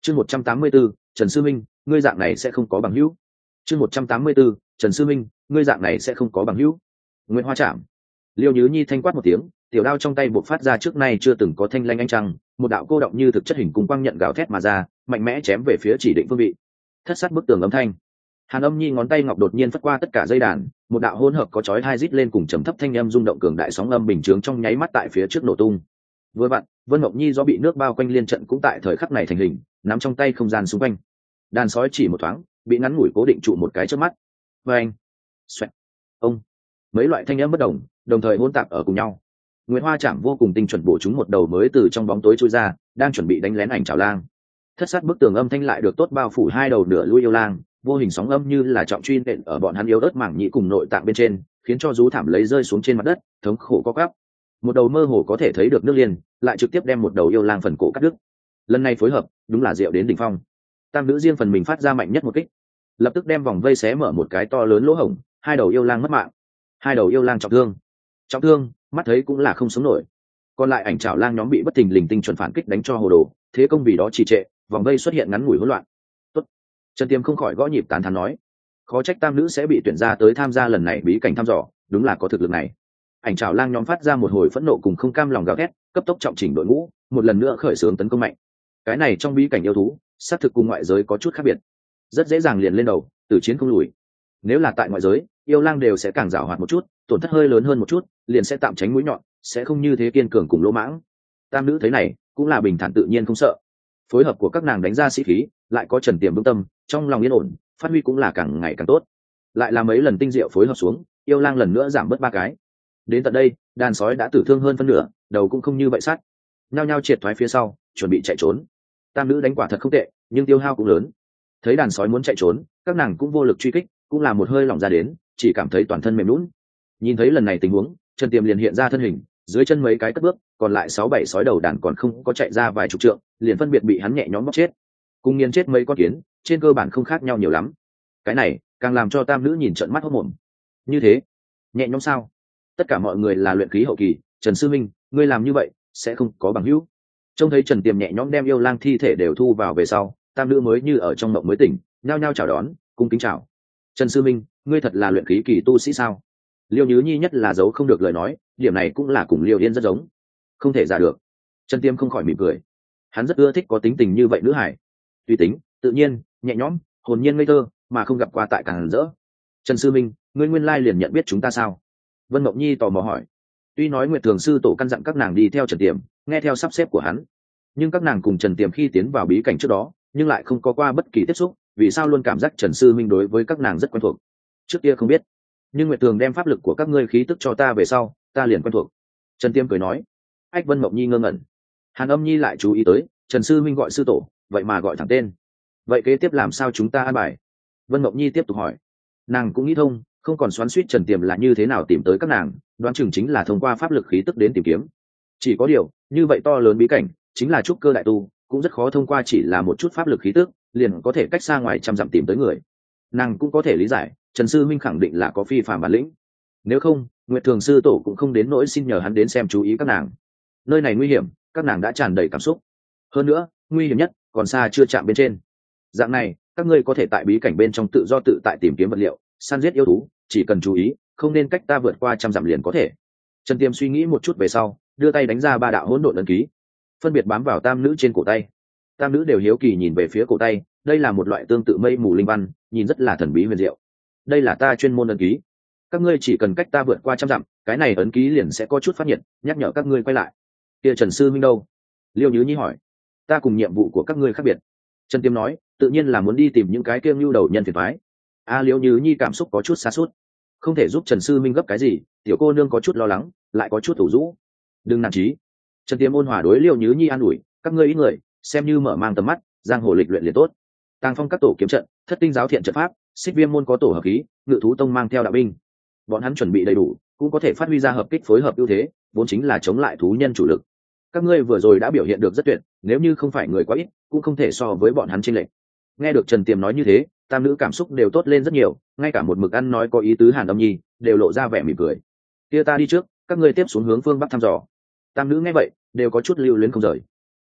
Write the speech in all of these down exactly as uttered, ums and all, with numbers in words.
chương một trăm tám mươi b ố Trần Sư Minh, ngươi dạng này sẽ không có bằng hữu. chương một trăm tám mươi b ố Trần Sư Minh, ngươi dạng này sẽ không có bằng hữu. Nguyễn Hoa Trạm. Liêu Nhứ Nhi thanh quát một tiếng, tiểu đao trong tay bộc phát ra trước nay chưa từng có thanh lanh ánh trăng, một đạo cô động như thực chất hình cùng quang nhận gào thét mà ra, mạnh mẽ chém về phía chỉ định phương vị. Thất sát bức tường âm thanh. Hàn Âm Nhi ngón tay ngọc đột nhiên phất qua tất cả dây đàn, một đạo hỗn hợp có chói hai rít lên cùng trầm thấp thanh âm rung động cường đại sóng âm bình chướng trong nháy mắt tại phía trước nổ tung. Vừa vặn, Vân Mộng Nhi do bị nước bao quanh liên trận cũng tại thời khắc này thành hình, nắm trong tay không gian xung quanh. Đàn sói chỉ một thoáng, bị ngắn ngủi cố định trụ một cái trước mắt. Oeng, xoẹt, ông, mấy loại thanh âm bất đồng, đồng thời hỗn tạp ở cùng nhau. Nguyễn Hoa Trảm vô cùng tinh chuẩn bổ chúng một đầu mới từ trong bóng tối chui ra, đang chuẩn bị đánh lén ảnh Trảo Lang. Thất sát bức tường âm thanh lại được tốt bao phủ hai đầu nửa lui yêu lang, vô hình sóng âm như là trọng truy nện ở bọn hắn yếu ớt mảng nhĩ cùng nội tạng bên trên, khiến cho rú thảm lấy rơi xuống trên mặt đất, thống khổ co quắp. Một đầu mơ hồ có thể thấy được nước liền, lại trực tiếp đem một đầu yêu lang phần cổ cắt đứt. Lần này phối hợp, đúng là diệu đến đỉnh phong. Tam nữ riêng phần mình phát ra mạnh nhất một kích, lập tức đem vòng vây xé mở một cái to lớn lỗ hổng, hai đầu yêu lang mất mạng. Hai đầu yêu lang trọng thương. Trọng thương, mắt thấy cũng là không sống nổi. Còn lại ảnh Trảo Lang nhóm bị bất thình lình tinh chuẩn phản kích đánh cho hồ đồ, thế công vì đó trì trệ, vòng vây xuất hiện ngắn ngủi hỗn loạn. Tốt. Trần Tiêm không khỏi gõ nhịp tán thán nói, khó trách tam nữ sẽ bị tuyển ra tới tham gia lần này bí cảnh thăm dò, đúng là có thực lực này. Ảnh Trảo Lang nhóm phát ra một hồi phẫn nộ cùng không cam lòng gào thét, cấp tốc trọng chỉnh đội ngũ, một lần nữa khởi xướng tấn công mạnh. Cái này trong bí cảnh yêu thú, xác thực cùng ngoại giới có chút khác biệt, rất dễ dàng liền lên đầu, từ chiến không lùi. Nếu là tại ngoại giới, yêu lang đều sẽ càng giàu hoạt một chút, tổn thất hơi lớn hơn một chút, liền sẽ tạm tránh mũi nhọn, sẽ không như thế kiên cường cùng lỗ mãng. Tam nữ thấy này, cũng là bình thản tự nhiên không sợ. Phối hợp của các nàng đánh ra sĩ khí, lại có Trần Tiềm vững tâm, trong lòng yên ổn, phát huy cũng là càng ngày càng tốt. Lại là mấy lần tinh diệu phối hợp xuống, yêu lang lần nữa giảm bớt ba cái. Đến tận đây, đàn sói đã tử thương hơn phân nửa, đầu cũng không như vậy sát, nhao nhao triệt thoái phía sau, chuẩn bị chạy trốn. Tam nữ đánh quả thật không tệ, nhưng tiêu hao cũng lớn. Thấy đàn sói muốn chạy trốn, các nàng cũng vô lực truy kích, cũng là một hơi lỏng ra đến, chỉ cảm thấy toàn thân mềm lún. Nhìn thấy lần này tình huống, Trần Tiềm liền hiện ra thân hình, dưới chân mấy cái cất bước, còn lại sáu bảy sói đầu đàn còn không có chạy ra vài chục trượng, liền phân biệt bị hắn nhẹ nhõm bóp chết. Cùng nghiền chết mấy con kiến, trên cơ bản không khác nhau nhiều lắm. Cái này càng làm cho tam nữ nhìn trợn mắt hốt mồm. Như thế, nhẹ nhõm sao? Tất cả mọi người là luyện khí hậu kỳ, Trần Sư Minh, ngươi làm như vậy sẽ không có bằng hữu. Trông thấy Trần Tiềm nhẹ nhõm đem yêu lang thi thể đều thu vào về sau, tam nữ mới như ở trong mộng mới tỉnh, nhao nhao chào đón, cung kính chào. Trần Sư Minh, ngươi thật là luyện khí kỳ tu sĩ sao? Liêu Nhứ Nhi nhất là giấu không được lời nói, điểm này cũng là cùng Liêu Yên rất giống, không thể giả được. Trần Tiêm không khỏi mỉm cười, hắn rất ưa thích có tính tình như vậy nữ hải, tùy tính, tự nhiên, nhẹ nhõm, hồn nhiên ngây thơ, mà không gặp qua tại càng rỡ. Trần Sư Minh, ngươi nguyên lai liền nhận biết chúng ta sao? Vân Mộng Nhi tò mò hỏi. Tuy nói Nguyệt Thường sư tổ căn dặn các nàng đi theo Trần Tiềm, nghe theo sắp xếp của hắn, nhưng các nàng cùng Trần Tiềm khi tiến vào bí cảnh trước đó, nhưng lại không có qua bất kỳ tiếp xúc, vì sao luôn cảm giác Trần Sư Minh đối với các nàng rất quen thuộc. Trước kia không biết, nhưng Nguyệt Thường đem pháp lực của các ngươi khí tức cho ta về sau, ta liền quen thuộc. Trần Tiêm cười nói. Ách Vân Mộng Nhi ngơ ngẩn. Hàn Âm Nhi lại chú ý tới, Trần Sư Minh gọi sư tổ, vậy mà gọi thẳng tên. Vậy kế tiếp làm sao chúng ta an bài? Vân Mộng Nhi tiếp tục hỏi. Nàng cũng nghĩ thông, không còn xoắn xuýt Trần Tiềm là như thế nào tìm tới các nàng, đoán chừng chính là thông qua pháp lực khí tức đến tìm kiếm. Chỉ có điều, như vậy to lớn bí cảnh, chính là trúc cơ đại tu, cũng rất khó thông qua chỉ là một chút pháp lực khí tức, liền có thể cách xa ngoài trăm dặm tìm tới người. Nàng cũng có thể lý giải, Trần Sư Minh khẳng định là có phi phàm bản lĩnh. Nếu không, Nguyệt Thường sư tổ cũng không đến nỗi xin nhờ hắn đến xem chú ý các nàng. Nơi này nguy hiểm, các nàng đã tràn đầy cảm xúc. Hơn nữa, nguy hiểm nhất còn xa chưa chạm bên trên. Dạng này, các ngươi có thể tại bí cảnh bên trong tự do tự tại tìm kiếm vật liệu, săn giết yêu thú, chỉ cần chú ý, không nên cách ta vượt qua trăm dặm liền có thể. Trần Tiêm suy nghĩ một chút về sau, đưa tay đánh ra ba đạo hỗn độn ấn ký, phân biệt bám vào tam nữ trên cổ tay. Tam nữ đều hiếu kỳ nhìn về phía cổ tay, đây là một loại tương tự mây mù linh văn, nhìn rất là thần bí huyền diệu. Đây là ta chuyên môn ấn ký, các ngươi chỉ cần cách ta vượt qua trăm dặm, cái này ấn ký liền sẽ có chút phát nhiệt, nhắc nhở các ngươi quay lại. Kia Trần Sư Minh đâu? Liêu Nhứ Nhi hỏi. Ta cùng nhiệm vụ của các ngươi khác biệt. Trần Tiêm nói, tự nhiên là muốn đi tìm những cái kiêng lưu đầu nhân phiền phái. A Liêu Nhứ Nhi cảm xúc có chút xa suốt, không thể giúp Trần Sư Minh gấp cái gì, tiểu cô nương có chút lo lắng, lại có chút thủ rũ. Đừng nản chí. Trần Tiêm ôn hòa đối Liêu Nhứ Nhi an ủi, các ngươi ít người, xem như mở mang tầm mắt, giang hồ lịch luyện liền tốt. Tàng Phong các tổ kiếm trận, Thất Tinh giáo thiện trận pháp, Xích Viêm môn có tổ hợp khí, Ngự thú tông mang theo đạo binh. Bọn hắn chuẩn bị đầy đủ, cũng có thể phát huy ra hợp kích phối hợp ưu thế, vốn chính là chống lại thú nhân chủ lực. Các ngươi vừa rồi đã biểu hiện được rất tuyệt, nếu như không phải người quá ít, cũng không thể so với bọn hắn chênh lệch. Nghe được Trần Tiềm nói như thế, tam nữ cảm xúc đều tốt lên rất nhiều, ngay cả một mực ăn nói có ý tứ Hàn Âm Nhi đều lộ ra vẻ mỉm cười. Kia ta đi trước, các ngươi tiếp xuống hướng phương bắc thăm dò. Tam nữ nghe vậy, đều có chút lưu luyến không rời.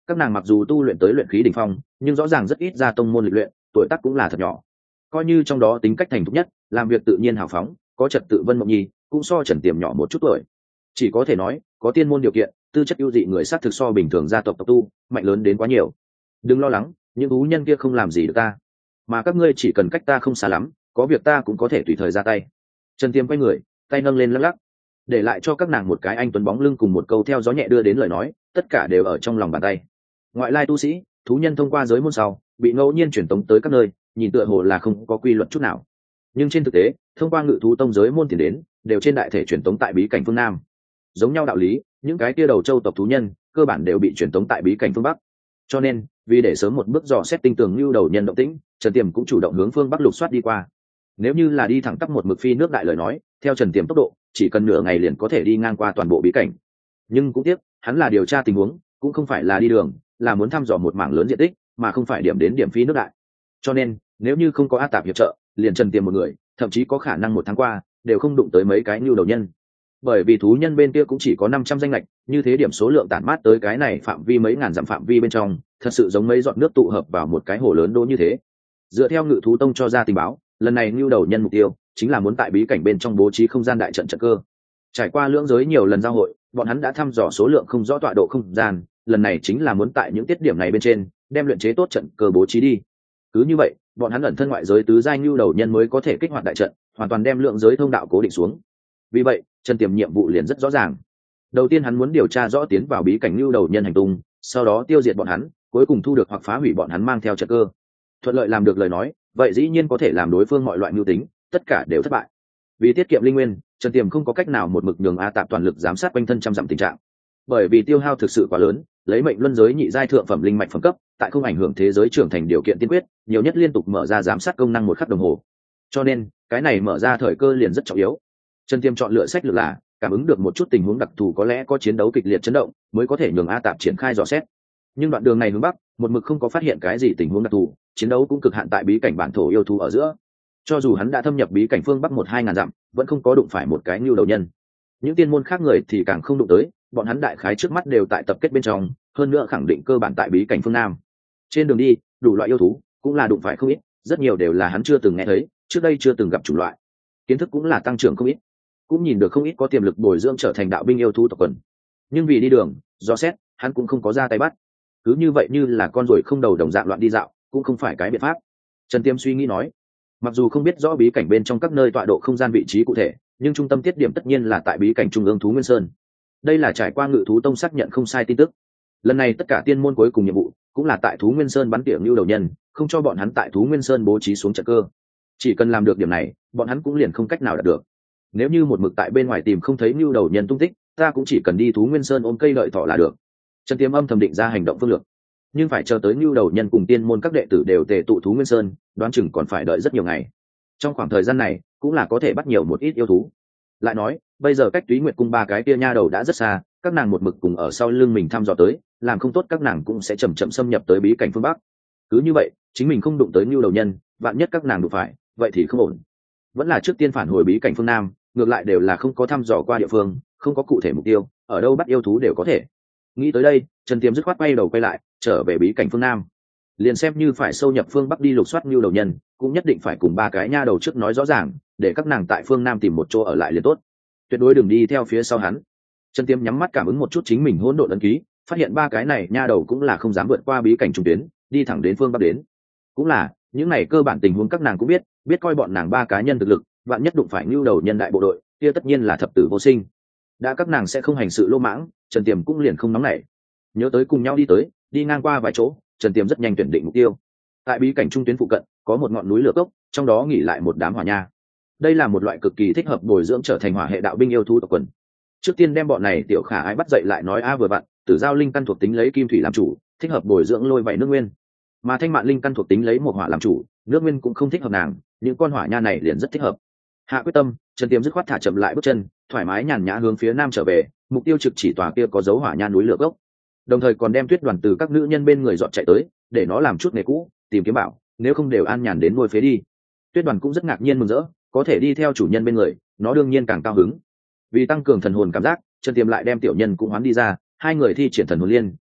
các nàng mặc dù tu luyện tới luyện khí đỉnh phong nhưng rõ ràng rất ít ra tông môn lịch luyện, tuổi tác cũng là thật nhỏ. Coi như trong đó tính cách thành thục nhất, làm việc tự nhiên hào phóng, có trật tự Vân Mộng Nhi cũng so Trần Tiềm nhỏ một chút tuổi. Chỉ có thể nói có tiên môn điều kiện, tư chất ưu dị người sát thực so bình thường gia tộc tộc tu mạnh lớn đến quá nhiều. Đừng lo lắng, những thú nhân kia không làm gì được ta, mà các ngươi chỉ cần cách ta không xa lắm, có việc ta cũng có thể tùy thời ra tay. Trần Tiềm quay người, tay nâng lên lắc lắc, để lại cho các nàng một cái anh tuấn bóng lưng cùng một câu theo gió nhẹ đưa đến lời nói, tất cả đều ở trong lòng bàn tay. Ngoại lai tu sĩ, thú nhân thông qua giới môn sau bị ngẫu nhiên truyền tống tới các nơi, nhìn tựa hồ là không có quy luật chút nào, nhưng trên thực tế thông qua ngự thú tông giới môn tiền đến đều trên đại thể truyền tống tại bí cảnh phương Nam. Giống nhau đạo lý, những cái kia đầu châu tộc thú nhân cơ bản đều bị truyền tống tại bí cảnh phương Bắc. Cho nên vì để sớm một bước dò xét tinh tường lưu đầu nhân động tĩnh, Trần Tiềm cũng chủ động hướng phương Bắc lục soát đi qua. Nếu như là đi thẳng tắp một mực phi nước đại lời nói, theo Trần Tiềm tốc độ chỉ cần nửa ngày liền có thể đi ngang qua toàn bộ bí cảnh. Nhưng cũng tiếc, hắn là điều tra tình huống, cũng không phải là đi đường, là muốn thăm dò một mảng lớn diện tích, mà không phải điểm đến điểm phi nước đại. Cho nên nếu như không có A Tạp hiệp trợ, liền Trần Tiềm một người thậm chí có khả năng một tháng qua đều không đụng tới mấy cái lưu đầu nhân. Bởi vì thú nhân bên kia cũng chỉ có năm trăm danh lệch, như thế điểm số lượng tản mát tới cái này phạm vi mấy ngàn dặm phạm vi bên trong, thật sự giống mấy giọt nước tụ hợp vào một cái hồ lớn đỗ như thế. Dựa theo ngự thú tông cho ra tình báo, lần này lưu đầu nhân mục tiêu chính là muốn tại bí cảnh bên trong bố trí không gian đại trận trận cơ. Trải qua lưỡng giới nhiều lần giao hội, bọn hắn đã thăm dò số lượng không rõ tọa độ không gian, lần này chính là muốn tại những tiết điểm này bên trên đem luyện chế tốt trận cơ bố trí đi. Cứ như vậy, bọn hắn ẩn thân ngoại giới tứ giai lưu đầu nhân mới có thể kích hoạt đại trận, hoàn toàn đem lượng giới thông đạo cố định xuống. Vì vậy Trần Tiềm nhiệm vụ liền rất rõ ràng. Đầu tiên hắn muốn điều tra rõ tiến vào bí cảnh lưu đầu nhân hành tung, sau đó tiêu diệt bọn hắn, cuối cùng thu được hoặc phá hủy bọn hắn mang theo trận cơ. Thuận lợi làm được lời nói, vậy dĩ nhiên có thể làm đối phương mọi loại mưu tính tất cả đều thất bại. Vì tiết kiệm linh nguyên, Trần Tiềm không có cách nào một mực nhường A Tạp toàn lực giám sát quanh thân trăm dặm tình trạng, bởi vì tiêu hao thực sự quá lớn. Lấy mệnh luân giới nhị giai thượng phẩm linh mạch phẩm cấp, tại không ảnh hưởng thế giới trưởng thành điều kiện tiên quyết, nhiều nhất liên tục mở ra giám sát công năng một khắc đồng hồ. Cho nên cái này mở ra thời cơ liền rất trọng yếu. Trần Tiềm chọn lựa sách lược là cảm ứng được một chút tình huống đặc thù, có lẽ có chiến đấu kịch liệt chấn động, mới có thể nhường A Tạp triển khai dò xét. Nhưng đoạn đường này hướng bắc, một mực không có phát hiện cái gì tình huống đặc thù, chiến đấu cũng cực hạn tại bí cảnh bản thổ yêu thú ở giữa. Cho dù hắn đã thâm nhập bí cảnh phương bắc một hai ngàn dặm, vẫn không có đụng phải một cái lưu đầu nhân. Những tiên môn khác người thì càng không đụng tới, bọn hắn đại khái trước mắt đều tại tập kết bên trong, hơn nữa khẳng định cơ bản tại bí cảnh phương Nam. Trên đường đi, đủ loại yêu thú cũng là đụng phải không ít, rất nhiều đều là hắn chưa từng nghe thấy, trước đây chưa từng gặp chủng loại. Kiến thức cũng là tăng trưởng không ít, cũng nhìn được không ít có tiềm lực bồi dưỡng trở thành đạo binh yêu thú tộc quần. Nhưng vì đi đường do xét, hắn cũng không có ra tay bắt, cứ như vậy như là con ruồi không đầu đồng dạng loạn đi dạo, cũng không phải cái biện pháp. Trần Tiêm suy nghĩ nói, mặc dù không biết rõ bí cảnh bên trong các nơi tọa độ không gian vị trí cụ thể, nhưng trung tâm tiết điểm tất nhiên là tại bí cảnh trung ương thú nguyên sơn. Đây là trải qua ngự thú tông xác nhận không sai tin tức. Lần này tất cả tiên môn cuối cùng nhiệm vụ cũng là tại thú nguyên sơn bắn tỉa lưu đầu nhân, không cho bọn hắn tại thú nguyên sơn bố trí xuống trận cơ. Chỉ cần làm được điểm này, bọn hắn cũng liền không cách nào đạt được. Nếu như một mực tại bên ngoài tìm không thấy lưu đầu nhân tung tích, ta cũng chỉ cần đi thú nguyên sơn ôm cây lợi thọ là được. Trần Tiêm âm thầm định ra hành động phương lược, nhưng phải chờ tới lưu đầu nhân cùng tiên môn các đệ tử đều tề tụ thú nguyên sơn, đoán chừng còn phải đợi rất nhiều ngày. Trong khoảng thời gian này cũng là có thể bắt nhiều một ít yêu thú. Lại nói bây giờ cách Túy Nguyệt cung ba cái kia nha đầu đã rất xa, các nàng một mực cùng ở sau lưng mình thăm dò tới, làm không tốt các nàng cũng sẽ chậm chậm xâm nhập tới bí cảnh phương Bắc. Cứ như vậy chính mình không đụng tới lưu đầu nhân, vạn nhất các nàng đụng phải, vậy thì không ổn. Vẫn là trước tiên phản hồi bí cảnh phương Nam, ngược lại đều là không có thăm dò qua địa phương, không có cụ thể mục tiêu, ở đâu bắt yêu thú đều có thể. Nghĩ tới đây, Trần Tiêm dứt khoát quay đầu quay lại, trở về bí cảnh phương Nam. Liền xem như phải sâu nhập phương Bắc đi lục soát lưu đầu nhân, cũng nhất định phải cùng ba cái nha đầu trước nói rõ ràng, để các nàng tại phương Nam tìm một chỗ ở lại liền tốt, tuyệt đối đừng đi theo phía sau hắn. Trần Tiêm nhắm mắt cảm ứng một chút chính mình hỗn độn ấn ký, phát hiện ba cái này nha đầu cũng là không dám vượt qua bí cảnh trung tuyến, đi thẳng đến phương Bắc đến. Cũng là những này cơ bản tình huống các nàng cũng biết, biết coi bọn nàng ba cá nhân thực lực, vạn nhất đụng phải lưu đầu nhân đại bộ đội, kia tất nhiên là thập tử vô sinh. Đã các nàng sẽ không hành sự lô mãng, Trần Tiêm cũng liền không nóng nảy. Nhớ tới cùng nhau đi tới, đi ngang qua vài chỗ, Trần Tiêm rất nhanh tuyển định mục tiêu. Tại bí cảnh trung tuyến phụ cận có một ngọn núi lửa cốc, trong đó nghỉ lại một đám hỏa nha. Đây là một loại cực kỳ thích hợp bồi dưỡng trở thành hỏa hệ đạo binh yêu thú tộc quần. Trước tiên đem bọn này tiểu khả ái bắt dậy lại nói a vừa vặn, Tử Giao linh căn thuộc tính lấy kim thủy làm chủ, thích hợp bồi dưỡng lôi vậy nước nguyên. Mà Thanh Mạn linh căn thuộc tính lấy một hỏa làm chủ, nước nguyên cũng không thích hợp nàng, những con hỏa nha này liền rất thích hợp. Hạ quyết tâm, Trần Tiêm dứt khoát thả chậm lại bước chân, thoải mái nhàn nhã hướng phía nam trở về, mục tiêu trực chỉ tòa kia có dấu hỏa nha núi lửa gốc. Đồng thời còn đem Tuyết Đoàn từ các nữ nhân bên người dọn chạy tới, để nó làm chút nghề cũ, tìm kiếm bảo, nếu không đều an nhàn đến nuôi phế đi. Tuyết Đoàn cũng rất ngạc nhiên mừng rỡ, có thể đi theo chủ nhân bên người, nó đương nhiên càng cao hứng. Vì tăng cường thần hồn cảm giác, Trần Tiêm lại đem tiểu nhân cũng hoán đi ra, hai người thi triển thần hồn liên,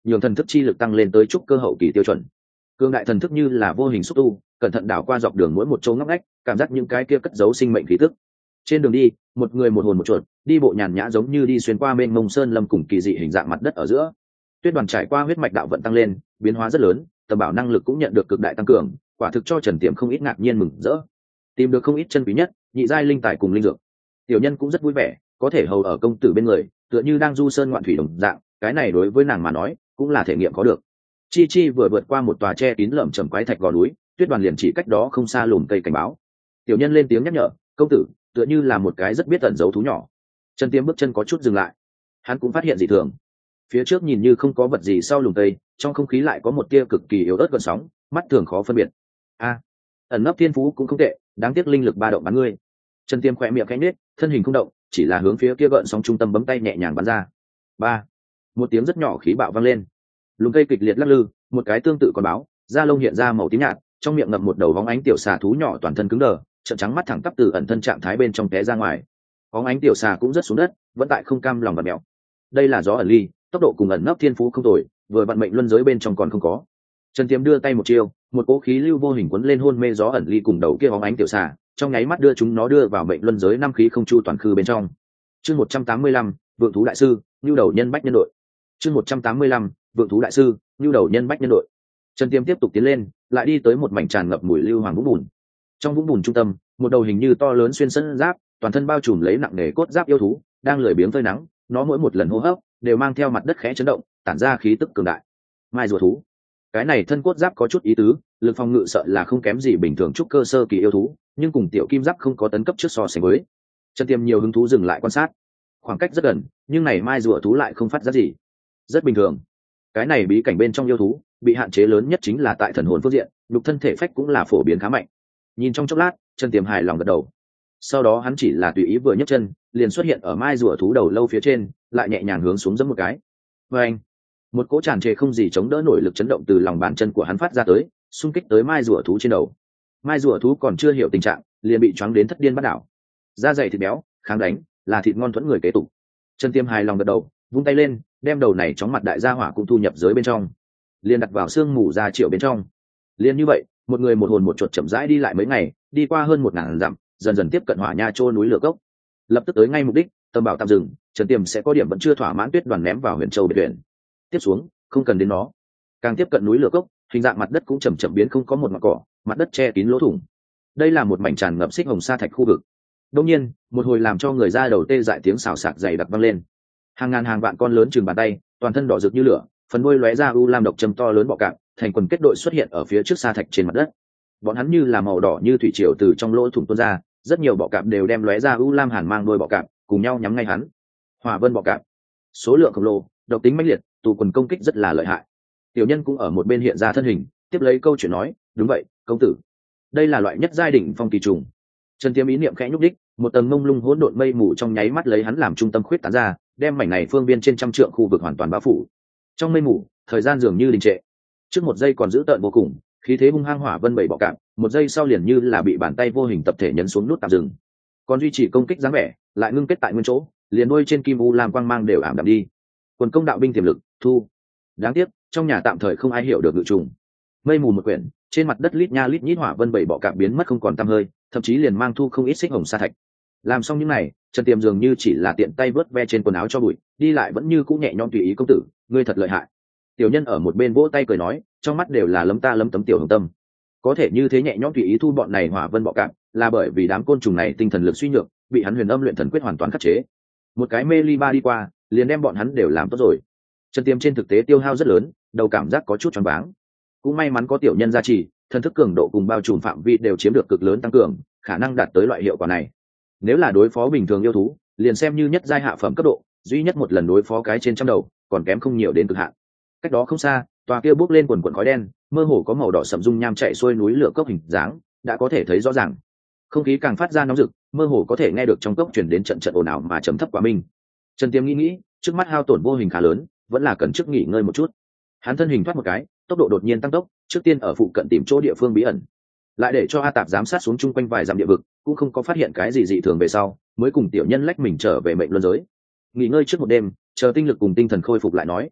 nhường thần thức chi lực tăng lên tới trúc cơ hậu kỳ tiêu chuẩn. Cương đại thần thức như là vô hình xúc tu, cẩn thận đảo qua dọc đường mỗi một chỗ ngóc ngách, cảm giác những cái kia cất giấu sinh mệnh khí tức. Trên đường đi, một người một hồn một chuột, đi bộ nhàn nhã giống như đi xuyên qua mênh mông sơn lâm cùng kỳ dị hình dạng mặt đất ở giữa. Tuyết Đoàn trải qua huyết mạch đạo vận tăng lên, biến hóa rất lớn, tầm bảo năng lực cũng nhận được cực đại tăng cường, quả thực cho Trần Tiệm không ít ngạc nhiên mừng rỡ. Tìm được không ít chân quý nhất, nhị giai linh tài cùng linh dược. Tiểu nhân cũng rất vui vẻ, có thể hầu ở công tử bên người, tựa như đang du sơn ngoạn thủy đồng dạng, cái này đối với nàng mà nói, cũng là thể nghiệm có được. Chi Chi vừa vượt qua một tòa tre kín lởm chởm quái thạch gò núi, Tuyết Đoàn liền chỉ cách đó không xa lùm cây cảnh báo. Tiểu nhân lên tiếng nhắc nhở, công tử, tựa như là một cái rất biết ẩn giấu thú nhỏ. Trần Tiêm bước chân có chút dừng lại, hắn cũng phát hiện dị thường. Phía trước nhìn như không có vật gì sau lùm cây, trong không khí lại có một tia cực kỳ yếu ớt gợn sóng, mắt thường khó phân biệt. A, ẩn nấp thiên phú cũng không tệ, đáng tiếc linh lực ba động bắn ngươi. Trần Tiêm khỏe miệng khẽ nhếch, thân hình không động, chỉ là hướng phía kia gợn sóng trung tâm bấm tay nhẹ nhàng bắn ra. Ba, một tiếng rất nhỏ khí bạo vang lên, lùm cây kịch liệt lắc lư, một cái tương tự con báo, da lông hiện ra màu tím nhạt, trong miệng ngậm một đầu vóng ánh tiểu xà thú nhỏ toàn thân cứng đờ, trợn trắng mắt thẳng tắp từ ẩn thân trạng thái bên trong té ra ngoài. Vóng ánh tiểu xà cũng rất xuống đất, vẫn tại không cam lòng và mèo. Đây là gió ẩn ly, tốc độ cùng ẩn nấp thiên phú không tồi, vừa vận mệnh luân giới bên trong còn không có. Trần Tiêm đưa tay một chiêu, một cỗ khí lưu vô hình cuốn lên hôn mê gió ẩn ly cùng đầu kia vóng ánh tiểu xà, trong nháy mắt đưa chúng nó đưa vào mệnh luân giới năm khí không chu toàn khư bên trong. Chương một trăm tám mươi lăm, vượng thú đại sư, nhu đầu nhân bách nhân đội. Chương một trăm tám mươi lăm, vượng thú đại sư, nhu đầu nhân bách nhân đội. Trần Tiêm tiếp tục tiến lên, lại đi tới một mảnh tràn ngập mùi lưu hoàng vũng bùn. Trong vũng bùn trung tâm, một đầu hình như to lớn xuyên sân giáp, toàn thân bao trùm lấy nặng nề cốt giáp yêu thú, đang lười biếng phơi nắng, nó mỗi một lần hô hấp đều mang theo mặt đất khẽ chấn động, tản ra khí tức cường đại. Mai rùa thú, cái này thân cốt giáp có chút ý tứ, lực phòng ngự sợ là không kém gì bình thường trúc cơ sơ kỳ yêu thú, nhưng cùng tiểu kim giáp không có tấn cấp trước so sánh với. Trần Tiêm nhiều hứng thú dừng lại quan sát, khoảng cách rất gần, nhưng này mai rùa thú lại không phát ra gì, rất bình thường. Cái này bí cảnh bên trong yêu thú bị hạn chế lớn nhất chính là tại thần hồn phương diện, lục thân thể phách cũng là phổ biến khá mạnh. Nhìn trong chốc lát, Trần Tiêm hài lòng gật đầu. Sau đó hắn chỉ là tùy ý vừa nhấc chân, liền xuất hiện ở mai rùa thú đầu lâu phía trên, lại nhẹ nhàng hướng xuống giẫm một cái. Và anh, một cỗ tràn trề không gì chống đỡ nổi lực chấn động từ lòng bàn chân của hắn phát ra tới, xung kích tới mai rùa thú trên đầu. Mai rùa thú còn chưa hiểu tình trạng, liền bị choáng đến thất điên bắt đảo. Da dày thịt béo, kháng đánh, là thịt ngon thuẫn người kế tục. Trần Tiêm hài lòng gật đầu, vung tay lên, đem đầu này chóng mặt đại gia hỏa cũng thu nhập giới bên trong, liền đặt vào xương mù ra triệu bên trong. Liền như vậy, một người một hồn một chuột chậm rãi đi lại mấy ngày, đi qua hơn một ngàn dặm, dần dần tiếp cận hỏa nha trô núi lửa cốc. Lập tức tới ngay mục đích, tâm bảo tạm dừng, Trần Tiêm sẽ có điểm vẫn chưa thỏa mãn Tuyết Đoàn ném vào huyện châu biệt huyện. Tiếp xuống, không cần đến nó. Càng tiếp cận núi lửa cốc, hình dạng mặt đất cũng chậm chậm biến không có một mặt cỏ, mặt đất che kín lỗ thủng. Đây là một mảnh tràn ngập xích hồng sa thạch khu vực. Đương nhiên, một hồi làm cho người ra đầu tê dại tiếng xào xạc dày đặc vang lên. Hàng ngàn hàng vạn con lớn chừng bàn tay, toàn thân đỏ rực như lửa, phần đuôi lóe ra u lam độc châm to lớn bọ cạp, thành quần kết đội xuất hiện ở phía trước sa thạch trên mặt đất. Bọn hắn như là màu đỏ như thủy triều từ trong lỗ thủng tuôn ra, rất nhiều bọ cạp đều đem lóe ra u lam hàn mang đuôi bọ cạp, cùng nhau nhắm ngay hắn. Hỏa vân bọ cạp, số lượng khổng lồ, độc tính mãnh liệt, tụ quần công kích rất là lợi hại. Tiểu nhân cũng ở một bên hiện ra thân hình, tiếp lấy câu chuyện nói, đúng vậy, công tử, đây là loại nhất giai đỉnh phong kỳ trùng. Trần Tiêm ý niệm khẽ nhúc đích, một tầng mông lung hỗn độn mây mù trong nháy mắt lấy hắn làm trung tâm khuyết tán ra, đem mảnh này phương viên trên trăm trượng khu vực hoàn toàn bao phủ. Trong mây mù, thời gian dường như đình trệ. Trước một giây còn giữ tợn vô cùng, khí thế hung hăng hỏa vân bảy bọ cạp, một giây sau liền như là bị bàn tay vô hình tập thể nhấn xuống nút tạm dừng. Còn duy trì công kích dáng vẻ, lại ngưng kết tại nguyên chỗ, liền đuôi trên kim u làm quang mang đều ảm đạm đi. Quần công đạo binh tiềm lực, thu. Đáng tiếc, trong nhà tạm thời không ai hiểu được ngự trùng. Mây mù một quyển, trên mặt đất lít nha lít nhít hỏa vân bảy bọ cạp biến mất không còn tăm hơi, thậm chí liền mang thu không ít xích hồng sa thạch. Làm xong những này, Trần Tiêm dường như chỉ là tiện tay vớt ve trên quần áo cho bụi, đi lại vẫn như cũ nhẹ nhõm tùy ý. Công tử, ngươi thật lợi hại. Tiểu nhân ở một bên vỗ tay cười nói, trong mắt đều là lấm ta lấm tấm tiểu hồng tâm. Có thể như thế nhẹ nhõm tùy ý thu bọn này hỏa vân bọ cạp, là bởi vì đám côn trùng này tinh thần lực suy nhược, bị hắn huyền âm luyện thần quyết hoàn toàn khắc chế. Một cái mê ly ba đi qua, liền đem bọn hắn đều làm tốt rồi. Trần Tiêm trên thực tế tiêu hao rất lớn, đầu cảm giác có chút choáng váng. Cũng may mắn có tiểu nhân gia trì, thần thức cường độ cùng bao trùm phạm vi đều chiếm được cực lớn tăng cường, khả năng đạt tới loại hiệu quả này. Nếu là đối phó bình thường yêu thú, liền xem như nhất giai hạ phẩm cấp độ, duy nhất một lần đối phó cái trên trăm đầu, còn kém không nhiều đến cực hạn. Cách đó không xa, tòa kia bốc lên quần quần khói đen, mơ hồ có màu đỏ sẫm dung nham chạy xuôi núi lửa cốc hình dáng, đã có thể thấy rõ ràng. Không khí càng phát ra nóng rực, mơ hồ có thể nghe được trong cốc truyền đến trận trận ồn ào mà trầm thấp quá minh. Trần Tiêm nghĩ nghĩ, trước mắt hao tổn vô hình khá lớn, vẫn là cần trước nghỉ ngơi một chút. Hắn thân hình thoát một cái, tốc độ đột nhiên tăng tốc, trước tiên ở phụ cận tìm chỗ địa phương bí ẩn, lại để cho A Tạp giám sát xuống chung quanh vài dặm địa vực, cũng không có phát hiện cái gì dị thường về sau, mới cùng tiểu nhân lách mình trở về mệnh luân giới. Nghỉ ngơi trước một đêm, chờ tinh lực cùng tinh thần khôi phục lại nói.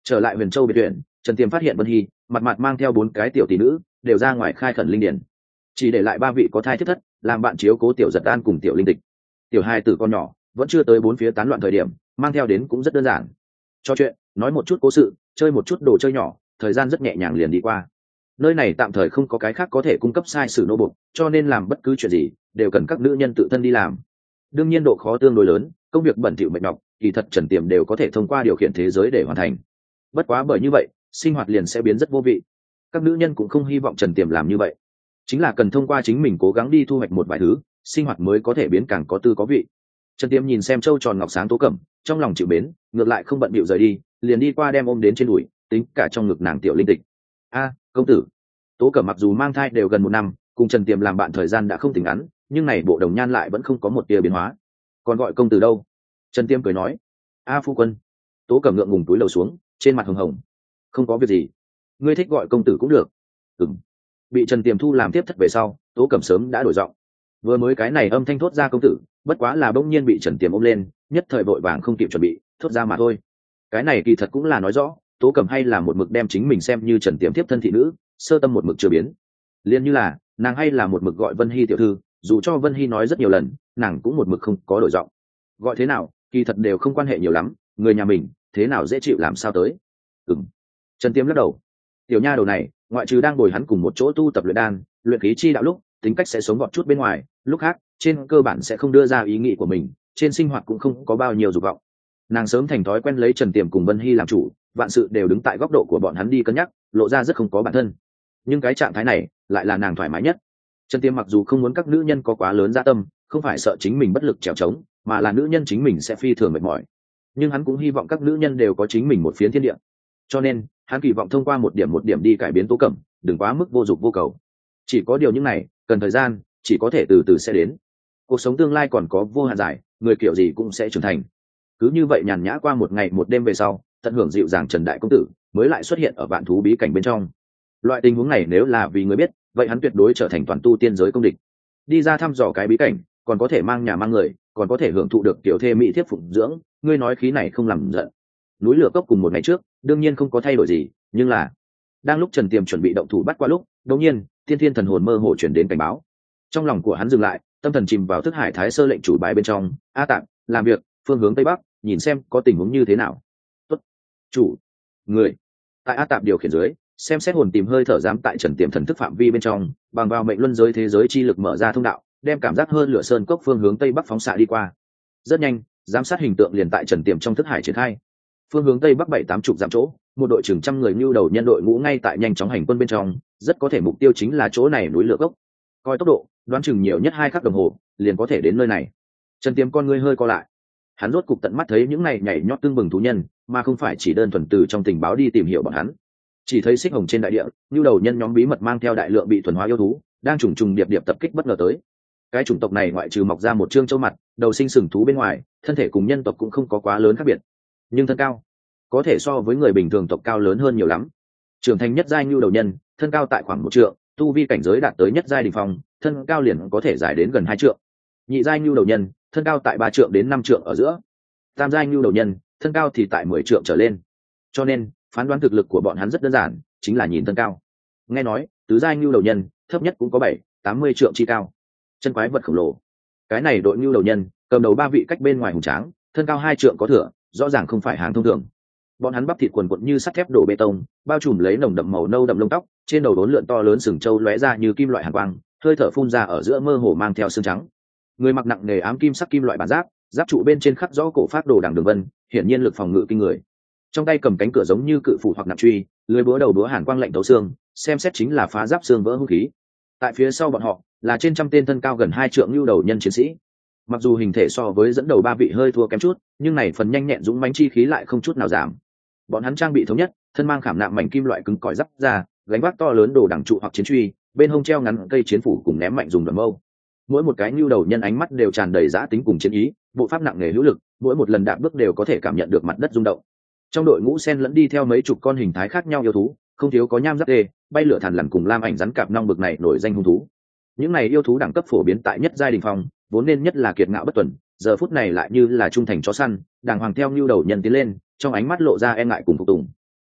Trở lại Huyền Châu biệt viện, Trần Tiềm phát hiện Vân Hy mặt mặt mang theo bốn cái tiểu tỷ nữ đều ra ngoài khai khẩn linh điển, chỉ để lại ba vị có thai thiết thất làm bạn chiếu cố tiểu giật an cùng tiểu linh tịch. Tiểu hai tử con nhỏ vẫn chưa tới bốn phía tán loạn thời điểm, mang theo đến cũng rất đơn giản, cho chuyện nói một chút cố sự, chơi một chút đồ chơi nhỏ, thời gian rất nhẹ nhàng liền đi qua. Nơi này tạm thời không có cái khác có thể cung cấp sai sử nô bộc, cho nên làm bất cứ chuyện gì đều cần các nữ nhân tự thân đi làm. Đương nhiên độ khó tương đối lớn, công việc bẩn thỉu mệt nhọc, kỳ thật Trần Tiềm đều có thể thông qua điều khiển thế giới để hoàn thành. Bất quá bởi như vậy, sinh hoạt liền sẽ biến rất vô vị. Các nữ nhân cũng không hy vọng Trần Tiềm làm như vậy, chính là cần thông qua chính mình cố gắng đi thu hoạch một vài thứ, sinh hoạt mới có thể biến càng có tư có vị. Trần Tiềm nhìn xem châu tròn ngọc sáng Tố Cẩm, trong lòng chịu mến, ngược lại không bận bịu rời đi, liền đi qua đem ôm đến trên đùi, tính cả trong ngực nàng tiểu linh tịch. A, công tử. Tố Cẩm mặc dù mang thai đều gần một năm, cùng Trần Tiềm làm bạn thời gian đã không tính ngắn, nhưng này bộ đồng nhan lại vẫn không có một tia biến hóa. Còn gọi công tử đâu? Trần Tiềm cười nói. A phu quân. Tố Cẩm ngượng ngùng túi lầu xuống, trên mặt hồng hồng. Không có việc gì, ngươi thích gọi công tử cũng được. Ừm. Bị Trần Tiềm thu làm tiếp thất về sau, Tố Cẩm sớm đã đổi giọng. Vừa mới cái này âm thanh thốt ra công tử, bất quá là bỗng nhiên bị Trần Tiềm ôm lên, nhất thời vội vàng không kịp chuẩn bị, thốt ra mà thôi. Cái này kỳ thật cũng là nói rõ, Tố Cẩm hay là một mực đem chính mình xem như Trần Tiềm tiếp thân thị nữ, sơ tâm một mực chưa biến. Liên như là, nàng hay là một mực gọi Vân Hy tiểu thư, dù cho Vân Hy nói rất nhiều lần, nàng cũng một mực không có đổi giọng. Gọi thế nào, kỳ thật đều không quan hệ nhiều lắm, người nhà mình, thế nào dễ chịu làm sao tới. Ừm. Trần Tiềm lắc đầu. Tiểu nha đầu này, ngoại trừ đang bồi hắn cùng một chỗ tu tập luyện đan, luyện khí chi đạo lúc, tính cách sẽ sống gọt chút bên ngoài, lúc khác, trên cơ bản sẽ không đưa ra ý nghĩ của mình, trên sinh hoạt cũng không có bao nhiêu dục vọng. Nàng sớm thành thói quen lấy Trần Tiềm cùng Vân Hy làm chủ, vạn sự đều đứng tại góc độ của bọn hắn đi cân nhắc, lộ ra rất không có bản thân. Nhưng cái trạng thái này lại là nàng thoải mái nhất. Trần Tiềm mặc dù không muốn các nữ nhân có quá lớn dạ tâm, không phải sợ chính mình bất lực trèo trống, mà là nữ nhân chính mình sẽ phi thường mệt mỏi. Nhưng hắn cũng hy vọng các nữ nhân đều có chính mình một phiến thiên địa. Cho nên, hắn kỳ vọng thông qua một điểm một điểm đi cải biến Tố Cẩm, đừng quá mức vô dục vô cầu. Chỉ có điều những này, cần thời gian, chỉ có thể từ từ sẽ đến. Cuộc sống tương lai còn có vô hạn dài, người kiểu gì cũng sẽ trưởng thành. Cứ như vậy nhàn nhã qua một ngày một đêm về sau, tận hưởng dịu dàng Trần đại công tử mới lại xuất hiện ở vạn thú bí cảnh bên trong. Loại tình huống này nếu là vì người biết, vậy hắn tuyệt đối trở thành toàn tu tiên giới công địch. Đi ra thăm dò cái bí cảnh, còn có thể mang nhà mang người, còn có thể hưởng thụ được tiểu thê mỹ thiếp phụng dưỡng, ngươi nói khí này không làm giận. Núi lửa cốc cùng một ngày trước, đương nhiên không có thay đổi gì, nhưng là đang lúc Trần Tiềm chuẩn bị động thủ bắt qua lúc, đột nhiên, Thiên Thiên thần hồn mơ hồ chuyển đến cảnh báo. Trong lòng của hắn dừng lại, tâm thần chìm vào thức hải thái sơ lệnh chủ bài bên trong. A Tạng, làm việc, phương hướng tây bắc, nhìn xem có tình huống như thế nào. Tốt. Chủ. Người. Tại A Tạng điều khiển dưới, xem xét hồn tìm hơi thở dám tại Trần Tiềm thần thức phạm vi bên trong, bằng vào mệnh luân giới thế giới chi lực mở ra thông đạo, đem cảm giác hơn lửa sơn cốc phương hướng tây bắc phóng xạ đi qua. Rất nhanh, giám sát hình tượng liền tại Trần Tiềm trong thức hải triển khai. Phương hướng tây bắc bảy tám chục dặm chỗ, một đội chừng trăm người nhu đầu nhân đội ngũ ngay tại nhanh chóng hành quân bên trong, rất có thể mục tiêu chính là chỗ này núi lửa gốc. Coi tốc độ, đoán chừng nhiều nhất hai khắc đồng hồ, liền có thể đến nơi này. Trần Tiềm con ngươi hơi co lại. Hắn rốt cục tận mắt thấy những này nhảy nhót tương bừng thú nhân, mà không phải chỉ đơn thuần từ trong tình báo đi tìm hiểu bọn hắn. Chỉ thấy xích hồng trên đại địa, nhu đầu nhân nhóm bí mật mang theo đại lượng bị thuần hóa yêu thú, đang trùng trùng điệp điệp tập kích bất ngờ tới. Cái chủng tộc này ngoại trừ mọc ra một trương châu mặt, đầu sinh sừng thú bên ngoài, thân thể cùng nhân tộc cũng không có quá lớn khác biệt, nhưng thân cao có thể so với người bình thường tộc cao lớn hơn nhiều lắm. Trưởng thành nhất giai nhu đầu nhân, thân cao tại khoảng một trượng, tu vi cảnh giới đạt tới nhất giai đỉnh phong, thân cao liền có thể dài đến gần hai trượng. Nhị giai nhu đầu nhân, thân cao tại ba trượng đến năm trượng ở giữa. Tam giai nhu đầu nhân, thân cao thì tại mười trượng trở lên. Cho nên, phán đoán thực lực của bọn hắn rất đơn giản, chính là nhìn thân cao. Nghe nói, tứ giai nhu đầu nhân, thấp nhất cũng có bảy, tám mươi trượng chi cao. Chân quái vật khổng lồ. Cái này đội nhu đầu nhân, cầm đầu ba vị cách bên ngoài hùng tráng, thân cao hai trượng có thừa, rõ ràng không phải hàng thông thường. Bọn hắn bắp thịt quần quật như sắt thép đổ bê tông, bao trùm lấy nồng đậm màu nâu đậm lông tóc, trên đầu đốn lượn to lớn sừng trâu lóe ra như kim loại hàn quang, hơi thở phun ra ở giữa mơ hồ mang theo xương trắng. Người mặc nặng nề ám kim sắc kim loại bản giáp, giáp trụ bên trên khắc rõ cổ phát đồ đằng đường vân, hiển nhiên lực phòng ngự kinh người. Trong tay cầm cánh cửa giống như cự phủ hoặc nặng truy, lưỡi búa đầu búa hàn quang lạnh thấu xương, xem xét chính là phá giáp xương vỡ hung khí. Tại phía sau bọn họ là trên trăm tên thân cao gần hai trượng lưu đầu nhân chiến sĩ. Mặc dù hình thể so với dẫn đầu ba vị hơi thua kém chút, nhưng này phần nhanh nhẹn dũng mãnh chi khí lại không chút nào giảm. Bọn hắn trang bị thống nhất, thân mang khảm nạm mảnh kim loại cứng cỏi giáp ra, gánh vác to lớn đồ đằng trụ hoặc chiến truy, bên hông treo ngắn cây chiến phủ cùng ném mạnh dùng đoạn mâu. Mỗi một cái nhu đầu nhân ánh mắt đều tràn đầy dã tính cùng chiến ý, bộ pháp nặng nề hữu lực, mỗi một lần đạp bước đều có thể cảm nhận được mặt đất rung động. Trong đội ngũ sen lẫn đi theo mấy chục con hình thái khác nhau yêu thú, không thiếu có nham giáp tê, bay lửa thằn lằn cùng lam ảnh rắn cạp nong bực này nổi danh hung thú. Những này yêu thú đẳng cấp phổ biến tại nhất giai đỉnh phong, vốn nên nhất là kiệt ngạo bất tuần, giờ phút này lại như là trung thành chó săn, đàng hoàng theo nhu đầu nhân tiến lên, trong ánh mắt lộ ra e ngại cùng phục tùng.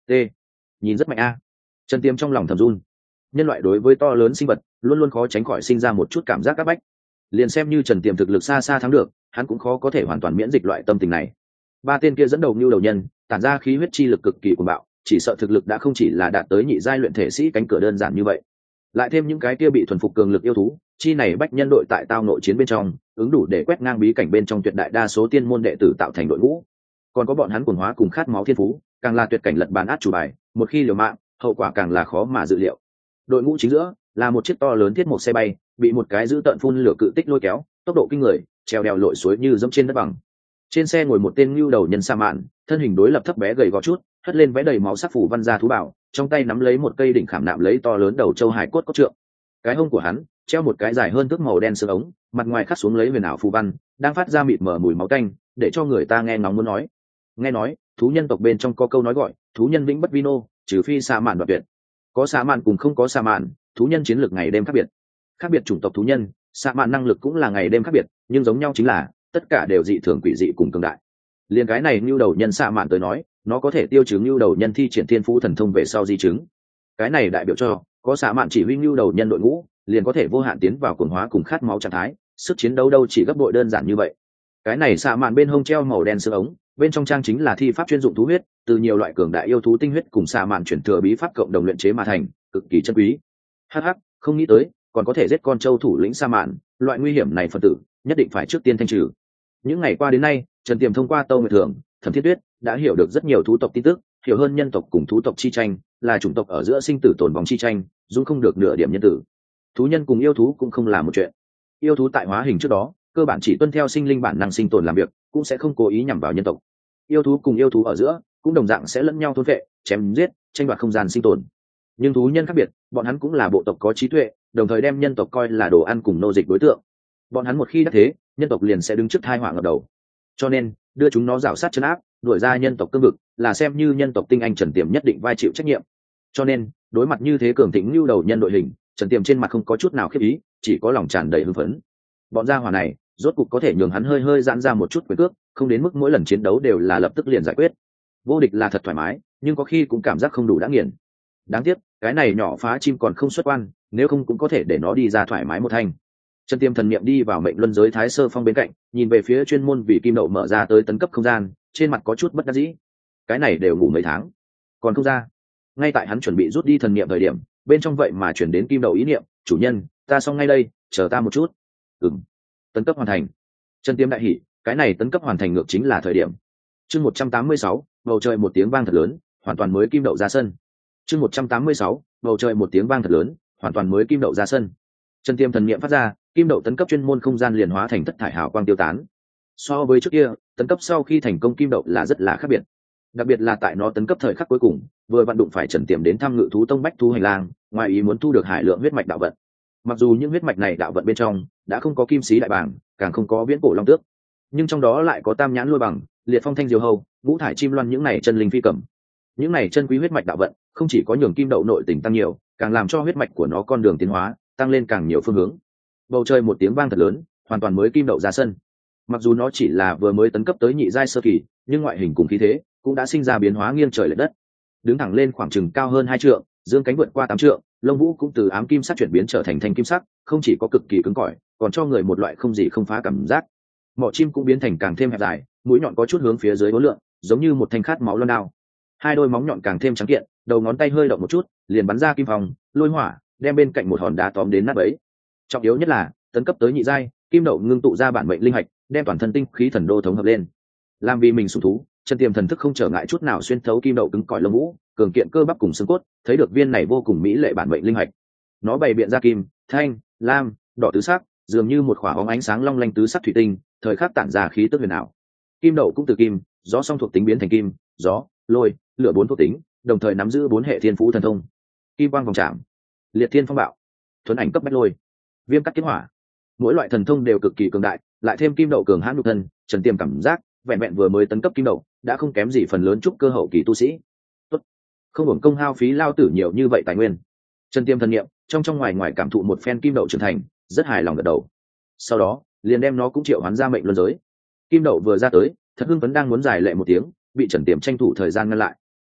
t nhìn rất mạnh a. Trần Tiêm trong lòng thầm run. Nhân loại đối với to lớn sinh vật luôn luôn khó tránh khỏi sinh ra một chút cảm giác áp bách. Liền xem như Trần Tiêm thực lực xa xa thắng được, hắn cũng khó có thể hoàn toàn miễn dịch loại tâm tình này. Ba tên kia dẫn đầu Nưu Đầu Nhân, tản ra khí huyết chi lực cực kỳ cuồng bạo, chỉ sợ thực lực đã không chỉ là đạt tới nhị giai luyện thể sĩ cánh cửa đơn giản như vậy. Lại thêm những cái kia bị thuần phục cường lực yêu thú, chi này bách nhân đội tại tao nội chiến bên trong, ứng đủ để quét ngang bí cảnh bên trong tuyệt đại đa số tiên môn đệ tử tạo thành đội ngũ. Còn có bọn hắn cuồng hóa cùng khát máu thiên phú, càng là tuyệt cảnh lật bàn át chủ bài, một khi liều mạng, hậu quả càng là khó mà dự liệu. Đội ngũ chính giữa là một chiếc to lớn thiết một xe bay, bị một cái giữ tận phun lửa cự tích lôi kéo, tốc độ kinh người, trèo đèo lội suối như dẫm trên đất bằng. Trên xe ngồi một tên Nưu Đầu Nhân sa mạn, thân hình đối lập thấp bé gầy gò chút, hất lên vẽ đầy máu sắc phủ văn ra thú bảo, trong tay nắm lấy một cây đỉnh khảm nạm lấy to lớn đầu châu hải cốt cốt trượng. Cái hông của hắn treo một cái dài hơn thước màu đen xương ống, mặt ngoài khắc xuống lấy huyền ảo phù văn, đang phát ra mịt mờ mùi máu tanh, để cho người ta nghe ngóng muốn nói. Nghe nói thú nhân tộc bên trong có câu nói gọi thú nhân vĩnh bất vi nô, trừ phi sa mạn đoạt tuyệt. Có sa mạn cùng không có sa mạn, thú nhân chiến lược ngày đêm khác biệt. Khác biệt chủng tộc thú nhân, sa mạn năng lực cũng là ngày đêm khác biệt, nhưng giống nhau chính là tất cả đều dị thường quỷ dị cùng cường đại. Liên cái này Nưu Đầu Nhân sa mạn tới nói, nó có thể tiêu trừ Nưu Đầu Nhân thi triển thiên phú thần thông về sau di chứng. Cái này đại biểu cho có sa mạn chỉ huy Nưu Đầu Nhân đội ngũ, liền có thể vô hạn tiến vào cuồng hóa cùng khát máu trạng thái, sức chiến đấu đâu chỉ gấp bội đơn giản như vậy. Cái này sa mạn bên hông treo màu đen xương ống, bên trong trang chính là thi pháp chuyên dụng thú huyết, từ nhiều loại cường đại yêu thú tinh huyết cùng sa mạn chuyển thừa bí pháp cộng đồng luyện chế mà thành, cực kỳ chân quý. Hắc hắc, không nghĩ tới còn có thể giết con trâu thủ lĩnh sa mạn, loại nguy hiểm này phân tử nhất định phải trước tiên thanh trừ. Những ngày qua đến nay, Trần Tiềm thông qua Tâu Nguyệt Thường, Thẩm Thiết Tuyết đã hiểu được rất nhiều thú tộc tin tức, hiểu hơn nhân tộc cùng thú tộc chi tranh, là chủng tộc ở giữa sinh tử tồn vong chi tranh, dung không được nửa điểm nhân tử. Thú nhân cùng yêu thú cũng không là một chuyện. Yêu thú tại hóa hình trước đó, cơ bản chỉ tuân theo sinh linh bản năng sinh tồn làm việc, cũng sẽ không cố ý nhằm vào nhân tộc. Yêu thú cùng yêu thú ở giữa cũng đồng dạng sẽ lẫn nhau thôn phệ, chém giết, tranh đoạt không gian sinh tồn. Nhưng thú nhân khác biệt, bọn hắn cũng là bộ tộc có trí tuệ, đồng thời đem nhân tộc coi là đồ ăn cùng nô dịch đối tượng. Bọn hắn một khi đã thế, nhân tộc liền sẽ đứng trước tai họa ngập đầu. Cho nên đưa chúng nó rảo sát trấn áp, đuổi ra nhân tộc cương vực, là xem như nhân tộc tinh anh Trần Tiềm nhất định vai chịu trách nhiệm. Cho nên đối mặt như thế cường thịnh Nưu Đầu Nhân đội hình, Trần Tiềm trên mặt không có chút nào khiếp ý, chỉ có lòng tràn đầy hưng phấn. Bọn gia hỏa này rốt cục có thể nhường hắn hơi hơi giãn ra một chút quyền cước, không đến mức mỗi lần chiến đấu đều là lập tức liền giải quyết. Vô địch là thật thoải mái, nhưng có khi cũng cảm giác không đủ đã nghiền. Đáng tiếc cái này nhỏ phá chim còn không xuất quan, nếu không cũng có thể để nó đi ra thoải mái một thanh. Trần Tiêm thần niệm đi vào mệnh luân giới Thái Sơ Phong bên cạnh, nhìn về phía chuyên môn vì kim đậu mở ra tới tấn cấp không gian, trên mặt có chút bất đắc dĩ. Cái này đều ngủ mấy tháng, còn không ra. Ngay tại hắn chuẩn bị rút đi thần niệm thời điểm, bên trong vậy mà chuyển đến kim đậu ý niệm, chủ nhân, ta xong ngay đây, chờ ta một chút. Ừm, tấn cấp hoàn thành. Trần Tiêm đại hỉ, cái này tấn cấp hoàn thành ngược chính là thời điểm. Chương một trăm tám mươi sáu, bầu trời một tiếng vang thật lớn, hoàn toàn mới kim đậu ra sân. Chương một trăm tám mươi sáu, bầu trời một tiếng vang thật lớn, hoàn toàn mới kim đậu ra sân. Trần Tiêm thần niệm phát ra, kim đậu tấn cấp chuyên môn không gian liền hóa thành thất thải hào quang tiêu tán. So với trước kia, tấn cấp sau khi thành công kim đậu là rất là khác biệt. Đặc biệt là tại nó tấn cấp thời khắc cuối cùng, vừa vận đụng phải Trần Tiềm đến thăm ngự thú tông bách thú hành lang, ngoài ý muốn thu được hải lượng huyết mạch đạo vận. Mặc dù những huyết mạch này đạo vận bên trong đã không có kim sĩ đại bảng, càng không có viễn cổ long tước, nhưng trong đó lại có tam nhãn lôi bằng, liệt phong thanh diều hầu, ngũ thải chim loan những này chân linh phi cầm. Những này chân quý huyết mạch đạo vận không chỉ có nhường kim đậu nội tình tăng nhiều, càng làm cho huyết mạch của nó con đường tiến hóa tăng lên càng nhiều phương hướng. Bầu trời một tiếng vang thật lớn, hoàn toàn mới kim đậu ra sân. Mặc dù nó chỉ là vừa mới tấn cấp tới nhị giai sơ kỳ, nhưng ngoại hình cùng khí thế cũng đã sinh ra biến hóa nghiêng trời lệch đất. Đứng thẳng lên khoảng chừng cao hơn hai trượng, dương cánh vượt qua tám trượng, lông vũ cũng từ ám kim sắc chuyển biến trở thành thanh kim sắc, không chỉ có cực kỳ cứng cỏi, còn cho người một loại không gì không phá cảm giác. Mỏ chim cũng biến thành càng thêm hẹp dài, mũi nhọn có chút hướng phía dưới uốn lượn, giống như một thanh khát máu loan đao. Hai đôi móng nhọn càng thêm trắng kiện, đầu ngón tay hơi động một chút, liền bắn ra kim phong, lôi hỏa, đem bên cạnh một hòn đá tóm đến nát bấy. Trọng yếu nhất là tấn cấp tới nhị giai, kim đậu ngưng tụ ra bản mệnh linh hạch, đem toàn thân tinh khí thần đô thống hợp lên. Làm vì mình sủng thú, Trần Tiềm thần thức không trở ngại chút nào xuyên thấu kim đậu cứng cỏi lông vũ, cường kiện cơ bắp cùng xương cốt, thấy được viên này vô cùng mỹ lệ bản mệnh linh hạch. Nó bày biện ra kim, thanh, lam, đỏ tứ sắc, dường như một khỏa bóng ánh sáng long lanh tứ sắc thủy tinh, thời khắc tản ra khí tức huyền ảo. Kim đậu cũng từ kim, gió song thuộc tính biến thành kim, gió, lôi, lửa bốn thuộc tính, đồng thời nắm giữ bốn hệ thiên phú thần thông. Kim quang vòng chạm, liệt thiên phong bạo, thuần ảnh cấp bách lôi, viêm cắt kiếm hỏa. Mỗi loại thần thông đều cực kỳ cường đại, lại thêm kim đậu cường hãn nhục thân, Trần Tiềm cảm giác vẹn vẹn vừa mới tấn cấp kim đậu đã không kém gì phần lớn trúc cơ hậu kỳ tu sĩ. Tốt, không hưởng công hao phí lao tử nhiều như vậy tài nguyên. Trần Tiềm thần niệm trong trong ngoài ngoài cảm thụ một phen kim đậu trưởng thành, rất hài lòng gật đầu. Sau đó liền đem nó cũng triệu hoán ra mệnh luân giới. Kim đậu vừa ra tới, thật hưng phấn đang muốn giải lệ một tiếng, bị Trần Tiềm tranh thủ thời gian ngăn lại.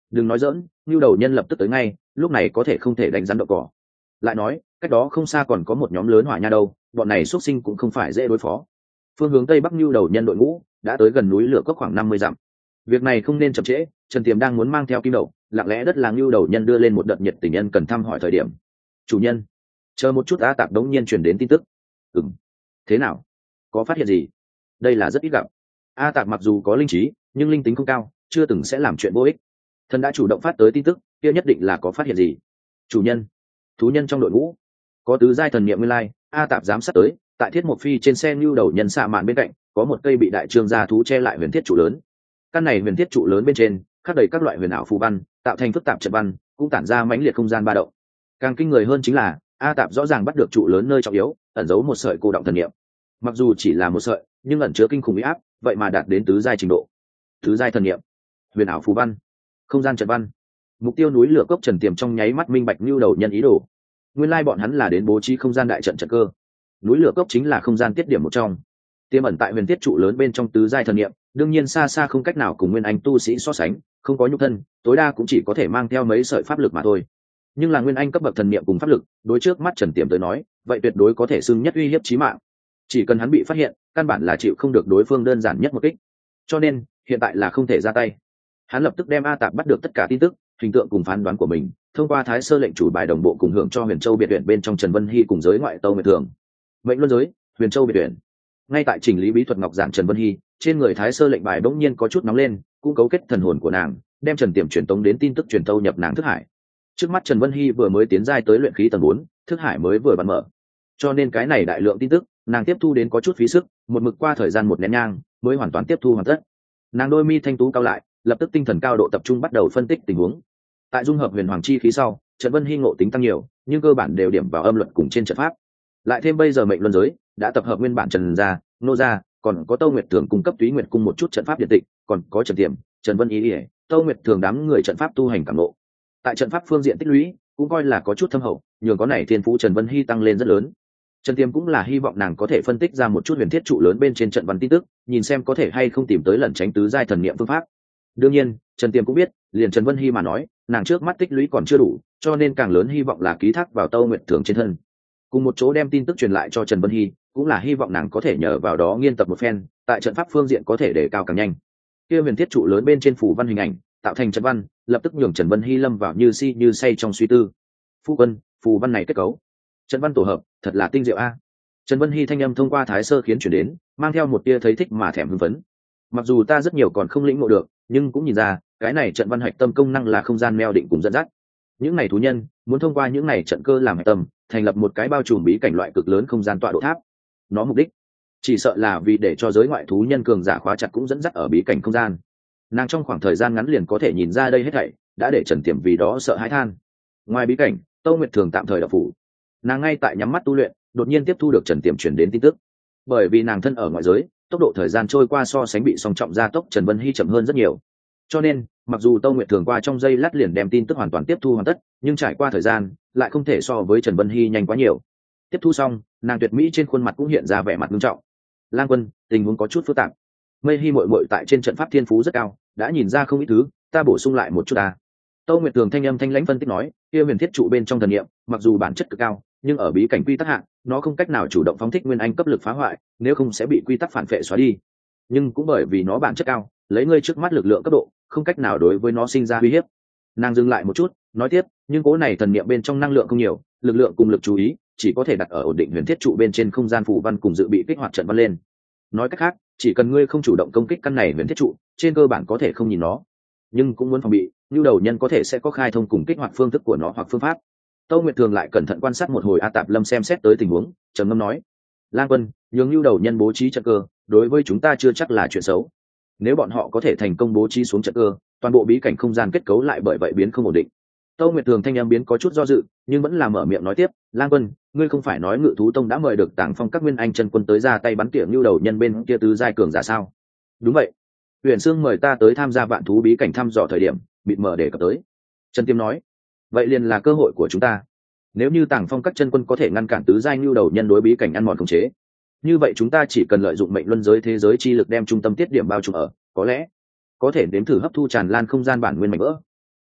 đừng nói dỡn, nhu đầu nhân lập tức tới ngay, lúc này có thể không thể đánh rắn đậu cỏ. Lại nói cách đó không xa còn có một nhóm lớn hỏa nha đâu, bọn này xuất sinh cũng không phải dễ đối phó. Phương hướng tây bắc nhu đầu nhân đội ngũ đã tới gần núi lửa cốc khoảng năm mươi dặm. Việc này không nên chậm trễ, Trần Tiềm đang muốn mang theo kim đậu, lặng lẽ đất làng nhu đầu nhân đưa lên một đợt nhiệt tình nhân cần thăm hỏi thời điểm. Chủ nhân, chờ một chút. A Tạp đống nhiên truyền đến tin tức. Ừm, thế nào, có phát hiện gì? Đây là rất ít gặp. A Tạp mặc dù có linh trí, nhưng linh tính không cao, chưa từng sẽ làm chuyện vô ích. Thần đã chủ động phát tới tin tức, kia nhất định là có phát hiện gì. Chủ nhân, thú nhân trong đội ngũ có tứ giai thần niệm nguyên lai. A Tạp giám sát tới, tại thiết một phi trên xe nhu đầu nhân xạ mạn bên cạnh có một cây bị đại trương gia thú che lại huyền thiết trụ lớn. Căn này huyền thiết trụ lớn bên trên khắc đầy các loại huyền ảo phù văn, tạo thành phức tạp trận văn, cũng tản ra mãnh liệt không gian ba động. Càng kinh người hơn chính là A Tạp rõ ràng bắt được trụ lớn nơi trọng yếu, ẩn giấu một sợi cô động thần niệm. Mặc dù chỉ là một sợi, nhưng ẩn chứa kinh khủng uy áp, vậy mà đạt đến tứ giai trình độ. Tứ giai thần niệm, huyền ảo phù văn, không gian trận văn. Mục tiêu núi lửa cốc Trần Tiềm trong nháy mắt minh bạch nhu đầu nhân ý đồ. Nguyên lai bọn hắn là đến bố trí không gian đại trận trận cơ. Núi lửa cốc chính là không gian tiết điểm một trong, tiềm ẩn tại huyền thiết trụ lớn bên trong tứ giai thần niệm, đương nhiên xa xa không cách nào cùng nguyên anh tu sĩ so sánh, không có nhục thân, tối đa cũng chỉ có thể mang theo mấy sợi pháp lực mà thôi. Nhưng là nguyên anh cấp bậc thần niệm cùng pháp lực, đối trước mắt Trần Tiềm tới nói, vậy tuyệt đối có thể xưng nhất uy hiếp chí mạng. Chỉ cần hắn bị phát hiện, căn bản là chịu không được đối phương đơn giản nhất một kích. Cho nên, hiện tại là không thể ra tay. Hắn lập tức đem A Tạp bắt được tất cả tin tức, hình tượng cùng phán đoán của mình, thông qua Thái Sơ lệnh chủ bài đồng bộ cùng hưởng cho Huyền Châu biệt viện bên trong Trần Vân Hy cùng giới ngoại tâu nguyệt thường. Mệnh luân giới, Huyền Châu biệt viện. Ngay tại chỉnh lý bí thuật ngọc giản Trần Vân Hy, trên người Thái Sơ lệnh bài bỗng nhiên có chút nóng lên, cũng cấu kết thần hồn của nàng, đem Trần Tiềm truyền tống đến tin tức truyền tâu nhập nàng thức hải. Trước mắt Trần Vân Hy vừa mới tiến giai tới luyện khí tầng bốn, thức hải mới vừa bắn mở, cho nên cái này đại lượng tin tức nàng tiếp thu đến có chút phí sức, một mực qua thời gian một nén nhang mới hoàn toàn tiếp thu hoàn tất. Nàng đôi mi thanh tú cao lại, lập tức tinh thần cao độ tập trung bắt đầu phân tích tình huống. Tại dung hợp huyền hoàng chi khí sau, Trần Vân Hy ngộ tính tăng nhiều, nhưng cơ bản đều điểm vào âm luật cùng trên trận pháp. Lại thêm bây giờ mệnh luân giới đã tập hợp nguyên bản Trần gia, nô gia, còn có Tâu Nguyệt Thường cung cấp Túy Nguyệt cung một chút trận pháp điện tịch, còn có Trần Tiềm, Trần Vân Ý, Tâu Nguyệt Thường đám người trận pháp tu hành cảm ngộ. Tại trận pháp phương diện tích lũy cũng coi là có chút thâm hậu, nhường có này thiên phú Trần Vân Hy tăng lên rất lớn. Trần Tiềm cũng là hy vọng nàng có thể phân tích ra một chút huyền thiết trụ lớn bên trên trận văn tin tức, nhìn xem có thể hay không tìm tới lẩn tránh tứ giai thần niệm phương pháp. Đương nhiên, Trần Tiềm cũng biết, liền Trần Vân Hy mà nói, nàng trước mắt tích lũy còn chưa đủ, cho nên càng lớn hy vọng là ký thác vào Tâu Nguyệt Thường trên thân. Cùng một chỗ đem tin tức truyền lại cho Trần Vân Hy, cũng là hy vọng nàng có thể nhờ vào đó nghiên tập một phen, tại trận pháp phương diện có thể đề cao càng nhanh. Kia huyền thiết trụ lớn bên trên phủ văn hình ảnh, tạo thành trận văn, lập tức nhường Trần Vân Hy lâm vào như si như say trong suy tư. Phu quân, phù văn này kết cấu, trận văn tổ hợp, thật là tinh diệu a. Trần Vân Hy thanh âm thông qua Thái Sơ khiến chuyển đến, mang theo một tia thấy thích mà thèm hưng phấn. Mặc dù ta rất nhiều còn không lĩnh ngộ được, nhưng cũng nhìn ra, cái này trận văn hạch tâm công năng là không gian neo định cùng dẫn dắt. Những này thú nhân muốn thông qua những này trận cơ làm hạch tâm, thành lập một cái bao trùm bí cảnh loại cực lớn không gian tọa độ tháp. Nó mục đích chỉ sợ là vì để cho giới ngoại thú nhân cường giả khóa chặt cũng dẫn dắt ở bí cảnh không gian. Nàng trong khoảng thời gian ngắn liền có thể nhìn ra đây hết thảy, đã để Trần Tiềm vì đó sợ hãi than. Ngoài bí cảnh, Tâu Nguyệt Thường tạm thời đọc phủ. Nàng ngay tại nhắm mắt tu luyện, đột nhiên tiếp thu được Trần Tiềm truyền đến tin tức. Bởi vì nàng thân ở ngoại giới, tốc độ thời gian trôi qua so sánh bị song trọng gia tốc Trần Vân Hy chậm hơn rất nhiều. Cho nên, mặc dù Tâu Nguyệt Thường qua trong giây lát liền đem tin tức hoàn toàn tiếp thu hoàn tất, nhưng trải qua thời gian, lại không thể so với Trần Vân Hy nhanh quá nhiều. Tiếp thu xong, nàng tuyệt mỹ trên khuôn mặt cũng hiện ra vẻ mặt nghiêm trọng. Lang Quân, tình huống có chút phức tạp. Mây Hy muội muội tại trên trận pháp thiên phú rất cao, đã nhìn ra không ít thứ, ta bổ sung lại một chút ta. Tâu Nguyệt Thường thanh âm thanh lãnh phân tích nói, kia huyền thiết trụ bên trong thần niệm, mặc dù bản chất cực cao, nhưng ở bí cảnh quy tắc hạ, nó không cách nào chủ động phóng thích nguyên anh cấp lực phá hoại, nếu không sẽ bị quy tắc phản phệ xóa đi. Nhưng cũng bởi vì nó bản chất cao, lấy ngươi trước mắt lực lượng cấp độ, không cách nào đối với nó sinh ra uy hiếp. Nàng dừng lại một chút, nói tiếp, nhưng cố này thần niệm bên trong năng lượng không nhiều, lực lượng cùng lực chú ý chỉ có thể đặt ở ổn định huyền thiết trụ bên trên không gian phù văn cùng dự bị kích hoạt trận văn lên. Nói cách khác, chỉ cần ngươi không chủ động công kích căn này huyền thiết trụ, trên cơ bản có thể không nhìn nó, nhưng cũng muốn phòng bị, nhu đầu nhân có thể sẽ có khai thông cùng kích hoạt phương thức của nó hoặc phương pháp. Tâu Nguyệt Thường lại cẩn thận quan sát một hồi A Tạp Lâm xem xét tới tình huống, trầm ngâm nói: Lang Quân, nhường nhu đầu nhân bố trí trận cơ, đối với chúng ta chưa chắc là chuyện xấu. Nếu bọn họ có thể thành công bố trí xuống trận cơ, toàn bộ bí cảnh không gian kết cấu lại bởi vậy biến không ổn định. Tâu Nguyệt Thường thanh em biến có chút do dự, nhưng vẫn là mở miệng nói tiếp: Lang Quân, ngươi không phải nói Ngự Thú Tông đã mời được Tàng Phong các nguyên anh chân quân tới ra tay bắn tỉa nhu đầu nhân bên kia tứ giai cường giả sao? Đúng vậy. Huyền Sương mời ta tới tham gia vạn thú bí cảnh thăm dò thời điểm, bịt mờ để cập tới. Trần Tiêm nói: Vậy liền là cơ hội của chúng ta. Nếu như Tàng Phong các chân quân có thể ngăn cản tứ giai nhu đầu nhân đối bí cảnh ăn mòn khống chế, như vậy chúng ta chỉ cần lợi dụng mệnh luân giới thế giới chi lực đem trung tâm tiết điểm bao trùm ở, có lẽ có thể đếm thử hấp thu tràn lan không gian bản nguyên mảnh vỡ.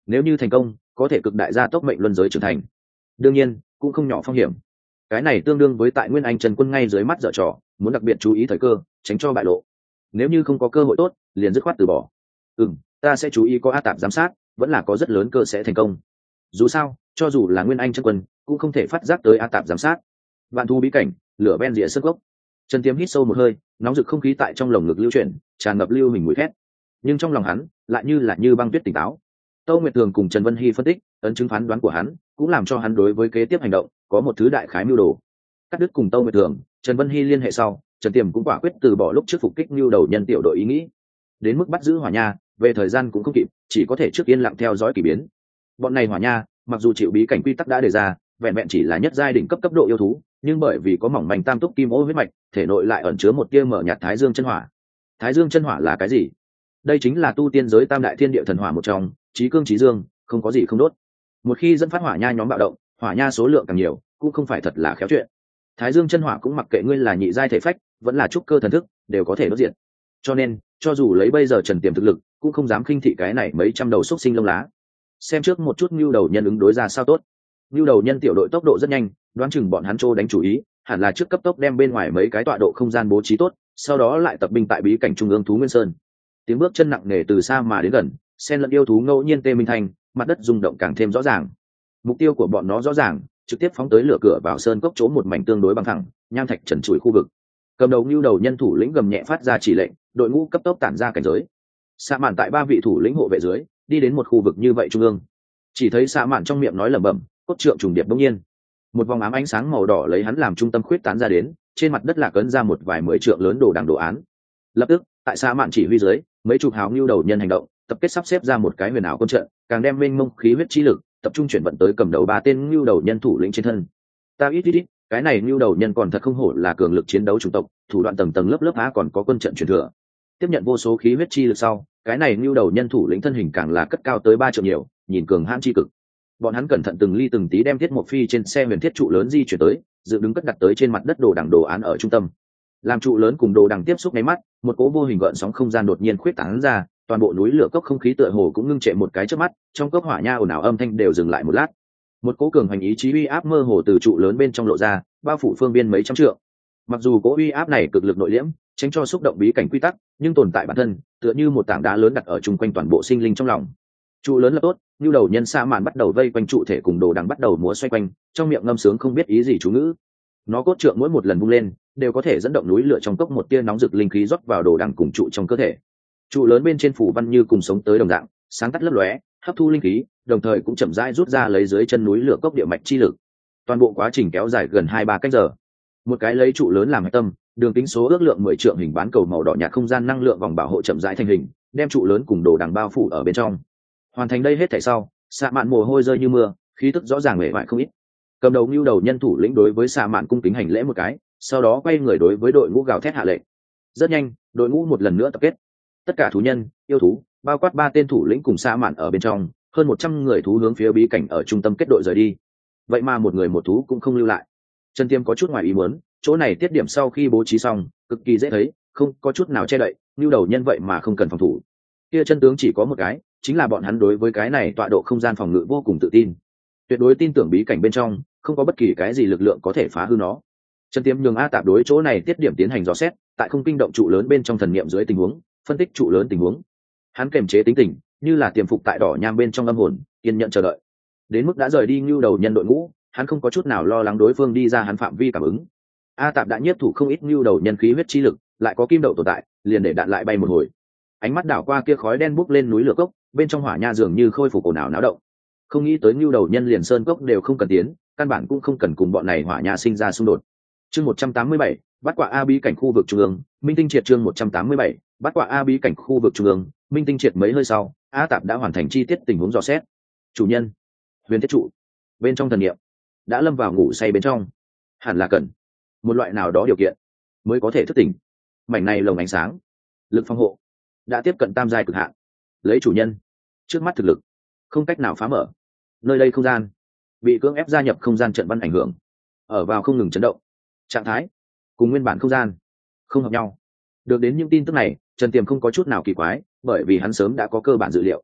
nếu như thành công có thể cực đại gia tốc mệnh luân giới trưởng thành, đương nhiên cũng không nhỏ phong hiểm. Cái này tương đương với tại Nguyên Anh Trần Quân ngay dưới mắt dở trò, muốn đặc biệt chú ý thời cơ, tránh cho bại lộ. Nếu như không có cơ hội tốt liền dứt khoát từ bỏ. Ừm, ta sẽ chú ý có A Tạp giám sát, vẫn là có rất lớn cơ sẽ thành công. Dù sao cho dù là Nguyên Anh Trần Quân cũng không thể phát giác tới A Tạp giám sát. Vạn thú bí cảnh, lửa ven rìa sơn gốc. Trần Tiêm hít sâu một hơi, nóng rực không khí tại trong lồng ngực lưu chuyển, tràn ngập lưu hình mùi khét. Nhưng trong lòng hắn lại như là như băng tuyết tỉnh táo. Tâu Nguyệt Thường cùng Trần Vân Hy phân tích, ấn chứng phán đoán của hắn, cũng làm cho hắn đối với kế tiếp hành động có một thứ đại khái mưu đồ. Cắt đứt cùng Tâu Nguyệt Thường, Trần Vân Hy liên hệ sau, Trần Tiềm cũng quả quyết từ bỏ lúc trước phục kích mưu đầu nhân tiểu đội ý nghĩ. Đến mức bắt giữ Hỏa Nha, về thời gian cũng không kịp, chỉ có thể trước yên lặng theo dõi kỳ biến. Bọn này Hỏa Nha, mặc dù chịu bí cảnh quy tắc đã đề ra, vẹn vẹn chỉ là nhất giai đỉnh cấp cấp độ yêu thú, nhưng bởi vì có mỏng manh tam túc kim ô huyết mạch, thể nội lại ẩn chứa một tia mở nhạt Thái Dương chân hỏa. Thái Dương chân hỏa là cái gì? Đây chính là tu tiên giới tam đại thiên địa thần hỏa một trong, chí cương chí dương, không có gì không đốt. Một khi dẫn phát Hỏa Nha nhóm bạo động, Hỏa Nha số lượng càng nhiều, cũng không phải thật là khéo chuyện. Thái Dương chân hỏa cũng mặc kệ ngươi là nhị giai thể phách, vẫn là trúc cơ thần thức, đều có thể đốt diệt. Cho nên, cho dù lấy bây giờ Trần Tiềm thực lực, cũng không dám khinh thị cái này mấy trăm đầu xúc sinh lông lá. Xem trước một chút nưu đầu nhân ứng đối ra sao tốt. Nưu đầu nhân tiểu đội tốc độ rất nhanh, đoán chừng bọn hắn trô đánh chủ ý, hẳn là trước cấp tốc đem bên ngoài mấy cái tọa độ không gian bố trí tốt, sau đó lại tập binh tại bí cảnh trung ương thú Nguyên Sơn. Tiếng bước chân nặng nề từ xa mà đến gần, xen lẫn yêu thú ngẫu nhiên tê minh thành, mặt đất rung động càng thêm rõ ràng. Mục tiêu của bọn nó rõ ràng, trực tiếp phóng tới lửa cửa vào sơn cốc chỗ một mảnh tương đối bằng thẳng, nham thạch trần trụi khu vực. Cầm đầu nưu đầu nhân thủ lĩnh gầm nhẹ phát ra chỉ lệnh, đội ngũ cấp tốc tản ra cảnh giới. Sa Mạn tại ba vị thủ lĩnh hộ vệ dưới, đi đến một khu vực như vậy trung ương. Chỉ thấy Sa Mạn trong miệng nói lẩm bẩm, cốt trượng trùng điệp bỗng nhiên, một vòng ám ánh sáng màu đỏ lấy hắn làm trung tâm khuyết tán ra đến, trên mặt đất lạc ấn ra một vài mười trượng lớn đồ đằng đồ án. Lập tức, tại Sa Mạn chỉ huy dưới, mấy chục hào nưu đầu nhân hành động, tập kết sắp xếp ra một cái huyền ảo quân trận, càng đem mênh mông khí huyết chi lực tập trung chuyển vận tới cầm đầu ba tên nưu đầu nhân thủ lĩnh trên thân. Ta ít ít ít, cái này nưu đầu nhân còn thật không hổ là cường lực chiến đấu chủng tộc, thủ đoạn tầng tầng lớp lớp há còn có quân trận truyền thừa. Tiếp nhận vô số khí huyết chi lực sau, cái này nưu đầu nhân thủ lĩnh thân hình càng là cất cao tới ba trượng nhiều, nhìn cường hãn chi cực. Bọn hắn cẩn thận từng ly từng tí đem thiết một phi trên xe huyền thiết trụ lớn di chuyển tới, dựng đứng cất đặt tới trên mặt đất đồ đằng đồ án ở trung tâm. Làm trụ lớn cùng đồ đằng tiếp xúc nháy mắt, một cỗ vô hình gợn sóng không gian đột nhiên khuyết tán ra, toàn bộ núi lửa cốc không khí tựa hồ cũng ngưng trệ một cái trước mắt, trong cốc hỏa nha ồn ào âm thanh đều dừng lại một lát. Một cỗ cường hành ý chí uy áp mơ hồ từ trụ lớn bên trong lộ ra, bao phủ phương biên mấy trăm trượng. Mặc dù cỗ uy áp này cực lực nội liễm, tránh cho xúc động bí cảnh quy tắc, nhưng tồn tại bản thân, tựa như một tảng đá lớn đặt ở chung quanh toàn bộ sinh linh trong lòng. Trụ lớn là tốt, như đầu nhân Sa Mạn bắt đầu vây quanh trụ thể cùng đồ đằng bắt đầu múa xoay quanh, trong miệng ngâm sướng không biết ý gì chú ngữ. Nó cốt trượng mỗi một lần vung lên, đều có thể dẫn động núi lửa trong cốc một tia nóng rực linh khí rót vào đồ đằng cùng trụ trong cơ thể. Trụ lớn bên trên phủ văn như cùng sống tới đồng dạng, sáng tắt lấp lóe, hấp thu linh khí, đồng thời cũng chậm rãi rút ra lấy dưới chân núi lửa cốc địa mạch chi lực. Toàn bộ quá trình kéo dài gần hai ba cách giờ. Một cái lấy trụ lớn làm hạch tâm, đường kính số ước lượng mười trượng hình bán cầu màu đỏ nhạt không gian năng lượng vòng bảo hộ chậm rãi thành hình, đem trụ lớn cùng đồ đằng bao phủ ở bên trong. Hoàn thành đây hết thảy sau, Sa Mạn mồ hôi rơi như mưa, khí tức rõ ràng mệt mỏi không ít. Cầm đầu nưu đầu nhân thủ lĩnh đối với Sa Mạn cung kính hành lễ một cái, sau đó quay người đối với đội ngũ gào thét hạ lệnh. Rất nhanh, đội ngũ một lần nữa tập kết. Tất cả thú nhân, yêu thú, bao quát ba tên thủ lĩnh cùng Sa Mạn ở bên trong, hơn một trăm người thú hướng phía bí cảnh ở trung tâm kết đội rời đi. Vậy mà một người một thú cũng không lưu lại. Trần Tiêm có chút ngoài ý muốn, chỗ này tiết điểm sau khi bố trí xong, cực kỳ dễ thấy, không có chút nào che đậy, nưu đầu nhân vậy mà không cần phòng thủ. Kia chân tướng chỉ có một cái, chính là bọn hắn đối với cái này tọa độ không gian phòng ngự vô cùng tự tin, tuyệt đối tin tưởng bí cảnh bên trong không có bất kỳ cái gì lực lượng có thể phá hư nó. Trần Tiêm nhường A Tạp đối chỗ này tiết điểm tiến hành dò xét, tại không kinh động trụ lớn bên trong thần niệm dưới tình huống, phân tích trụ lớn tình huống. Hắn kiềm chế tính tình, như là tiềm phục tại đỏ nham bên trong âm hồn, kiên nhận chờ đợi. Đến mức đã rời đi nưu đầu nhân đội ngũ, hắn không có chút nào lo lắng đối phương đi ra hắn phạm vi cảm ứng. A Tạp đã nhiếp thủ không ít nưu đầu nhân khí huyết chi lực, lại có kim đậu tồn tại, liền để đạn lại bay một hồi. Ánh mắt đảo qua kia khói đen bốc lên núi lửa cốc, bên trong hỏa nha dường như khôi phục ồn ào náo động. Không nghĩ tới nưu đầu nhân liền sơn cốc đều không cần tiến, căn bản cũng không cần cùng bọn này hỏa nha sinh ra xung đột. Chương một trăm tám mươi bảy, bắt quả A bí cảnh khu vực trung ương, minh tinh triệt. Chương một trăm tám mươi bảy, bắt quả A bí cảnh khu vực trung ương, minh tinh triệt. Mấy hơi sau, A Tạp đã hoàn thành chi tiết tình huống dò xét. Chủ nhân, huyền thiết trụ, bên trong thần niệm đã lâm vào ngủ say bên trong, hẳn là cần một loại nào đó điều kiện mới có thể thức tỉnh. Mảnh này lồng ánh sáng, lực phòng hộ đã tiếp cận tam giai cực hạn. Lấy chủ nhân trước mắt thực lực, không cách nào phá mở. Nơi đây không gian bị cưỡng ép gia nhập không gian trận văn ảnh hưởng, ở vào không ngừng chấn động trạng thái, cùng nguyên bản không gian không hợp nhau. Được đến những tin tức này, Trần Tiềm không có chút nào kỳ quái, bởi vì hắn sớm đã có cơ bản dự liệu.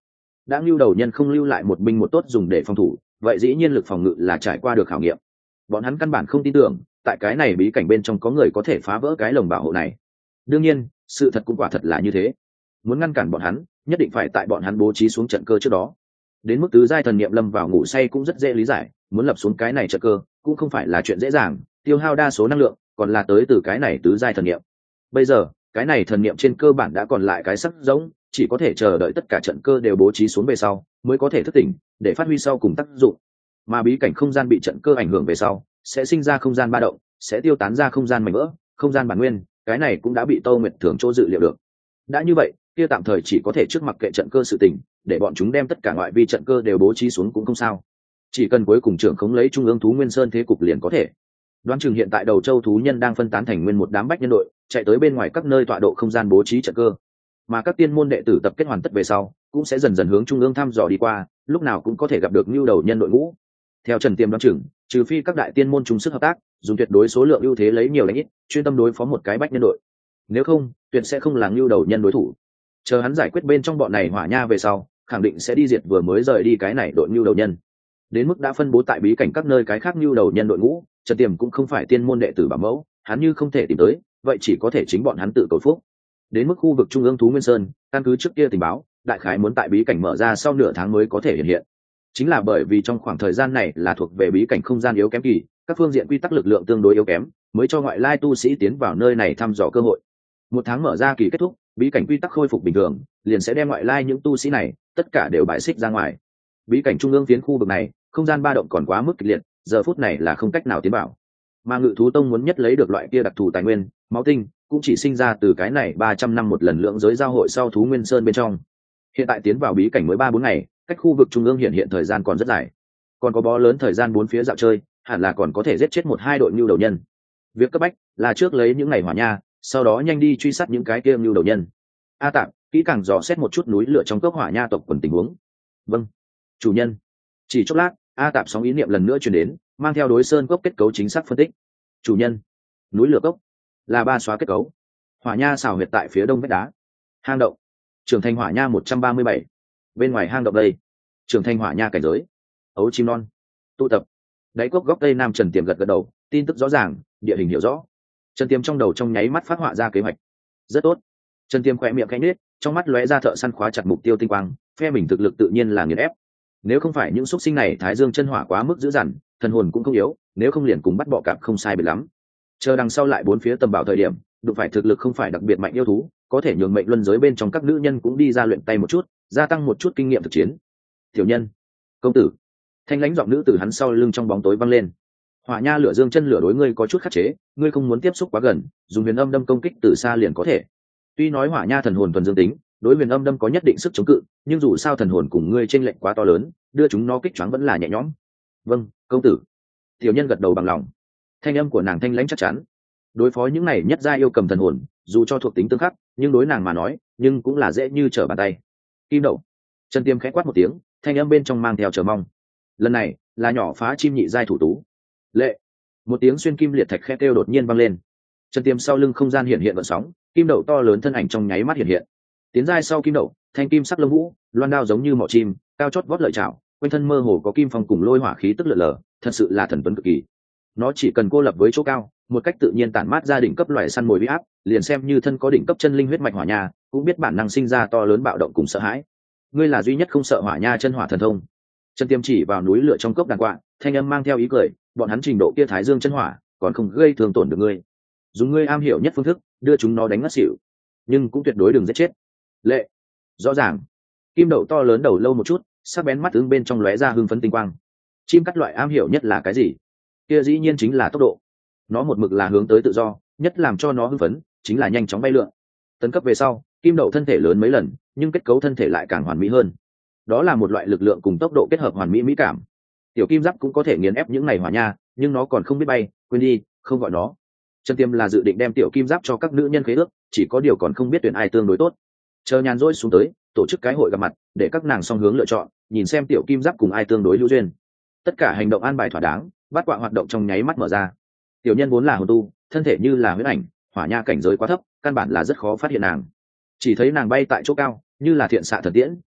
đã ngưu đầu nhân không lưu lại một binh một tốt dùng để phòng thủ, vậy dĩ nhiên lực phòng ngự là trải qua được khảo nghiệm. Bọn hắn căn bản không tin tưởng tại cái này bí cảnh bên trong có người có thể phá vỡ cái lồng bảo hộ này. Đương nhiên sự thật cũng quả thật là như thế. Muốn ngăn cản bọn hắn, nhất định phải tại bọn hắn bố trí xuống trận cơ trước đó. Đến mức tứ giai thần niệm lâm vào ngủ say cũng rất dễ lý giải, muốn lập xuống cái này trận cơ cũng không phải là chuyện dễ dàng, tiêu hao đa số năng lượng còn là tới từ cái này tứ giai thần niệm. Bây giờ cái này thần niệm trên cơ bản đã còn lại cái sắc giống, chỉ có thể chờ đợi tất cả trận cơ đều bố trí xuống về sau mới có thể thức tỉnh để phát huy sau cùng tác dụng. Mà bí cảnh không gian bị trận cơ ảnh hưởng về sau sẽ sinh ra không gian ba động, sẽ tiêu tán ra không gian mảnh vỡ, không gian bản nguyên, cái này cũng đã bị Tô Nguyệt Thường chỗ dự liệu được. Đã như vậy kia tạm thời chỉ có thể trước mặc kệ trận cơ sự tình, để bọn chúng đem tất cả ngoại vi trận cơ đều bố trí xuống cũng không sao, chỉ cần cuối cùng trưởng khống lấy trung ương thú nguyên sơn thế cục liền có thể. Đoán chừng hiện tại đầu châu thú nhân đang phân tán thành nguyên một đám bách nhân đội, chạy tới bên ngoài các nơi tọa độ không gian bố trí trận cơ, mà các tiên môn đệ tử tập kết hoàn tất về sau cũng sẽ dần dần hướng trung ương thăm dò đi qua, lúc nào cũng có thể gặp được nhu đầu nhân đội ngũ. Theo Trần Tiêm đoán chừng, trừ phi các đại tiên môn chung sức hợp tác, dùng tuyệt đối số lượng ưu thế lấy nhiều đánh ít, chuyên tâm đối phó một cái bách nhân đội, nếu không tuyệt sẽ không là nhu đầu nhân đối thủ. Chờ hắn giải quyết bên trong bọn này hỏa nha về sau, khẳng định sẽ đi diệt vừa mới rời đi cái này đội nhu đầu nhân. Đến mức đã phân bố tại bí cảnh các nơi cái khác nhu đầu nhân đội ngũ, Trần Tiềm cũng không phải tiên môn đệ tử bảo mẫu, hắn như không thể tìm tới, vậy chỉ có thể chính bọn hắn tự cầu phúc. Đến mức khu vực trung ương thú nguyên sơn, căn cứ trước kia tình báo, đại khái muốn tại bí cảnh mở ra sau nửa tháng mới có thể hiện hiện. Chính là bởi vì trong khoảng thời gian này là thuộc về bí cảnh không gian yếu kém kỳ, các phương diện quy tắc lực lượng tương đối yếu kém, mới cho ngoại lai tu sĩ tiến vào nơi này thăm dò cơ hội. Một tháng mở ra kỳ kết thúc, bí cảnh quy tắc khôi phục bình thường, liền sẽ đem ngoại lai những tu sĩ này tất cả đều bài xích ra ngoài. Bí cảnh trung ương phiến khu vực này, không gian ba động còn quá mức kịch liệt, giờ phút này là không cách nào tiến vào. Mà Ngự thú tông muốn nhất lấy được loại kia đặc thù tài nguyên, máu tinh, cũng chỉ sinh ra từ cái này ba trăm năm một lần lượng giới giao hội sau thú nguyên sơn bên trong. Hiện tại tiến vào bí cảnh mới ba bốn ngày, cách khu vực trung ương hiện hiện thời gian còn rất dài, còn có bó lớn thời gian bốn phía dạo chơi, hẳn là còn có thể giết chết một hai đội nhu đầu nhân. Việc cấp bách là trước lấy những ngày hỏa nha, sau đó nhanh đi truy sát những cái kia nhu đầu nhân. A Tạm, kỹ càng dò xét một chút núi lửa trong cốc hỏa nha tộc quần tình huống. Vâng, chủ nhân. Chỉ chốc lát, A Tạm sóng ý niệm lần nữa truyền đến, mang theo đối sơn cốc kết cấu chính xác phân tích. Chủ nhân, núi lửa cốc là ba xóa kết cấu, hỏa nha xào huyệt tại phía đông vách đá. Hang động, trưởng thành hỏa nha một trăm ba mươi bảy. Bên ngoài hang động đây, trưởng thành hỏa nha cảnh giới, ấu chim non tụ tập. Đáy cốc góc tây nam. Trần Tiềm gật gật đầu, tin tức rõ ràng, địa hình hiểu rõ. Trần Tiềm trong đầu trong nháy mắt phát họa ra kế hoạch. Rất tốt. Trần Tiềm khỏe miệng khẽ nhếch, trong mắt lóe ra thợ săn khóa chặt mục tiêu tinh quang, phe mình thực lực tự nhiên là nghiền ép. Nếu không phải những xúc sinh này thái dương chân hỏa quá mức dữ dằn, thần hồn cũng không yếu, nếu không liền cùng bắt bọ cạp không sai biệt lắm. Chờ đằng sau lại bốn phía tầm bảo thời điểm, đụng phải thực lực không phải đặc biệt mạnh yêu thú, có thể nhường mệnh luân giới bên trong các nữ nhân cũng đi ra luyện tay một chút, gia tăng một chút kinh nghiệm thực chiến. Tiểu nhân, công tử. Thanh lãnh giọng nữ từ hắn sau lưng trong bóng tối vang lên. Hỏa nha lửa dương chân lửa đối ngươi có chút khắc chế, ngươi không muốn tiếp xúc quá gần, dùng huyền âm đâm công kích từ xa liền có thể. Tuy nói hỏa nha thần hồn thuần dương tính, đối huyền âm đâm có nhất định sức chống cự, nhưng dù sao thần hồn cùng ngươi chênh lệch quá to lớn, đưa chúng nó kích choáng vẫn là nhẹ nhõm. Vâng, công tử. Tiểu nhân gật đầu bằng lòng. Thanh âm của nàng thanh lãnh chắc chắn. Đối phó những này nhất gia yêu cầm thần hồn, dù cho thuộc tính tương khắc, nhưng đối nàng mà nói, nhưng cũng là dễ như trở bàn tay. Kim đậu. Trần Tiêm khẽ quát một tiếng, thanh âm bên trong mang theo chờ mong. Lần này là nhỏ phá chim nhị giai thủ tú. Lệ. Một tiếng xuyên kim liệt thạch khẽ kêu đột nhiên vang lên. Trần Tiêm sau lưng không gian hiện hiện vận sóng, kim đậu to lớn thân ảnh trong nháy mắt hiện hiện. Tiến giai sau kim đậu, thanh kim sắc lông vũ, loan đao giống như mỏ chim, cao chót vót lợi chảo, quanh thân mơ hồ có kim phong cùng lôi hỏa khí tức lượn lờ, thật sự là thần tuấn cực kỳ. Nó chỉ cần cô lập với chỗ cao, một cách tự nhiên tản mát ra đỉnh cấp loài săn mồi uy áp, liền xem như thân có đỉnh cấp chân linh huyết mạch hỏa nha, cũng biết bản năng sinh ra to lớn bạo động cùng sợ hãi. Ngươi là duy nhất không sợ hỏa nha chân hỏa thần thông. Trần Tiêm chỉ vào núi lửa trong cốc đàn quạ, thanh âm mang theo ý cười, bọn hắn trình độ kia thái dương chân hỏa, còn không gây thương tổn được ngươi. Dùng ngươi am hiểu nhất phương thức, đưa chúng nó đánh ngất xỉu, nhưng cũng tuyệt đối đừng giết chết. Lệ. Rõ ràng. Kim đậu to lớn đầu lâu một chút, sắc bén mắt ứng bên trong lóe ra hưng phấn tinh quang. Chim cắt loại am hiểu nhất là cái gì? Kia dĩ nhiên chính là tốc độ. Nó một mực là hướng tới tự do, nhất làm cho nó hưng phấn chính là nhanh chóng bay lượn. Tấn cấp về sau, kim đậu thân thể lớn mấy lần, nhưng kết cấu thân thể lại càng hoàn mỹ hơn. Đó là một loại lực lượng cùng tốc độ kết hợp hoàn mỹ mỹ cảm. Tiểu kim giáp cũng có thể nghiền ép những này hỏa nha, nhưng nó còn không biết bay, quên đi, không gọi nó. Trần Tiêm là dự định đem tiểu kim giáp cho các nữ nhân khế ước, chỉ có điều còn không biết tuyển ai tương đối tốt. Chờ nhàn rỗi xuống tới, tổ chức cái hội gặp mặt, để các nàng song hướng lựa chọn, nhìn xem tiểu kim giáp cùng ai tương đối hữu duyên. Tất cả hành động an bài thỏa đáng, bát quạ hoạt động trong nháy mắt mở ra. Tiểu nhân vốn là hồn tu, thân thể như là huyễn ảnh, hỏa nha cảnh giới quá thấp, căn bản là rất khó phát hiện nàng. Chỉ thấy nàng bay tại chỗ cao, như là thiện xạ thần tiễn,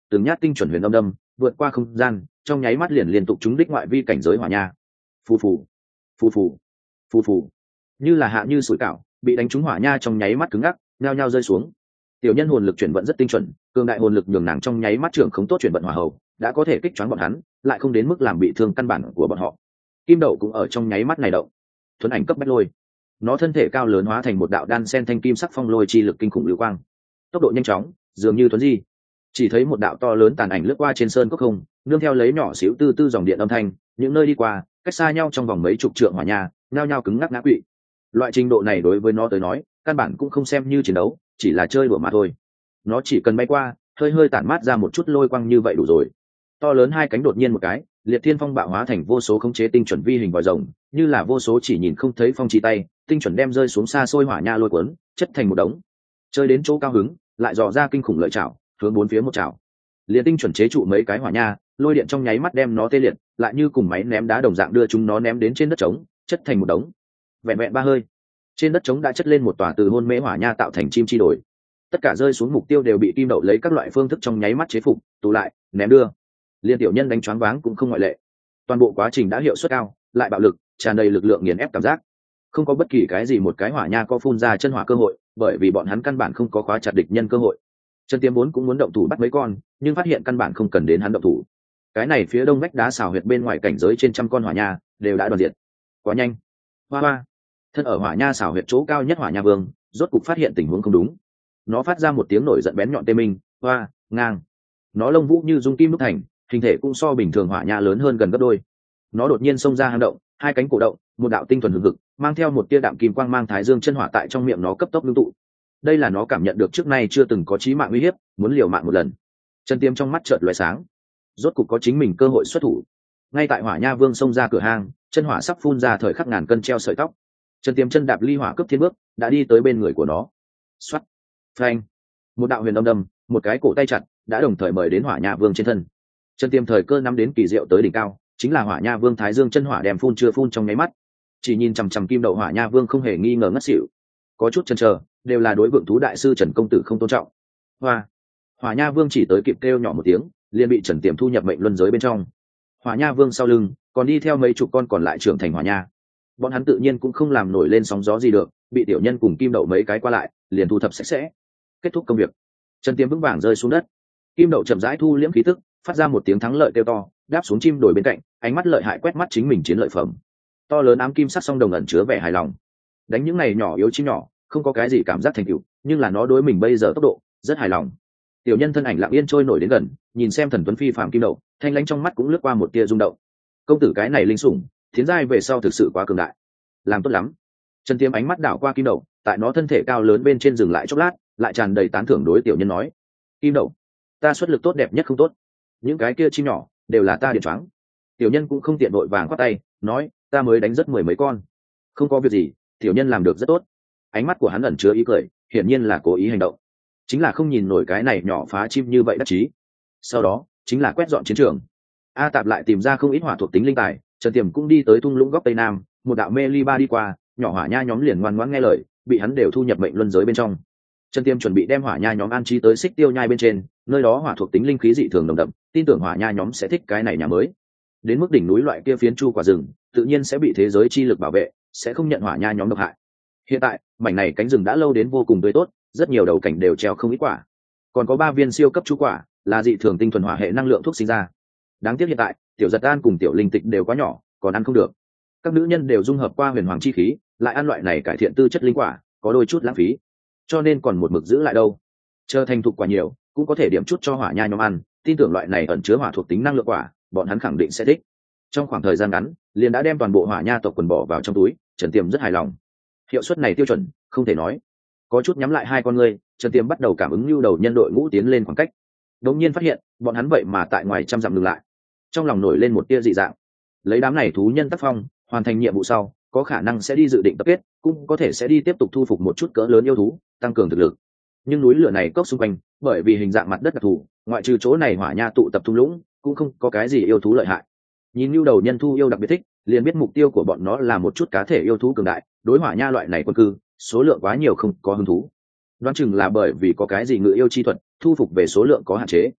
từng nhát tinh chuẩn huyền âm đâm vượt qua không gian, trong nháy mắt liền liên tục trúng đích ngoại vi cảnh giới hỏa nha. Phù phù, phù phù, phù phù, như là hạ như sủi cảo, bị đánh trúng hỏa nha trong nháy mắt cứng ngắc, nhao nhao rơi xuống. Tiểu nhân hồn lực chuyển vận rất tinh chuẩn, cường đại hồn lực nhường nàng trong nháy mắt trưởng không tốt chuyển vận hỏa hầu, đã có thể kích choáng bọn hắn, lại không đến mức làm bị thương căn bản của bọn họ. Kim đậu cũng ở trong nháy mắt này động. Thuấn ảnh cấp bách lôi, nó thân thể cao lớn hóa thành một đạo đan sen thanh kim sắc phong lôi chi lực kinh khủng lưu quang, tốc độ nhanh chóng dường như thuấn di. Chỉ thấy một đạo to lớn tàn ảnh lướt qua trên sơn cốc không, nương theo lấy nhỏ xíu tư tư dòng điện âm thanh, những nơi đi qua cách xa nhau trong vòng mấy chục trượng hỏa nha nhao nhao cứng ngắc ngã quỵ. Loại trình độ này đối với nó tới nói căn bản cũng không xem như chiến đấu, chỉ là chơi đùa mà thôi. Nó chỉ cần bay qua hơi hơi tản mát ra một chút lôi quang như vậy đủ rồi. To lớn hai cánh đột nhiên một cái, liệt thiên phong bạo hóa thành vô số khống chế tinh chuẩn vi hình vòi rồng, như là vô số chỉ nhìn không thấy phong chỉ tay, tinh chuẩn đem rơi xuống xa xôi hỏa nha lôi cuốn chất thành một đống. Chơi đến chỗ cao hứng lại dò ra kinh khủng lợi chảo, hướng bốn phía một chảo, liền tinh chuẩn chế trụ mấy cái hỏa nha, lôi điện trong nháy mắt đem nó tê liệt, lại như cùng máy ném đá đồng dạng đưa chúng nó ném đến trên đất trống, chất thành một đống. Vẹn vẹn ba hơi, trên đất trống đã chất lên một tòa từ hôn mê hỏa nha tạo thành chim chi đổi. Tất cả rơi xuống mục tiêu đều bị kim đậu lấy các loại phương thức trong nháy mắt chế phục, tụ lại, ném đưa. Liên tiểu nhân đánh choáng váng cũng không ngoại lệ. Toàn bộ quá trình đã hiệu suất cao, lại bạo lực, tràn đầy lực lượng nghiền ép cảm giác. Không có bất kỳ cái gì một cái hỏa nha có phun ra chân hỏa cơ hội, bởi vì bọn hắn căn bản không có khóa chặt địch nhân cơ hội. Trần Tiêm vốn cũng muốn động thủ bắt mấy con, nhưng phát hiện căn bản không cần đến hắn động thủ. Cái này phía đông vách đá xào huyệt bên ngoài cảnh giới trên trăm con hỏa nha đều đã đoàn diệt. Quá nhanh. Hoa hoa. Thân ở hỏa nha xào huyệt chỗ cao nhất hỏa nha vương, rốt cục phát hiện tình huống không đúng. Nó phát ra một tiếng nổi giận bén nhọn tê minh, hoa, ngang. Nó lông vũ như dung kim đúc thành, hình thể cũng so bình thường hỏa nha lớn hơn gần gấp đôi. Nó đột nhiên xông ra hang động, hai cánh cổ động, một đạo tinh thuần hừng hực, mang theo một tia đạm kim quang mang thái dương chân hỏa tại trong miệng nó cấp tốc ngưng tụ. Đây là nó cảm nhận được trước nay chưa từng có chí mạng uy hiếp, muốn liều mạng một lần. Chân Tiêm trong mắt chợt lóe sáng, rốt cục có chính mình cơ hội xuất thủ. Ngay tại hỏa nha vương xông ra cửa hang, chân hỏa sắp phun ra thời khắc ngàn cân treo sợi tóc. Chân Tiêm chân đạp ly hỏa cướp thiên bước, đã đi tới bên người của nó. Xoát, phanh, một đạo huyền âm đâm, một cái cổ tay chặt, đã đồng thời mời đến hỏa nha vương trên thân. Chân Tiêm thời cơ nắm đến kỳ diệu tới đỉnh cao, chính là hỏa nha vương thái dương chân hỏa đem phun chưa phun trong nháy mắt. Chỉ nhìn chằm chằm kim đậu hỏa nha vương không hề nghi ngờ ngất xỉu, có chút chần chờ, đều là đối vượng thú đại sư Trần công tử không tôn trọng. Hoa, hỏa nha vương chỉ tới kịp kêu nhỏ một tiếng, liền bị Trần Tiềm thu nhập mệnh luân giới bên trong. Hỏa nha vương sau lưng còn đi theo mấy chục con còn lại trưởng thành hỏa nha, bọn hắn tự nhiên cũng không làm nổi lên sóng gió gì được, bị tiểu nhân cùng kim đậu mấy cái qua lại liền thu thập sạch sẽ. Kết thúc công việc, Trần Tiềm vững vàng rơi xuống đất. Kim đậu chậm rãi thu liễm khí tức, phát ra một tiếng thắng lợi kêu to, đáp xuống chim đổi bên cạnh, ánh mắt lợi hại quét mắt chính mình chiến lợi phẩm. To lớn ám kim sắc song đồng ẩn chứa vẻ hài lòng. Đánh những này nhỏ yếu chim nhỏ không có cái gì cảm giác thành tựu, nhưng là nó đối mình bây giờ tốc độ rất hài lòng. Tiểu nhân thân ảnh lặng yên trôi nổi đến gần, nhìn xem thần tuấn phi phàm kim đậu, thanh lãnh trong mắt cũng lướt qua một tia rung động. Công tử cái này linh sủng tiến giai về sau thực sự quá cường đại, làm tốt lắm. Trần Tiêm ánh mắt đảo qua kim đậu, tại nó thân thể cao lớn bên trên dừng lại chốc lát, lại tràn đầy tán thưởng đối tiểu nhân nói: Kim đậu, ta xuất lực tốt đẹp nhất không tốt, những cái kia chim nhỏ đều là ta điện choáng. Tiểu nhân cũng không tiện vội vàng khoát tay nói: ta mới đánh rất mười mấy con. Không có việc gì, tiểu nhân làm được rất tốt. Ánh mắt của hắn ẩn chứa ý cười, hiển nhiên là cố ý hành động, chính là không nhìn nổi cái này nhỏ phá chim như vậy đắc chí. Sau đó chính là quét dọn chiến trường. A Tạp lại tìm ra không ít hỏa thuộc tính linh tài, Trần Tiềm cũng đi tới thung lũng góc tây nam, một đạo mê ly ba đi qua, nhỏ hỏa nha nhóm liền ngoan ngoãn nghe lời, bị hắn đều thu nhập mệnh luân giới bên trong. Trần Tiêm chuẩn bị đem hỏa nha nhóm an trí tới xích tiêu nhai bên trên, nơi đó hỏa thuộc tính linh khí dị thường nồng đậm, tin tưởng hỏa nha nhóm sẽ thích cái này nhà mới. Đến mức đỉnh núi loại kia phiến chu quả rừng, tự nhiên sẽ bị thế giới chi lực bảo vệ, sẽ không nhận hỏa nha nhóm độc hại. Hiện tại mảnh này cánh rừng đã lâu đến vô cùng tươi tốt, rất nhiều đầu cảnh đều treo không ít quả, còn có ba viên siêu cấp chu quả là dị thường tinh thuần hỏa hệ năng lượng thuốc sinh ra. Đáng tiếc hiện tại tiểu giật an cùng tiểu linh tịch đều quá nhỏ, còn ăn không được. Các nữ nhân đều dung hợp qua huyền hoàng chi khí, lại ăn loại này cải thiện tư chất linh quả, có đôi chút lãng phí, cho nên còn một mực giữ lại đâu. Chờ thành thục quả nhiều, cũng có thể điểm chút cho hỏa nha nhóm ăn, tin tưởng loại này ẩn chứa hỏa thuộc tính năng lượng quả, bọn hắn khẳng định sẽ thích. Trong khoảng thời gian ngắn, liền đã đem toàn bộ hỏa nha tộc quần bỏ vào trong túi, Trần Tiềm rất hài lòng. Hiệu suất này tiêu chuẩn, không thể nói. Có chút nhắm lại hai con ngươi, Trần Tiềm bắt đầu cảm ứng lưu đầu nhân đội ngũ tiến lên khoảng cách. Đột nhiên phát hiện, bọn hắn vậy mà tại ngoài trăm dặm dừng lại. Trong lòng nổi lên một tia dị dạng. Lấy đám này thú nhân tác phong, hoàn thành nhiệm vụ sau, có khả năng sẽ đi dự định tập kết, cũng có thể sẽ đi tiếp tục thu phục một chút cỡ lớn yêu thú, tăng cường thực lực. Nhưng núi lửa này cốc xung quanh, bởi vì hình dạng mặt đất đặc thù, ngoại trừ chỗ này hỏa nha tụ tập thung lũng, cũng không có cái gì yêu thú lợi hại. Nhìn lưu đầu nhân thu yêu đặc biệt thích, liền biết mục tiêu của bọn nó là một chút cá thể yêu thú cường đại, đối hỏa nha loại này quân cư, số lượng quá nhiều không có hứng thú. Đoán chừng là bởi vì có cái gì ngự yêu chi thuật, thu phục về số lượng có hạn chế.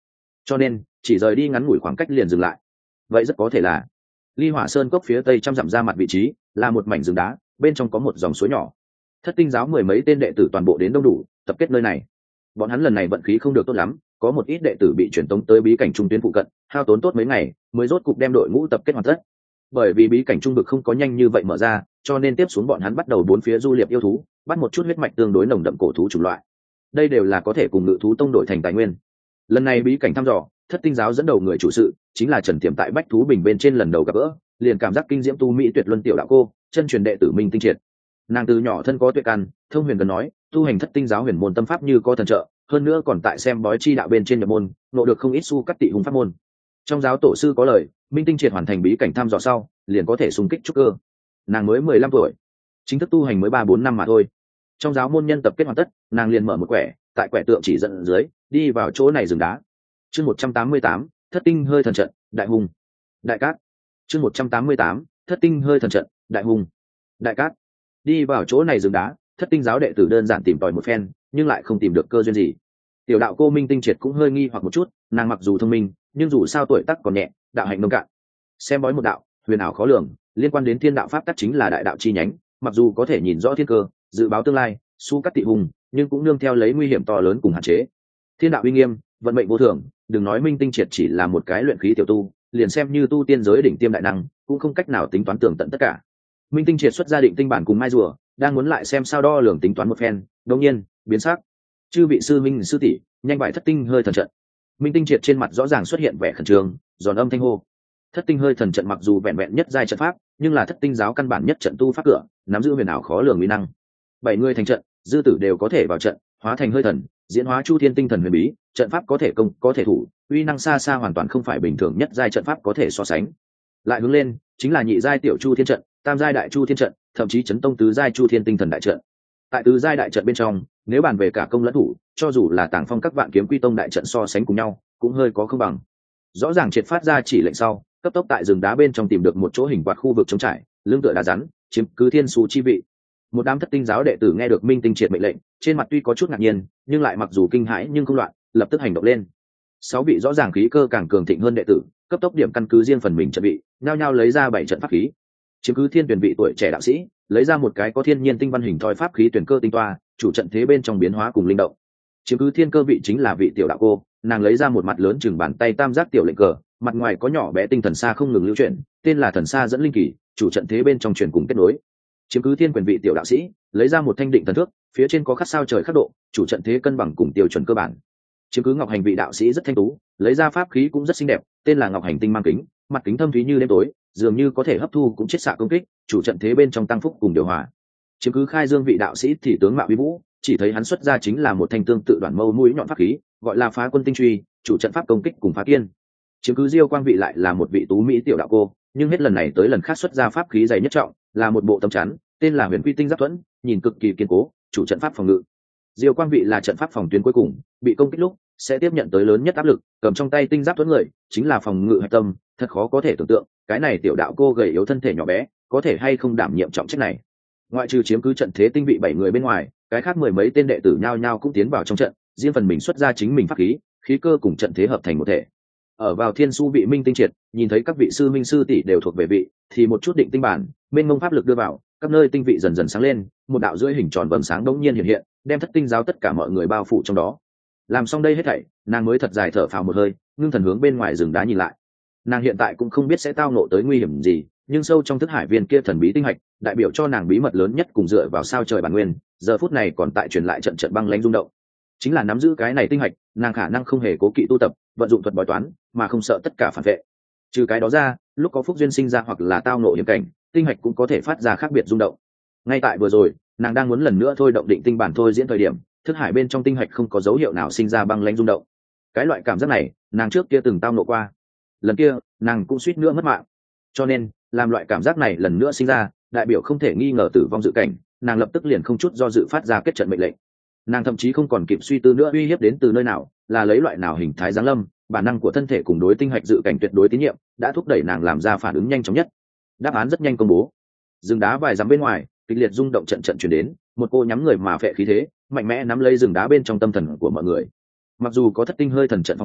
cho nên chỉ rời đi ngắn ngủi khoảng cách liền dừng lại. Vậy rất có thể là Ly Hỏa Sơn cốc phía tây trăm dặm ra mặt vị trí là một mảnh rừng đá, bên trong có một dòng suối nhỏ. Thất tinh giáo mười mấy tên đệ tử toàn bộ đến đông đủ, tập kết nơi này. Bọn hắn lần này vận khí không được tốt lắm, có một ít đệ tử bị chuyển tống tới bí cảnh trung tuyến phụ cận, hao tốn tốt mấy ngày mới rốt cục đem đội ngũ tập kết hoàn tất. Bởi vì bí cảnh trung vực không có nhanh như vậy mở ra, cho nên tiếp xuống bọn hắn bắt đầu bốn phía du liệp yêu thú, bắt một chút huyết mạch tương đối nồng đậm cổ thú chủng loại. Đây đều là có thể cùng ngự thú tông đổi thành tài nguyên. Lần này bí cảnh thăm dò, thất tinh giáo dẫn đầu người chủ sự chính là Trần Tiềm, tại bách thú bình bên trên lần đầu gặp gỡ, liền cảm giác kinh diễm tu mỹ tuyệt luân tiểu đạo cô, chân truyền đệ tử Minh Tinh Triệt. Nàng từ nhỏ thân có tuệ căn, thông huyền gần nói, tu hành thất tinh giáo huyền môn tâm pháp như có thần trợ, hơn nữa còn tại xem bói chi đạo bên trên nhập môn, nộ được không ít su cắt tị hùng pháp môn. Trong giáo tổ sư có lời, Minh Tinh Triệt hoàn thành bí cảnh thăm dò sau, liền có thể xung kích trúc cơ. Nàng mới mười lăm tuổi, chính thức tu hành mới ba bốn năm mà thôi. Trong giáo môn nhân tập kết hoàn tất, nàng liền mở một quẻ, tại quẻ tượng chỉ dẫn dưới, đi vào chỗ này rừng đá. Chương một trăm tám mươi tám, thất tinh hơi thần trận, đại hùng. Đại cát. Chương một trăm tám mươi tám, thất tinh hơi thần trận, đại hùng. Đại cát. Đi vào chỗ này rừng đá, thất tinh giáo đệ tử đơn giản tìm tòi một phen, nhưng lại không tìm được cơ duyên gì. Tiểu đạo cô Minh Tinh Triệt cũng hơi nghi hoặc một chút, nàng mặc dù thông minh, nhưng dù sao tuổi tác còn nhẹ, đạo hạnh nông cạn. Xem bói một đạo, huyền ảo khó lường, liên quan đến thiên đạo pháp tắc chính là đại đạo chi nhánh, mặc dù có thể nhìn rõ thiên cơ, dự báo tương lai, su cắt tị hùng, nhưng cũng nương theo lấy nguy hiểm to lớn cùng hạn chế. Thiên đạo uy nghiêm, vận mệnh vô thường, đừng nói Minh Tinh Triệt chỉ là một cái luyện khí tiểu tu, liền xem như tu tiên giới đỉnh tiêm đại năng, cũng không cách nào tính toán tường tận tất cả. Minh Tinh Triệt xuất ra định tinh bản cùng mai rùa, đang muốn lại xem sao đo lường tính toán một phen, đột nhiên biến sắc. Chư vị sư minh sư tỷ, nhanh bại thất tinh hơi thần trận. Minh Tinh Triệt trên mặt rõ ràng xuất hiện vẻ khẩn trương, giòn âm thanh hô. Thất tinh hơi thần trận mặc dù vẹn vẹn nhất giai trận pháp, nhưng là thất tinh giáo căn bản nhất trận tu pháp cửa, nắm giữ huyền ảo khó lường uy năng. Bảy người thành trận, dư tử đều có thể vào trận, hóa thành hơi thần, diễn hóa chu thiên tinh thần huyền bí, trận pháp có thể công, có thể thủ, uy năng xa xa hoàn toàn không phải bình thường nhất giai trận pháp có thể so sánh. Lại hướng lên, chính là nhị giai tiểu chu thiên trận, tam giai đại chu thiên trận, thậm chí chấn tông tứ giai chu thiên tinh thần đại trận. Tại tứ giai đại trận bên trong, nếu bàn về cả công lẫn thủ, cho dù là Tàng Phong các vạn kiếm quy tông đại trận so sánh cùng nhau, cũng hơi có không bằng. Rõ ràng triệt phát ra chỉ lệnh sau, cấp tốc tại rừng đá bên trong tìm được một chỗ hình quạt khu vực trống trải, lưng tựa đá rắn, chiếm cứ thiên su chi vị. Một đám thất tinh giáo đệ tử nghe được Minh Tinh Triệt mệnh lệnh, trên mặt tuy có chút ngạc nhiên, nhưng lại mặc dù kinh hãi nhưng không loạn, lập tức hành động lên. Sáu vị rõ ràng khí cơ càng cường thịnh hơn đệ tử, cấp tốc điểm căn cứ riêng phần mình trận bị, nhao nhao lấy ra bảy trận pháp khí. Chiếm cứ thiên tuyển vị tuổi trẻ đạo sĩ, lấy ra một cái có thiên nhiên tinh văn hình thoi pháp khí tuyển cơ tinh toa, chủ trận thế bên trong biến hóa cùng linh động. Chiếm cứ thiên cơ vị chính là vị tiểu đạo cô, nàng lấy ra một mặt lớn chừng bàn tay tam giác tiểu lệnh cờ, mặt ngoài có nhỏ bé tinh thần xa không ngừng lưu chuyển, tên là thần xa dẫn linh kỳ, chủ trận thế bên trong truyền cùng kết nối. Chiếm cứ thiên quyền vị tiểu đạo sĩ, lấy ra một thanh định thần thước, phía trên có khắc sao trời khắc độ, chủ trận thế cân bằng cùng tiêu chuẩn cơ bản. Chiếm cứ ngọc hành vị đạo sĩ rất thanh tú, lấy ra pháp khí cũng rất xinh đẹp, tên là ngọc hành tinh mang kính, mặt kính thâm thúy như đêm tối, dường như có thể hấp thu cũng chiết xạ công kích, chủ trận thế bên trong tăng phúc cùng điều hòa. Chiếm cứ khai dương vị đạo sĩ thì tướng mạo uy vũ, chỉ thấy hắn xuất ra chính là một thanh tương tự đoạn mâu mũi nhọn pháp khí, gọi là phá quân tinh truy, chủ trận pháp công kích cùng phá kiên. Chiếm cứ diêu quang vị lại là một vị tú mỹ tiểu đạo cô, nhưng hết lần này tới lần khác xuất ra pháp khí dày nhất trọng, là một bộ tấm chắn, tên là huyền quy tinh giáp thuẫn, nhìn cực kỳ kiên cố, chủ trận pháp phòng ngự. Diêu quang vị là trận pháp phòng tuyến cuối cùng, bị công kích lúc sẽ tiếp nhận tới lớn nhất áp lực, cầm trong tay tinh giáp thuẫn người chính là phòng ngự hạch tâm, thật khó có thể tưởng tượng, cái này tiểu đạo cô gầy yếu thân thể nhỏ bé, có thể hay không đảm nhiệm trọng trách này. Ngoại trừ chiếm cứ trận thế tinh vị bảy người bên ngoài, cái khác mười mấy tên đệ tử nhao nhao cũng tiến vào trong trận, riêng phần mình xuất ra chính mình pháp khí, khí cơ cùng trận thế hợp thành một thể. Ở vào thiên su vị Minh Tinh Triệt, nhìn thấy các vị sư minh sư tỷ đều thuộc về vị, thì một chút định tinh bản, mênh mông pháp lực đưa vào, các nơi tinh vị dần dần sáng lên, một đạo rưỡi hình tròn vầng sáng đống nhiên hiện hiện, đem thất tinh giáo tất cả mọi người bao phủ trong đó. Làm xong đây hết thảy, nàng mới thật dài thở phào một hơi, ngưng thần hướng bên ngoài rừng đá nhìn lại. Nàng hiện tại cũng không biết sẽ tao ngộ tới nguy hiểm gì, nhưng sâu trong thức hải viên kia thần bí tinh hạch, đại biểu cho nàng bí mật lớn nhất cùng dựa vào sao trời bản nguyên, giờ phút này còn tại truyền lại trận trận băng lãnh rung động. Chính là nắm giữ cái này tinh hạch, nàng khả năng không hề cố kỵ tu tập, vận dụng thuật bói toán, mà không sợ tất cả phản vệ. Trừ cái đó ra, lúc có phúc duyên sinh ra hoặc là tao ngộ hiểm cảnh, tinh hạch cũng có thể phát ra khác biệt rung động. Ngay tại vừa rồi, nàng đang muốn lần nữa thôi động định tinh bản thôi diễn thời điểm, thức hải bên trong tinh hạch không có dấu hiệu nào sinh ra băng lãnh rung động. Cái loại cảm giác này, nàng trước kia từng tao ngộ qua. Lần kia, nàng cũng suýt nữa mất mạng. Cho nên, làm loại cảm giác này lần nữa sinh ra, đại biểu không thể nghi ngờ tử vong dự cảnh, nàng lập tức liền không chút do dự phát ra kết trận mệnh lệnh. Nàng thậm chí không còn kịp suy tư nữa uy hiếp đến từ nơi nào, là lấy loại nào hình thái giáng lâm, bản năng của thân thể cùng đối tinh hạch dự cảnh tuyệt đối tín nhiệm, đã thúc đẩy nàng làm ra phản ứng nhanh chóng nhất. Đáp án rất nhanh công bố. Rừng đá vài dặm bên ngoài, kịch liệt rung động trận trận truyền đến, một cô nhắm người mà phệ khí thế, mạnh mẽ nắm lấy rừng đá bên trong tâm thần của mọi người. Mặc dù có thất tinh hơi thần trận phòng hộ,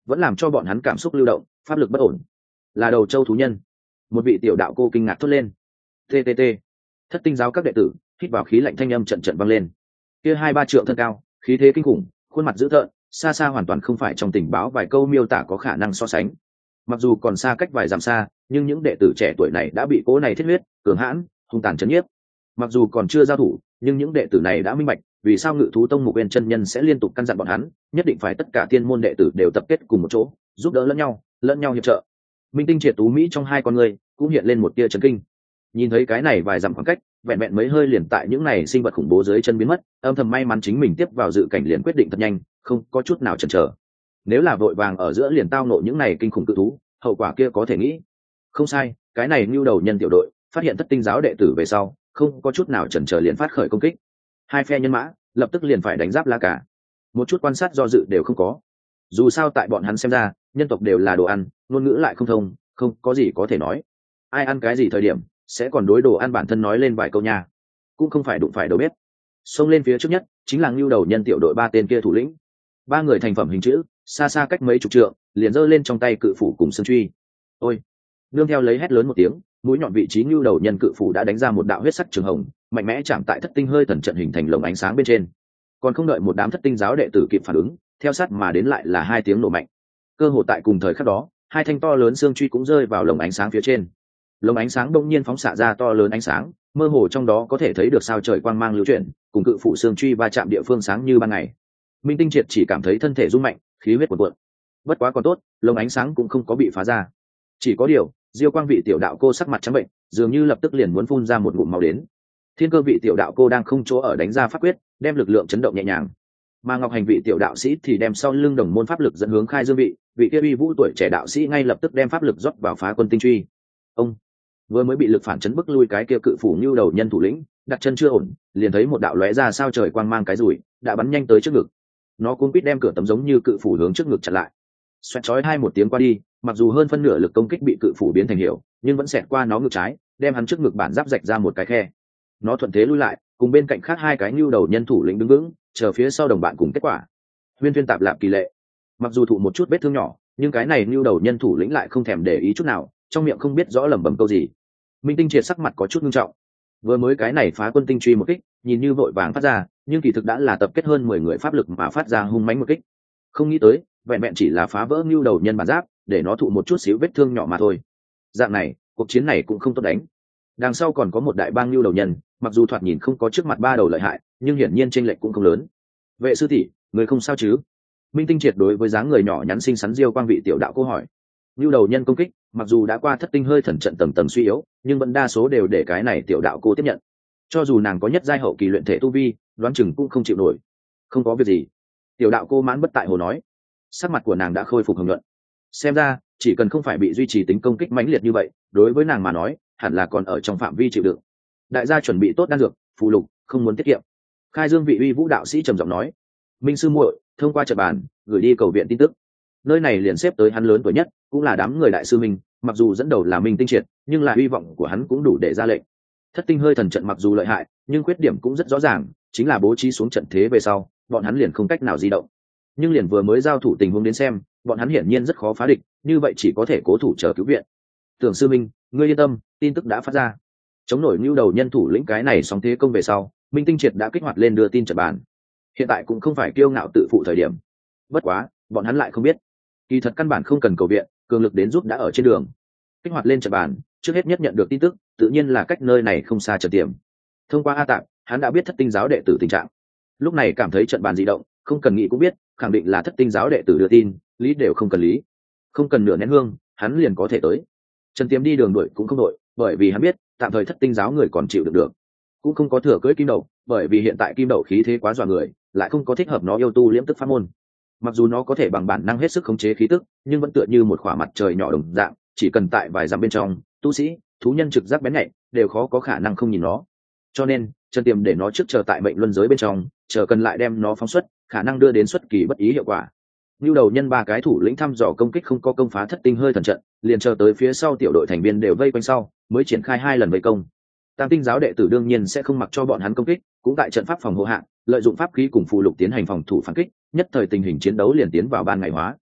vẫn làm cho bọn hắn cảm xúc lưu động, pháp lực bất ổn. Là đầu châu thú nhân. Một vị tiểu đạo cô kinh ngạc thốt lên. Ttt. Thất tinh giáo các đệ tử hít vào khí lạnh, thanh âm trận trận vang lên. Kia hai ba trượng thân cao, khí thế kinh khủng, khuôn mặt dữ tợn, xa xa hoàn toàn không phải trong tình báo vài câu miêu tả có khả năng so sánh. Mặc dù còn xa cách vài dặm xa, nhưng những đệ tử trẻ tuổi này đã bị cố này thiết huyết, cường hãn, hung tàn chấn nhiếp. Mặc dù còn chưa giao thủ, nhưng những đệ tử này đã minh bạch vì sao Ngự thú tông Mục Uyên chân nhân sẽ liên tục căn dặn bọn hắn nhất định phải tất cả tiên môn đệ tử đều tập kết cùng một chỗ, giúp đỡ lẫn nhau, lẫn nhau hiệp trợ. Minh tinh triệt tú mỹ trong hai con người cũng hiện lên một tia chấn kinh. Nhìn thấy cái này vài dặm khoảng cách, vẹn vẹn mấy hơi liền tại những này sinh vật khủng bố dưới chân biến mất, âm thầm may mắn chính mình tiếp vào dự cảnh liền quyết định thật nhanh, không có chút nào chần chờ. Nếu là vội vàng ở giữa liền tao nộ những này kinh khủng cự thú, hậu quả kia có thể nghĩ. Không sai, cái này nhu đầu nhân tiểu đội phát hiện thất tinh giáo đệ tử về sau, không có chút nào chần chờ liền phát khởi công kích. Hai phe nhân mã lập tức liền phải đánh giáp lá cả, một chút quan sát do dự đều không có. Dù sao tại bọn hắn xem ra, nhân tộc đều là đồ ăn, ngôn ngữ lại không thông, không có gì có thể nói. Ai ăn cái gì thời điểm sẽ còn đối đồ ăn bản thân nói lên vài câu nha, cũng không phải đụng phải đầu bếp. Xông lên phía trước nhất chính là ngưu đầu nhân tiểu đội ba tên kia thủ lĩnh, ba người thành phẩm hình chữ, xa xa cách mấy chục trượng liền giơ lên trong tay cự phủ cùng xương truy. Ôi! Nương theo lấy hét lớn một tiếng, mũi nhọn vị trí ngưu đầu nhân cự phủ đã đánh ra một đạo huyết sắc trường hồng, mạnh mẽ chạm tại thất tinh hơi thần trận hình thành lồng ánh sáng bên trên. Còn không đợi một đám thất tinh giáo đệ tử kịp phản ứng, theo sát mà đến lại là hai tiếng nổ mạnh. Cơ hồ tại cùng thời khắc đó, hai thanh to lớn xương truy cũng rơi vào lồng ánh sáng phía trên. Lồng ánh sáng đông nhiên phóng xạ ra to lớn ánh sáng, mơ hồ trong đó có thể thấy được sao trời quang mang lưu chuyển, cùng cự phụ xương truy va chạm địa phương sáng như ban ngày. Minh tinh triệt chỉ cảm thấy thân thể rung mạnh, khí huyết cuộn cuộn. Bất quá còn tốt, lồng ánh sáng cũng không có bị phá ra. Chỉ có điều, Diêu Quang vị tiểu đạo cô sắc mặt trắng bệnh, dường như lập tức liền muốn phun ra một ngụm máu đến. Thiên Cơ vị tiểu đạo cô đang không chỗ ở đánh ra pháp quyết, đem lực lượng chấn động nhẹ nhàng. Mà Ngọc Hành vị tiểu đạo sĩ thì đem sau lưng đồng môn pháp lực dẫn hướng Khai Dương vị, vị kia uy vũ tuổi trẻ đạo sĩ ngay lập tức đem pháp lực rót vào phá quân tinh truy. Ông vừa mới bị lực phản chấn bức lui cái kia cự phủ như đầu nhân thủ lĩnh, đặt chân chưa ổn, liền thấy một đạo lóe ra sao trời quang mang cái rủi, đã bắn nhanh tới trước ngực. Nó cuống quýt đem cửa tấm giống như cự phủ hướng trước ngực chặn lại. Xoẹt chói hai một tiếng qua đi, mặc dù hơn phân nửa lực công kích bị cự phủ biến thành hiểu, nhưng vẫn xẹt qua nó ngực trái, đem hắn trước ngực bản giáp rạch ra một cái khe. Nó thuận thế lui lại, cùng bên cạnh khác hai cái nhu đầu nhân thủ lĩnh đứng vững, chờ phía sau đồng bạn cùng kết quả. Huyên Tuyên tạp lạp kỳ lệ, mặc dù thụ một chút vết thương nhỏ, nhưng cái này nhu đầu nhân thủ lĩnh lại không thèm để ý chút nào, trong miệng không biết rõ lẩm bẩm câu gì. Minh tinh triệt sắc mặt có chút nghiêm trọng. Vừa mới cái này phá quân tinh truy một kích, nhìn như vội vàng phát ra, nhưng kỳ thực đã là tập kết hơn mười người pháp lực mà phát ra hung mãnh một kích. Không nghĩ tới, vẹn vẹn chỉ là phá vỡ nhu đầu nhân bản giáp, để nó thụ một chút xíu vết thương nhỏ mà thôi. Dạng này, cuộc chiến này cũng không tốt đánh. Đằng sau còn có một đại bang nhu đầu nhân, mặc dù thoạt nhìn không có trước mặt ba đầu lợi hại, nhưng hiển nhiên chênh lệch cũng không lớn. Vệ sư tỷ, người không sao chứ? Minh tinh triệt đối với dáng người nhỏ nhắn xinh xắn Diêu Quang vị tiểu đạo câu hỏi. Nhu đầu nhân công kích, mặc dù đã qua thất tinh hơi thần trận tầng tầng suy yếu, nhưng vẫn đa số đều để cái này tiểu đạo cô tiếp nhận. Cho dù nàng có nhất giai hậu kỳ luyện thể tu vi, đoán chừng cũng không chịu nổi. Không có việc gì. Tiểu đạo cô mãn bất tại hồ nói. Sắc mặt của nàng đã khôi phục hồng nhuận. Xem ra, chỉ cần không phải bị duy trì tính công kích mãnh liệt như vậy, đối với nàng mà nói, hẳn là còn ở trong phạm vi chịu đựng. Đại gia chuẩn bị tốt đan dược, phụ lục, không muốn tiết kiệm. Khai Dương vị uy vũ đạo sĩ trầm giọng nói. Minh sư muội, thông qua trận bàn, gửi đi cầu viện tin tức. Nơi này liền xếp tới hắn lớn tuổi nhất, cũng là đám người đại sư Minh, mặc dù dẫn đầu là Minh tinh triệt, nhưng là hy vọng của hắn cũng đủ để ra lệnh. Thất tinh hơi thần trận mặc dù lợi hại, nhưng khuyết điểm cũng rất rõ ràng, chính là bố trí xuống trận thế về sau, bọn hắn liền không cách nào di động. Nhưng liền vừa mới giao thủ tình huống đến xem, bọn hắn hiển nhiên rất khó phá địch, như vậy chỉ có thể cố thủ chờ cứu viện. Tưởng sư Minh, ngươi yên tâm, tin tức đã phát ra. Chống nổi nhu đầu nhân thủ lĩnh cái này sóng thế công về sau, Minh tinh triệt đã kích hoạt lên đưa tin trận bàn. Hiện tại cũng không phải kiêu ngạo tự phụ thời điểm. Bất quá, bọn hắn lại không biết, kỳ thật căn bản không cần cầu viện, cường lực đến giúp đã ở trên đường. Kích hoạt lên trận bàn, trước hết nhất nhận được tin tức, tự nhiên là cách nơi này không xa Trần Tiềm. Thông qua A Tạm, hắn đã biết thất tinh giáo đệ tử tình trạng. Lúc này cảm thấy trận bàn dị động, không cần nghĩ cũng biết, khẳng định là thất tinh giáo đệ tử đưa tin, lý đều không cần lý. Không cần nửa nén hương, hắn liền có thể tới. Trần Tiềm đi đường đuổi cũng không đuổi, bởi vì hắn biết, tạm thời thất tinh giáo người còn chịu được được. Cũng không có thừa cưỡi kim đậu, bởi vì hiện tại kim đậu khí thế quá dọa người, lại không có thích hợp nó yêu tu liễm tức pháp môn. Mặc dù nó có thể bằng bản năng hết sức khống chế khí tức, nhưng vẫn tựa như một khỏa mặt trời nhỏ đồng dạng, chỉ cần tại vài dặm bên trong, tu sĩ, thú nhân trực giác bén nhạy, đều khó có khả năng không nhìn nó. Cho nên, Trần Tiềm để nó trước chờ tại mệnh luân giới bên trong, chờ cần lại đem nó phóng xuất, khả năng đưa đến xuất kỳ bất ý hiệu quả. Nưu đầu nhân ba cái thủ lĩnh thăm dò công kích không có công phá thất tinh hơi thần trận, liền chờ tới phía sau tiểu đội thành viên đều vây quanh sau, mới triển khai hai lần vây công. Tam tinh giáo đệ tử đương nhiên sẽ không mặc cho bọn hắn công kích, cũng tại trận pháp phòng hộ hạ, lợi dụng pháp khí cùng phù lục tiến hành phòng thủ phản kích, nhất thời tình hình chiến đấu liền tiến vào ban ngày hóa.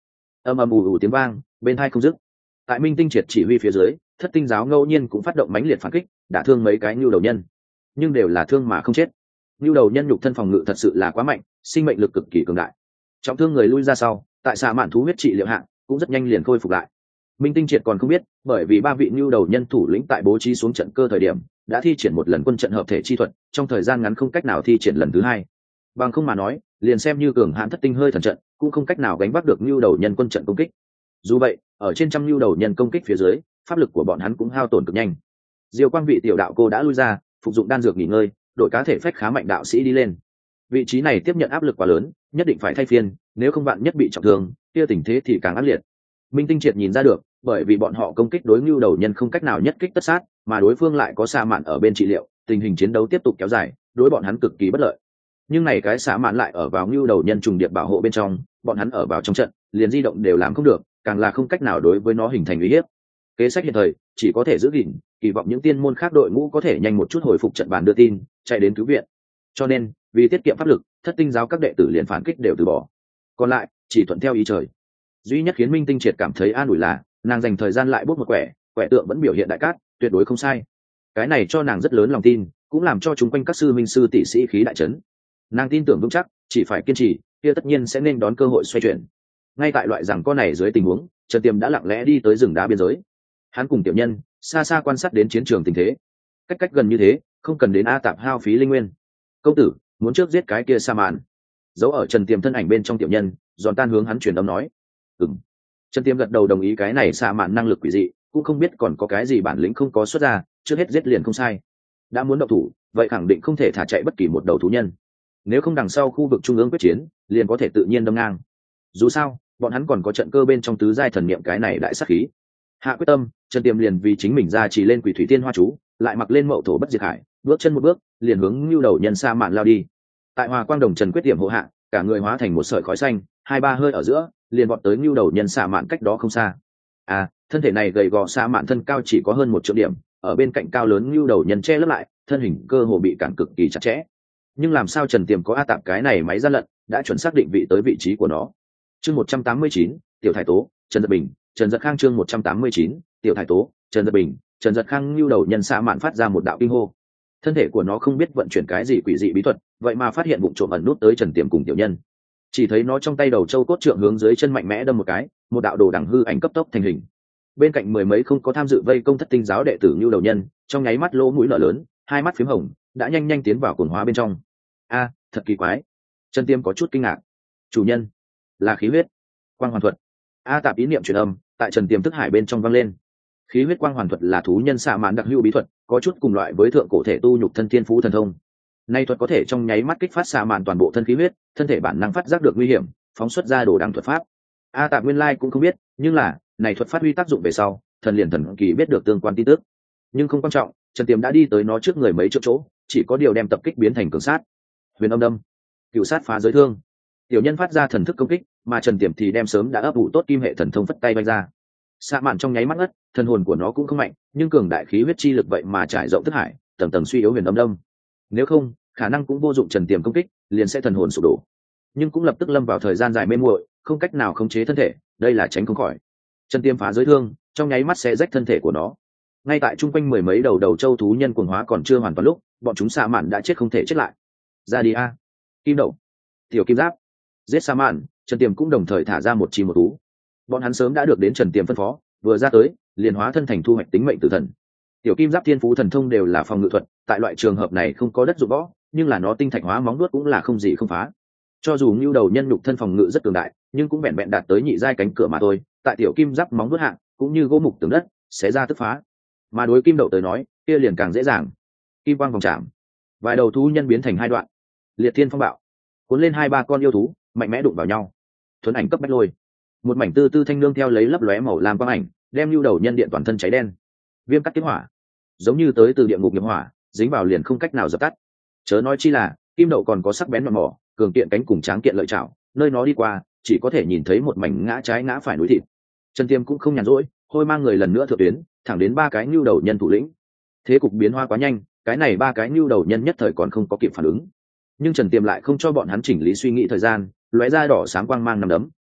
Âm ầm ù ù tiếng vang bên tai không dứt. Tại Minh Tinh Triệt chỉ huy phía dưới, thất tinh giáo ngẫu nhiên cũng phát động mãnh liệt phản kích, đả thương mấy cái nhu đầu nhân, nhưng đều là thương mà không chết. Nhu đầu nhân nhục thân phòng ngự thật sự là quá mạnh, sinh mệnh lực cực kỳ cường đại. Trọng thương người lui ra sau, tại xạ mạn thú huyết trị liệu hạng cũng rất nhanh liền khôi phục lại. Minh Tinh Triệt còn không biết, bởi vì ba vị nhu đầu nhân thủ lĩnh tại bố trí xuống trận cơ thời điểm đã thi triển một lần quân trận hợp thể chi thuật, trong thời gian ngắn không cách nào thi triển lần thứ hai. Bằng không mà nói, liền xem như cường hãn thất tinh hơi thần trận, cũng không cách nào gánh vác được nhu đầu nhân quân trận công kích. Dù vậy, ở trên trăm nhu đầu nhân công kích phía dưới, pháp lực của bọn hắn cũng hao tổn cực nhanh. Diêu Quang vị tiểu đạo cô đã lui ra, phục dụng đan dược nghỉ ngơi, đội cá thể phách khá mạnh đạo sĩ đi lên. Vị trí này tiếp nhận áp lực quá lớn, nhất định phải thay phiên, nếu không bạn nhất bị trọng thương, kia tình thế thì càng ác liệt. Minh Tinh Triệt nhìn ra được, bởi vì bọn họ công kích đối nhu đầu nhân không cách nào nhất kích tất sát, mà đối phương lại có xạ mạn ở bên trị liệu, tình hình chiến đấu tiếp tục kéo dài, đối bọn hắn cực kỳ bất lợi. Nhưng này cái xạ mạn lại ở vào nhu đầu nhân trùng điệp bảo hộ bên trong, bọn hắn ở vào trong trận, liền di động đều làm không được, càng là không cách nào đối với nó hình thành uy hiếp. Kế sách hiện thời chỉ có thể giữ gìn, kỳ vọng những tiên môn khác đội ngũ có thể nhanh một chút hồi phục trận bàn đưa tin, chạy đến cứu viện. Cho nên, vì tiết kiệm pháp lực, thất tinh giáo các đệ tử liền phản kích đều từ bỏ, còn lại chỉ thuận theo ý trời. Duy nhất khiến Minh Tinh Triệt cảm thấy an ủi là nàng dành thời gian lại bút một quẻ, quẻ tượng vẫn biểu hiện đại cát, tuyệt đối không sai. Cái này cho nàng rất lớn lòng tin, cũng làm cho chúng quanh các sư minh sư tỷ sĩ khí đại chấn. Nàng tin tưởng vững chắc, chỉ phải kiên trì, kia tất nhiên sẽ nên đón cơ hội xoay chuyển. Ngay tại loại rằng con này dưới tình huống, Trần Tiềm đã lặng lẽ đi tới rừng đá biên giới. Hắn cùng tiểu nhân xa xa quan sát đến chiến trường tình thế, cách cách gần như thế, không cần đến a tạp hao phí linh nguyên. Công tử muốn trước giết cái kia sa màn. Giấu ở Trần Tiềm thân ảnh bên trong tiểu nhân giòn tan hướng hắn truyền âm nói. Ừm. Trần Tiềm gật đầu đồng ý, cái này sa màn năng lực quỷ dị, cũng không biết còn có cái gì bản lĩnh không có xuất ra, trước hết giết liền không sai. Đã muốn động thủ, vậy khẳng định không thể thả chạy bất kỳ một đầu thú nhân. Nếu không đằng sau khu vực trung ương quyết chiến, liền có thể tự nhiên đâm ngang. Dù sao, bọn hắn còn có trận cơ bên trong tứ giai thần niệm cái này đại sát khí. Hạ quyết tâm, Trần Tiềm liền vì chính mình ra chỉ lên quỷ thủy tiên hoa chú, lại mặc lên mậu thổ bất diệt hải, bước chân một bước, liền hướng nhu đầu nhân sa mạn lao đi. Tại Hòa Quang Đồng Trần quyết điểm hộ hạ, cả người hóa thành một sợi khói xanh, hai ba hơi ở giữa, liền vọt tới nhu đầu nhân sa mạn cách đó không xa. À, thân thể này gầy gò sa mạn thân cao chỉ có hơn một triệu điểm, ở bên cạnh cao lớn nhu đầu nhân che lấp lại, thân hình cơ hồ bị cản cực kỳ chặt chẽ. Nhưng làm sao Trần Tiềm có a tạp cái này máy gian lận, đã chuẩn xác định vị tới vị trí của nó. Chương một trăm tám mươi chín, tiểu thái tố, Trần Giật Bình, Trần Giật Khang. Chương một trăm tám mươi chín, tiểu thái tố, Trần Giật Bình, Trần Giật Khang. Nhu đầu nhân sa mạn phát ra một đạo kinh hô. Thân thể của nó không biết vận chuyển cái gì quỷ dị bí thuật, vậy mà phát hiện bụng trộm ẩn nút tới Trần Tiềm cùng tiểu nhân. Chỉ thấy nó trong tay đầu châu cốt trượng hướng dưới chân mạnh mẽ đâm một cái, một đạo đồ đằng hư ảnh cấp tốc thành hình. Bên cạnh mười mấy không có tham dự vây công thất tinh giáo đệ tử nhu đầu nhân, trong nháy mắt lỗ mũi nở lớn, hai mắt phím hồng, đã nhanh nhanh tiến vào cuồng hóa bên trong. A, thật kỳ quái. Trần Tiêm có chút kinh ngạc. Chủ nhân, là khí huyết quang hoàn thuật. A tạp ý niệm truyền âm tại Trần Tiềm thức hải bên trong vang lên. Khí huyết quang hoàn thuật là thú nhân xạ mạn đặc hữu bí thuật, có chút cùng loại với thượng cổ thể tu nhục thân thiên phú thần thông. Nay thuật có thể trong nháy mắt kích phát xạ mạn toàn bộ thân khí huyết, thân thể bản năng phát giác được nguy hiểm, phóng xuất ra đồ đằng thuật pháp. A tạp nguyên lai cũng không biết, nhưng là này thuật phát huy tác dụng về sau, thần liền thần kỳ biết được tương quan tin tức. Nhưng không quan trọng, Trần Tiềm đã đi tới nó trước người mấy chỗ chỗ, chỉ có điều đem tập kích biến thành cường sát. Huyền âm đâm, cựu sát phá giới thương. Tiểu nhân phát ra thần thức công kích, mà Trần Tiềm thì đem sớm đã ấp ủ tốt kim hệ thần thông phất tay bay ra. Xạ mạn trong nháy mắt ngất, thần hồn của nó cũng không mạnh, nhưng cường đại khí huyết chi lực vậy mà trải rộng thức hải, tầng tầng suy yếu huyền âm đâm. Nếu không, khả năng cũng vô dụng, Trần Tiềm công kích liền sẽ thần hồn sụp đổ, nhưng cũng lập tức lâm vào thời gian dài mê muội, không cách nào khống chế thân thể, đây là tránh không khỏi. Trần Tiềm phá giới thương, trong nháy mắt sẽ rách thân thể của nó. Ngay tại trung quanh mười mấy đầu đầu châu thú nhân cuồng hóa còn chưa hoàn toàn lúc, bọn chúng xạ mạn đã chết không thể chết lại. Ra đi a, kim đậu, tiểu kim giáp, giết xạ mạn. Trần Tiềm cũng đồng thời thả ra một chi một thú. Bọn hắn sớm đã được đến Trần Tiềm phân phó, vừa ra tới liền hóa thân thành thu hoạch tính mệnh tử thần. Tiểu kim giáp thiên phú thần thông đều là phòng ngự thuật, tại loại trường hợp này không có đất dụng võ, nhưng là nó tinh thạch hóa móng vuốt cũng là không gì không phá. Cho dù nhu đầu nhân nhục thân phòng ngự rất cường đại, nhưng cũng vẹn vẹn đạt tới nhị giai cánh cửa mà thôi. Tại tiểu kim giáp móng vuốt hạng, cũng như gỗ mục tường đất, xé ra tức phá. Mà đối kim đậu tới nói, kia liền càng dễ dàng. Kim quang vòng chạm, vài đầu thú nhân biến thành hai đoạn. Liệt thiên phong bạo, cuốn lên hai ba con yêu thú, mạnh mẽ đụng vào nhau. Thuấn ảnh cấp bách lôi, một mảnh tư tư thanh nương theo lấy lấp lóe màu lam quang ảnh, đem nhu đầu nhân điện toàn thân cháy đen. Viêm cắt kiếm hỏa, giống như tới từ địa ngục nghiệp hỏa, dính vào liền không cách nào dập tắt. Chớ nói chi là kim đậu còn có sắc bén mòn mỏ, cường kiện cánh cùng tráng kiện lợi chảo, nơi nó đi qua chỉ có thể nhìn thấy một mảnh ngã trái ngã phải núi thịt. Trần Tiêm cũng không nhàn rỗi, hôi mang người lần nữa thượng tuyến, thẳng đến ba cái nhu đầu nhân thủ lĩnh. Thế cục biến hóa quá nhanh, cái này ba cái nhu đầu nhân nhất thời còn không có kịp phản ứng, nhưng Trần Tiêm lại không cho bọn hắn chỉnh lý suy nghĩ thời gian, lóe ra đỏ sáng quang mang nằm đấm,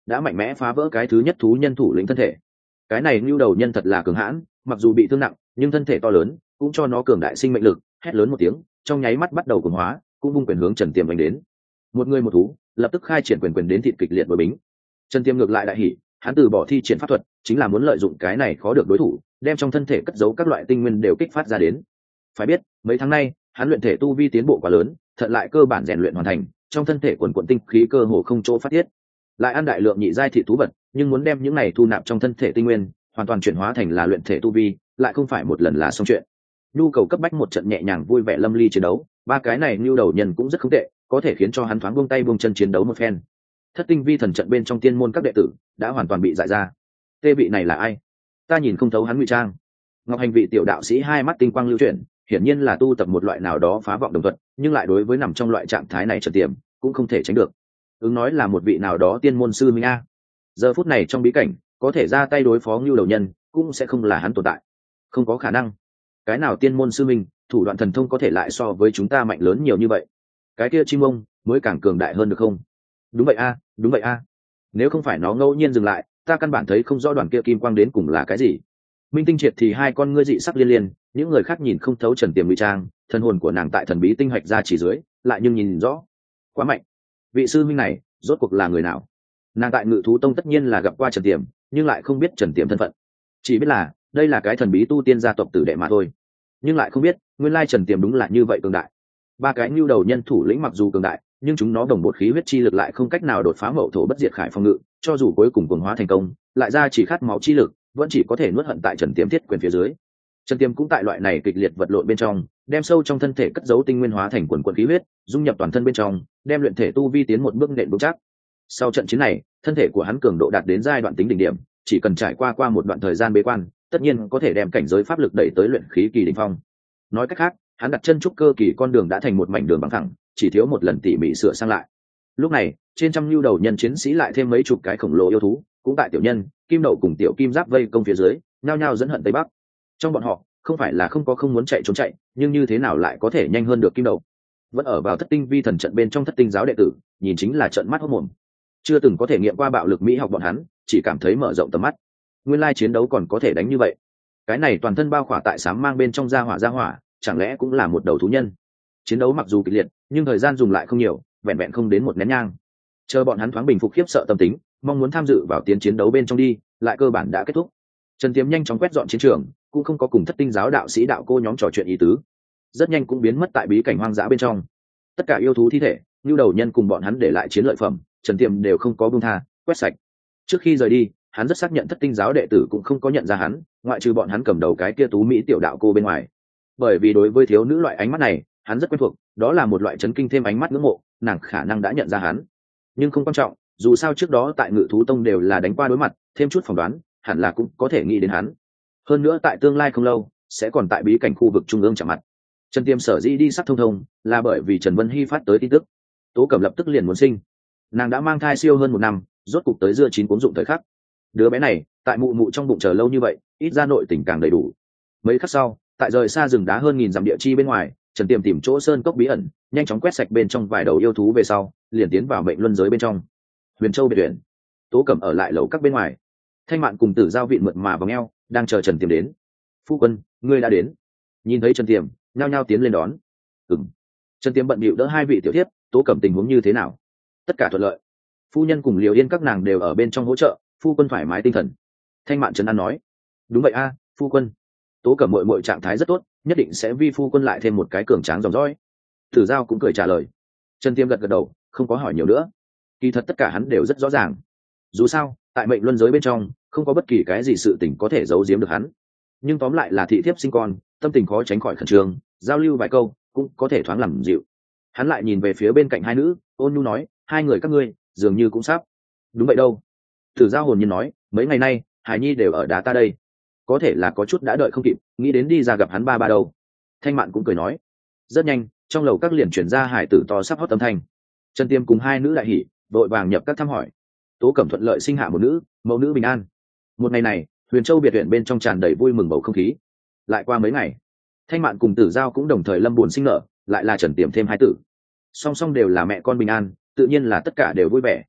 đã mạnh mẽ phá vỡ cái thứ nhất thú nhân thủ lĩnh thân thể. Cái này nhu đầu nhân thật là cường hãn, mặc dù bị thương nặng nhưng thân thể to lớn cũng cho nó cường đại sinh mệnh lực. Hét lớn một tiếng, trong nháy mắt bắt đầu cường hóa, cũng vung quyền hướng Trần Tiềm đánh đến. Một người một thú lập tức khai triển quyền quyền đến thịt kịch liệt đối bính. Trần Tiềm ngược lại đại hỉ, hắn từ bỏ thi triển pháp thuật chính là muốn lợi dụng cái này khó được đối thủ, đem trong thân thể cất giấu các loại tinh nguyên đều kích phát ra đến. Phải biết mấy tháng nay hắn luyện thể tu vi tiến bộ quá lớn, thận lại cơ bản rèn luyện hoàn thành, trong thân thể quần quần tinh khí cơ hồ không chỗ phát tiết, lại ăn đại lượng nhị giai thị thú vật, nhưng muốn đem những này thu nạp trong thân thể tinh nguyên hoàn toàn chuyển hóa thành là luyện thể tu vi lại không phải một lần là xong chuyện. Nhu cầu cấp bách một trận nhẹ nhàng vui vẻ lâm ly chiến đấu, ba cái này nhu đầu nhân cũng rất không tệ, có thể khiến cho hắn thoáng buông tay buông chân chiến đấu một phen. Thất tinh vi thần trận bên trong tiên môn các đệ tử đã hoàn toàn bị dại ra. Tê vị này là ai? Ta nhìn không thấu hắn ngụy trang. Ngọc Hành vị tiểu đạo sĩ hai mắt tinh quang lưu chuyển, hiển nhiên là tu tập một loại nào đó phá vọng đồng thuật, nhưng lại đối với nằm trong loại trạng thái này Trần Tiềm cũng không thể tránh được. Ứng nói là một vị nào đó tiên môn sư minh a. Giờ phút này trong bí cảnh có thể ra tay đối phó ngưu đầu nhân cũng sẽ không là hắn tồn tại, không có khả năng. Cái nào tiên môn sư minh thủ đoạn thần thông có thể lại so với chúng ta mạnh lớn nhiều như vậy? Cái kia chim ông mới càng cường đại hơn được không? Đúng vậy a, đúng vậy a. Nếu không phải nó ngẫu nhiên dừng lại, ta căn bản thấy không rõ đoàn kia kim quang đến cùng là cái gì. Minh Tinh Triệt thì hai con ngươi dị sắc liên liên, những người khác nhìn không thấu Trần Tiềm ngụy trang, thân hồn của nàng tại thần bí tinh hạch ra chỉ dưới, lại nhưng nhìn rõ. Quá mạnh. Vị sư minh này rốt cuộc là người nào? Nàng tại Ngự Thú Tông tất nhiên là gặp qua Trần Tiềm, nhưng lại không biết Trần Tiềm thân phận, chỉ biết là đây là cái thần bí tu tiên gia tộc tử đệ mà thôi, nhưng lại không biết nguyên lai Trần Tiềm đúng là như vậy cường đại. Ba cái nhu đầu nhân thủ lĩnh mặc dù cường đại, nhưng chúng nó đồng bột khí huyết chi lực lại không cách nào đột phá mậu thổ bất diệt khải phòng ngự, cho dù cuối cùng cường hóa thành công, lại ra chỉ khát máu chi lực, vẫn chỉ có thể nuốt hận tại Trần Tiềm thiết quyền phía dưới. Trần Tiềm cũng tại loại này kịch liệt vật lộn bên trong, đem sâu trong thân thể cất giấu tinh nguyên hóa thành quần quần khí huyết, dung nhập toàn thân bên trong, đem luyện thể tu vi tiến một bước nện vững chắc. Sau trận chiến này, thân thể của hắn cường độ đạt đến giai đoạn tính đỉnh điểm, chỉ cần trải qua qua một đoạn thời gian bế quan, tất nhiên có thể đem cảnh giới pháp lực đẩy tới luyện khí kỳ đỉnh phong. Nói cách khác, hắn đặt chân trúc cơ kỳ con đường đã thành một mảnh đường bằng thẳng, chỉ thiếu một lần tỉ mỉ sửa sang lại. Lúc này, trên trăm nhu đầu nhân chiến sĩ lại thêm mấy chục cái khổng lồ yêu thú, cũng tại tiểu nhân, kim đậu cùng tiểu kim giáp vây công phía dưới, nhao nhao dẫn hận tây bắc. Trong bọn họ, không phải là không có không muốn chạy trốn chạy, nhưng như thế nào lại có thể nhanh hơn được kim đậu? Vẫn ở vào thất tinh vi thần trận bên trong thất tinh giáo đệ tử, nhìn chính là trận mắt hốt mồm. Chưa từng có thể nghiệm qua bạo lực mỹ học bọn hắn, chỉ cảm thấy mở rộng tầm mắt. Nguyên lai chiến đấu còn có thể đánh như vậy. Cái này toàn thân bao khỏa tại sám mang bên trong gia hỏa gia hỏa, chẳng lẽ cũng là một đầu thú nhân? Chiến đấu mặc dù kịch liệt, nhưng thời gian dùng lại không nhiều, vẹn vẹn không đến một nén nhang. Chờ bọn hắn thoáng bình phục khiếp sợ tâm tính, mong muốn tham dự vào tiến chiến đấu bên trong đi, lại cơ bản đã kết thúc. Trần Tiềm nhanh chóng quét dọn chiến trường, cũng không có cùng thất tinh giáo đạo sĩ đạo cô nhóm trò chuyện ý tứ, rất nhanh cũng biến mất tại bí cảnh hoang dã bên trong. Tất cả yêu thú thi thể, như đầu nhân cùng bọn hắn để lại chiến lợi phẩm, Trần Tiềm đều không có buông tha, quét sạch. Trước khi rời đi, hắn rất xác nhận thất tinh giáo đệ tử cũng không có nhận ra hắn, ngoại trừ bọn hắn cầm đầu cái kia tú mỹ tiểu đạo cô bên ngoài. Bởi vì đối với thiếu nữ loại ánh mắt này, hắn rất quen thuộc, đó là một loại chấn kinh thêm ánh mắt ngưỡng mộ, nàng khả năng đã nhận ra hắn. Nhưng không quan trọng, dù sao trước đó tại Ngự Thú Tông đều là đánh qua đối mặt, thêm chút phỏng đoán, hẳn là cũng có thể nghĩ đến hắn. Hơn nữa tại tương lai không lâu, sẽ còn tại bí cảnh khu vực trung ương chạm mặt. Trần Tiềm sở dĩ đi sắc thông thông, là bởi vì Trần Vân Hy phát tới tin tức. Tố Cẩm lập tức liền muốn sinh. Nàng đã mang thai siêu hơn một năm, rốt cục tới dưa chín cuống dụng thời khắc. Đứa bé này, tại mụ mụ trong bụng chờ lâu như vậy, ít ra nội tình càng đầy đủ. Mấy khắc sau, tại rời xa rừng đá hơn nghìn dặm địa chi bên ngoài, Trần Tiềm tìm chỗ sơn cốc bí ẩn, nhanh chóng quét sạch bên trong vài đầu yêu thú về sau, liền tiến vào mệnh luân giới bên trong. Huyền Châu biệt viện, Tố Cẩm ở lại lầu các bên ngoài. Thanh Mạn cùng Tử Giao vịn mượt mà vào eo, đang chờ Trần Tiềm đến. Phu quân, ngươi đã đến. Nhìn thấy Trần Tiềm, nhao nhao tiến lên đón. Ừm. Trần Tiềm bận bịu đỡ hai vị tiểu thiếp. Tố Cẩm tình huống như thế nào? Tất cả thuận lợi. Phu nhân cùng Liều Yên các nàng đều ở bên trong hỗ trợ, phu quân thoải mái tinh thần. Thanh Mạn trấn an nói. Đúng vậy a, phu quân. Tố Cẩm muội muội trạng thái rất tốt, nhất định sẽ vi phu quân lại thêm một cái cường tráng dòng dõi. Tử Giao cũng cười trả lời. Trần Tiềm gật gật đầu, không có hỏi nhiều nữa. Kỳ thật tất cả hắn đều rất rõ ràng. Dù sao, tại mệnh luân giới bên trong, không có bất kỳ cái gì sự tình có thể giấu giếm được hắn. Nhưng tóm lại là thị thiếp sinh con, tâm tình khó tránh khỏi khẩn trương, giao lưu vài câu cũng có thể thoáng làm dịu. Hắn lại nhìn về phía bên cạnh hai nữ, ôn nhu nói, hai người các ngươi dường như cũng sắp. Đúng vậy đâu. Tử Giao hồn nhiên nói, mấy ngày nay Hải Nhi đều ở đá ta đây, có thể là có chút đã đợi không kịp, nghĩ đến đi ra gặp hắn ba ba đâu. Thanh Mạn cũng cười nói. Rất nhanh, trong lầu các liền chuyển ra hải tử to sắp hót âm thanh. Trần Tiêm cùng hai nữ đại hỉ, vội vàng nhập các thăm hỏi. Tố Cẩm thuận lợi sinh hạ một nữ, mẫu nữ bình an. Một ngày này, Huyền Châu biệt viện bên trong tràn đầy vui mừng bầu không khí. Lại qua mấy ngày, Thanh Mạn cùng Tử Giao cũng đồng thời lâm buồn sinh nở, lại là Trần Tiềm thêm hai tử. Song song đều là mẹ con bình an, tự nhiên là tất cả đều vui vẻ.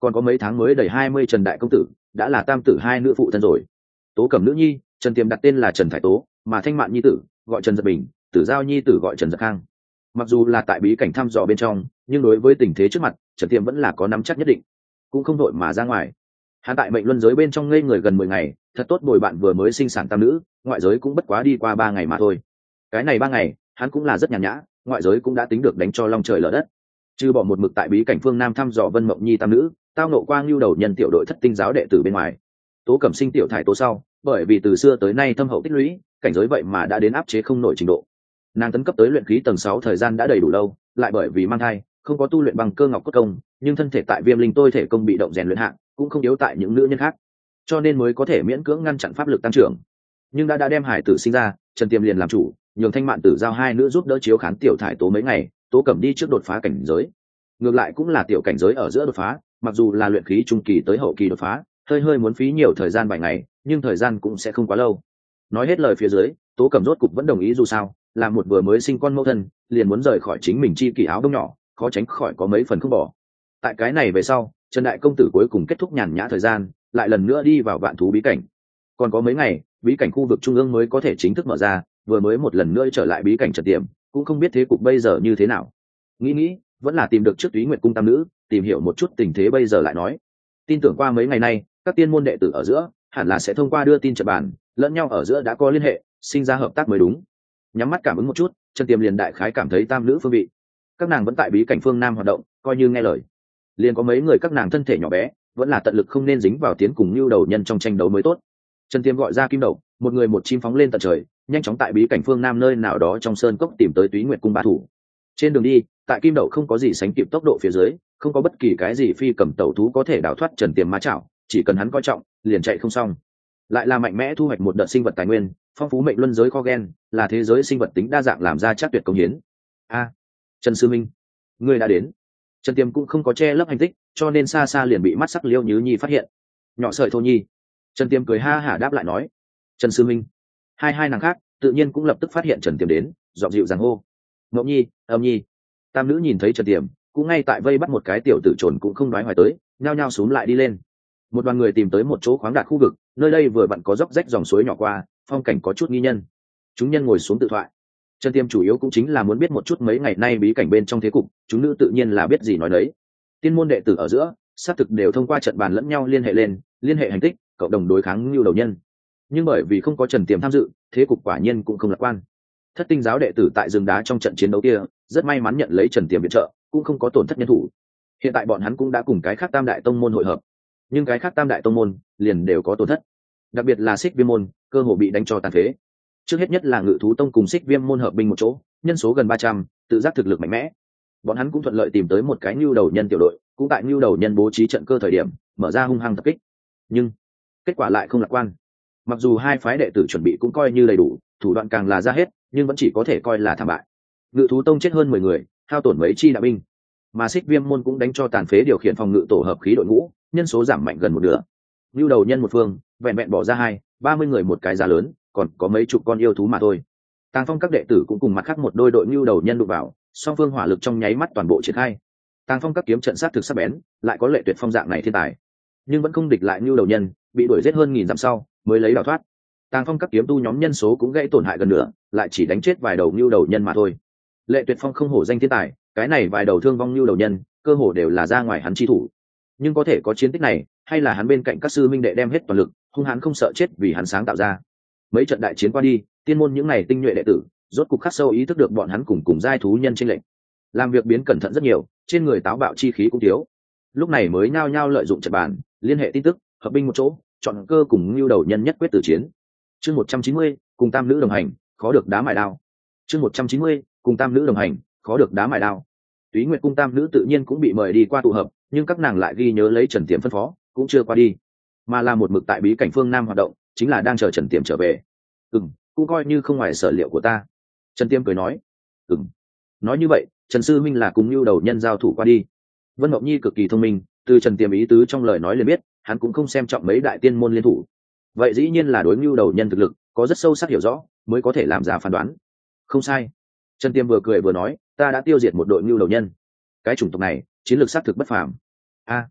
còn có mấy tháng mới đầy hai mươi trần đại công tử đã là tam tử hai nữ phụ thân rồi. Tố Cẩm nữ nhi Trần Tiềm đặt tên là Trần Thải Tố, mà Thanh Mạn nhi tử gọi Trần Giật Bình, Tử Giao nhi tử gọi Trần Giật Khang. Mặc dù là tại bí cảnh thăm dò bên trong, nhưng đối với tình thế trước mặt, Trần Tiềm vẫn là có nắm chắc nhất định, cũng không đội mà ra ngoài. Hắn tại mệnh luân giới bên trong ngây người gần mười ngày, thật tốt bồi bạn vừa mới sinh sản tam nữ, ngoại giới cũng bất quá đi qua ba ngày mà thôi. Cái này ba ngày, hắn cũng là rất nhàn nhã, ngoại giới cũng đã tính được đánh cho long trời lở đất. Trừ bỏ một mực tại bí cảnh phương Nam thăm dò Vân Mộng Nhi tam nữ, tao nộ qua lưu đầu nhân tiểu đội thất tinh giáo đệ tử bên ngoài. Tố Cẩm sinh tiểu Thải Tố sau, bởi vì từ xưa tới nay thâm hậu tích lũy, cảnh giới vậy mà đã đến áp chế không nổi trình độ. Nàng tấn cấp tới luyện khí tầng sáu thời gian đã đầy đủ lâu, lại bởi vì mang thai, không có tu luyện bằng cơ ngọc cốt công, nhưng thân thể tại Viêm Linh tôi thể công bị động rèn luyện hạng, cũng không yếu tại những nữ nhân khác, cho nên mới có thể miễn cưỡng ngăn chặn pháp lực tăng trưởng. Nhưng đã đã đem hải tử sinh ra, Trần Tiềm liền làm chủ, nhường Thanh Mạn Tử Giao hai nữ giúp đỡ chiếu khán tiểu Thải Tố mấy ngày, Tố Cẩm đi trước đột phá cảnh giới. Ngược lại cũng là tiểu cảnh giới ở giữa đột phá, mặc dù là luyện khí trung kỳ tới hậu kỳ đột phá, hơi hơi muốn phí nhiều thời gian vài ngày, nhưng thời gian cũng sẽ không quá lâu. Nói hết lời phía dưới, Tố Cẩm rốt cục vẫn đồng ý, dù sao là một vừa mới sinh con mẫu thân, liền muốn rời khỏi chính mình chi kỷ áo đông nhỏ, khó tránh khỏi có mấy phần không bỏ. Tại cái này về sau, Trần đại công tử cuối cùng kết thúc nhàn nhã thời gian, lại lần nữa đi vào vạn thú bí cảnh. Còn có mấy ngày, bí cảnh khu vực trung ương mới có thể chính thức mở ra, vừa mới một lần nữa trở lại bí cảnh Trần Tiềm, cũng không biết thế cục bây giờ như thế nào. Nghĩ nghĩ, vẫn là tìm được trước Túy Nguyệt cung tam nữ, tìm hiểu một chút tình thế bây giờ lại nói. Tin tưởng qua mấy ngày nay, các tiên môn đệ tử ở giữa hẳn là sẽ thông qua đưa tin trận bàn, lẫn nhau ở giữa đã có liên hệ, sinh ra hợp tác mới đúng. Nhắm mắt cảm ứng một chút, Trần Tiềm liền đại khái cảm thấy tam nữ phương vị. Các nàng vẫn tại bí cảnh phương Nam hoạt động, coi như nghe lời. Liền có mấy người các nàng thân thể nhỏ bé, vẫn là tận lực không nên dính vào tiến cùng lưu đầu nhân trong tranh đấu mới tốt. Trần Tiềm gọi ra Kim Đậu, một người một chim phóng lên tận trời, nhanh chóng tại bí cảnh phương Nam nơi nào đó trong sơn cốc tìm tới Túy Nguyệt cung ba thủ. Trên đường đi, tại Kim Đậu không có gì sánh kịp tốc độ phía dưới, không có bất kỳ cái gì phi cầm tẩu thú có thể đào thoát Trần Tiềm ma chảo, chỉ cần hắn coi trọng, liền chạy không xong. Lại là mạnh mẽ thu hoạch một đợt sinh vật tài nguyên, phong phú mệnh luân giới kho gen, là thế giới sinh vật tính đa dạng làm ra chắc tuyệt công hiến. A, Trần sư minh, ngươi đã đến. Trần Tiềm cũng không có che lấp hành tích, cho nên xa xa liền bị mắt sắc Liêu Nhứ Nhi phát hiện. Nhỏ sợi Thô Nhi. Trần Tiềm cười ha hả đáp lại nói, Trần sư minh. Hai hai nàng khác tự nhiên cũng lập tức phát hiện Trần Tiềm đến, giọng dịu dàng hô, Ngọc Nhi, Âm Nhi. Tam nữ nhìn thấy Trần Tiềm, cũng ngay tại vây bắt một cái tiểu tử trồn cũng không nói hoài tới, nhao nhao xuống lại đi lên. Một đoàn người tìm tới một chỗ khoáng đạt khu vực, nơi đây vừa vặn có dốc rách dòng suối nhỏ qua, phong cảnh có chút nghi nhân. Chúng nhân ngồi xuống tự thoại. Trần Tiềm chủ yếu cũng chính là muốn biết một chút mấy ngày nay bí cảnh bên trong thế cục, chúng nữ tự nhiên là biết gì nói đấy. Tiên môn đệ tử ở giữa, xác thực đều thông qua trận bàn lẫn nhau liên hệ lên, liên hệ hành tích, cộng đồng đối kháng lưu đầu nhân. Nhưng bởi vì không có Trần Tiềm tham dự, thế cục quả nhiên cũng không lạc quan. Thất tinh giáo đệ tử tại rừng đá trong trận chiến đấu kia, rất may mắn nhận lấy Trần Tiềm viện trợ, cũng không có tổn thất nhân thủ. Hiện tại bọn hắn cũng đã cùng cái khác tam đại tông môn hội hợp, nhưng cái khác tam đại tông môn liền đều có tổn thất, đặc biệt là Xích Viêm môn, cơ hồ bị đánh cho tàn phế. Trước hết nhất là Ngự thú tông cùng Xích Viêm môn hợp binh một chỗ, nhân số gần ba trăm, tự giác thực lực mạnh mẽ. Bọn hắn cũng thuận lợi tìm tới một cái nhu đầu nhân tiểu đội, cũng tại nhu đầu nhân bố trí trận cơ thời điểm, mở ra hung hăng tập kích. Nhưng kết quả lại không lạc quan. Mặc dù hai phái đệ tử chuẩn bị cũng coi như đầy đủ, thủ đoạn càng là ra hết, nhưng vẫn chỉ có thể coi là thảm bại. Ngự thú tông chết hơn mười người, hao tổn mấy chi đạo binh, mà Xích Viêm môn cũng đánh cho tàn phế điều khiển phòng ngự tổ hợp khí đội ngũ, nhân số giảm mạnh gần một nửa. Nhu đầu nhân một phương, vẹn vẹn bỏ ra hai, ba mươi người một cái giá lớn, còn có mấy chục con yêu thú mà thôi. Tàng Phong các đệ tử cũng cùng mặt khác một đôi đội nhu đầu nhân đụng vào, song phương hỏa lực trong nháy mắt toàn bộ triển khai. Tàng Phong các kiếm trận sát thực sắc bén, lại có Lệ Tuyệt Phong dạng này thiên tài, nhưng vẫn không địch lại nhu đầu nhân, bị đuổi giết hơn nghìn dặm sau mới lấy đào thoát. Tàng Phong các kiếm tu nhóm nhân số cũng gãy tổn hại gần nửa, lại chỉ đánh chết vài đầu nhu đầu nhân mà thôi. Lệ Tuyệt Phong không hổ danh thiên tài, cái này vài đầu thương vong nhu đầu nhân, cơ hồ đều là ra ngoài hắn chi thủ. Nhưng có thể có chiến tích này, hay là hắn bên cạnh các sư minh đệ đem hết toàn lực, hung hãn không sợ chết vì hắn sáng tạo ra. Mấy trận đại chiến qua đi, tiên môn những này tinh nhuệ đệ tử, rốt cục khắc sâu ý thức được bọn hắn cùng cùng giai thú nhân trên lệnh, làm việc biến cẩn thận rất nhiều, trên người táo bạo chi khí cũng thiếu. Lúc này mới nhao nhao lợi dụng trận bàn, liên hệ tin tức, hợp binh một chỗ, chọn cơ cùng lưu đầu nhân nhất quyết tử chiến. Chương một trăm chín mươi, cùng tam nữ đồng hành, khó được đá mài đao. Chương một trăm chín mươi, cùng tam nữ đồng hành, khó được đá mài đao. Túy Nguyệt cung tam nữ tự nhiên cũng bị mời đi qua tụ hợp, nhưng các nàng lại ghi nhớ lấy Trần Tiềm phân phó, cũng chưa qua đi, mà là một mực tại bí cảnh phương Nam hoạt động, chính là đang chờ Trần Tiềm trở về. Ừm, cũng coi như không ngoài sở liệu của ta. Trần Tiềm cười nói. Ừm. Nói như vậy, Trần sư minh là cùng lưu đầu nhân giao thủ qua đi. Vân Mộng Nhi cực kỳ thông minh, từ Trần Tiềm ý tứ trong lời nói liền biết, hắn cũng không xem trọng mấy đại tiên môn liên thủ. Vậy dĩ nhiên là đối lưu đầu nhân thực lực có rất sâu sắc hiểu rõ, mới có thể làm ra phán đoán. Không sai. Trần Tiềm vừa cười vừa nói, ta đã tiêu diệt một đội lưu đầu nhân. Cái chủng tộc này, chiến lược xác thực bất phàm. A,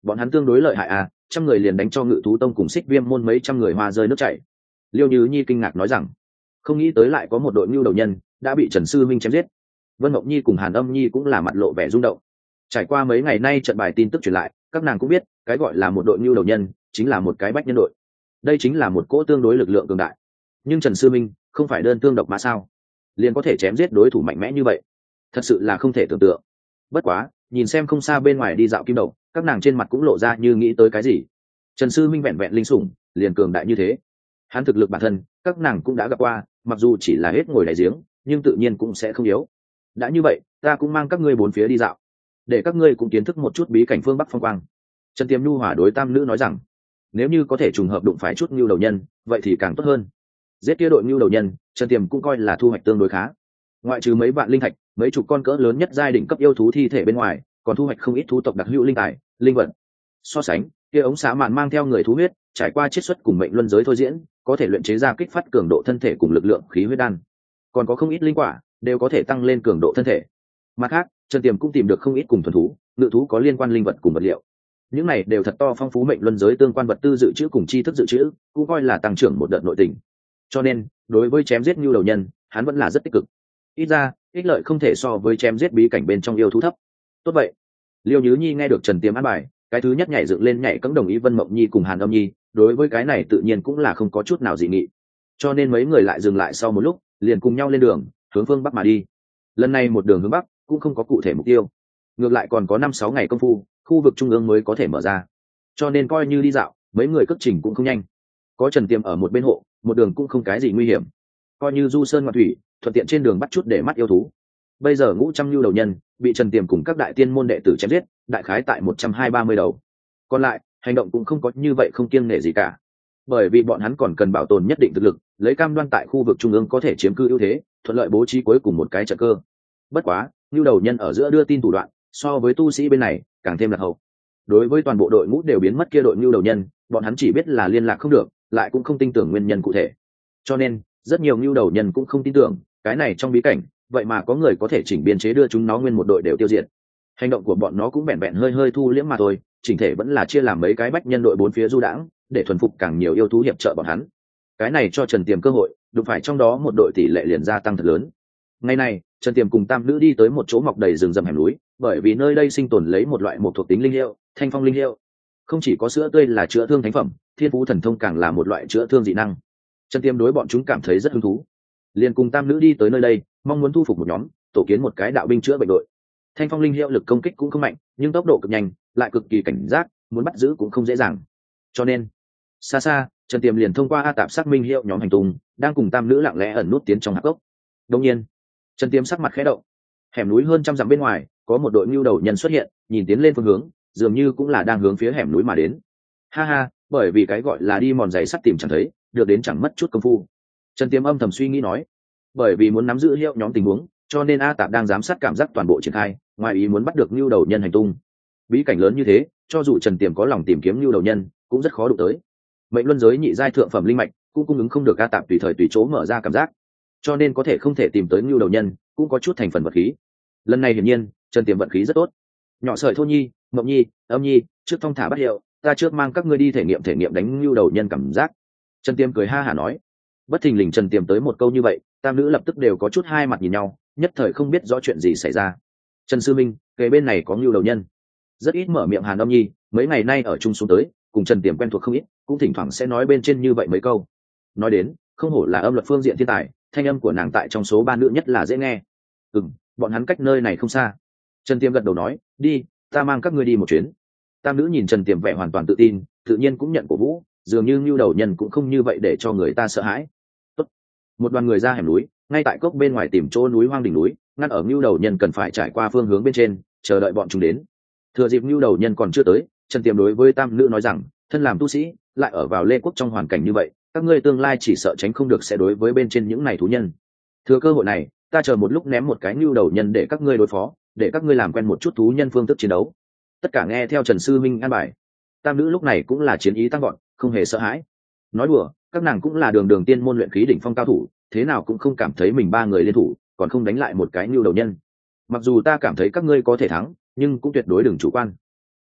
bọn hắn tương đối lợi hại à, trăm người liền đánh cho Ngự thú tông cùng Xích Viêm môn mấy trăm người hoa rơi nước chảy. Liêu Như Nhi kinh ngạc nói rằng, không nghĩ tới lại có một đội ngưu đầu nhân đã bị Trần Sư Minh chém giết. Vân Mộng Nhi cùng Hàn Âm Nhi cũng là mặt lộ vẻ rung động. Trải qua mấy ngày nay trận bài tin tức truyền lại, các nàng cũng biết cái gọi là một đội ngưu đầu nhân chính là một cái bách nhân đội. Đây chính là một cỗ tương đối lực lượng cường đại. Nhưng Trần Sư Minh không phải đơn tương độc mà sao, liền có thể chém giết đối thủ mạnh mẽ như vậy, thật sự là không thể tưởng tượng. Bất quá nhìn xem không xa bên ngoài đi dạo Kim Đậu, các nàng trên mặt cũng lộ ra như nghĩ tới cái gì. Trần Sư Minh vẹn vẹn linh sủng liền cường đại như thế, hắn thực lực bản thân các nàng cũng đã gặp qua, mặc dù chỉ là hết ngồi đại giếng nhưng tự nhiên cũng sẽ không yếu. Đã như vậy ta cũng mang các ngươi bốn phía đi dạo, để các ngươi cũng kiến thức một chút bí cảnh phương Bắc phong quang. Trần Tiềm nhu hòa đối tam nữ nói rằng, nếu như có thể trùng hợp đụng phải chút ngưu đầu nhân vậy thì càng tốt hơn. Giết kia đội ngưu đầu nhân, Trần Tiềm cũng coi là thu hoạch tương đối khá. Ngoại trừ mấy vạn linh thạch, mấy chục con cỡ lớn nhất giai đỉnh cấp yêu thú thi thể bên ngoài, còn thu hoạch không ít thú tộc đặc hữu linh tài, linh vật. So sánh, kia ống xá mạn mang theo người thú huyết, trải qua chiết xuất cùng mệnh luân giới thôi diễn, có thể luyện chế ra kích phát cường độ thân thể cùng lực lượng khí huyết đan. Còn có không ít linh quả, đều có thể tăng lên cường độ thân thể. Mặt khác, Trần Tiềm cũng tìm được không ít cùng thuần thú, ngự thú có liên quan linh vật cùng vật liệu. Những này đều thật to phong phú mệnh luân giới tương quan vật tư dự trữ cùng tri thức dự trữ, cũng coi là tăng trưởng một đợt nội tình. Cho nên, đối với chém giết nhu đầu nhân, hắn vẫn là rất tích cực. Ít ra, ích lợi không thể so với chém giết bí cảnh bên trong yêu thú thấp. Tốt vậy. Liêu Nhứ Nhi nghe được Trần Tiềm an bài, cái thứ nhất nhảy dựng lên nhảy cẫng đồng ý Vân Mộng Nhi cùng Hàn Âm Nhi, đối với cái này tự nhiên cũng là không có chút nào dị nghị. Cho nên mấy người lại dừng lại sau một lúc, liền cùng nhau lên đường, hướng phương Bắc mà đi. Lần này một đường hướng Bắc, cũng không có cụ thể mục tiêu. Ngược lại còn có năm sáu ngày công phu, khu vực trung ương mới có thể mở ra. Cho nên coi như đi dạo, mấy người cất trình cũng không nhanh. Có Trần Tiềm ở một bên hộ, một đường cũng không cái gì nguy hiểm. Coi như du sơn ngoạn thủy, thuận tiện trên đường bắt chút để mắt yêu thú. Bây giờ ngũ trăm nhu đầu nhân bị Trần Tiềm cùng các đại tiên môn đệ tử chém giết, đại khái tại một trăm hai ba mươi đầu. Còn lại, hành động cũng không có như vậy không kiêng nể gì cả. Bởi vì bọn hắn còn cần bảo tồn nhất định thực lực, lấy cam đoan tại khu vực trung ương có thể chiếm cư ưu thế, thuận lợi bố trí cuối cùng một cái trận cơ. Bất quá, nhu đầu nhân ở giữa đưa tin thủ đoạn, so với tu sĩ bên này càng thêm là hậu. Đối với toàn bộ đội ngũ đều biến mất kia đội nhu đầu nhân, bọn hắn chỉ biết là liên lạc không được, lại cũng không tin tưởng nguyên nhân cụ thể. Cho nên, rất nhiều nhu đầu nhân cũng không tin tưởng, cái này trong bí cảnh, vậy mà có người có thể chỉnh biên chế đưa chúng nó nguyên một đội đều tiêu diệt. Hành động của bọn nó cũng vẹn vẹn hơi hơi thu liễm mà thôi, chỉnh thể vẫn là chia làm mấy cái bách nhân đội bốn phía du đãng, để thuần phục càng nhiều yêu thú hiệp trợ bọn hắn. Cái này cho Trần Tiềm cơ hội, đụng phải trong đó một đội tỷ lệ liền gia tăng thật lớn. Ngày này, Trần Tiềm cùng tam nữ đi tới một chỗ mọc đầy rừng rậm hẻm núi, bởi vì nơi đây sinh tồn lấy một loại một thuộc tính linh hiệu, Thanh Phong linh hiệu. Không chỉ có sữa tươi là chữa thương thánh phẩm, thiên phú thần thông càng là một loại chữa thương dị năng. Trần Tiềm đối bọn chúng cảm thấy rất hứng thú, liền cùng tam nữ đi tới nơi đây, mong muốn thu phục một nhóm, tổ kiến một cái đạo binh chữa bệnh đội. Thanh Phong linh hiệu lực công kích cũng không mạnh, nhưng tốc độ cực nhanh, lại cực kỳ cảnh giác, muốn bắt giữ cũng không dễ dàng. Cho nên, xa xa, Trần Tiềm liền thông qua A Tạp xác minh hiệu nhóm hành tung, đang cùng tam nữ lặng lẽ ẩn nút tiến trong hạp gốc. Đương nhiên, Trần Tiềm sắc mặt khẽ động, hẻm núi hơn trăm dặm bên ngoài, có một đội nhu đầu nhân xuất hiện, nhìn tiến lên phương hướng, dường như cũng là đang hướng phía hẻm núi mà đến. Ha ha, bởi vì cái gọi là đi mòn giày sắt tìm chẳng thấy, được đến chẳng mất chút công phu. Trần Tiềm âm thầm suy nghĩ nói, bởi vì muốn nắm giữ hiệu nhóm tình huống, cho nên A Tạp đang giám sát cảm giác toàn bộ triển khai, ngoài ý muốn bắt được nhu đầu nhân hành tung. Bí cảnh lớn như thế, cho dù Trần Tiềm có lòng tìm kiếm nhu đầu nhân, cũng rất khó đụng tới. Mệnh luân giới nhị giai thượng phẩm linh mạch, cũng cung ứng không được A Tạp tùy thời tùy chỗ mở ra cảm giác, cho nên có thể không thể tìm tới nhu đầu nhân, cũng có chút thành phần vật khí. Lần này hiển nhiên, Trần Tiềm vận khí rất tốt. Nhỏ sợi Thôn Nhi, Mộng Nhi, Âm Nhi, trước thong thả bắt hiệu, ta trước mang các ngươi đi thể nghiệm thể nghiệm đánh nhu đầu nhân cảm giác. Trần Tiềm cười ha hả nói. Bất thình lình Trần Tiềm tới một câu như vậy, tam nữ lập tức đều có chút hai mặt nhìn nhau, nhất thời không biết rõ chuyện gì xảy ra. Trần Sư Minh, kề bên này có nhu đầu nhân. Rất ít mở miệng Hàn Âm Nhi, mấy ngày nay ở chung xuống tới, cùng Trần Tiềm quen thuộc không ít, cũng thỉnh thoảng sẽ nói bên trên như vậy mấy câu. Nói đến, không hổ là âm luật phương diện thiên tài, thanh âm của nàng tại trong số ba nữ nhất là dễ nghe. Ừm, bọn hắn cách nơi này không xa. Trần Tiềm gật đầu nói, đi, ta mang các ngươi đi một chuyến. Tam nữ nhìn Trần Tiềm vẻ hoàn toàn tự tin, tự nhiên cũng nhận cổ vũ, dường như nhu đầu nhân cũng không như vậy để cho người ta sợ hãi. Tốt. Một đoàn người ra hẻm núi, ngay tại cốc bên ngoài tìm chỗ núi hoang đỉnh núi, ngăn ở nhu đầu nhân cần phải trải qua phương hướng bên trên, chờ đợi bọn chúng đến. Thừa dịp nhu đầu nhân còn chưa tới, Trần Tiềm đối với tam nữ nói rằng, thân làm tu sĩ, lại ở vào Lê Quốc trong hoàn cảnh như vậy, các ngươi tương lai chỉ sợ tránh không được sẽ đối với bên trên những này thú nhân. Thừa cơ hội này, ta chờ một lúc ném một cái nhu đầu nhân để các ngươi đối phó, để các ngươi làm quen một chút thú nhân phương thức chiến đấu. Tất cả nghe theo Trần Sư Minh an bài. Tam nữ lúc này cũng là chiến ý tăng gọn, không hề sợ hãi. Nói đùa, các nàng cũng là đường đường tiên môn luyện khí đỉnh phong cao thủ, thế nào cũng không cảm thấy mình ba người liên thủ, còn không đánh lại một cái nhu đầu nhân. Mặc dù ta cảm thấy các ngươi có thể thắng, nhưng cũng tuyệt đối đừng chủ quan.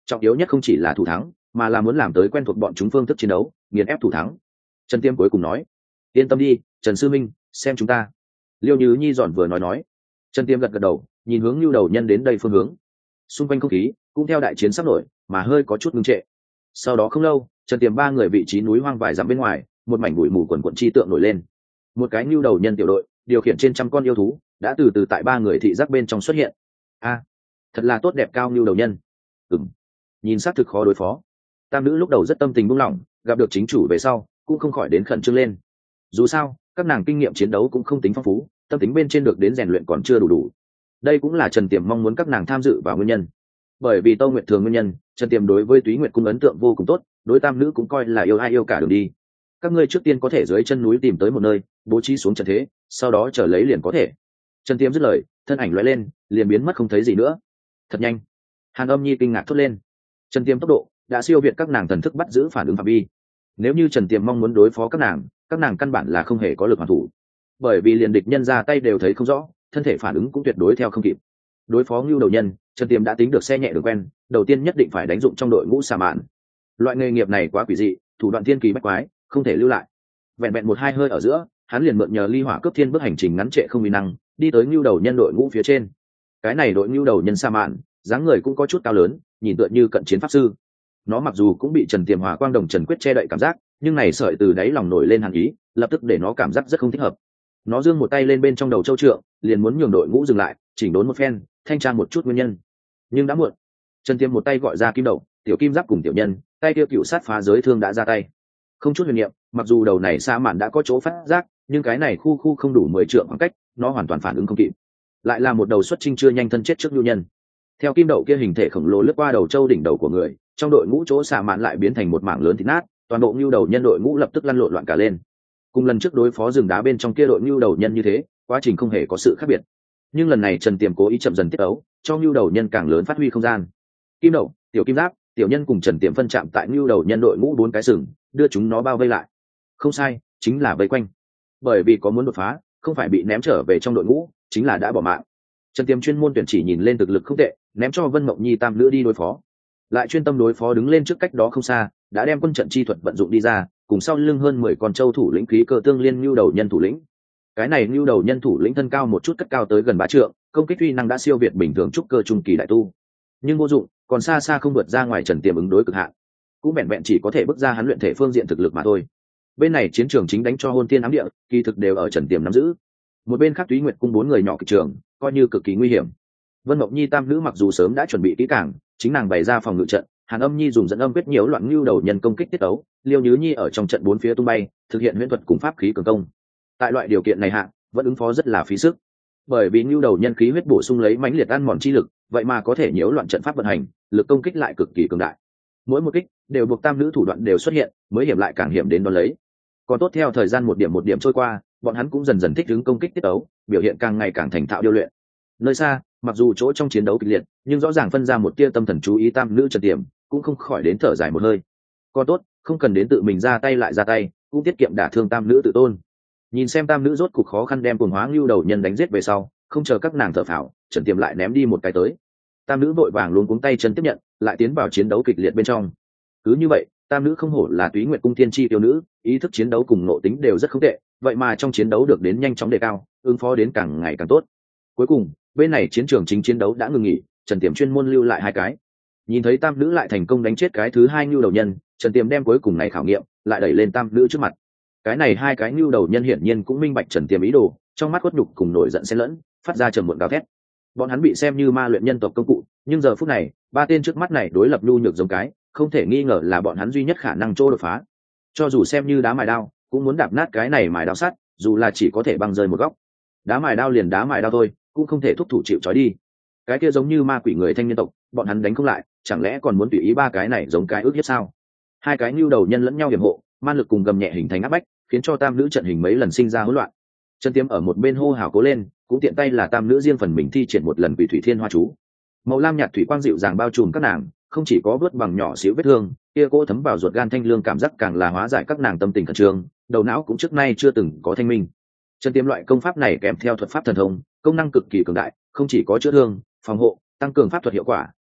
trọng yếu nhất không chỉ là thủ thắng, mà là muốn làm tới quen thuộc bọn chúng phương thức chiến đấu, nghiền ép thủ thắng. Trần Tiêm cuối cùng nói: yên tâm đi Trần sư minh, xem chúng ta. Liêu Như Nhi dọn vừa nói nói. Trần Tiêm gật gật đầu, nhìn hướng Nưu đầu nhân đến đây phương hướng. Xung quanh không khí cũng theo đại chiến sắp nổi mà hơi có chút ngưng trệ. Sau đó không lâu, Trần Tiêm ba người vị trí núi hoang vài dặm bên ngoài, một mảnh bụi mù quần quần chi tượng nổi lên. Một cái Nưu đầu nhân tiểu đội điều khiển trên trăm con yêu thú đã từ từ tại ba người thị giác bên trong xuất hiện. A, thật là tốt đẹp cao Nưu đầu nhân. Ừm, nhìn xác thực khó đối phó. Tam nữ lúc đầu rất tâm tình buông lỏng, gặp được chính chủ về sau cũng không khỏi đến khẩn trương lên. Dù sao các nàng kinh nghiệm chiến đấu cũng không tính phong phú, tâm tính bên trên được đến rèn luyện còn chưa đủ đủ. Đây cũng là Trần Tiềm mong muốn các nàng tham dự vào nguyên nhân. Bởi vì Tâu Nguyệt Thường nguyên nhân, Trần Tiềm đối với Túy Nguyệt cung ấn tượng vô cùng tốt, đối tam nữ cũng coi là yêu ai yêu cả đường đi. Các ngươi trước tiên có thể dưới chân núi tìm tới một nơi, bố trí xuống trận thế, sau đó chờ lấy liền có thể. Trần Tiềm dứt lời, thân ảnh lóe lên, liền biến mất không thấy gì nữa. Thật nhanh. Hàn Âm Nhi kinh ngạc thốt lên. Trần Tiềm tốc độ đã siêu việt các nàng thần thức bắt giữ phản ứng phạm vi. Nếu như Trần Tiềm mong muốn đối phó các nàng, các nàng căn bản là không hề có lực hoàn thủ, bởi vì liền địch nhân ra tay đều thấy không rõ, thân thể phản ứng cũng tuyệt đối theo không kịp. Đối phó Ngưu đầu nhân, Trần Tiềm đã tính được xe nhẹ đường quen, đầu tiên nhất định phải đánh dụng trong đội ngũ xà mạn. Loại nghề nghiệp này quá quỷ dị, thủ đoạn thiên kỳ bách quái, không thể lưu lại. Vẹn vẹn một hai hơi ở giữa, hắn liền mượn nhờ ly hỏa cướp thiên bước hành trình ngắn trệ không uy năng, đi tới Ngưu đầu nhân đội ngũ phía trên. Cái này đội Ngưu đầu nhân xà mạn, dáng người cũng có chút cao lớn, nhìn tựa như cận chiến pháp sư. Nó mặc dù cũng bị Trần Tiềm Hỏa Quang Đồng Trần Quyết che đậy cảm giác, nhưng này sợi từ đáy lòng nổi lên hàn ý, lập tức để nó cảm giác rất không thích hợp. Nó giương một tay lên bên trong đầu châu trượng, liền muốn nhường đội ngũ dừng lại, chỉnh đốn một phen, thanh tra một chút nguyên nhân. Nhưng đã muộn. Trần Tiêm một tay gọi ra Kim Đậu, Tiểu Kim Giáp cùng Tiểu Nhân, tay kia cựu sát phá giới thương đã ra tay. Không chút huyền niệm, mặc dù đầu này xa mạn đã có chỗ phát giác, nhưng cái này khu khu không đủ mười trượng khoảng cách, nó hoàn toàn phản ứng không kịp. Lại là một đầu xuất chinh chưa nhanh thân chết trước nhu nhân. Theo Kim Đậu kia hình thể khổng lồ lướt qua đầu châu đỉnh đầu của người, trong đội ngũ chỗ xà mạn lại biến thành một mảng lớn thịt nát, toàn bộ nhu đầu nhân đội ngũ lập tức lăn lộn loạn cả lên. Cùng lần trước đối phó rừng đá bên trong kia đội nhu đầu nhân như thế, quá trình không hề có sự khác biệt. Nhưng lần này Trần Tiềm cố ý chậm dần tiết ấu, cho nhu đầu nhân càng lớn phát huy không gian. Kim Đậu, Tiểu Kim Giáp, Tiểu Nhân cùng Trần Tiềm phân chạm tại nhu đầu nhân đội ngũ bốn cái sừng, đưa chúng nó bao vây lại. Không sai, chính là vây quanh. Bởi vì có muốn đột phá, không phải bị ném trở về trong đội ngũ, chính là đã bỏ mạng. Trần Tiềm chuyên môn tuyển chỉ nhìn lên thực lực không tệ, ném cho Vân Mộng Nhi tam nữ đi đối phó, lại chuyên tâm đối phó đứng lên trước cách đó không xa, đã đem quân trận chi thuật vận dụng đi ra, cùng sau lưng hơn mười con châu thủ lĩnh khí cơ tương liên nhu đầu nhân thủ lĩnh. Cái này nhu đầu nhân thủ lĩnh thân cao một chút cất cao tới gần bá trượng, công kích uy năng đã siêu việt bình thường trúc cơ trung kỳ đại tu, nhưng vô dụng, còn xa xa không vượt ra ngoài Trần Tiềm ứng đối cực hạn, cũng vẹn vẹn chỉ có thể bước ra hắn luyện thể phương diện thực lực mà thôi. Bên này chiến trường chính đánh cho hôn thiên ám địa, kỳ thực đều ở Trần Tiềm nắm giữ. Một bên khác Túy Nguyệt cung bốn người nhỏ kịch trường, coi như cực kỳ nguy hiểm. Vân Mộng Nhi tam nữ mặc dù sớm đã chuẩn bị kỹ càng, chính nàng bày ra phòng ngự trận, Hàn Âm Nhi dùng dẫn âm quyết nhiễu loạn nhu đầu nhân công kích tiết tấu, Liêu Nhứ Nhi ở trong trận bốn phía tung bay, thực hiện huyễn thuật cùng pháp khí cường công. Tại loại điều kiện này hạ, vẫn ứng phó rất là phí sức. Bởi vì nhu đầu nhân khí huyết bổ sung lấy mãnh liệt ăn mòn chi lực, vậy mà có thể nhiễu loạn trận pháp vận hành, lực công kích lại cực kỳ cường đại. Mỗi một kích đều buộc tam nữ thủ đoạn đều xuất hiện, mới hiểm lại càng hiểm đến đón lấy. Còn tốt theo thời gian một điểm một điểm trôi qua, bọn hắn cũng dần dần thích ứng công kích tiết tấu, biểu hiện càng ngày càng thành thạo điêu luyện. Nơi xa, mặc dù chỗ trong chiến đấu kịch liệt, nhưng rõ ràng phân ra một tia tâm thần chú ý tam nữ Trần Tiềm, cũng không khỏi đến thở dài một hơi. Còn tốt, không cần đến tự mình ra tay lại ra tay, cũng tiết kiệm đả thương tam nữ tự tôn. Nhìn xem tam nữ rốt cục khó khăn đem cuồng hóa lưu đầu nhân đánh giết về sau, không chờ các nàng thở phào, Trần Tiềm lại ném đi một cái tới. Tam nữ vội vàng luống cuống tay chân tiếp nhận, lại tiến vào chiến đấu kịch liệt bên trong. Cứ như vậy, tam nữ không hổ là Túy Nguyệt cung thiên chi tiêu nữ, ý thức chiến đấu cùng nội tính đều rất không tệ, vậy mà trong chiến đấu được đến nhanh chóng đề cao, ứng phó đến càng ngày càng tốt. Cuối cùng, bên này chiến trường chính chiến đấu đã ngừng nghỉ, Trần Tiềm chuyên môn lưu lại hai cái. Nhìn thấy tam nữ lại thành công đánh chết cái thứ hai nhu đầu nhân, Trần Tiềm đem cuối cùng này khảo nghiệm lại đẩy lên tam nữ trước mặt. Cái này hai cái nhu đầu nhân hiển nhiên cũng minh bạch Trần Tiềm ý đồ, trong mắt khuất nhục cùng nổi giận xen lẫn, phát ra trầm muộn gào thét. Bọn hắn bị xem như ma luyện nhân tộc công cụ, nhưng giờ phút này, ba tên trước mắt này đối lập nhu nhược giống cái, không thể nghi ngờ là bọn hắn duy nhất khả năng chỗ đột phá. Cho dù xem như đá mài đao, cũng muốn đạp nát cái này mài đao sắt, dù là chỉ có thể băng rơi một góc. Đá mài đao liền đá mài đao thôi, cũng không thể thúc thủ chịu trói đi. Cái kia giống như ma quỷ người thanh niên tộc, bọn hắn đánh không lại, chẳng lẽ còn muốn tùy ý ba cái này giống cái ước hiếp sao? Hai cái nhu đầu nhân lẫn nhau hiểm hộ, man lực cùng gầm nhẹ hình thành áp bách, khiến cho tam nữ trận hình mấy lần sinh ra hỗn loạn. Trần Tiêm ở một bên hô hào cố lên, cũng tiện tay là tam nữ riêng phần mình thi triển một lần quỷ thủy thiên hoa chú. Màu lam nhạt thủy quang dịu dàng bao trùm các nàng, không chỉ có vớt bằng nhỏ xíu vết thương, kia cô thấm vào ruột gan thanh lương cảm giác càng là hóa giải các nàng tâm tình khẩn trương, đầu não cũng trước nay chưa từng có thanh minh. Trần Tiêm loại công pháp này kèm theo thuật pháp thần thông, công năng cực kỳ cường đại, không chỉ có chữa thương, phòng hộ, tăng cường pháp thuật hiệu quả,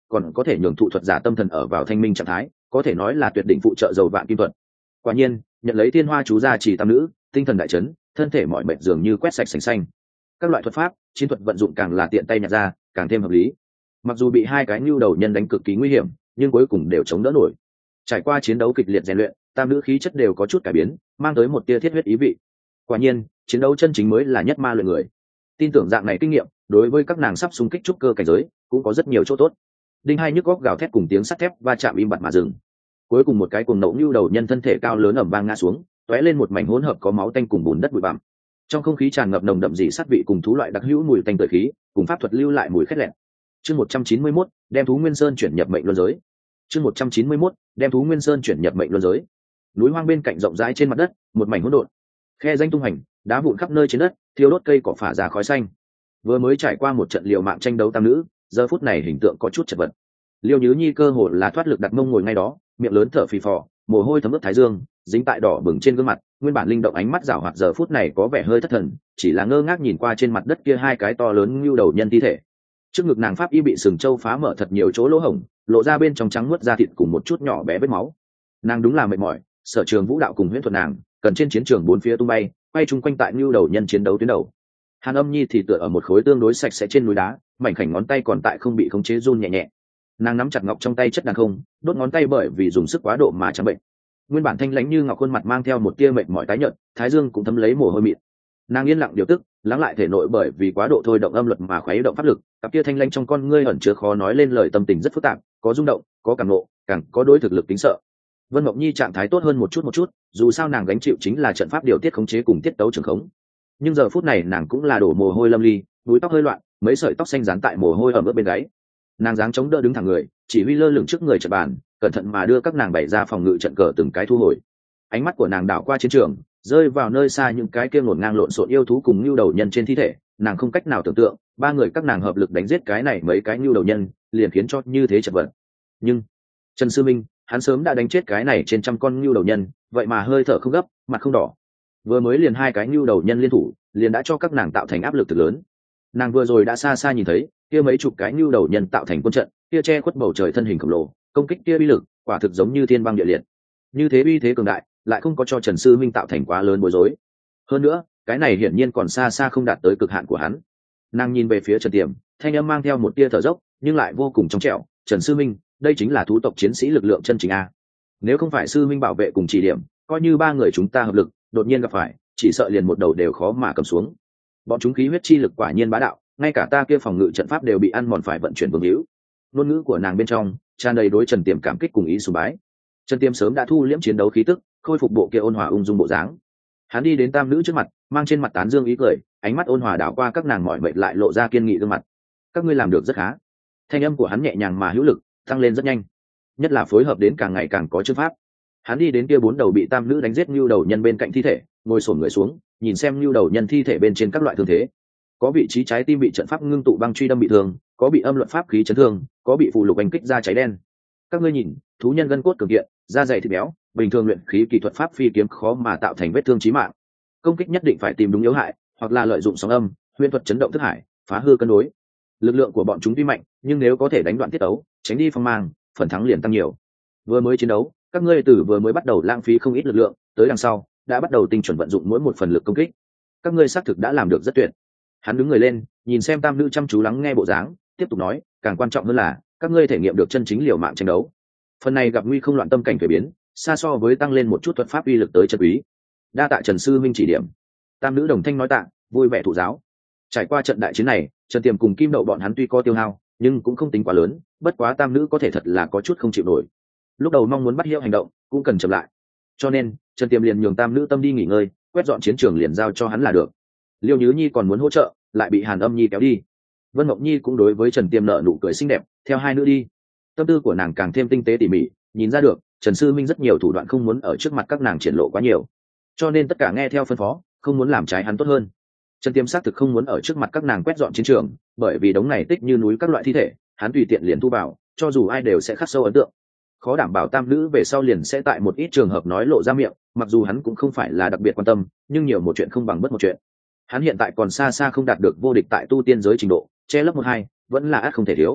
còn có thể nhường thụ thuật giả tâm thần ở vào thanh minh trạng thái, có thể nói là tuyệt đỉnh phụ trợ dầu vạn kim thuật. Quả nhiên, nhận lấy thiên hoa chú gia chỉ tam nữ, tinh thần đại chấn, thân thể mọi mệt dường như quét sạch sành xanh. Các loại thuật pháp, chiến thuật vận dụng càng là tiện tay nhặt ra, càng thêm hợp lý. Mặc dù bị hai cái nhu đầu nhân đánh cực kỳ nguy hiểm, nhưng cuối cùng đều chống đỡ nổi. Trải qua chiến đấu kịch liệt rèn luyện, tam nữ khí chất đều có chút cải biến, mang tới một tia thiết huyết ý vị. Quả nhiên, chiến đấu chân chính mới là nhất ma luyện người. Tin tưởng dạng này kinh nghiệm, đối với các nàng sắp xung kích trúc cơ cảnh giới, cũng có rất nhiều chỗ tốt. Đinh hai nhức góc gào thét cùng tiếng sắt thép va chạm im bặt mà dừng. Cuối cùng một cái cuồng nộ nhu đầu nhân thân thể cao lớn ầm vang ngã xuống, tóe lên một mảnh hỗn hợp có máu tanh cùng bùn đất bụi bặm. Trong không khí tràn ngập nồng đậm dị sát vị cùng thú loại đặc hữu mùi tanh tưởi khí, cùng pháp thuật lưu lại mùi khét lẹn. Chương một trăm chín mươi mốt, đem thú nguyên sơn chuyển nhập mệnh luân giới. Chương một trăm chín mươi mốt, đem thú nguyên sơn chuyển nhập mệnh luân giới. Núi hoang bên cạnh rộng rãi trên mặt đất, một mảnh hỗn độn. Khe danh tung hành, đá vụn khắp nơi trên đất, thiêu đốt cây cỏ phả ra khói xanh. Vừa mới trải qua một trận liều mạng tranh đấu tam nữ, giờ phút này hình tượng có chút chật vật. Liêu Nhứ Nhi cơ hồ là thoát lực đặt mông ngồi ngay đó, miệng lớn thở phì phò, mồ hôi thấm ướt thái dương, dính tại đỏ bừng trên gương mặt, nguyên bản linh động ánh mắt rảo hoạt giờ phút này có vẻ hơi thất thần, chỉ là ngơ ngác nhìn qua trên mặt đất kia hai cái to lớn như đầu nhân thi thể. Trước ngực nàng pháp y bị sừng châu phá mở thật nhiều chỗ lỗ hổng, lộ ra bên trong trắng muốt da thịt cùng một chút nhỏ bé vết máu. Nàng đúng là mệt mỏi, sở trường vũ đạo cùng huyễn thuật nàng, cần trên chiến trường bốn phía tung bay, quay chung quanh tại như đầu nhân chiến đấu tuyến đầu. Hàn Âm Nhi thì tựa ở một khối tương đối sạch sẽ trên núi đá, mảnh khảnh ngón tay còn tại không bị khống chế run nhẹ nhẹ. Nàng nắm chặt ngọc trong tay chất đàn không, đốt ngón tay bởi vì dùng sức quá độ mà trắng bệnh. Nguyên bản thanh lãnh như ngọc khuôn mặt mang theo một tia mệt mỏi tái nhợt, thái dương cũng thấm lấy mồ hôi mịn. Nàng yên lặng điều tức, lắng lại thể nội bởi vì quá độ thôi động âm luật mà khuấy động pháp lực, cặp tia thanh lãnh trong con ngươi ẩn chứa khó nói lên lời tâm tình rất phức tạp, có rung động, có cảm nộ, càng có đối thực lực tính sợ. Vân Mộng Nhi trạng thái tốt hơn một chút một chút, dù sao nàng gánh chịu chính là trận pháp điều tiết khống chế cùng tiết tấu trường khống. Nhưng giờ phút này nàng cũng là đổ mồ hôi lâm ly, búi tóc hơi loạn, mấy sợi tóc xanh dán tại mồ hôi ẩm ướt bên gáy. Nàng dáng chống đỡ đứng thẳng người, chỉ huy lơ lửng trước người trận bàn, cẩn thận mà đưa các nàng bày ra phòng ngự trận cờ từng cái thu hồi. Ánh mắt của nàng đảo qua chiến trường, rơi vào nơi xa những cái kia ngổn ngang lộn xộn yêu thú cùng nhu đầu nhân trên thi thể, nàng không cách nào tưởng tượng, ba người các nàng hợp lực đánh giết cái này mấy cái nhu đầu nhân, liền khiến cho như thế chật vật. Nhưng Trần Sư Minh, hắn sớm đã đánh chết cái này trên trăm con nhu đầu nhân, vậy mà hơi thở không gấp, mặt không đỏ. Vừa mới liền hai cái nhu đầu nhân liên thủ, liền đã cho các nàng tạo thành áp lực thực lớn. Nàng vừa rồi đã xa xa nhìn thấy, kia mấy chục cái nhu đầu nhân tạo thành quân trận, kia che khuất bầu trời thân hình khổng lồ, công kích kia uy lực, quả thực giống như thiên băng địa liệt. Như thế uy thế cường đại, lại không có cho Trần Sư Minh tạo thành quá lớn bối rối. Hơn nữa, cái này hiển nhiên còn xa xa không đạt tới cực hạn của hắn. Nàng nhìn về phía Trần Tiềm, thanh âm mang theo một tia thở dốc, nhưng lại vô cùng trong trẻo. Trần Sư Minh, đây chính là thú tộc chiến sĩ lực lượng chân chính a. Nếu không phải Sư Minh bảo vệ cùng chỉ điểm, coi như ba người chúng ta hợp lực, đột nhiên gặp phải, chỉ sợ liền một đầu đều khó mà cầm xuống. Bọn chúng khí huyết chi lực quả nhiên bá đạo, ngay cả ta kia phòng ngự trận pháp đều bị ăn mòn phải vận chuyển vương hữu. Ngôn ngữ của nàng bên trong tràn đầy đối Trần Tiềm cảm kích cùng ý sùng bái. Trần Tiềm sớm đã thu liễm chiến đấu khí tức, khôi phục bộ kia ôn hòa ung dung bộ dáng. Hắn đi đến tam nữ trước mặt, mang trên mặt tán dương ý cười, ánh mắt ôn hòa đảo qua các nàng mỏi mệt lại lộ ra kiên nghị gương mặt. Các ngươi làm được rất khá. Thanh âm của hắn nhẹ nhàng mà hữu lực, tăng lên rất nhanh. Nhất là phối hợp đến càng ngày càng có chương pháp. Hắn đi đến kia bốn đầu bị tam nữ đánh giết nhu đầu nhân bên cạnh thi thể, ngồi xổm người xuống, nhìn xem nhu đầu nhân thi thể bên trên các loại thương thế. Có vị trí trái tim bị trận pháp ngưng tụ băng truy đâm bị thương, có bị âm luận pháp khí chấn thương, có bị phù lục đánh kích ra cháy đen. Các ngươi nhìn, thú nhân gân cốt cường kiện, da dày thịt béo, bình thường luyện khí kỹ thuật pháp phi kiếm khó mà tạo thành vết thương chí mạng. Công kích nhất định phải tìm đúng yếu hại, hoặc là lợi dụng sóng âm, huyền thuật chấn động thức hải, phá hư cân đối. Lực lượng của bọn chúng tuy mạnh, nhưng nếu có thể đánh đoạn tiết tấu, tránh đi phong mang, phần thắng liền tăng nhiều. Vừa mới chiến đấu, các ngươi từ vừa mới bắt đầu lãng phí không ít lực lượng, tới đằng sau đã bắt đầu tinh chuẩn vận dụng mỗi một phần lực công kích. Các ngươi xác thực đã làm được rất tuyệt. Hắn đứng người lên, nhìn xem tam nữ chăm chú lắng nghe bộ dáng, tiếp tục nói, càng quan trọng hơn là các ngươi thể nghiệm được chân chính liều mạng tranh đấu. Phần này gặp nguy không loạn tâm cảnh thay biến, xa so với tăng lên một chút thuật pháp uy lực tới chân quý. Đa tạ Trần Sư Minh chỉ điểm. Tam nữ đồng thanh nói tạ, vui vẻ thụ giáo. Trải qua trận đại chiến này, Trần Tiềm cùng Kim Đậu bọn hắn tuy có tiêu hao, nhưng cũng không tính quá lớn, bất quá tam nữ có thể thật là có chút không chịu nổi. Lúc đầu mong muốn bắt hiệu hành động, cũng cần chậm lại. Cho nên, Trần Tiềm liền nhường tam nữ tâm đi nghỉ ngơi, quét dọn chiến trường liền giao cho hắn là được. Liêu Nhứ Nhi còn muốn hỗ trợ, lại bị Hàn Âm Nhi kéo đi. Vân Mộng Nhi cũng đối với Trần Tiềm nở nụ cười xinh đẹp, theo hai nữ đi. Tâm tư của nàng càng thêm tinh tế tỉ mỉ, nhìn ra được Trần Sư Minh rất nhiều thủ đoạn không muốn ở trước mặt các nàng triển lộ quá nhiều, cho nên tất cả nghe theo phân phó, không muốn làm trái hắn tốt hơn. Trần Tiềm xác thực không muốn ở trước mặt các nàng quét dọn chiến trường, bởi vì đống này tích như núi các loại thi thể, hắn tùy tiện liền thu vào, cho dù ai đều sẽ khắc sâu ấn tượng. Khó đảm bảo tam nữ về sau liền sẽ tại một ít trường hợp nói lộ ra miệng, mặc dù hắn cũng không phải là đặc biệt quan tâm, nhưng nhiều một chuyện không bằng bất một chuyện. Hắn hiện tại còn xa xa không đạt được vô địch tại tu tiên giới trình độ, che lấp một hai vẫn là ắt không thể thiếu.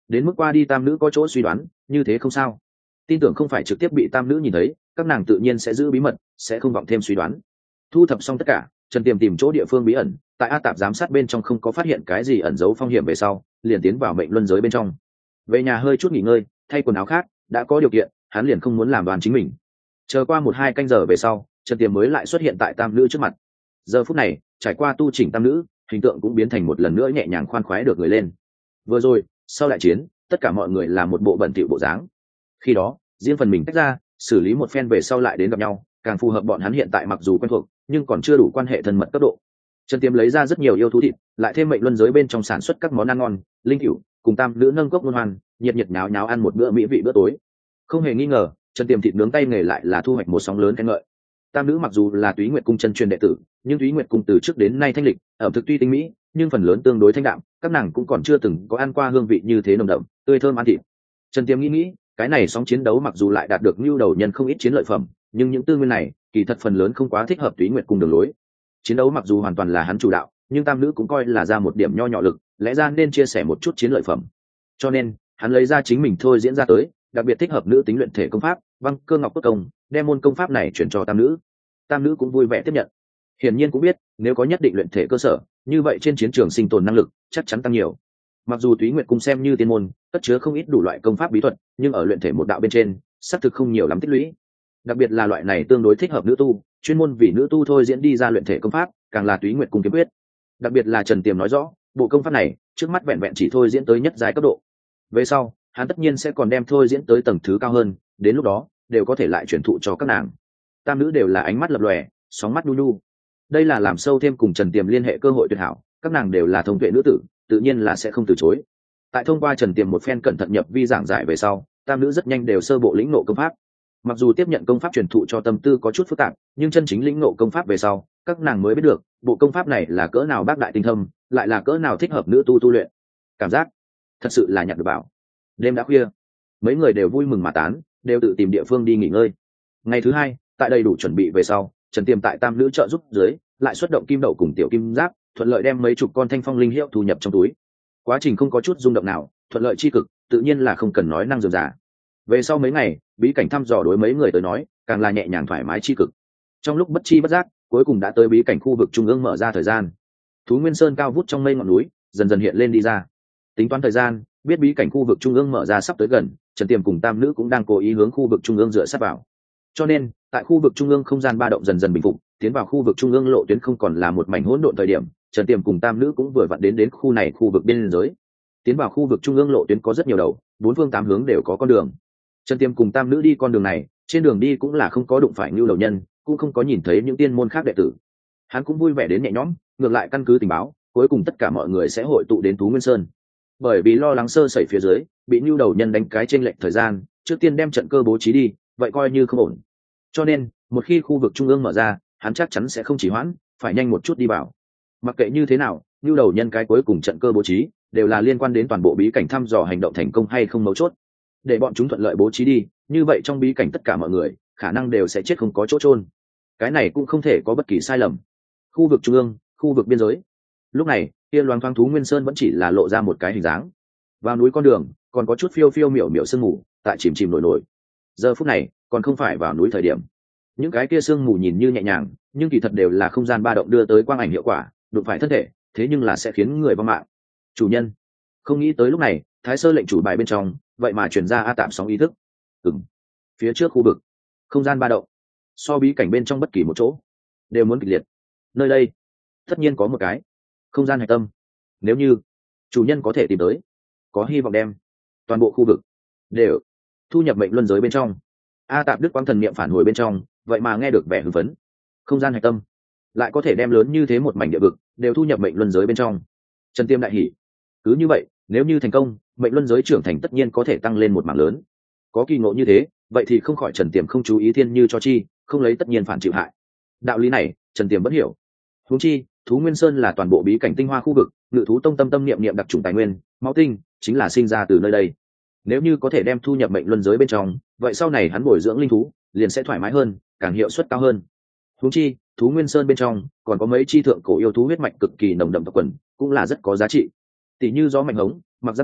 đến mức qua đi tam nữ có chỗ suy đoán như thế không sao, tin tưởng không phải trực tiếp bị tam nữ nhìn thấy, các nàng tự nhiên sẽ giữ bí mật, sẽ không vọng thêm suy đoán. Thu thập xong tất cả, Trần Tiềm tìm chỗ địa phương bí ẩn, tại A Tạp giám sát bên trong không có phát hiện cái gì ẩn giấu phong hiểm về sau, liền tiến vào mệnh luân giới bên trong. Về nhà hơi chút nghỉ ngơi, thay quần áo khác, đã có điều kiện, hắn liền không muốn làm đoàn chính mình. Chờ qua một hai canh giờ về sau, Trần Tiềm mới lại xuất hiện tại tam nữ trước mặt. Giờ phút này, trải qua tu chỉnh tam nữ, hình tượng cũng biến thành một lần nữa nhẹ nhàng khoan khoái được người lên. Vừa rồi, sau đại chiến, tất cả mọi người là một bộ bẩn thỉu bộ dáng. Khi đó, riêng phần mình tách ra, xử lý một phen về sau lại đến gặp nhau, càng phù hợp bọn hắn hiện tại mặc dù quen thuộc, nhưng còn chưa đủ quan hệ thân mật cấp độ. Trần Tiềm lấy ra rất nhiều yêu thú thịt, lại thêm mệnh luân giới bên trong sản xuất các món ăn ngon, linh cửu, cùng tam nữ nâng cốc luân hoàn, nhiệt nhiệt nháo nháo ăn một bữa mỹ vị bữa tối. Không hề nghi ngờ, Trần Tiềm thịt nướng tay nghề lại là thu hoạch một sóng lớn khen ngợi. Tam nữ mặc dù là Túy Nguyệt cung chân truyền đệ tử, nhưng Túy Nguyệt cung từ trước đến nay thanh lịch, ẩm thực tuy tinh mỹ, nhưng phần lớn tương đối thanh đạm, các nàng cũng còn chưa từng có ăn qua hương vị như thế nồng đậm, tươi thơm ăn thịt. Trần Tiềm nghĩ nghĩ, cái này sóng chiến đấu mặc dù lại đạt được nhu đầu nhân không ít chiến lợi phẩm, nhưng những tư nguyên này kỳ thật phần lớn không quá thích hợp Túy Nguyệt cung đường lối. Chiến đấu mặc dù hoàn toàn là hắn chủ đạo, nhưng tam nữ cũng coi là ra một điểm nho nhỏ lực, lẽ ra nên chia sẻ một chút chiến lợi phẩm. Cho nên, hắn lấy ra chính mình thôi diễn ra tới, đặc biệt thích hợp nữ tính luyện thể công pháp, Băng Cơ Ngọc Cốt Công, đem môn công pháp này chuyển cho tam nữ. Tam nữ cũng vui vẻ tiếp nhận. Hiển nhiên cũng biết, nếu có nhất định luyện thể cơ sở, như vậy trên chiến trường sinh tồn năng lực chắc chắn tăng nhiều. Mặc dù Túy Nguyệt cung xem như tiên môn, cất chứa không ít đủ loại công pháp bí thuật, nhưng ở luyện thể một đạo bên trên, xác thực không nhiều lắm tích lũy. Đặc biệt là loại này tương đối thích hợp nữ tu, chuyên môn vì nữ tu thôi diễn đi ra luyện thể công pháp, càng là Túy Nguyệt cung kiếm quyết. Đặc biệt là Trần Tiềm nói rõ, bộ công pháp này trước mắt vẹn vẹn chỉ thôi diễn tới nhất giai cấp độ. Về sau, hắn tất nhiên sẽ còn đem thôi diễn tới tầng thứ cao hơn, đến lúc đó đều có thể lại truyền thụ cho các nàng. Tam nữ đều là ánh mắt lập lòe, sóng mắt nhu nhu. Đây là làm sâu thêm cùng Trần Tiềm liên hệ cơ hội tuyệt hảo, các nàng đều là thông tuệ nữ tử, tự nhiên là sẽ không từ chối. Tại thông qua Trần Tiềm một phen cẩn thận nhập vi giảng giải về sau, tam nữ rất nhanh đều sơ bộ lĩnh ngộ công pháp. Mặc dù tiếp nhận công pháp truyền thụ cho tâm tư có chút phức tạp, nhưng chân chính lĩnh ngộ công pháp về sau, các nàng mới biết được bộ công pháp này là cỡ nào bác đại tinh thâm, lại là cỡ nào thích hợp nữ tu tu luyện. Cảm giác thật sự là nhặt được bảo. Đêm đã khuya, mấy người đều vui mừng mà tán, đều tự tìm địa phương đi nghỉ ngơi. Ngày thứ hai, tại đầy đủ chuẩn bị về sau, Trần Tiềm tại tam nữ trợ giúp dưới, lại xuất động kim đậu cùng tiểu kim giáp, thuận lợi đem mấy chục con thanh phong linh hiệu thu nhập trong túi. Quá trình không có chút rung động nào, thuận lợi chi cực, tự nhiên là không cần nói năng dườm giả. Về sau mấy ngày, bí cảnh thăm dò đối mấy người tới nói, càng là nhẹ nhàng thoải mái chi cực. Trong lúc bất chi bất giác, cuối cùng đã tới bí cảnh khu vực trung ương mở ra thời gian. Thú Nguyên Sơn cao vút trong mây ngọn núi, dần dần hiện lên đi ra. Tính toán thời gian, biết bí cảnh khu vực trung ương mở ra sắp tới gần, Trần Tiềm cùng tam nữ cũng đang cố ý hướng khu vực trung ương dựa sát vào. Cho nên, tại khu vực trung ương không gian ba động dần dần bình phục, tiến vào khu vực trung ương lộ tuyến không còn là một mảnh hỗn độn thời điểm, Trần Tiềm cùng tam nữ cũng vừa vặn đến đến khu này khu vực biên giới. Tiến vào khu vực trung ương lộ tuyến có rất nhiều đầu, bốn phương tám hướng đều có con đường. Trần Tiềm cùng tam nữ đi con đường này, trên đường đi cũng là không có đụng phải Nưu đầu nhân, cũng không có nhìn thấy những tiên môn khác đệ tử. Hắn cũng vui vẻ đến nhẹ nhõm, ngược lại căn cứ tình báo, cuối cùng tất cả mọi người sẽ hội tụ đến Tú Nguyên Sơn. Bởi vì lo lắng sơ sẩy phía dưới, bị Nưu đầu nhân đánh cái trên lệch thời gian, trước tiên đem trận cơ bố trí đi, vậy coi như không ổn. Cho nên, một khi khu vực trung ương mở ra, hắn chắc chắn sẽ không chỉ hoãn, phải nhanh một chút đi vào. Mặc kệ như thế nào, Nưu đầu nhân cái cuối cùng trận cơ bố trí, đều là liên quan đến toàn bộ bí cảnh thăm dò hành động thành công hay không mấu chốt. Để bọn chúng thuận lợi bố trí đi, như vậy trong bí cảnh tất cả mọi người khả năng đều sẽ chết không có chỗ chôn. Cái này cũng không thể có bất kỳ sai lầm. Khu vực trung ương, khu vực biên giới. Lúc này, kia loáng thoáng Thú Nguyên Sơn vẫn chỉ là lộ ra một cái hình dáng. Vào núi con đường, còn có chút phiêu phiêu miểu miểu sương mù, tại chìm chìm nổi nổi. Giờ phút này, còn không phải vào núi thời điểm. Những cái kia sương mù nhìn như nhẹ nhàng, nhưng kỳ thật đều là không gian ba động đưa tới quang ảnh hiệu quả, đụng phải thân thể, thế nhưng là sẽ khiến người vong mạng. Chủ nhân, không nghĩ tới lúc này, Thái Sơ lệnh chủ bài bên trong, vậy mà truyền ra A Tạm sóng ý thức. Ừm. Phía trước khu vực, không gian ba động, so bí cảnh bên trong bất kỳ một chỗ đều muốn kịch liệt. Nơi đây, tất nhiên có một cái không gian hạch tâm. Nếu như chủ nhân có thể tìm tới, có hy vọng đem toàn bộ khu vực đều thu nhập mệnh luân giới bên trong. A Tạm đức quang thần niệm phản hồi bên trong, vậy mà nghe được vẻ hưng phấn. Không gian hạch tâm lại có thể đem lớn như thế một mảnh địa vực đều thu nhập mệnh luân giới bên trong. Trần Tiêm đại hỉ. Cứ như vậy, nếu như thành công, mệnh luân giới trưởng thành tất nhiên có thể tăng lên một mảng lớn. Có kỳ ngộ như thế, vậy thì không khỏi Trần Tiềm không chú ý thiên như cho chi, không lấy tất nhiên phản chịu hại. Đạo lý này, Trần Tiềm vẫn hiểu. Huống chi, Thú Nguyên Sơn là toàn bộ bí cảnh tinh hoa khu vực, Ngự thú tông tâm tâm niệm niệm đặc trùng tài nguyên, máu tinh chính là sinh ra từ nơi đây. Nếu như có thể đem thu nhập mệnh luân giới bên trong, vậy sau này hắn bồi dưỡng linh thú, liền sẽ thoải mái hơn, càng hiệu suất cao hơn. Huống chi, Thú Nguyên Sơn bên trong còn có mấy chi thượng cổ yêu thú huyết mạch cực kỳ nồng đậm tộc quần, cũng là rất có giá trị. Tỷ như gió mạnh hống, mặc giáp mãng,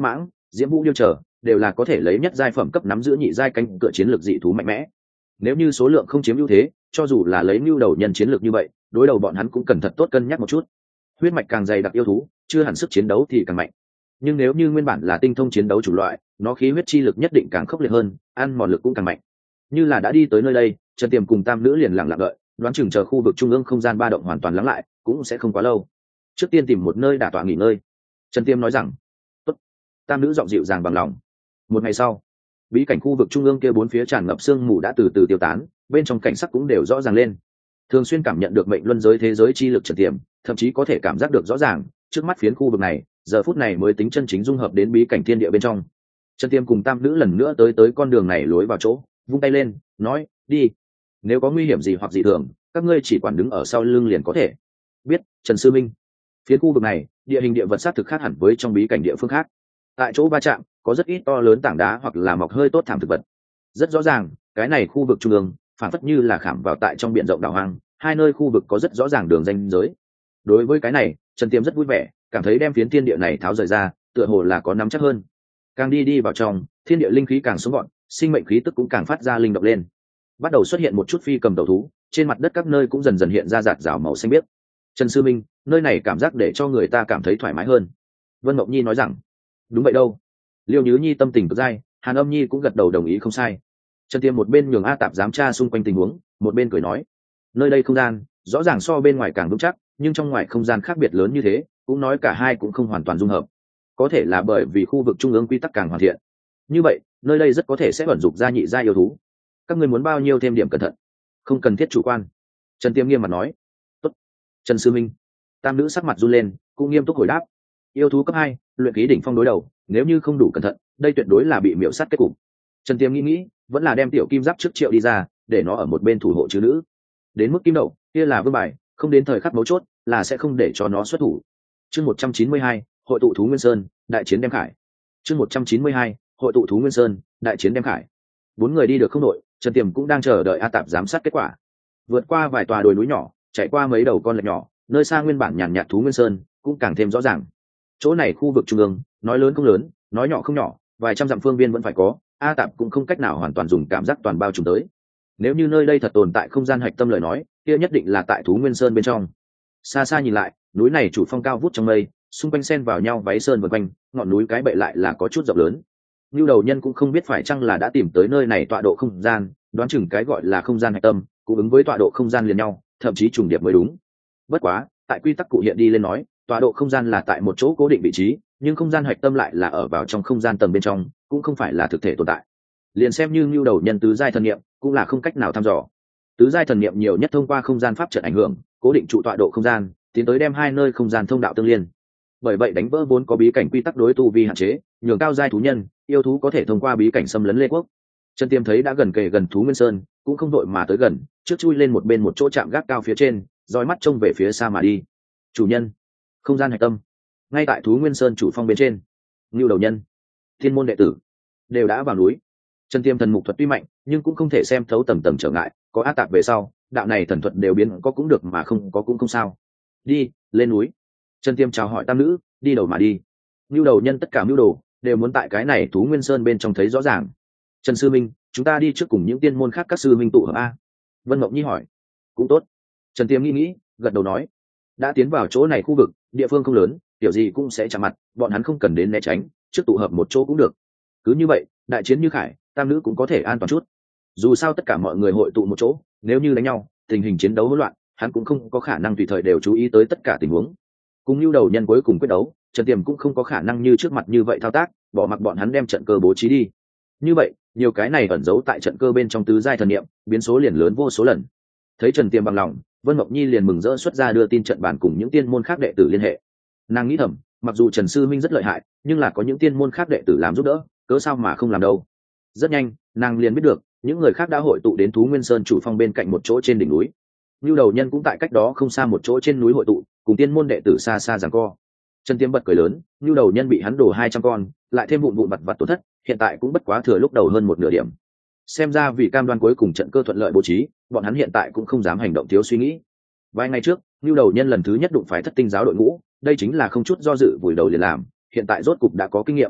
diễm vũ điêu trở đều là có thể lấy nhất giai phẩm cấp nắm giữ nhị giai cánh cửa chiến lược dị thú mạnh mẽ. Nếu như số lượng không chiếm ưu thế, cho dù là lấy mưu đầu nhân chiến lược như vậy, đối đầu bọn hắn cũng cần thật tốt cân nhắc một chút. Huyết mạch càng dày đặc yêu thú, chưa hẳn sức chiến đấu thì càng mạnh. Nhưng nếu như nguyên bản là tinh thông chiến đấu chủ loại, nó khí huyết chi lực nhất định càng khốc liệt hơn, ăn mòn lực cũng càng mạnh. Như là đã đi tới nơi đây, Trần Tiềm cùng tam nữ liền lặng lặng đợi, đoán chừng chờ khu vực trung ương không gian ba động hoàn toàn lắng lại, cũng sẽ không quá lâu. Trước tiên tìm một nơi đả tọa nghỉ ngơi. Trần Tiềm nói rằng, tốt. Tam nữ giọng dịu dàng bằng lòng. Một ngày sau, bí cảnh khu vực trung ương kia bốn phía tràn ngập sương mù đã từ từ tiêu tán, bên trong cảnh sắc cũng đều rõ ràng lên. Thường xuyên cảm nhận được mệnh luân giới thế giới chi lực Trần Tiềm, thậm chí có thể cảm giác được rõ ràng, trước mắt phiến khu vực này, giờ phút này mới tính chân chính dung hợp đến bí cảnh thiên địa bên trong. Trần Tiềm cùng tam nữ lần nữa tới tới con đường này lối vào chỗ, vung tay lên, nói, đi. Nếu có nguy hiểm gì hoặc dị thường, các ngươi chỉ quản đứng ở sau lưng liền có thể. Biết, Trần Sư Minh. Phiến khu vực này, địa hình địa vật sát thực khác hẳn với trong bí cảnh địa phương khác. Tại chỗ va chạm, có rất ít to lớn tảng đá hoặc là mọc hơi tốt thảm thực vật. Rất rõ ràng, cái này khu vực trung ương, phản phất như là khảm vào tại trong biển rộng đảo hoang, hai nơi khu vực có rất rõ ràng đường ranh giới. Đối với cái này, Trần Tiềm rất vui vẻ, cảm thấy đem phiến thiên địa này tháo rời ra, tựa hồ là có nắm chắc hơn. Càng đi đi vào trong, thiên địa linh khí càng sống gọn, sinh mệnh khí tức cũng càng phát ra linh động lên. Bắt đầu xuất hiện một chút phi cầm tẩu thú, trên mặt đất các nơi cũng dần dần hiện ra rạt rào màu xanh biếc. Trần Sư Minh, nơi này cảm giác để cho người ta cảm thấy thoải mái hơn. Vân Mộng Nhi nói rằng, đúng vậy đâu. Liêu Nhứ Nhi tâm tình cực dai, Hàn Âm Nhi cũng gật đầu đồng ý không sai. Trần Tiềm một bên nhường A Tạp giám tra xung quanh tình huống, một bên cười nói, nơi đây không gian rõ ràng so bên ngoài càng vững chắc, nhưng trong ngoài không gian khác biệt lớn như thế, cũng nói cả hai cũng không hoàn toàn dung hợp. Có thể là bởi vì khu vực trung ương quy tắc càng hoàn thiện. Như vậy, nơi đây rất có thể sẽ vận dụng ra nhị gia yêu thú. Các ngươi muốn bao nhiêu thêm điểm cẩn thận, không cần thiết chủ quan. Trần Tiêm nghiêm mặt nói. Tốt. Trần Sư Minh. Tam nữ sắc mặt run lên, cũng nghiêm túc hồi đáp. Yêu thú cấp hai, luyện khí đỉnh phong đối đầu, nếu như không đủ cẩn thận, đây tuyệt đối là bị miểu sát kết cục. Trần Tiêm nghĩ nghĩ, vẫn là đem tiểu kim giáp trước triệu đi ra, để nó ở một bên thủ hộ chứ nữ. Đến mức kim đậu, kia là vương bài, không đến thời khắc mấu chốt, là sẽ không để cho nó xuất thủ. Chương một trăm chín mươi hai, hội tụ thú Nguyên Sơn, đại chiến đem khải. Chương một trăm chín mươi hai, hội tụ thú Nguyên Sơn, đại chiến đem khải. Bốn người đi được không đội, Trần Tiềm cũng đang chờ đợi A Tạp giám sát kết quả. Vượt qua vài tòa đồi núi nhỏ, chạy qua mấy đầu con lạch nhỏ, nơi xa nguyên bản nhàn nhạt thú Nguyên Sơn cũng càng thêm rõ ràng. Chỗ này khu vực trung ương, nói lớn không lớn, nói nhỏ không nhỏ, vài trăm dặm phương viên vẫn phải có, A Tạp cũng không cách nào hoàn toàn dùng cảm giác toàn bao trùm tới. Nếu như nơi đây thật tồn tại không gian hạch tâm lời nói, kia nhất định là tại thú Nguyên Sơn bên trong. Xa xa nhìn lại, núi này chủ phong cao vút trong mây, xung quanh xen vào nhau váy sơn vần quanh, ngọn núi cái bệ lại là có chút rộng lớn. Nưu đầu nhân cũng không biết phải chăng là đã tìm tới nơi này tọa độ không gian, đoán chừng cái gọi là không gian hạch tâm, cũng ứng với tọa độ không gian liền nhau, thậm chí trùng điệp mới đúng. Bất quá, tại quy tắc cụ hiện đi lên nói, tọa độ không gian là tại một chỗ cố định vị trí, nhưng không gian hạch tâm lại là ở vào trong không gian tầng bên trong, cũng không phải là thực thể tồn tại. Liền xem như Nưu đầu nhân tứ giai thần niệm, cũng là không cách nào thăm dò. Tứ giai thần niệm nhiều nhất thông qua không gian pháp trận ảnh hưởng, cố định trụ tọa độ không gian, tiến tới đem hai nơi không gian thông đạo tương liên. Bởi vậy đánh vỡ vốn có bí cảnh quy tắc đối tu vi hạn chế, nhường cao giai thú nhân, yêu thú có thể thông qua bí cảnh xâm lấn Lê Quốc. Trần Tiêm thấy đã gần kề gần thú Nguyên Sơn, cũng không đội mà tới gần, trước chui lên một bên một chỗ chạm gác cao phía trên, dõi mắt trông về phía xa mà đi. Chủ nhân, không gian hạch tâm, ngay tại thú Nguyên Sơn chủ phong bên trên. Ngưu đầu nhân, thiên môn đệ tử đều đã vào núi. Trần Tiêm thần mục thuật tuy mạnh, nhưng cũng không thể xem thấu tầm tầm trở ngại, có ác tạp về sau, đạo này thần thuật đều biến có cũng được mà không có cũng không sao. Đi, lên núi. Trần Tiêm chào hỏi tam nữ, đi đầu mà đi. Nưu đầu nhân tất cả mưu đồ đều muốn tại cái này thú Nguyên Sơn bên trong thấy rõ ràng. Trần Sư Minh, chúng ta đi trước cùng những tiên môn khác các sư minh tụ hợp a. Vân Mộng Nhi hỏi. Cũng tốt. Trần Tiêm nghĩ nghĩ, gật đầu nói. Đã tiến vào chỗ này khu vực, địa phương không lớn, kiểu gì cũng sẽ chạm mặt, bọn hắn không cần đến né tránh, trước tụ hợp một chỗ cũng được. Cứ như vậy, đại chiến như khải, tam nữ cũng có thể an toàn chút. Dù sao tất cả mọi người hội tụ một chỗ, nếu như đánh nhau, tình hình chiến đấu hỗn loạn, hắn cũng không có khả năng tùy thời đều chú ý tới tất cả tình huống. Cùng Nưu đầu nhân cuối cùng quyết đấu, Trần Tiềm cũng không có khả năng như trước mặt như vậy thao tác, bỏ mặc bọn hắn đem trận cơ bố trí đi. Như vậy, nhiều cái này ẩn giấu tại trận cơ bên trong tứ giai thần niệm, biến số liền lớn vô số lần. Thấy Trần Tiềm bằng lòng, Vân Mộng Nhi liền mừng rỡ xuất ra đưa tin trận bản cùng những tiên môn khác đệ tử liên hệ. Nàng nghĩ thầm, mặc dù Trần Sư Minh rất lợi hại, nhưng là có những tiên môn khác đệ tử làm giúp đỡ, cớ sao mà không làm đâu. Rất nhanh, nàng liền biết được, những người khác đã hội tụ đến thú Nguyên Sơn chủ phong bên cạnh một chỗ trên đỉnh núi. Nưu đầu nhân cũng tại cách đó không xa một chỗ trên núi hội tụ, cùng tiên môn đệ tử xa xa giằng co. Trần Tiêm bật cười lớn, Nưu đầu nhân bị hắn đổ hai trăm con, lại thêm vụn vụn vặt vặt tổn thất, hiện tại cũng bất quá thừa lúc đầu hơn một nửa điểm. Xem ra vì cam đoan cuối cùng trận cơ thuận lợi bố trí, bọn hắn hiện tại cũng không dám hành động thiếu suy nghĩ. Vài ngày trước, Nưu đầu nhân lần thứ nhất đụng phải thất tinh giáo đội ngũ, đây chính là không chút do dự vùi đầu liền làm, hiện tại rốt cục đã có kinh nghiệm.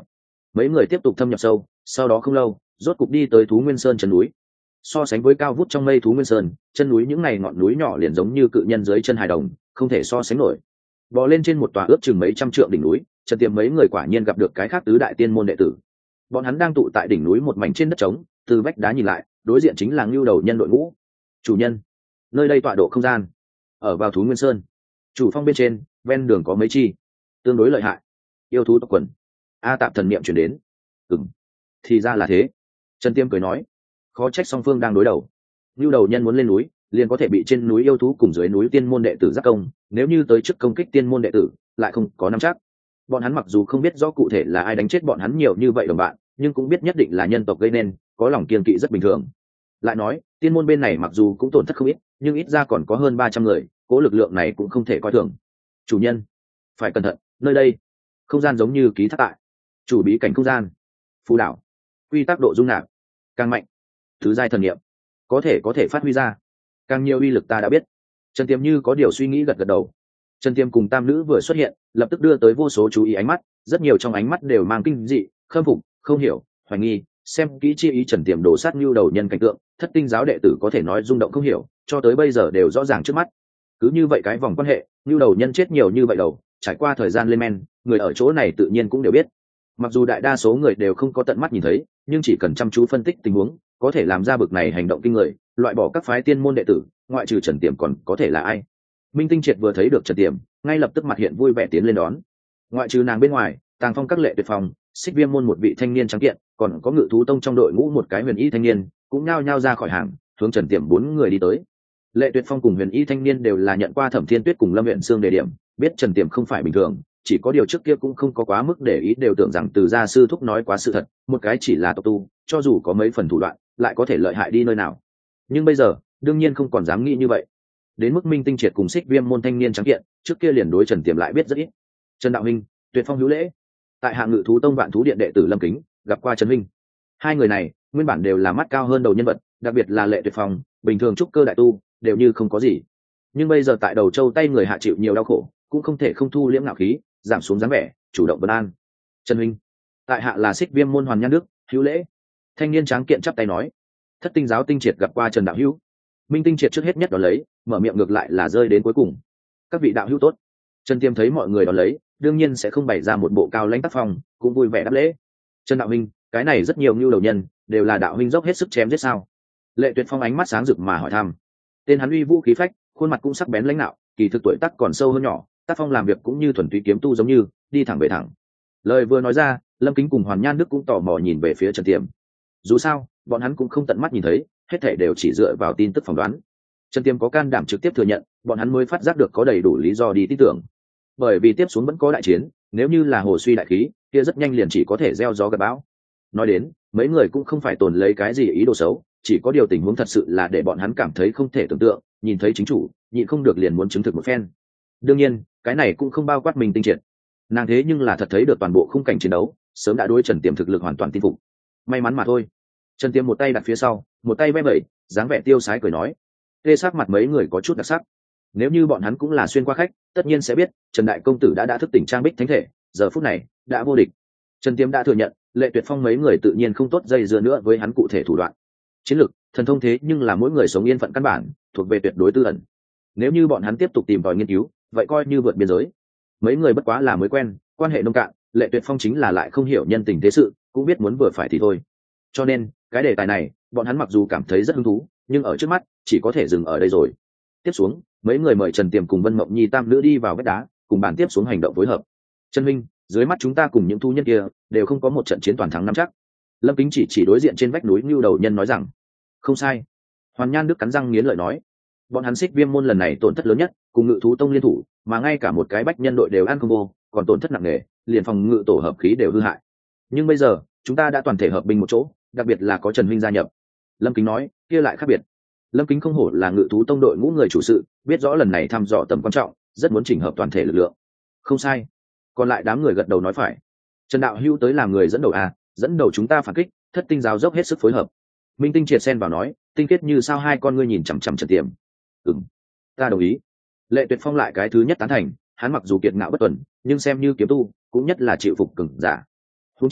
mấy người tiếp tục thâm nhập sâu, sau đó không lâu rốt cục đi tới Thú Nguyên Sơn chân núi. So sánh với cao vút trong mây Thú Nguyên Sơn, chân núi những này ngọn núi nhỏ liền giống như cự nhân dưới chân hài đồng, không thể so sánh nổi. Bò lên trên một tòa ước chừng mấy trăm trượng đỉnh núi, Trần Tiềm mấy người quả nhiên gặp được cái khác tứ đại tiên môn đệ tử. Bọn hắn đang tụ tại đỉnh núi một mảnh trên đất trống, từ vách đá nhìn lại, đối diện chính là Ngưu Đầu Nhân đội ngũ. Chủ nhân, nơi đây tọa độ không gian ở vào Thú Nguyên Sơn, chủ phong bên trên ven đường có mấy chi tương đối lợi hại yêu thú tộc quần. A Tạp thần niệm chuyển đến. Ừm, thì ra là thế. Trần Tiêm cười nói, khó trách song phương đang đối đầu. Ngưu Đầu Nhân muốn lên núi, liền có thể bị trên núi yêu thú cùng dưới núi tiên môn đệ tử giáp công, nếu như tới trước công kích tiên môn đệ tử, lại không có nắm chắc. Bọn hắn mặc dù không biết rõ cụ thể là ai đánh chết bọn hắn nhiều như vậy đồng bạn, nhưng cũng biết nhất định là nhân tộc gây nên, có lòng kiên kỵ rất bình thường. Lại nói, tiên môn bên này mặc dù cũng tổn thất không ít, nhưng ít ra còn có hơn ba trăm người, cố lực lượng này cũng không thể coi thường. Chủ nhân, phải cẩn thận, nơi đây không gian giống như ký thác tại chủ bí cảnh không gian, phù đảo, quy tắc độ dung nạp càng mạnh, thứ giai thần niệm có thể có thể phát huy ra càng nhiều uy lực, ta đã biết. Trần Tiềm như có điều suy nghĩ gật gật đầu. Trần Tiềm cùng tam nữ vừa xuất hiện, lập tức đưa tới vô số chú ý ánh mắt, rất nhiều trong ánh mắt đều mang kinh dị, khâm phục, không hiểu, hoài nghi. Xem kỹ chi ý Trần Tiềm đổ sát Ngưu Đầu Nhân cảnh tượng, thất tinh giáo đệ tử có thể nói rung động không hiểu, cho tới bây giờ đều rõ ràng trước mắt. Cứ như vậy cái vòng quan hệ, Ngưu Đầu Nhân chết nhiều như vậy đầu, trải qua thời gian lên men, người ở chỗ này tự nhiên cũng đều biết. Mặc dù đại đa số người đều không có tận mắt nhìn thấy, nhưng chỉ cần chăm chú phân tích tình huống, có thể làm ra bực này hành động kinh người, loại bỏ các phái tiên môn đệ tử, ngoại trừ Trần Tiềm còn có thể là ai? Minh Tinh Triệt vừa thấy được Trần Tiềm, ngay lập tức mặt hiện vui vẻ tiến lên đón. Ngoại trừ nàng bên ngoài, Tàng Phong các lệ tuyệt phòng, Xích Viêm môn một vị thanh niên trắng kiện, còn có Ngự thú tông trong đội ngũ một cái huyền y thanh niên, cũng nhao nhao ra khỏi hàng, hướng Trần Tiềm bốn người đi tới. Lệ Tuyệt Phong cùng huyền y thanh niên đều là nhận qua Thẩm Thiên Tuyết cùng Lâm Uyển Sương đề điểm, biết Trần Tiềm không phải bình thường, chỉ có điều trước kia cũng không có quá mức để ý, đều tưởng rằng từ gia sư thúc nói quá sự thật, một cái chỉ là tộc tu, cho dù có mấy phần thủ đoạn, lại có thể lợi hại đi nơi nào. Nhưng bây giờ, đương nhiên không còn dám nghĩ như vậy. Đến mức Minh Tinh Triệt cùng Xích Viêm môn thanh niên trắng kiện, trước kia liền đối Trần Tiềm lại biết rất ít. Trần đạo huynh, Tuyệt Phong hữu lễ. Tại Hạ Ngự thú tông Vạn thú điện đệ tử Lâm Kính gặp qua Trần huynh. Hai người này nguyên bản đều là mắt cao hơn đầu nhân vật, đặc biệt là Lệ Tuyệt Phong, bình thường trúc cơ đại tu đều như không có gì, nhưng bây giờ tại Đầu Châu tay người hạ chịu nhiều đau khổ, cũng không thể không thu liễm ngạo khí, giảm xuống dáng vẻ, chủ động vân an. Trần huynh, tại Hạ là Xích Viêm môn Hoàn Nhan Đức, hữu lễ. Thanh niên tráng kiện chắp tay nói. Thất tinh giáo Tinh Triệt gặp qua Trần đạo hữu. Minh Tinh Triệt trước hết nhất đón lấy, mở miệng ngược lại là rơi đến cuối cùng. Các vị đạo hữu tốt. Trần Tiêm thấy mọi người đón lấy, đương nhiên sẽ không bày ra một bộ cao lãnh tác phong, cũng vui vẻ đáp lễ. Trần đạo huynh, cái này rất nhiều Ngưu Đầu Nhân, đều là đạo huynh dốc hết sức chém giết sao? Lệ Tuyệt Phong ánh mắt sáng rực mà hỏi thăm. Tên hắn uy vũ khí phách, khuôn mặt cũng sắc bén lãnh đạo, kỳ thực tuổi tác còn sâu hơn nhỏ, tác phong làm việc cũng như thuần túy kiếm tu giống như đi thẳng về thẳng. Lời vừa nói ra, Lâm Kính cùng Hoàn Nhan Đức cũng tò mò nhìn về phía Trần Tiềm. Dù sao, bọn hắn cũng không tận mắt nhìn thấy, hết thảy đều chỉ dựa vào tin tức phỏng đoán. Trần Tiềm có can đảm trực tiếp thừa nhận, bọn hắn mới phát giác được có đầy đủ lý do đi tin tưởng. Bởi vì tiếp xuống vẫn có đại chiến, nếu như là hồ suy đại khí, kia rất nhanh liền chỉ có thể gieo gió gặt bão. Nói đến, mấy người cũng không phải tồn lấy cái gì ý đồ xấu, chỉ có điều tình huống thật sự là để bọn hắn cảm thấy không thể tưởng tượng, nhìn thấy chính chủ, nhịn không được liền muốn chứng thực một phen. Đương nhiên, cái này cũng không bao quát mình Tinh Triệt. Nàng thế nhưng là thật thấy được toàn bộ khung cảnh chiến đấu, sớm đã đối Trần Tiềm thực lực hoàn toàn tin phục. May mắn mà thôi. Trần Tiềm một tay đặt phía sau, một tay vẽ vẩy, dáng vẻ tiêu sái cười nói. Tê sắc mặt mấy người có chút đặc sắc. Nếu như bọn hắn cũng là xuyên qua khách, tất nhiên sẽ biết Trần đại công tử đã đã thức tỉnh trang bích thánh thể, giờ phút này đã vô địch. Trần Tiềm đã thừa nhận, Lệ Tuyệt Phong mấy người tự nhiên không tốt dây dưa nữa với hắn cụ thể thủ đoạn, chiến lược, thần thông thế nhưng là mỗi người sống yên phận căn bản, thuộc về tuyệt đối tư ẩn. Nếu như bọn hắn tiếp tục tìm tòi nghiên cứu, vậy coi như vượt biên giới. Mấy người bất quá là mới quen, quan hệ nông cạn, Lệ Tuyệt Phong chính là lại không hiểu nhân tình thế sự, cũng biết muốn vừa phải thì thôi. Cho nên, cái đề tài này, bọn hắn mặc dù cảm thấy rất hứng thú, nhưng ở trước mắt, chỉ có thể dừng ở đây rồi. Tiếp xuống, mấy người mời Trần Tiềm cùng Vân Mộng Nhi tam nữ đi vào vách đá, cùng bàn tiếp xuống hành động phối hợp. Trần minh, dưới mắt chúng ta cùng những thu nhân kia đều không có một trận chiến toàn thắng nắm chắc. Lâm Kính chỉ chỉ đối diện trên vách núi Ngưu Đầu Nhân nói rằng. Không sai. Hoàn Nhan Đức cắn răng nghiến lợi nói. Bọn hắn Xích Viêm môn lần này tổn thất lớn nhất, cùng Ngự thú tông liên thủ, mà ngay cả một cái bách nhân đội đều ăn combo, còn tổn thất nặng nề, liền phòng ngự tổ hợp khí đều hư hại. Nhưng bây giờ, chúng ta đã toàn thể hợp binh một chỗ, đặc biệt là có Trần huynh gia nhập. Lâm Kính nói, kia lại khác biệt. Lâm Kính không hổ là Ngự thú tông đội ngũ người chủ sự, biết rõ lần này thăm dò tầm quan trọng, rất muốn chỉnh hợp toàn thể lực lượng. Không sai. Còn lại đám người gật đầu nói phải. Trần đạo hữu tới làm người dẫn đầu à, dẫn đầu chúng ta phản kích, thất tinh giáo dốc hết sức phối hợp. Minh Tinh Triệt xen vào nói, tinh kết như sao hai con ngươi nhìn chằm chằm Trần Tiềm. Ừm, ta đồng ý. Lệ Tuyệt Phong lại cái thứ nhất tán thành, hắn mặc dù kiệt ngạo bất tuần, nhưng xem như kiếm tu, cũng nhất là chịu phục cường giả. Huống chi,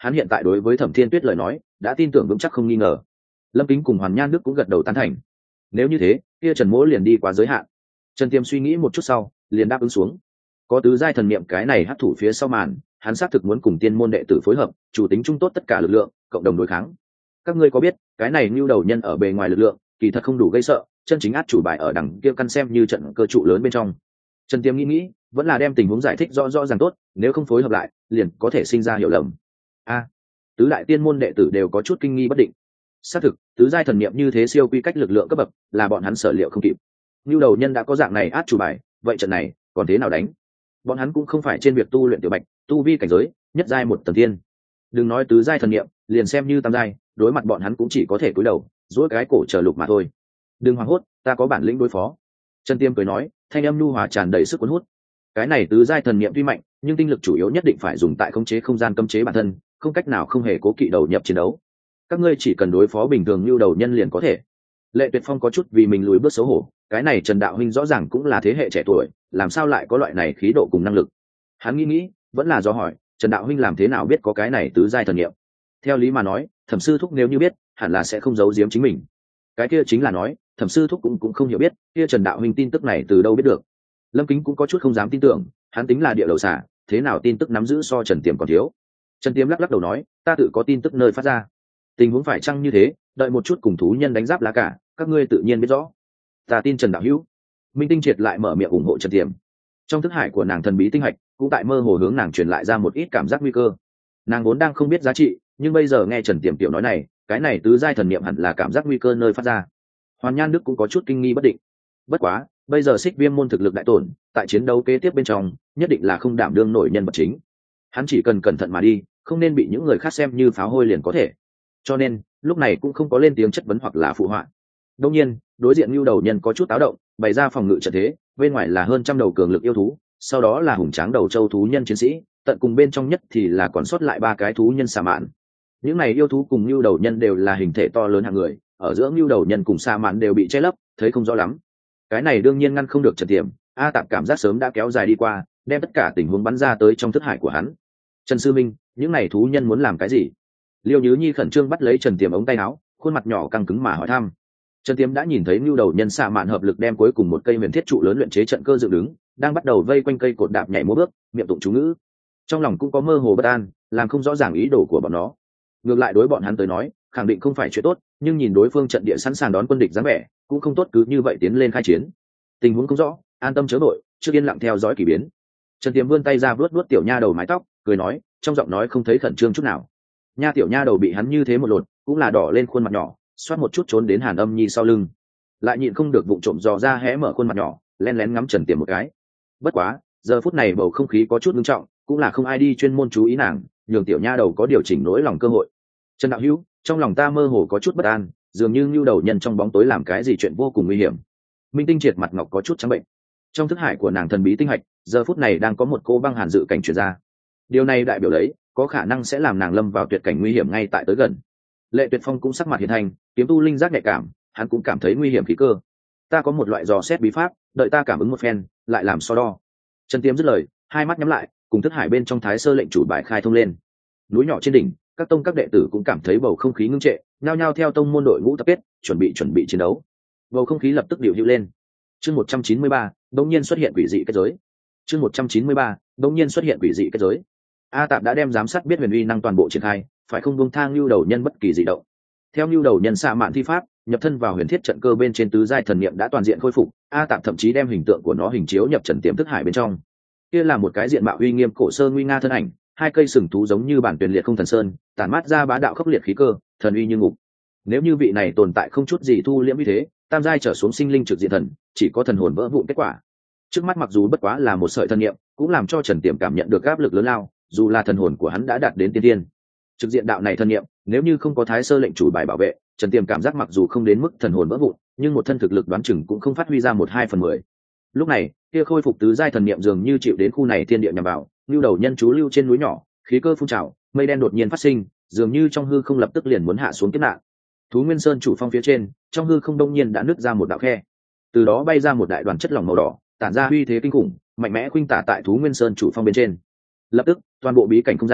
hắn hiện tại đối với Thẩm Thiên Tuyết lời nói đã tin tưởng vững chắc không nghi ngờ. Lâm Kính cùng Hoàn Nhan Đức cũng gật đầu tán thành. Nếu như thế, kia Trần Mỗ liền đi quá giới hạn. Trần Tiêm suy nghĩ một chút sau, liền đáp ứng xuống. Có tứ giai thần niệm cái này hấp thủ phía sau màn, hắn xác thực muốn cùng tiên môn đệ tử phối hợp, chủ tính chung tốt tất cả lực lượng, cộng đồng đối kháng. Các ngươi có biết, cái này nhu đầu nhân ở bề ngoài lực lượng, kỳ thật không đủ gây sợ, chân chính át chủ bài ở đằng kia căn xem như trận cơ trụ lớn bên trong. Trần Tiêm nghĩ nghĩ, vẫn là đem tình huống giải thích rõ rõ ràng tốt, nếu không phối hợp lại, liền có thể sinh ra hiểu lầm. A, tứ đại tiên môn đệ tử đều có chút kinh nghi bất định. Xác thực, tứ giai thần niệm như thế siêu quy cách lực lượng cấp bậc, là bọn hắn sở liệu không kịp. Nhu đầu nhân đã có dạng này át chủ bài, vậy trận này còn thế nào đánh? Bọn hắn cũng không phải trên việc tu luyện tiểu bạch, tu vi cảnh giới nhất giai một tầng thiên. Đừng nói tứ giai thần niệm, liền xem như tam giai, đối mặt bọn hắn cũng chỉ có thể cúi đầu, duỗi cái cổ chờ lục mà thôi. Đừng hoảng hốt, ta có bản lĩnh đối phó. Trần Tiêm cười nói, thanh âm nhu hòa tràn đầy sức cuốn hút. Cái này tứ giai thần niệm tuy mạnh, nhưng tinh lực chủ yếu nhất định phải dùng tại khống chế không gian cấm chế bản thân, không cách nào không hề cố kỵ đầu nhập chiến đấu. Các ngươi chỉ cần đối phó bình thường như đầu nhân liền có thể. Lệ Tuyệt Phong có chút vì mình lùi bước xấu hổ, cái này Trần đạo huynh rõ ràng cũng là thế hệ trẻ tuổi, làm sao lại có loại này khí độ cùng năng lực? Hắn nghĩ nghĩ, vẫn là do hỏi, Trần đạo huynh làm thế nào biết có cái này tứ giai thần niệm? Theo lý mà nói, Thẩm sư thúc nếu như biết, hẳn là sẽ không giấu giếm chính mình. Cái kia chính là nói, Thẩm sư thúc cũng cũng không hiểu biết, kia Trần đạo huynh tin tức này từ đâu biết được. Lâm Kính cũng có chút không dám tin tưởng, hắn tính là địa đầu xả, thế nào tin tức nắm giữ so Trần Tiềm còn thiếu. Trần Tiềm lắc lắc đầu nói, ta tự có tin tức nơi phát ra. Tình huống phải chăng như thế, đợi một chút cùng thú nhân đánh giáp lá cả, các ngươi tự nhiên biết rõ. Ta tin Trần đạo hữu. Minh Tinh Triệt lại mở miệng ủng hộ Trần Tiềm. Trong thức hải của nàng thần bí tinh hạch cũng tại mơ hồ hướng nàng truyền lại ra một ít cảm giác nguy cơ. Nàng vốn đang không biết giá trị, nhưng bây giờ nghe Trần Tiềm tiểu nói này, cái này tứ giai thần niệm hẳn là cảm giác nguy cơ nơi phát ra. Hoàn Nhan Đức cũng có chút kinh nghi bất định. Bất quá, bây giờ Xích Viêm môn thực lực đại tổn, tại chiến đấu kế tiếp bên trong, nhất định là không đảm đương nổi nhân vật chính. Hắn chỉ cần cẩn thận mà đi, không nên bị những người khác xem như pháo hôi liền có thể. Cho nên, lúc này cũng không có lên tiếng chất vấn hoặc là phụ họa. Đương nhiên, đối diện Nưu đầu nhân có chút táo động, bày ra phòng ngự trận thế, bên ngoài là hơn trăm đầu cường lực yêu thú, sau đó là hùng tráng đầu châu thú nhân chiến sĩ, tận cùng bên trong nhất thì là còn sót lại ba cái thú nhân xà mạn. Những này yêu thú cùng Nưu đầu nhân đều là hình thể to lớn hạng người, ở giữa Nưu đầu nhân cùng xà mạn đều bị che lấp, thấy không rõ lắm. Cái này đương nhiên ngăn không được Trần Tiềm, A Tạp cảm giác sớm đã kéo dài đi qua, đem tất cả tình huống bắn ra tới trong thức hải của hắn. Trần sư minh, những này thú nhân muốn làm cái gì? Liêu Nhứ Nhi khẩn trương bắt lấy Trần Tiềm ống tay áo, khuôn mặt nhỏ căng cứng mà hỏi thăm. Trần Tiềm đã nhìn thấy Nưu đầu nhân xạ mạn hợp lực đem cuối cùng một cây huyền thiết trụ lớn luyện chế trận cơ dựng đứng, đang bắt đầu vây quanh cây cột đạp nhảy múa bước, miệng tụng chú ngữ. Trong lòng cũng có mơ hồ bất an, làm không rõ ràng ý đồ của bọn nó. Ngược lại đối bọn hắn tới nói, khẳng định không phải chuyện tốt, nhưng nhìn đối phương trận địa sẵn sàng đón quân địch dáng vẻ, cũng không tốt cứ như vậy tiến lên khai chiến. Tình huống không rõ, an tâm chớ vội, trước yên lặng theo dõi kỳ biến. Trần Tiềm vươn tay ra vuốt vuốt tiểu nha đầu mái tóc, cười nói, trong giọng nói không thấy khẩn trương chút nào. Nha tiểu nha đầu bị hắn như thế một lột, cũng là đỏ lên khuôn mặt nhỏ, xoát một chút trốn đến Hàn Âm Nhi sau lưng, lại nhịn không được vụng trộm dò ra hé mở khuôn mặt nhỏ, lén lén ngắm Trần Tiềm một cái. Bất quá, giờ phút này bầu không khí có chút nghiêm trọng, cũng là không ai đi chuyên môn chú ý nàng, nhường tiểu nha đầu có điều chỉnh nỗi lòng cơ hội. Trần đạo hữu, trong lòng ta mơ hồ có chút bất an, dường như Nưu đầu nhân trong bóng tối làm cái gì chuyện vô cùng nguy hiểm. Minh Tinh Triệt mặt ngọc có chút trắng bệnh. Trong thức hải của nàng thần bí tinh hạch, giờ phút này đang có một cô băng hàn dự cảnh truyền ra. Điều này đại biểu lấy, có khả năng sẽ làm nàng lâm vào tuyệt cảnh nguy hiểm ngay tại tới gần. Lệ Tuyệt Phong cũng sắc mặt hiền thành, kiếm tu linh giác nhạy cảm, hắn cũng cảm thấy nguy hiểm khí cơ. Ta có một loại dò xét bí pháp, đợi ta cảm ứng một phen, lại làm so đo. Trần Tiêm dứt lời, hai mắt nhắm lại, cùng thức hải bên trong Thái Sơ lệnh chủ bài khai thông lên. Núi nhỏ trên đỉnh, các tông các đệ tử cũng cảm thấy bầu không khí ngưng trệ, nhao nhao theo tông môn đội ngũ tập kết, chuẩn bị chuẩn bị chiến đấu. Bầu không khí lập tức điều hữu lên. Chương một trăm chín mươi ba, đột nhiên xuất hiện quỷ dị kết giới. Chương một trăm chín mươi ba, đột nhiên xuất hiện quỷ dị kết giới. A Tạp đã đem giám sát biết huyền uy năng toàn bộ triển khai, phải không buông thang Nưu đầu nhân bất kỳ dị động. Theo Nưu đầu nhân xạ mạn thi pháp, nhập thân vào huyền thiết trận cơ bên trên tứ giai thần niệm đã toàn diện khôi phục, A Tạp thậm chí đem hình tượng của nó hình chiếu nhập Trần Tiềm thức hải bên trong. Kia là một cái diện mạo uy nghiêm cổ sơ nguy nga thân ảnh, hai cây sừng thú giống như bản tuyển liệt không thần sơn, tản mát ra bá đạo khốc liệt khí cơ, thần uy như ngục. Nếu như vị này tồn tại không chút gì thu liễm như thế, tam giai trở xuống sinh linh trực diện thần, chỉ có thần hồn vỡ vụn kết quả. Trước mắt mặc dù bất quá là một sợi thần niệm, cũng làm cho Trần Tiềm cảm nhận được áp lực lớn lao, dù là thần hồn của hắn đã đạt đến tiên tiên. Trực diện đạo này thần niệm, nếu như không có Thái Sơ lệnh chủ bài bảo vệ, Trần Tiềm cảm giác mặc dù không đến mức thần hồn vỡ vụn, nhưng một thân thực lực đoán chừng cũng không phát huy ra một hai phần mười. Lúc này, kia khôi phục tứ giai thần niệm dường như chịu đến khu này thiên địa nhằm vào, lưu đầu nhân chú lưu trên núi nhỏ, khí cơ phun trào, mây đen đột nhiên phát sinh, dường như trong hư không lập tức liền muốn hạ xuống kiếp nạn. Thú Nguyên Sơn chủ phong phía trên, trong hư không đông nhiên đã nứt ra một đạo khe, từ đó bay ra một đại đoàn chất lỏng màu đỏ, tản ra uy thế kinh khủng, mạnh mẽ khuynh tả tại Thú Nguyên Sơn chủ phong bên trên. Lập tức, toàn bộ bí cảnh không gian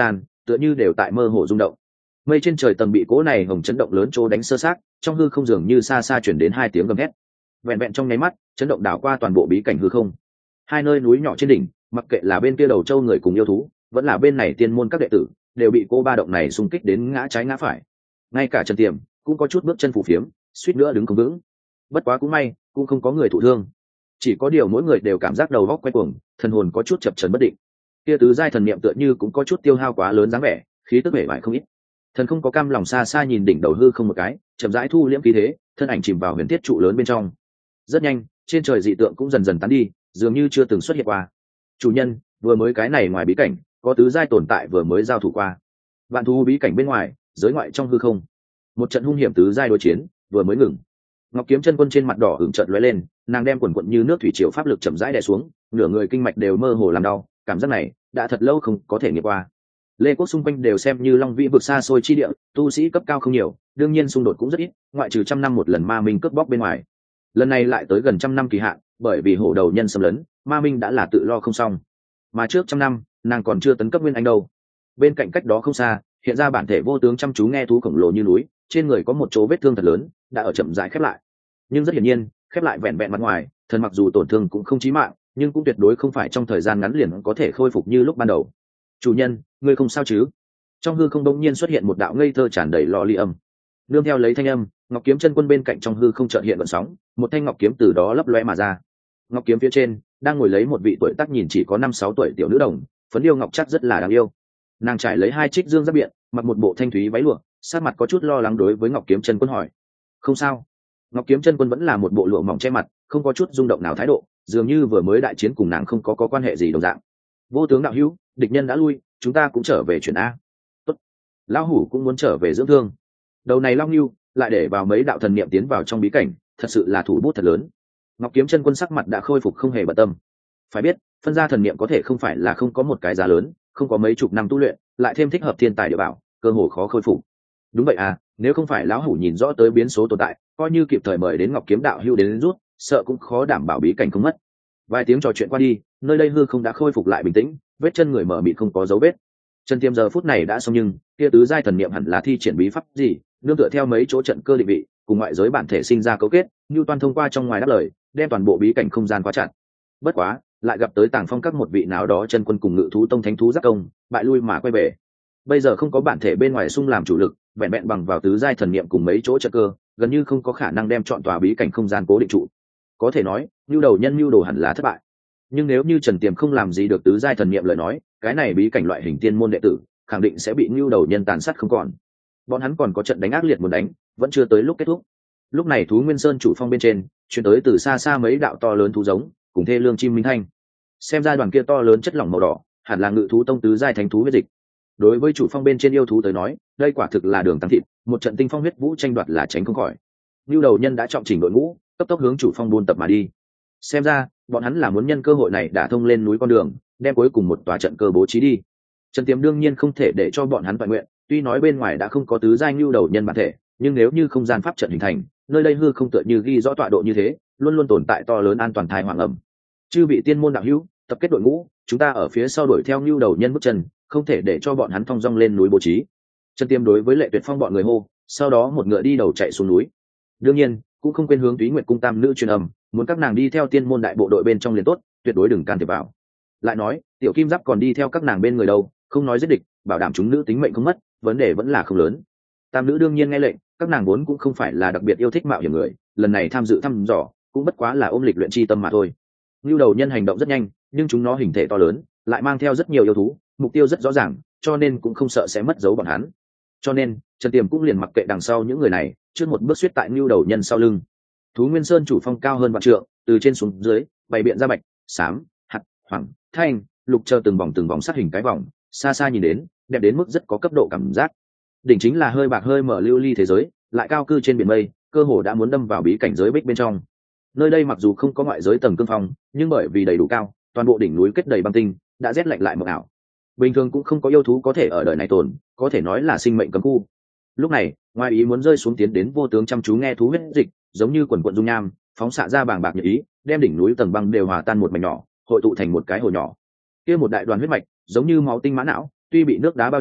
tựa như đều tại mơ hồ rung động. Mây trên trời tầng bị cố này hồng chấn động lớn trô đánh sơ sát, trong hư không dường như xa xa chuyển đến hai tiếng gầm hét. Vẹn vẹn trong nháy mắt, chấn động đảo qua toàn bộ bí cảnh hư không. Hai nơi núi nhỏ trên đỉnh, mặc kệ là bên kia đầu châu người cùng yêu thú, vẫn là bên này tiên môn các đệ tử, đều bị cô ba động này xung kích đến ngã trái ngã phải. Ngay cả Trần Tiềm cũng có chút bước chân phù phiếm, suýt nữa đứng không vững. Bất quá cũng may, cũng không có người thụ thương. Chỉ có điều mỗi người đều cảm giác đầu óc quay cuồng, thần hồn có chút chập chờn bất định. Kia tứ giai thần niệm tựa như cũng có chút tiêu hao quá lớn dáng vẻ, khí tức vẻ vải không ít. Thần không có cam lòng xa xa nhìn đỉnh đầu hư không một cái, chậm rãi thu liễm khí thế, thân ảnh chìm vào huyền thiết trụ lớn bên trong. Rất nhanh, trên trời dị tượng cũng dần dần tán đi, dường như chưa từng xuất hiện qua. Chủ nhân, vừa mới cái này ngoài bí cảnh, có tứ giai tồn tại vừa mới giao thủ qua. Vạn thú bí cảnh bên ngoài, giới ngoại trong hư không, một trận hung hiểm tứ giai đối chiến vừa mới ngừng. Ngọc Kiếm Chân Quân trên mặt đỏ hửng chợt lóe lên, nàng đem quần quần như nước thủy triều pháp lực chậm rãi đè xuống, nửa người kinh mạch đều mơ hồ làm đau, cảm giác này đã thật lâu không có thể nghiệm qua. Lê Quốc xung quanh đều xem như long vĩ vực xa xôi chi địa, tu sĩ cấp cao không nhiều, đương nhiên xung đột cũng rất ít, ngoại trừ trăm năm một lần ma minh cướp bóc bên ngoài. Lần này lại tới gần trăm năm kỳ hạn, bởi vì hổ đầu nhân xâm lấn, ma minh đã là tự lo không xong. Mà trước trăm năm, nàng còn chưa tấn cấp nguyên anh đâu. Bên cạnh cách đó không xa, hiện ra bản thể vô tướng chăm chú nghe thú khổng lồ như núi, trên người có một chỗ vết thương thật lớn, đã ở chậm rãi khép lại. Nhưng rất hiển nhiên, khép lại vẹn vẹn mặt ngoài, thân mặc dù tổn thương cũng không chí mạng, nhưng cũng tuyệt đối không phải trong thời gian ngắn liền có thể khôi phục như lúc ban đầu. Chủ nhân, ngươi không sao chứ? Trong hư không đống nhiên xuất hiện một đạo ngây thơ tràn đầy lọ ly âm. Nương theo lấy thanh âm, Ngọc Kiếm Chân Quân bên cạnh trong hư không chợt hiện vận sóng, một thanh ngọc kiếm từ đó lấp lóe mà ra. Ngọc kiếm phía trên đang ngồi lấy một vị tuổi tác nhìn chỉ có năm sáu tuổi tiểu nữ đồng, phấn điêu ngọc chắc rất là đáng yêu. Nàng trải lấy hai trích dương giáp biện, mặc một bộ thanh thúy váy lụa, sát mặt có chút lo lắng đối với Ngọc Kiếm Chân Quân hỏi: "Không sao?" Ngọc Kiếm Chân Quân vẫn là một bộ lụa mỏng che mặt, không có chút rung động nào thái độ, dường như vừa mới đại chiến cùng nàng không có có quan hệ gì đồng dạng. "Vô tướng đạo hữu, địch nhân đã lui, chúng ta cũng trở về chuyển a." "Tốt." Lão hủ cũng muốn trở về dưỡng thương. Đầu này Long Nưu lại để vào mấy đạo thần niệm tiến vào trong bí cảnh, thật sự là thủ bút thật lớn. Ngọc Kiếm Chân Quân sắc mặt đã khôi phục không hề bận tâm. Phải biết, phân ra thần niệm có thể không phải là không có một cái giá lớn, không có mấy chục năm tu luyện, lại thêm thích hợp thiên tài địa bảo, cơ hồ khó khôi phục. Đúng vậy à, nếu không phải lão hủ nhìn rõ tới biến số tồn tại, coi như kịp thời mời đến Ngọc Kiếm đạo hữu đến, đến rút, sợ cũng khó đảm bảo bí cảnh không mất. Vài tiếng trò chuyện qua đi, nơi đây hư không đã khôi phục lại bình tĩnh, vết chân người mở mịt không có dấu vết. Trần Tiêm giờ phút này đã xong, nhưng kia tứ giai thần niệm hẳn là thi triển bí pháp gì, nương tựa theo mấy chỗ trận cơ định vị, cùng ngoại giới bản thể sinh ra cấu kết, như toàn thông qua trong ngoài đáp lời, đem toàn bộ bí cảnh không gian quá chặt. Bất quá, lại gặp tới Tàng Phong các một vị nào đó chân quân cùng ngự thú tông thánh thú giác công, bại lui mà quay về. Bây giờ không có bản thể bên ngoài xung làm chủ lực, vẹn vẹn bằng vào tứ giai thần niệm cùng mấy chỗ trận cơ, gần như không có khả năng đem chọn tòa bí cảnh không gian cố định trụ. Có thể nói, nhu đầu nhân nhu đồ hẳn là thất bại. Nhưng nếu như Trần Tiềm không làm gì được tứ giai thần niệm lời nói, cái này bí cảnh loại hình tiên môn đệ tử, khẳng định sẽ bị nhu đầu nhân tàn sát không còn. Bọn hắn còn có trận đánh ác liệt muốn đánh, vẫn chưa tới lúc kết thúc. Lúc này thú Nguyên Sơn chủ phong bên trên, truyền tới từ xa xa mấy đạo to lớn thú giống, cùng thê lương chim minh thanh. Xem ra đoàn kia to lớn chất lỏng màu đỏ, hẳn là ngự thú tông tứ giai thánh thú huyết dịch. Đối với chủ phong bên trên yêu thú tới nói, đây quả thực là đường tăng thịt, một trận tinh phong huyết vũ tranh đoạt là tránh không khỏi. Nưu đầu nhân đã trọng chỉnh đội ngũ, cấp tốc hướng chủ phong buôn tập mà đi. Xem ra, bọn hắn là muốn nhân cơ hội này đả thông lên núi con đường, đem cuối cùng một tòa trận cơ bố trí đi. Trần Tiềm đương nhiên không thể để cho bọn hắn toàn nguyện, tuy nói bên ngoài đã không có tứ giai nưu đầu nhân bản thể, nhưng nếu như không gian pháp trận hình thành, nơi đây hư không tựa như ghi rõ tọa độ như thế, luôn luôn tồn tại to lớn an toàn thai hoàng ẩm. Chư vị tiên môn đạo hữu, tập kết đội ngũ, chúng ta ở phía sau đuổi theo nưu đầu nhân bước chân, không thể để cho bọn hắn thong dong lên núi bố trí. Trần Tiềm đối với Lệ Tuyệt Phong bọn người hô, sau đó một ngựa đi đầu chạy xuống núi. Đương nhiên, cũng không quên hướng Túy Nguyệt cung tam nữ truyền âm, muốn các nàng đi theo tiên môn đại bộ đội bên trong liền tốt, tuyệt đối đừng can thiệp vào. Lại nói, tiểu kim giáp còn đi theo các nàng bên người đâu, không nói giết địch, bảo đảm chúng nữ tính mệnh không mất, vấn đề vẫn là không lớn. Tam nữ đương nhiên nghe lệnh, các nàng vốn cũng không phải là đặc biệt yêu thích mạo hiểm người, lần này tham dự thăm dò, cũng bất quá là ôm lịch luyện chi tâm mà thôi. Nưu đầu nhân hành động rất nhanh, nhưng chúng nó hình thể to lớn, lại mang theo rất nhiều yêu thú, mục tiêu rất rõ ràng, cho nên cũng không sợ sẽ mất dấu bọn hắn. Cho nên, Trần Tiềm cũng liền mặc kệ đằng sau những người này, trước một bước suýt tại nưu đầu nhân sau lưng. Thú Nguyên Sơn chủ phong cao hơn vạn trượng, từ trên xuống dưới, bày biện ra bạch, xám, hạt, hoàng, thanh, lục chờ từng vòng từng vòng sát hình cái vòng, xa xa nhìn đến, đẹp đến mức rất có cấp độ cảm giác. Đỉnh chính là hơi bạc hơi mở lưu ly thế giới, lại cao cư trên biển mây, cơ hồ đã muốn đâm vào bí cảnh giới bích bên trong. Nơi đây mặc dù không có ngoại giới tầng cương phong, nhưng bởi vì đầy đủ cao, toàn bộ đỉnh núi kết đầy băng tinh, đã rét lạnh lại mộng ảo. Bình thường cũng không có yêu thú có thể ở đời này tồn, có thể nói là sinh mệnh cấm khu. Lúc này, ngoài ý muốn rơi xuống tiến đến vô tướng chăm chú nghe thú huyết dịch, giống như quần quần dung nham, phóng xạ ra bàng bạc nhiệt ý, đem đỉnh núi tầng băng đều hòa tan một mảnh nhỏ, hội tụ thành một cái hồ nhỏ. Kia một đại đoàn huyết mạch, giống như máu tinh mã não, tuy bị nước đá bao trùm,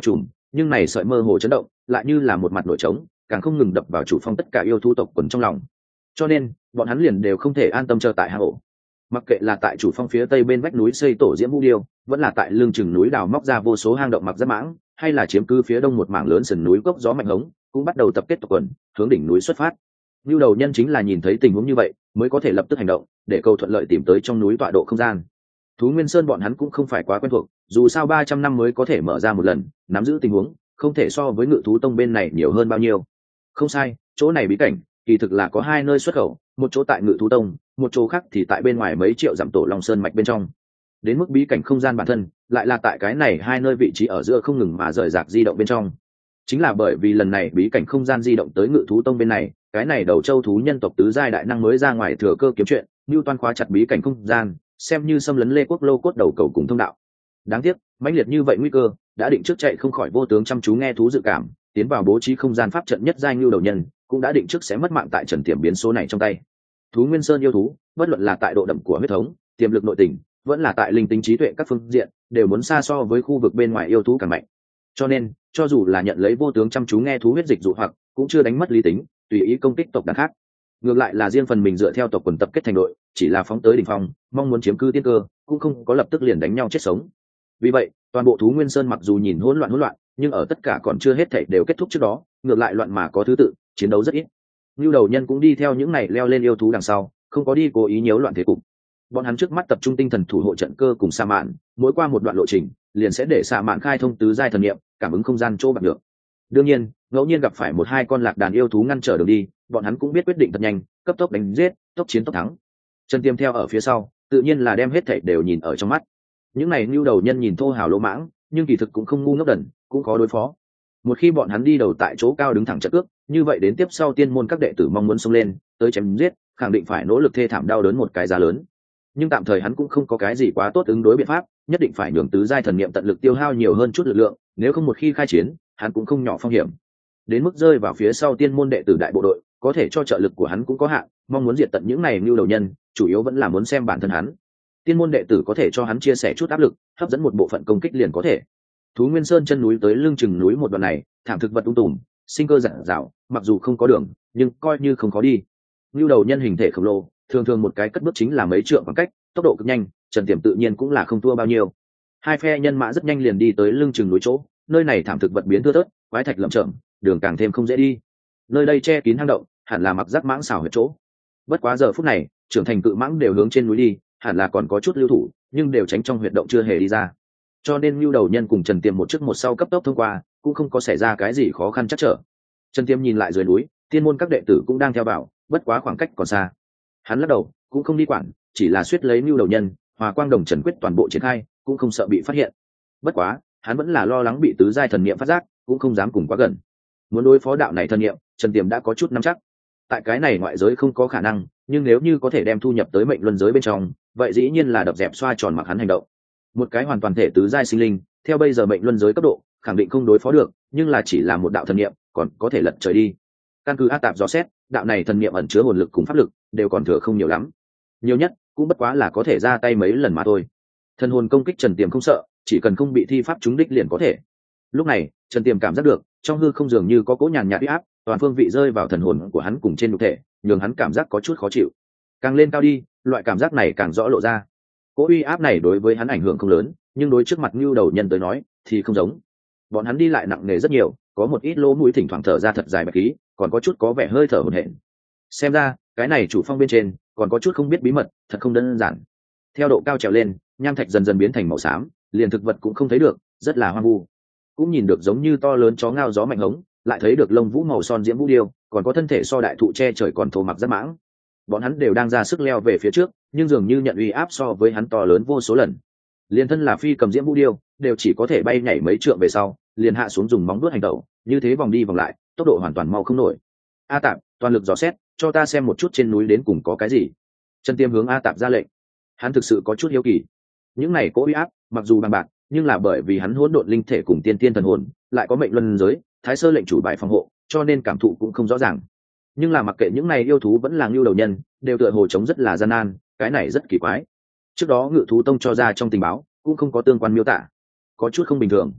nhưng này sợi mơ hồ chấn động lại như là một mặt nổi trống, càng không ngừng đập vào chủ phong tất cả yêu thú tộc quần trong lòng. Cho nên bọn hắn liền đều không thể an tâm chờ tại hang ổ. Mặc kệ là tại chủ phong phía tây bên vách núi xây tổ diễm vũ điêu, vẫn là tại lưng chừng núi đào móc ra vô số hang động mặc giáp mãng, hay là chiếm cứ phía đông một mảng lớn sườn núi gốc gió mạnh hống, cũng bắt đầu tập kết tộc quần hướng đỉnh núi xuất phát. Nưu đầu nhân chính là nhìn thấy tình huống như vậy mới có thể lập tức hành động, để cầu thuận lợi tìm tới trong núi tọa độ không gian. Thú Nguyên Sơn bọn hắn cũng không phải quá quen thuộc, dù sao ba trăm năm mới có thể mở ra một lần, nắm giữ tình huống không thể so với Ngự thú tông bên này nhiều hơn bao nhiêu. Không sai, chỗ này bí cảnh kỳ thực là có hai nơi xuất khẩu, một chỗ tại Ngự thú tông, một chỗ khác thì tại bên ngoài mấy triệu dặm tổ Long Sơn mạch bên trong. Đến mức bí cảnh không gian bản thân lại là tại cái này hai nơi vị trí ở giữa không ngừng mà rời rạc di động bên trong. Chính là bởi vì lần này bí cảnh không gian di động tới Ngự thú tông bên này, cái này đầu châu thú nhân tộc tứ giai đại năng mới ra ngoài thừa cơ kiếm chuyện, như toan khóa chặt bí cảnh không gian, xem như xâm lấn Lê Quốc lô cốt đầu cầu cùng thông đạo. Đáng tiếc mãnh liệt như vậy nguy cơ đã định trước chạy không khỏi vô tướng chăm chú nghe thú dự cảm, tiến vào bố trí không gian pháp trận nhất giai Ngưu đầu nhân cũng đã định trước sẽ mất mạng tại Trần Tiềm biến số này trong tay. Thú Nguyên Sơn yêu thú bất luận là tại độ đậm của huyết thống, tiềm lực nội tình, vẫn là tại linh tính trí tuệ các phương diện đều muốn xa so với khu vực bên ngoài yêu thú càng mạnh. Cho nên cho dù là nhận lấy vô tướng chăm chú nghe thú huyết dịch dụ hoặc cũng chưa đánh mất lý tính, tùy ý công kích tộc đàn khác. Ngược lại là riêng phần mình dựa theo tộc quần tập kết thành đội, chỉ là phóng tới đỉnh phong, mong muốn chiếm cứ tiên cơ, cũng không có lập tức liền đánh nhau chết sống. Vì vậy toàn bộ Thú Nguyên Sơn mặc dù nhìn hỗn loạn hỗn loạn, nhưng ở tất cả còn chưa hết thảy đều kết thúc trước đó, ngược lại loạn mà có thứ tự, chiến đấu rất ít. Nưu đầu nhân cũng đi theo những này leo lên yêu thú đằng sau, không có đi cố ý nhiễu loạn thế cục. Bọn hắn trước mắt tập trung tinh thần thủ hộ trận cơ cùng Sa Mạn, mỗi qua một đoạn lộ trình, liền sẽ để Sa Mạn khai thông tứ giai thần niệm, cảm ứng không gian chỗ bằng được. Đương nhiên, ngẫu nhiên gặp phải một hai con lạc đàn yêu thú ngăn trở đường đi, bọn hắn cũng biết quyết định thật nhanh, cấp tốc đánh giết, tốc chiến tốc thắng. Trần Tiêm theo ở phía sau, tự nhiên là đem hết thảy đều nhìn ở trong mắt. Những này Nưu đầu nhân nhìn thô hào lỗ mãng, nhưng kỳ thực cũng không ngu ngốc đần, cũng khó đối phó. Một khi bọn hắn đi đầu tại chỗ cao đứng thẳng trận cước, như vậy đến tiếp sau tiên môn các đệ tử mong muốn xông lên tới chém giết, khẳng định phải nỗ lực thê thảm đau đớn một cái giá lớn. Nhưng tạm thời hắn cũng không có cái gì quá tốt ứng đối biện pháp, nhất định phải nhường tứ giai thần niệm tận lực tiêu hao nhiều hơn chút lực lượng, nếu không một khi khai chiến, hắn cũng không nhỏ phong hiểm. Đến mức rơi vào phía sau tiên môn đệ tử đại bộ đội, có thể cho trợ lực của hắn cũng có hạn, mong muốn diệt tận những này Nưu đầu nhân, chủ yếu vẫn là muốn xem bản thân hắn. Tiên môn đệ tử có thể cho hắn chia sẻ chút áp lực, hấp dẫn một bộ phận công kích liền có thể. Thú Nguyên Sơn chân núi tới lưng chừng núi một đoạn này, thảm thực vật tung tùm, sinh cơ rạng rào, mặc dù không có đường, nhưng coi như không khó đi. Nưu đầu nhân hình thể khổng lồ, thường thường một cái cất bước chính là mấy trượng khoảng cách, tốc độ cực nhanh, Trần Tiềm tự nhiên cũng là không thua bao nhiêu. Hai phe nhân mã rất nhanh liền đi tới lưng chừng núi chỗ, nơi này thảm thực vật biến thưa thớt, quái thạch lởm chởm, đường càng thêm không dễ đi. Nơi đây che kín hang động, hẳn là mặc giáp mãng xảo huyệt chỗ. Bất quá giờ phút này, trưởng thành cự mãng đều hướng trên núi đi, hẳn là còn có chút lưu thủ, nhưng đều tránh trong huyệt động chưa hề đi ra. Cho nên Nưu đầu nhân cùng Trần Tiềm một trước một sau cấp tốc thông qua, cũng không có xảy ra cái gì khó khăn chắc trở. Trần Tiềm nhìn lại dưới núi, tiên môn các đệ tử cũng đang theo vào, bất quá khoảng cách còn xa. Hắn lắc đầu, cũng không đi quản, chỉ là suýt lấy Nưu đầu nhân, Hòa Quang Đồng Trần quyết toàn bộ triển khai, cũng không sợ bị phát hiện. Bất quá, hắn vẫn là lo lắng bị tứ giai thần niệm phát giác, cũng không dám cùng quá gần. Muốn đối phó đạo này thần niệm, Trần Tiềm đã có chút nắm chắc. Tại cái này ngoại giới không có khả năng, nhưng nếu như có thể đem thu nhập tới mệnh luân giới bên trong, vậy dĩ nhiên là đập dẹp xoa tròn mặc hắn hành động. Một cái hoàn toàn thể tứ giai sinh linh, theo bây giờ mệnh luân giới cấp độ, khẳng định không đối phó được, nhưng là chỉ là một đạo thần niệm, còn có thể lật trời đi. Căn cứ A Tạp dò xét, đạo này thần niệm ẩn chứa hồn lực cùng pháp lực, đều còn thừa không nhiều lắm. Nhiều nhất cũng bất quá là có thể ra tay mấy lần mà thôi. Thần hồn công kích Trần Tiềm không sợ, chỉ cần không bị thi pháp trúng đích liền có thể. Lúc này, Trần Tiềm cảm giác được, trong hư không dường như có cỗ nhàn nhạt uy áp, toàn phương vị rơi vào thần hồn của hắn cùng trên nhục thể, nhường hắn cảm giác có chút khó chịu. Càng lên cao đi, loại cảm giác này càng rõ lộ ra. Cỗ uy áp này đối với hắn ảnh hưởng không lớn, nhưng đối trước mặt Nưu đầu nhân tới nói thì không giống. Bọn hắn đi lại nặng nề rất nhiều, có một ít lỗ mũi thỉnh thoảng thở ra thật dài bạch khí, còn có chút có vẻ hơi thở hổn hển. Xem ra, cái này chủ phong bên trên còn có chút không biết bí mật, thật không đơn giản. Theo độ cao trèo lên, nham thạch dần dần biến thành màu xám, liền thực vật cũng không thấy được, rất là hoang vu. Cũng nhìn được giống như to lớn chó ngao gió mạnh hống, lại thấy được lông vũ màu son diễm vũ điêu, còn có thân thể so đại thụ che trời còn thô mặc rất mãng. Bọn hắn đều đang ra sức leo về phía trước, nhưng dường như nhận uy áp so với hắn to lớn vô số lần. Liền thân là phi cầm diễm vũ điêu, đều chỉ có thể bay nhảy mấy trượng về sau, liền hạ xuống dùng móng vuốt hành động, như thế vòng đi vòng lại, tốc độ hoàn toàn mau không nổi. A Tạp, toàn lực dò xét, cho ta xem một chút trên núi đến cùng có cái gì. Trần Tiêm hướng A Tạp ra lệnh. Hắn thực sự có chút hiếu kỳ. Những này cố uy áp, mặc dù bằng bạc, nhưng là bởi vì hắn hỗn độn linh thể cùng tiên tiên thần hồn, lại có mệnh luân giới, thái sơ lệnh chủ bài phòng hộ, cho nên cảm thụ cũng không rõ ràng. Nhưng là mặc kệ những này yêu thú vẫn là Ngưu đầu nhân, đều tựa hồ chống rất là gian nan, cái này rất kỳ quái. Trước đó Ngự thú tông cho ra trong tình báo cũng không có tương quan miêu tả, có chút không bình thường.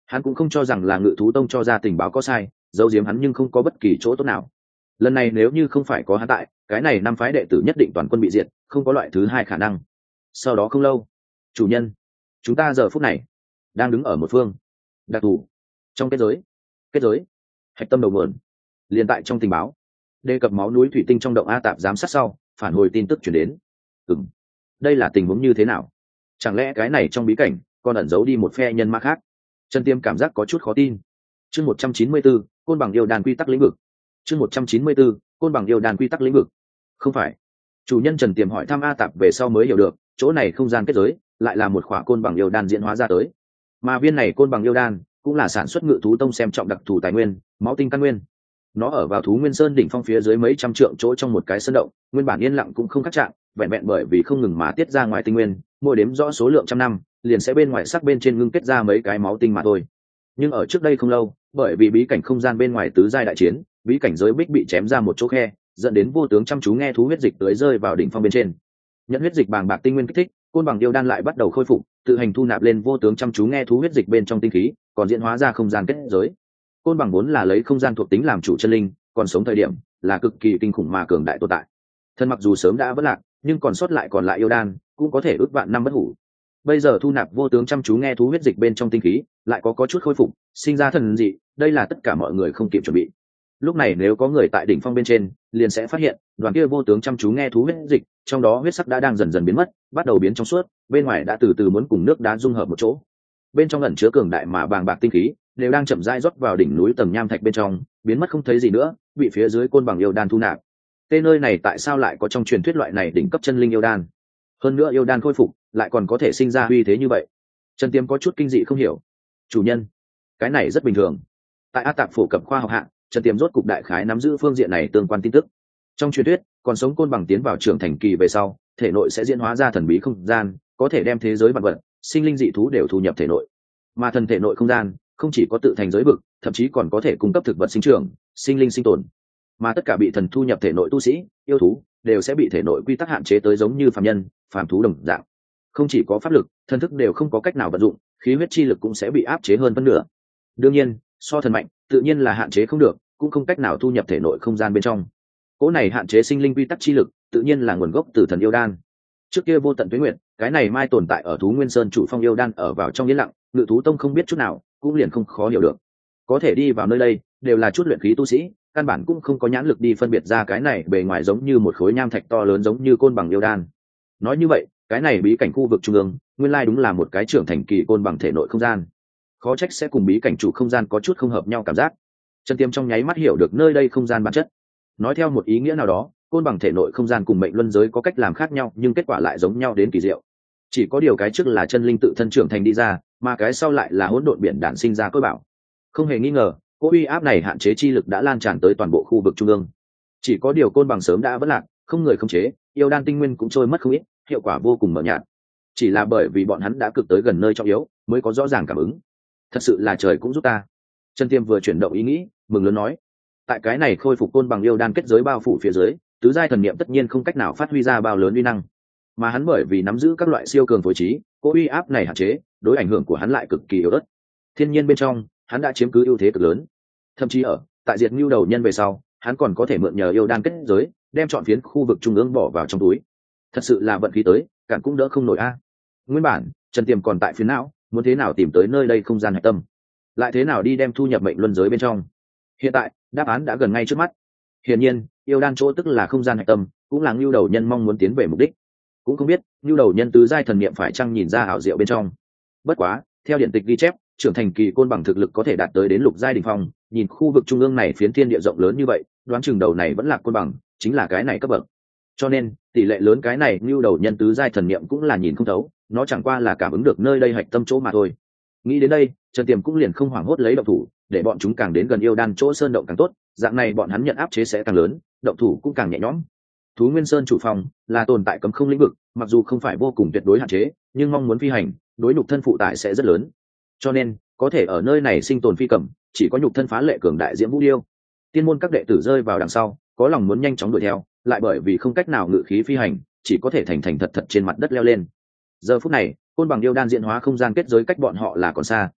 Hắn cũng không cho rằng là Ngự thú tông cho ra tình báo có sai, giấu giếm hắn nhưng không có bất kỳ chỗ tốt nào. Lần này nếu như không phải có hắn tại, cái này năm phái đệ tử nhất định toàn quân bị diệt, không có loại thứ hai khả năng. Sau đó không lâu, chủ nhân, chúng ta giờ phút này đang đứng ở một phương đặc thù trong kết giới. Kết giới hạch tâm đầu nguồn liền tại trong tình báo đề cập máu núi thủy tinh trong động A Tạp giám sát sau phản hồi tin tức chuyển đến. Ừm, đây là tình huống như thế nào? Chẳng lẽ cái này trong bí cảnh còn ẩn giấu đi một phe nhân mã khác? Trần Tiêm cảm giác có chút khó tin. Chương một trăm chín mươi bốn, côn bằng yêu đàn quy tắc lĩnh vực. Chương một trăm chín mươi bốn, côn bằng yêu đàn quy tắc lĩnh vực. Không phải. Chủ nhân Trần Tiêm hỏi thăm A Tạp về sau mới hiểu được, chỗ này không gian kết giới lại là một khỏa côn bằng yêu đan diễn hóa ra tới. Mà viên này côn bằng yêu đan cũng là sản xuất Ngự thú tông xem trọng đặc thù tài nguyên, máu tinh căn nguyên. Nó ở vào Thú Nguyên Sơn đỉnh phong phía dưới mấy trăm trượng chỗ trong một cái sơn động, nguyên bản yên lặng cũng không khác trạng, vẹn vẹn bởi vì không ngừng mà tiết ra ngoài tinh nguyên, mỗi đếm rõ số lượng trăm năm, liền sẽ bên ngoài sắc bên trên ngưng kết ra mấy cái máu tinh mà thôi. Nhưng ở trước đây không lâu, bởi vì bí cảnh không gian bên ngoài tứ giai đại chiến, bí cảnh giới bích bị chém ra một chỗ khe, dẫn đến vô tướng chăm chú nghe thú huyết dịch tưới rơi vào đỉnh phong bên trên. Nhận huyết dịch bàng bạc tinh nguyên kích thích, côn bằng yêu đan lại bắt đầu khôi phục, tự hành thu nạp lên vô tướng chăm chú nghe thú huyết dịch bên trong tinh khí, còn diễn hóa ra không gian kết giới. Côn bằng vốn là lấy không gian thuộc tính làm chủ chân linh, còn sống thời điểm là cực kỳ kinh khủng mà cường đại tồn tại. Thân mặc dù sớm đã vỡ lạc, nhưng còn sót lại còn lại yêu đan, cũng có thể ước vạn năm bất hủ. Bây giờ thu nạp vô tướng chăm chú nghe thú huyết dịch bên trong tinh khí, lại có có chút khôi phục, sinh ra thần dị, đây là tất cả mọi người không kịp chuẩn bị. Lúc này nếu có người tại đỉnh phong bên trên, liền sẽ phát hiện, đoàn kia vô tướng chăm chú nghe thú huyết dịch, trong đó huyết sắc đã đang dần dần biến mất, bắt đầu biến trong suốt, bên ngoài đã từ từ muốn cùng nước đá dung hợp một chỗ. Bên trong ẩn chứa cường đại mà bàng bạc tinh khí, đều đang chậm rãi rót vào đỉnh núi tầng nham thạch bên trong, biến mất không thấy gì nữa, bị phía dưới côn bằng yêu đan thu nạp. Tên nơi này tại sao lại có trong truyền thuyết loại này đỉnh cấp chân linh yêu đan? Hơn nữa yêu đan khôi phục, lại còn có thể sinh ra uy thế như vậy. Trần Tiêm có chút kinh dị không hiểu. Chủ nhân, cái này rất bình thường. Tại A Tạp phổ cập khoa học hạng, Trần Tiêm rốt cục đại khái nắm giữ phương diện này tương quan tin tức. Trong truyền thuyết, còn sống côn bằng tiến vào trưởng thành kỳ về sau, thể nội sẽ diễn hóa ra thần bí không gian, có thể đem thế giới vạn vật, sinh linh dị thú đều thu nhập thể nội. Mà thần thể nội không gian không chỉ có tự thành giới vực, thậm chí còn có thể cung cấp thực vật sinh trưởng, sinh linh sinh tồn. Mà tất cả bị thần thu nhập thể nội tu sĩ, yêu thú đều sẽ bị thể nội quy tắc hạn chế tới giống như phàm nhân, phàm thú đồng dạng. Không chỉ có pháp lực, thần thức đều không có cách nào vận dụng, khí huyết chi lực cũng sẽ bị áp chế hơn phân nửa. Đương nhiên, so thần mạnh, tự nhiên là hạn chế không được, cũng không cách nào thu nhập thể nội không gian bên trong. Cỗ này hạn chế sinh linh quy tắc chi lực, tự nhiên là nguồn gốc từ thần yêu đan. Trước kia vô tận tuế nguyệt, cái này mai tồn tại ở Thú Nguyên Sơn chủ phong yêu đan ở vào trong yên lặng, Ngự thú tông không biết chút nào, cũng liền không khó hiểu được. Có thể đi vào nơi đây, đều là chút luyện khí tu sĩ, căn bản cũng không có nhãn lực đi phân biệt ra cái này bề ngoài giống như một khối nham thạch to lớn giống như côn bằng yêu đan. Nói như vậy, cái này bí cảnh khu vực trung ương, nguyên lai đúng là một cái trưởng thành kỳ côn bằng thể nội không gian. Khó trách sẽ cùng bí cảnh chủ không gian có chút không hợp nhau cảm giác. Trần Tiêm trong nháy mắt hiểu được nơi đây không gian bản chất. Nói theo một ý nghĩa nào đó, côn bằng thể nội không gian cùng mệnh luân giới có cách làm khác nhau, nhưng kết quả lại giống nhau đến kỳ diệu. Chỉ có điều cái trước là chân linh tự thân trưởng thành đi ra, mà cái sau lại là hỗn độn biển đản sinh ra cơ bảo. Không hề nghi ngờ, cỗ uy áp này hạn chế chi lực đã lan tràn tới toàn bộ khu vực trung ương. Chỉ có điều côn bằng sớm đã vỡ lạc, không người không chế, yêu đan tinh nguyên cũng trôi mất không ít, hiệu quả vô cùng mờ nhạt. Chỉ là bởi vì bọn hắn đã cực tới gần nơi trọng yếu, mới có rõ ràng cảm ứng. Thật sự là trời cũng giúp ta. Trần Tiêm vừa chuyển động ý nghĩ, mừng lớn nói: tại cái này khôi phục côn bằng yêu đan kết giới bao phủ phía dưới, tứ giai thần niệm tất nhiên không cách nào phát huy ra bao lớn uy năng. Mà hắn bởi vì nắm giữ các loại siêu cường phối trí, cỗ uy áp này hạn chế, đối ảnh hưởng của hắn lại cực kỳ yếu ớt. Thiên nhiên bên trong, hắn đã chiếm cứ ưu thế cực lớn. Thậm chí ở tại diệt Nưu đầu nhân về sau, hắn còn có thể mượn nhờ yêu đan kết giới, đem chọn phiến khu vực trung ương bỏ vào trong túi. Thật sự là vận khí tới, cản cũng đỡ không nổi a. Nguyên bản, Trần Tiềm còn tại phía não, muốn thế nào tìm tới nơi đây không gian hạch tâm, lại thế nào đi đem thu nhập mệnh luân giới bên trong. Hiện tại, đáp án đã gần ngay trước mắt. Hiển nhiên, yêu đan chỗ tức là không gian hạch tâm, cũng là Nưu đầu nhân mong muốn tiến về mục đích. Cũng không biết Nưu đầu nhân tứ giai thần niệm phải chăng nhìn ra ảo diệu bên trong. Bất quá, theo điện tịch ghi chép, trưởng thành kỳ côn bằng thực lực có thể đạt tới đến lục giai đỉnh phong, nhìn khu vực trung ương này phiến thiên địa rộng lớn như vậy, đoán chừng đầu này vẫn là côn bằng, chính là cái này cấp bậc. Cho nên, tỷ lệ lớn cái này Nưu đầu nhân tứ giai thần niệm cũng là nhìn không thấu, nó chẳng qua là cảm ứng được nơi đây hạch tâm chỗ mà thôi. Nghĩ đến đây, Trần Tiềm cũng liền không hoảng hốt lấy động thủ, để bọn chúng càng đến gần yêu đan chỗ sơn động càng tốt, dạng này bọn hắn nhận áp chế sẽ càng lớn, động thủ cũng càng nhẹ nhõm. Thú Nguyên Sơn chủ phòng là tồn tại cấm không lĩnh vực, mặc dù không phải vô cùng tuyệt đối hạn chế, nhưng mong muốn phi hành, đối nhục thân phụ tải sẽ rất lớn. Cho nên, có thể ở nơi này sinh tồn phi cầm, chỉ có nhục thân phá lệ cường đại diễm vũ điêu. Tiên môn các đệ tử rơi vào đằng sau, có lòng muốn nhanh chóng đuổi theo, lại bởi vì không cách nào ngự khí phi hành, chỉ có thể thành thành thật thật trên mặt đất leo lên. Giờ phút này, côn bằng yêu đan diễn hóa không gian kết giới cách bọn họ là còn xa,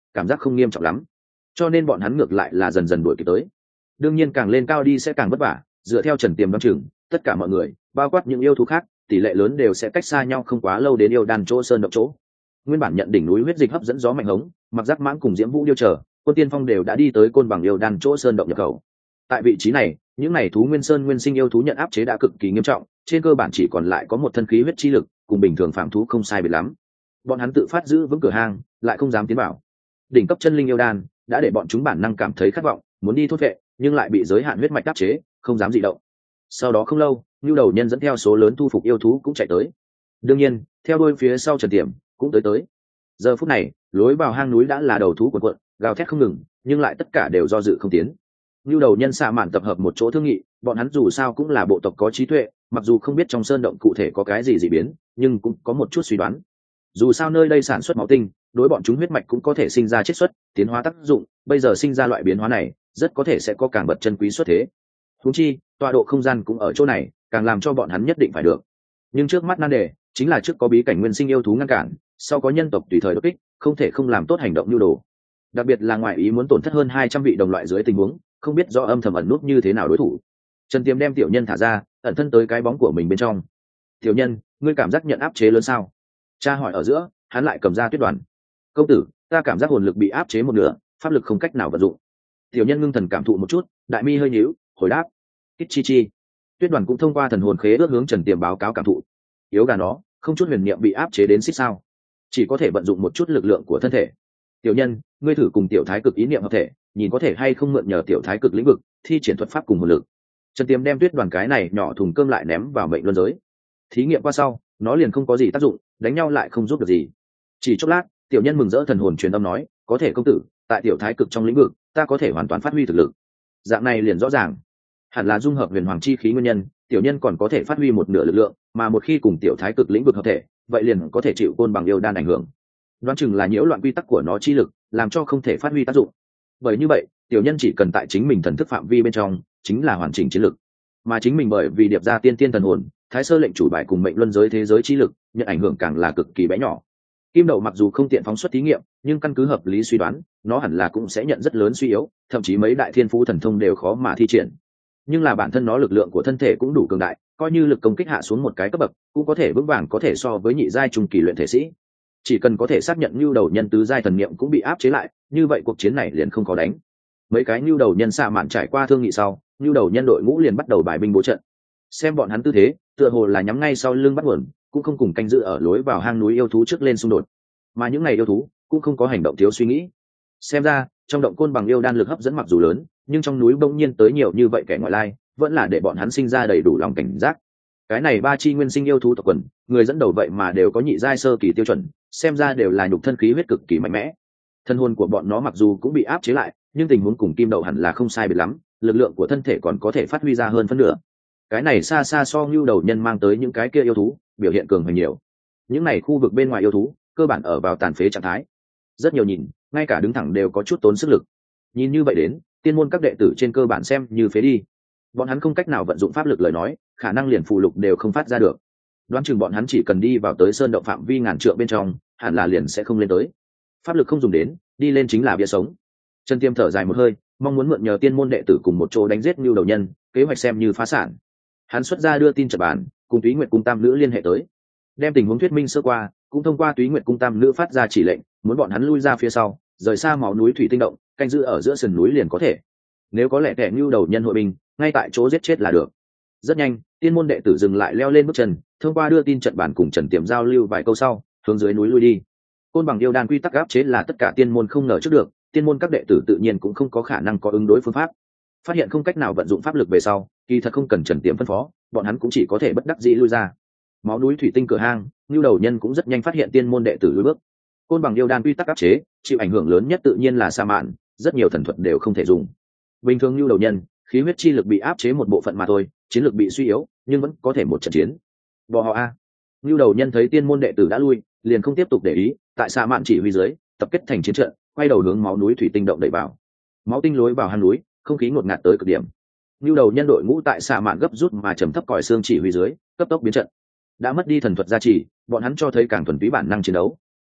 cảm giác không nghiêm trọng lắm, cho nên bọn hắn ngược lại là dần dần đuổi kịp tới. Đương nhiên càng lên cao đi sẽ càng vất vả, dựa theo Trần Tiềm đoán chừng, tất cả mọi người, bao quát những yêu thú khác, tỷ lệ lớn đều sẽ cách xa nhau không quá lâu đến yêu đan chỗ sơn động chỗ. Nguyên bản nhận đỉnh núi huyết dịch hấp dẫn gió mạnh hống, mặc giác mãng cùng diễm vũ điêu chờ, quân tiên phong đều đã đi tới côn bằng yêu đan chỗ sơn động nhập khẩu. Tại vị trí này, những này thú nguyên sơn nguyên sinh yêu thú nhận áp chế đã cực kỳ nghiêm trọng, trên cơ bản chỉ còn lại có một thân khí huyết chi lực, cùng bình thường phạm thú không sai biệt lắm. Bọn hắn tự phát giữ vững cửa hang, lại không dám tiến vào. Đỉnh cấp chân linh yêu đan đã để bọn chúng bản năng cảm thấy khát vọng, muốn đi thốt vệ, nhưng lại bị giới hạn huyết mạch áp chế, không dám dị động. Sau đó không lâu, nhu đầu nhân dẫn theo số lớn thu phục yêu thú cũng chạy tới. Đương nhiên, theo đuôi phía sau Trần Tiềm cũng tới tới. Giờ phút này, lối vào hang núi đã là đầu thú cuộn cuộn, gào thét không ngừng, nhưng lại tất cả đều do dự không tiến. Nhu đầu nhân xạ mạn tập hợp một chỗ thương nghị, bọn hắn dù sao cũng là bộ tộc có trí tuệ, mặc dù không biết trong sơn động cụ thể có cái gì dị biến, nhưng cũng có một chút suy đoán. Dù sao nơi đây sản xuất máu tinh, đối bọn chúng huyết mạch cũng có thể sinh ra chiết xuất, tiến hóa tác dụng, bây giờ sinh ra loại biến hóa này, rất có thể sẽ có càng bật chân quý xuất thế. Huống chi, tọa độ không gian cũng ở chỗ này, càng làm cho bọn hắn nhất định phải được. Nhưng trước mắt nan đề chính là trước có bí cảnh nguyên sinh yêu thú ngăn cản, sau có nhân tộc tùy thời đột kích, không thể không làm tốt hành động nhu đồ. Đặc biệt là ngoại ý muốn tổn thất hơn hai trăm vị đồng loại dưới tình huống, không biết do âm thầm ẩn nút như thế nào đối thủ. Trần Tiềm đem tiểu nhân thả ra, ẩn thân tới cái bóng của mình bên trong. Tiểu nhân, ngươi cảm giác nhận áp chế lớn sao? Cha hỏi ở giữa, hắn lại cầm ra tuyết đoàn. Công tử, ta cảm giác hồn lực bị áp chế một nửa, pháp lực không cách nào vận dụng. Tiểu nhân ngưng thần cảm thụ một chút, đại mi hơi nhíu, hồi đáp. Kích chi chi. Tuyết đoàn cũng thông qua thần hồn khế ước hướng Trần Tiềm báo cáo cảm thụ. Yếu gà nó, không chút huyền niệm bị áp chế đến xích sao? Chỉ có thể vận dụng một chút lực lượng của thân thể. Tiểu nhân, ngươi thử cùng tiểu thái cực ý niệm hợp thể, nhìn có thể hay không mượn nhờ tiểu thái cực lĩnh vực thi triển thuật pháp cùng hồn lực. Trần Tiềm đem tuyết đoàn cái này nhỏ thùng cơm lại ném vào mệnh luân giới. Thí nghiệm qua sau, nó liền không có gì tác dụng, đánh nhau lại không giúp được gì. Chỉ chốc lát, tiểu nhân mừng rỡ thần hồn truyền âm nói, có thể công tử, tại tiểu thái cực trong lĩnh vực, ta có thể hoàn toàn phát huy thực lực. Dạng này liền rõ ràng, hẳn là dung hợp huyền hoàng chi khí nguyên nhân, tiểu nhân còn có thể phát huy một nửa lực lượng, mà một khi cùng tiểu thái cực lĩnh vực hợp thể, vậy liền có thể chịu côn bằng yêu đan ảnh hưởng. Đoán chừng là nhiễu loạn quy tắc của nó chi lực, làm cho không thể phát huy tác dụng. Bởi như vậy, tiểu nhân chỉ cần tại chính mình thần thức phạm vi bên trong, chính là hoàn chỉnh chiến lực. Mà chính mình bởi vì điệp ra tiên tiên thần hồn, thái sơ lệnh chủ bài cùng mệnh luân giới thế giới chi lực, nhận ảnh hưởng càng là cực kỳ bé nhỏ. Kim đậu mặc dù không tiện phóng xuất thí nghiệm, nhưng căn cứ hợp lý suy đoán, nó hẳn là cũng sẽ nhận rất lớn suy yếu, thậm chí mấy đại thiên phú thần thông đều khó mà thi triển. Nhưng là bản thân nó lực lượng của thân thể cũng đủ cường đại, coi như lực công kích hạ xuống một cái cấp bậc, cũng có thể vững vàng có thể so với nhị giai trung kỳ luyện thể sĩ. Chỉ cần có thể xác nhận nhu đầu nhân tứ giai thần niệm cũng bị áp chế lại, như vậy cuộc chiến này liền không khó đánh. Mấy cái nhu đầu nhân xạ mạn trải qua thương nghị sau, nhu đầu nhân đội ngũ liền bắt đầu bài binh bố trận. Xem bọn hắn tư thế, tựa hồ là nhắm ngay sau lưng bắt nguồn, cũng không cùng canh giữ ở lối vào hang núi yêu thú trước lên xung đột. Mà những ngày yêu thú cũng không có hành động thiếu suy nghĩ. Xem ra, trong động côn bằng yêu đan lực hấp dẫn mặc dù lớn, nhưng trong núi bỗng nhiên tới nhiều như vậy kẻ ngoại lai, vẫn là để bọn hắn sinh ra đầy đủ lòng cảnh giác. Cái này ba chi nguyên sinh yêu thú tộc quần, người dẫn đầu vậy mà đều có nhị giai sơ kỳ tiêu chuẩn, xem ra đều là nhục thân khí huyết cực kỳ mạnh mẽ. Thân hồn của bọn nó mặc dù cũng bị áp chế lại, nhưng tình huống cùng kim đậu hẳn là không sai biệt lắm, lực lượng của thân thể còn có thể phát huy ra hơn phân nửa. Cái này xa xa so như đầu nhân mang tới những cái kia yêu thú, biểu hiện cường hơn nhiều. Những này khu vực bên ngoài yêu thú, cơ bản ở vào tàn phế trạng thái. Rất nhiều nhìn, ngay cả đứng thẳng đều có chút tốn sức lực. Nhìn như vậy đến, tiên môn các đệ tử trên cơ bản xem như phế đi. Bọn hắn không cách nào vận dụng pháp lực lời nói, khả năng liền phù lục đều không phát ra được. Đoán chừng bọn hắn chỉ cần đi vào tới sơn động phạm vi ngàn trượng bên trong, hẳn là liền sẽ không lên tới. Pháp lực không dùng đến, đi lên chính là bia sống. Trần Tiêm thở dài một hơi, mong muốn mượn nhờ tiên môn đệ tử cùng một chỗ đánh giết Nưu đầu nhân, kế hoạch xem như phá sản. Hắn xuất ra đưa tin trận bản, cùng Túy Nguyệt cung tam nữ liên hệ tới, đem tình huống thuyết minh sơ qua, cũng thông qua Túy Nguyệt cung tam nữ phát ra chỉ lệnh, muốn bọn hắn lui ra phía sau, rời xa máu núi thủy tinh động, canh giữ ở giữa sườn núi liền có thể. Nếu có lẽ kẻ Nưu đầu nhân hội binh, ngay tại chỗ giết chết là được. Rất nhanh, tiên môn đệ tử dừng lại leo lên bước chân, thông qua đưa tin trận bản cùng Trần Tiềm giao lưu vài câu sau, hướng dưới núi lui đi. Côn bằng yêu đan quy tắc áp chế là tất cả tiên môn không ngờ trước được, tiên môn các đệ tử tự nhiên cũng không có khả năng có ứng đối phương pháp. Phát hiện không cách nào vận dụng pháp lực về sau, kỳ thật không cần Trần Tiềm phân phó, bọn hắn cũng chỉ có thể bất đắc dĩ lui ra. Máu núi thủy tinh cửa hang, Nưu đầu nhân cũng rất nhanh phát hiện tiên môn đệ tử lùi bước. Côn bằng yêu đan quy tắc áp chế, chịu ảnh hưởng lớn nhất tự nhiên là sa mạn, rất nhiều thần thuật đều không thể dùng. Bình thường Nưu đầu nhân, khí huyết chi lực bị áp chế một bộ phận mà thôi, chiến lực bị suy yếu, nhưng vẫn có thể một trận chiến. Bò họ a. Nưu đầu nhân thấy tiên môn đệ tử đã lui, liền không tiếp tục để ý, tại sa mạn chỉ huy dưới, tập kết thành chiến trận, quay đầu hướng máu núi thủy tinh động đẩy vào. Máu tinh lối vào hang núi, không khí ngột ngạt tới cực điểm. Nưu đầu nhân đội ngũ tại sa mạn gấp rút mà trầm thấp còi xương chỉ huy dưới, cấp tốc biến trận. Đã mất đi thần thuật gia trì, bọn hắn cho thấy càng thuần túy bản năng chiến đấu.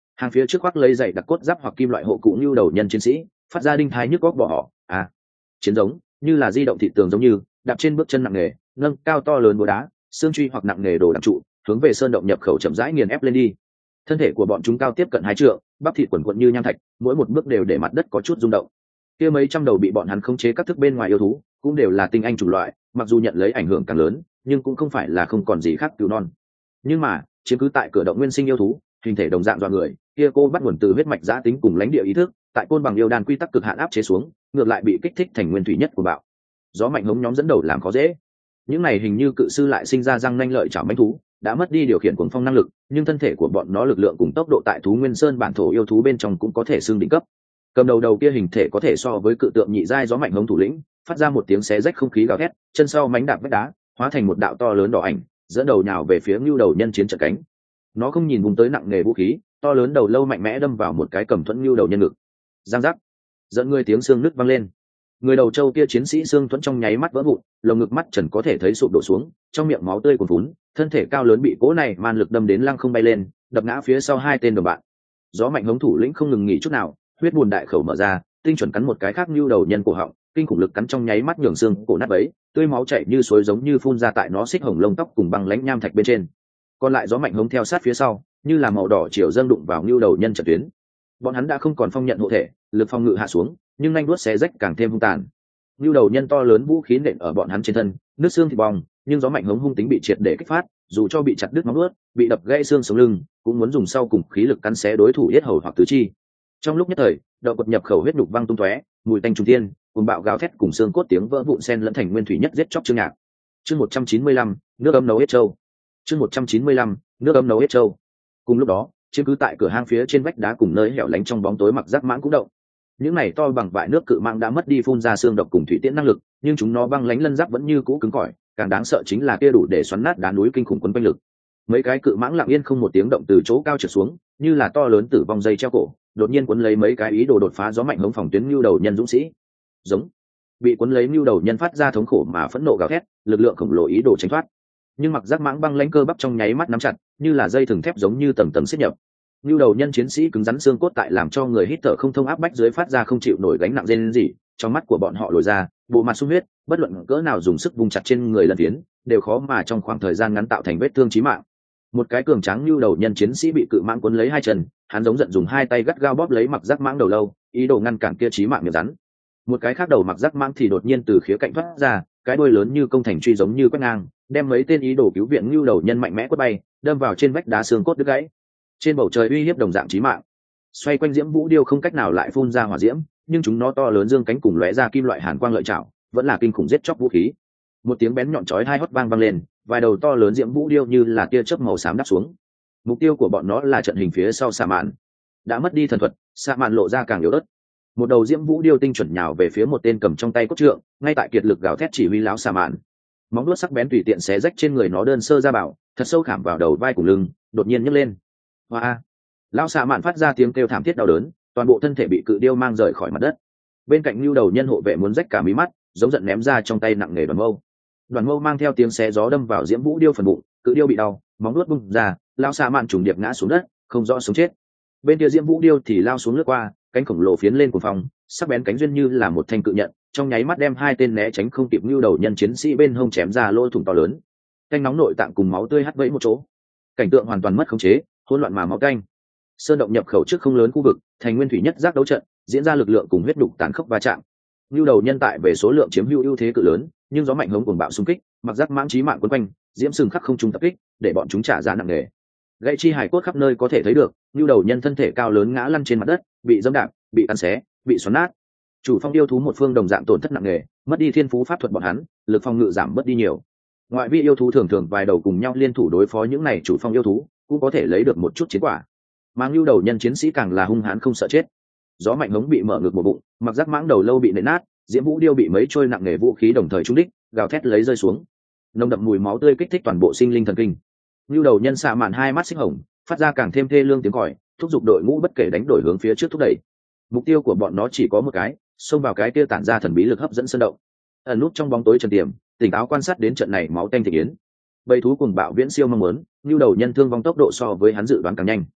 Hàng phía trước khoác lấy dày đặc cốt giáp hoặc kim loại hộ cụ như đầu nhân chiến sĩ, phát ra đinh thái nhức góc bỏ họ. À, chiến giống như là di động thị tường giống như đạp trên bước chân nặng nề, nâng cao to lớn búa đá, xương truy hoặc nặng nề đồ đặng trụ, hướng về sơn động nhập khẩu chậm rãi nghiền ép lên đi. Thân thể của bọn chúng cao tiếp cận hai trượng, bắp thịt quần quận như nham thạch, mỗi một bước đều để mặt đất có chút rung động. Kia mấy trăm đầu bị bọn hắn khống chế các thức bên ngoài yêu thú, cũng đều là tinh anh chủng loại, mặc dù nhận lấy ảnh hưởng càng lớn, nhưng cũng không phải là không còn gì khác cứu non. Nhưng mà, chiếm cứ tại cửa động nguyên sinh yêu thú, hình thể đồng dạng dọa người, kia cô bắt nguồn từ huyết mạch giá tính cùng lãnh địa ý thức, tại côn bằng yêu đan quy tắc cực hạn áp chế xuống, ngược lại bị kích thích thành nguyên thủy nhất của bạo. Gió mạnh hống nhóm dẫn đầu làm khó dễ. Những này hình như cự sư lại sinh ra răng nanh lợi chảo mãnh thú, đã mất đi điều khiển cuồng phong năng lực, nhưng thân thể của bọn nó lực lượng cùng tốc độ tại thú nguyên sơn bản thổ yêu thú bên trong cũng có thể xương đỉnh cấp. Cầm đầu đầu kia hình thể có thể so với cự tượng nhị giai gió mạnh hống thủ lĩnh, phát ra một tiếng xé rách không khí gào thét, chân sau mánh đạp vách đá, hóa thành một đạo to lớn đỏ ảnh, dẫn đầu nhào về phía ngưu đầu nhân chiến trận cánh. Nó không nhìn vùng tới nặng nghề vũ khí, to lớn đầu lâu mạnh mẽ đâm vào một cái cầm thuẫn ngưu đầu nhân ngực. Giang giác, dẫn người tiếng xương nứt vang lên. Người đầu trâu kia chiến sĩ xương thuẫn trong nháy mắt vỡ vụn, lồng ngực mắt trần có thể thấy sụp đổ xuống, trong miệng máu tươi cuồn phún, thân thể cao lớn bị cỗ này man lực đâm đến lăng không bay lên, đập ngã phía sau hai tên đồng bạn. Gió mạnh hống thủ lĩnh không ngừng nghỉ chút nào, huyết buồn đại khẩu mở ra, tinh chuẩn cắn một cái khác như đầu nhân cổ họng, kinh khủng lực cắn trong nháy mắt nhường xương cổ nát bấy, tươi máu chảy như suối giống như phun ra tại nó xích hồng lông tóc cùng băng lãnh nham thạch bên trên. Còn lại gió mạnh hống theo sát phía sau, như là màu đỏ chiều dâng đụng vào như đầu nhân trận tuyến. Bọn hắn đã không còn phong nhận hộ thể, lực phòng ngự hạ xuống, nhưng nhanh đuốt xé rách càng thêm hung tàn. Như đầu nhân to lớn vũ khí nện ở bọn hắn trên thân, nước xương thịt bong, nhưng gió mạnh hống hung tính bị triệt để kích phát, dù cho bị chặt đứt móng vuốt, bị đập gãy xương sống lưng, cũng muốn dùng sau cùng khí lực cắn xé đối thủ yết hầu hoặc tứ chi. Trong lúc nhất thời, động quật nhập khẩu huyết nhục văng tung tóe, mùi tanh trùng thiên, cùng bạo gào thét cùng xương cốt tiếng vỡ vụn xen lẫn thành nguyên thủy nhất giết chóc chương nhạc. Chương một trăm chín mươi lăm, nước ấm nấu hết trâu. Chương một trăm chín mươi lăm, nước ấm nấu hết trâu. Cùng lúc đó, chiếm cứ tại cửa hang phía trên vách đá cùng nơi hẻo lánh trong bóng tối mặc giác mãng cũng động. Những này to bằng vại nước cự mãng đã mất đi phun ra xương độc cùng thủy tiễn năng lực, nhưng chúng nó băng lánh lân giáp vẫn như cũ cứng cỏi, càng đáng sợ chính là kia đủ để xoắn nát đá núi kinh khủng quấn quanh lực. Mấy cái cự mãng lặng yên không một tiếng động từ chỗ cao trượt xuống, như là to lớn tử vong dây treo cổ, đột nhiên cuốn lấy mấy cái ý đồ đột phá gió mạnh hống phòng tuyến lưu đầu nhân dũng sĩ. Giống. Bị cuốn lấy lưu đầu nhân phát ra thống khổ mà phẫn nộ gào thét, lực lượng khổng lồ ý đồ tránh thoát. Nhưng mặc giác mãng băng lãnh cơ bắp trong nháy mắt nắm chặt, như là dây thừng thép giống như tầng tầng siết nhập. Lưu đầu nhân chiến sĩ cứng rắn xương cốt tại làm cho người hít thở không thông áp bách dưới phát ra không chịu nổi gánh nặng rên rỉ, trong mắt của bọn họ lồi ra, bộ mặt sung huyết, bất luận cỡ nào dùng sức vùng chặt trên người lần tiến, đều khó mà trong khoảng thời gian ngắn tạo thành vết thương chí mạng. Một cái cường tráng lưu đầu nhân chiến sĩ bị cự mãng cuốn lấy hai chân, hắn giống giận dùng hai tay gắt gao bóp lấy mặc giác mãng đầu lâu, ý đồ ngăn cản kia chí mạng miệng rắn. Một cái khác đầu mặc giác mãng thì đột nhiên từ khía cạnh thoát ra, cái đuôi lớn như công thành truy giống như quét ngang, đem mấy tên ý đồ cứu viện lưu đầu nhân mạnh mẽ quất bay, đâm vào trên vách đá xương cốt đứt gãy. Trên bầu trời uy hiếp đồng dạng chí mạng. Xoay quanh diễm vũ điêu không cách nào lại phun ra hỏa diễm, nhưng chúng nó to lớn dương cánh cùng lóe ra kim loại hàn quang lợi chảo, vẫn là kinh khủng giết chóc vũ khí. Một tiếng bén nhọn chói hai hót vang vang lên, vài đầu to lớn diễm vũ điêu như là tia chớp màu xám đáp xuống. Mục tiêu của bọn nó là trận hình phía sau xạ mạn. Đã mất đi thần thuật, xạ mạn lộ ra càng yếu ớt. Một đầu diễm vũ điêu tinh chuẩn nhào về phía một tên cầm trong tay cốt trượng, ngay tại kiệt lực gào thét chỉ huy láo xạ mạn. Móng vuốt sắc bén tùy tiện xé rách trên người nó đơn sơ ra bảo, thật sâu khảm vào đầu vai cùng lưng, đột nhiên nhấc lên. Hoa! Lão xạ mạn phát ra tiếng kêu thảm thiết đau đớn, toàn bộ thân thể bị cự điêu mang rời khỏi mặt đất. Bên cạnh lưu đầu nhân hộ vệ muốn rách cả mí mắt, giống giận ném ra trong tay nặng nề đoàn mâu. Đoàn mâu mang theo tiếng xé gió đâm vào diễm vũ điêu phần bụng, cự điêu bị đau, móng nuốt bung ra, lão xạ mạn trùng điệp ngã xuống đất, không rõ sống chết. Bên kia diễm vũ điêu thì lao xuống lướt qua, cánh khổng lồ phiến lên cuồng phong, sắc bén cánh duyên như là một thanh cự nhận, trong nháy mắt đem hai tên né tránh không kịp lưu đầu nhân chiến sĩ bên hông chém ra lỗ thủng to lớn. Canh nóng nội tạng cùng máu tươi hắt vẫy một chỗ, cảnh tượng hoàn toàn mất khống chế, hỗn loạn mà máu canh. Sơn động nhập khẩu trước không lớn khu vực, thành nguyên thủy nhất giác đấu trận, diễn ra lực lượng cùng huyết đục tàn khốc va chạm. Lưu đầu nhân tại về số lượng chiếm hữu ưu thế cự lớn, nhưng gió mạnh hống cuồng bạo xung kích, mặc giác mãng chí mạng quấn quanh, diễm sừng khắc không trung tập kích, để bọn chúng trả giá nặng nề. Gãy chi hải cốt khắp nơi có thể thấy được, lưu đầu nhân thân thể cao lớn ngã lăn trên mặt đất, bị dẫm đạp, bị cắn xé, bị xoắn nát. Chủ phong yêu thú một phương đồng dạng tổn thất nặng nề, mất đi thiên phú pháp thuật bọn hắn, lực phòng ngự giảm mất đi nhiều. Ngoại vi yêu thú thường thường vài đầu cùng nhau liên thủ đối phó những này chủ phong yêu thú, cũng có thể lấy được một chút chiến quả. Mang lưu đầu nhân chiến sĩ càng là hung hãn không sợ chết. Gió mạnh hống bị mở ngược một bụng, mặc giác mãng đầu lâu bị nện nát, diễm vũ điêu bị mấy trôi nặng nề vũ khí đồng thời trúng đích, gào thét lấy rơi xuống. Nồng đậm mùi máu tươi kích thích toàn bộ sinh linh thần kinh. Lưu đầu nhân xạ mạn hai mắt xích hồng, phát ra càng thêm thê lương tiếng còi, thúc giục đội ngũ bất kể đánh đổi hướng phía trước thúc đẩy. Mục tiêu của bọn nó chỉ có một cái, xông vào cái kia tản ra thần bí lực hấp dẫn sơn động. Ẩn nút trong bóng tối trần tiềm, tỉnh táo quan sát đến trận này máu tanh thị yến. Bầy thú cùng bạo viễn siêu mong muốn, lưu đầu nhân thương vong tốc độ so với hắn dự đoán càng nhanh.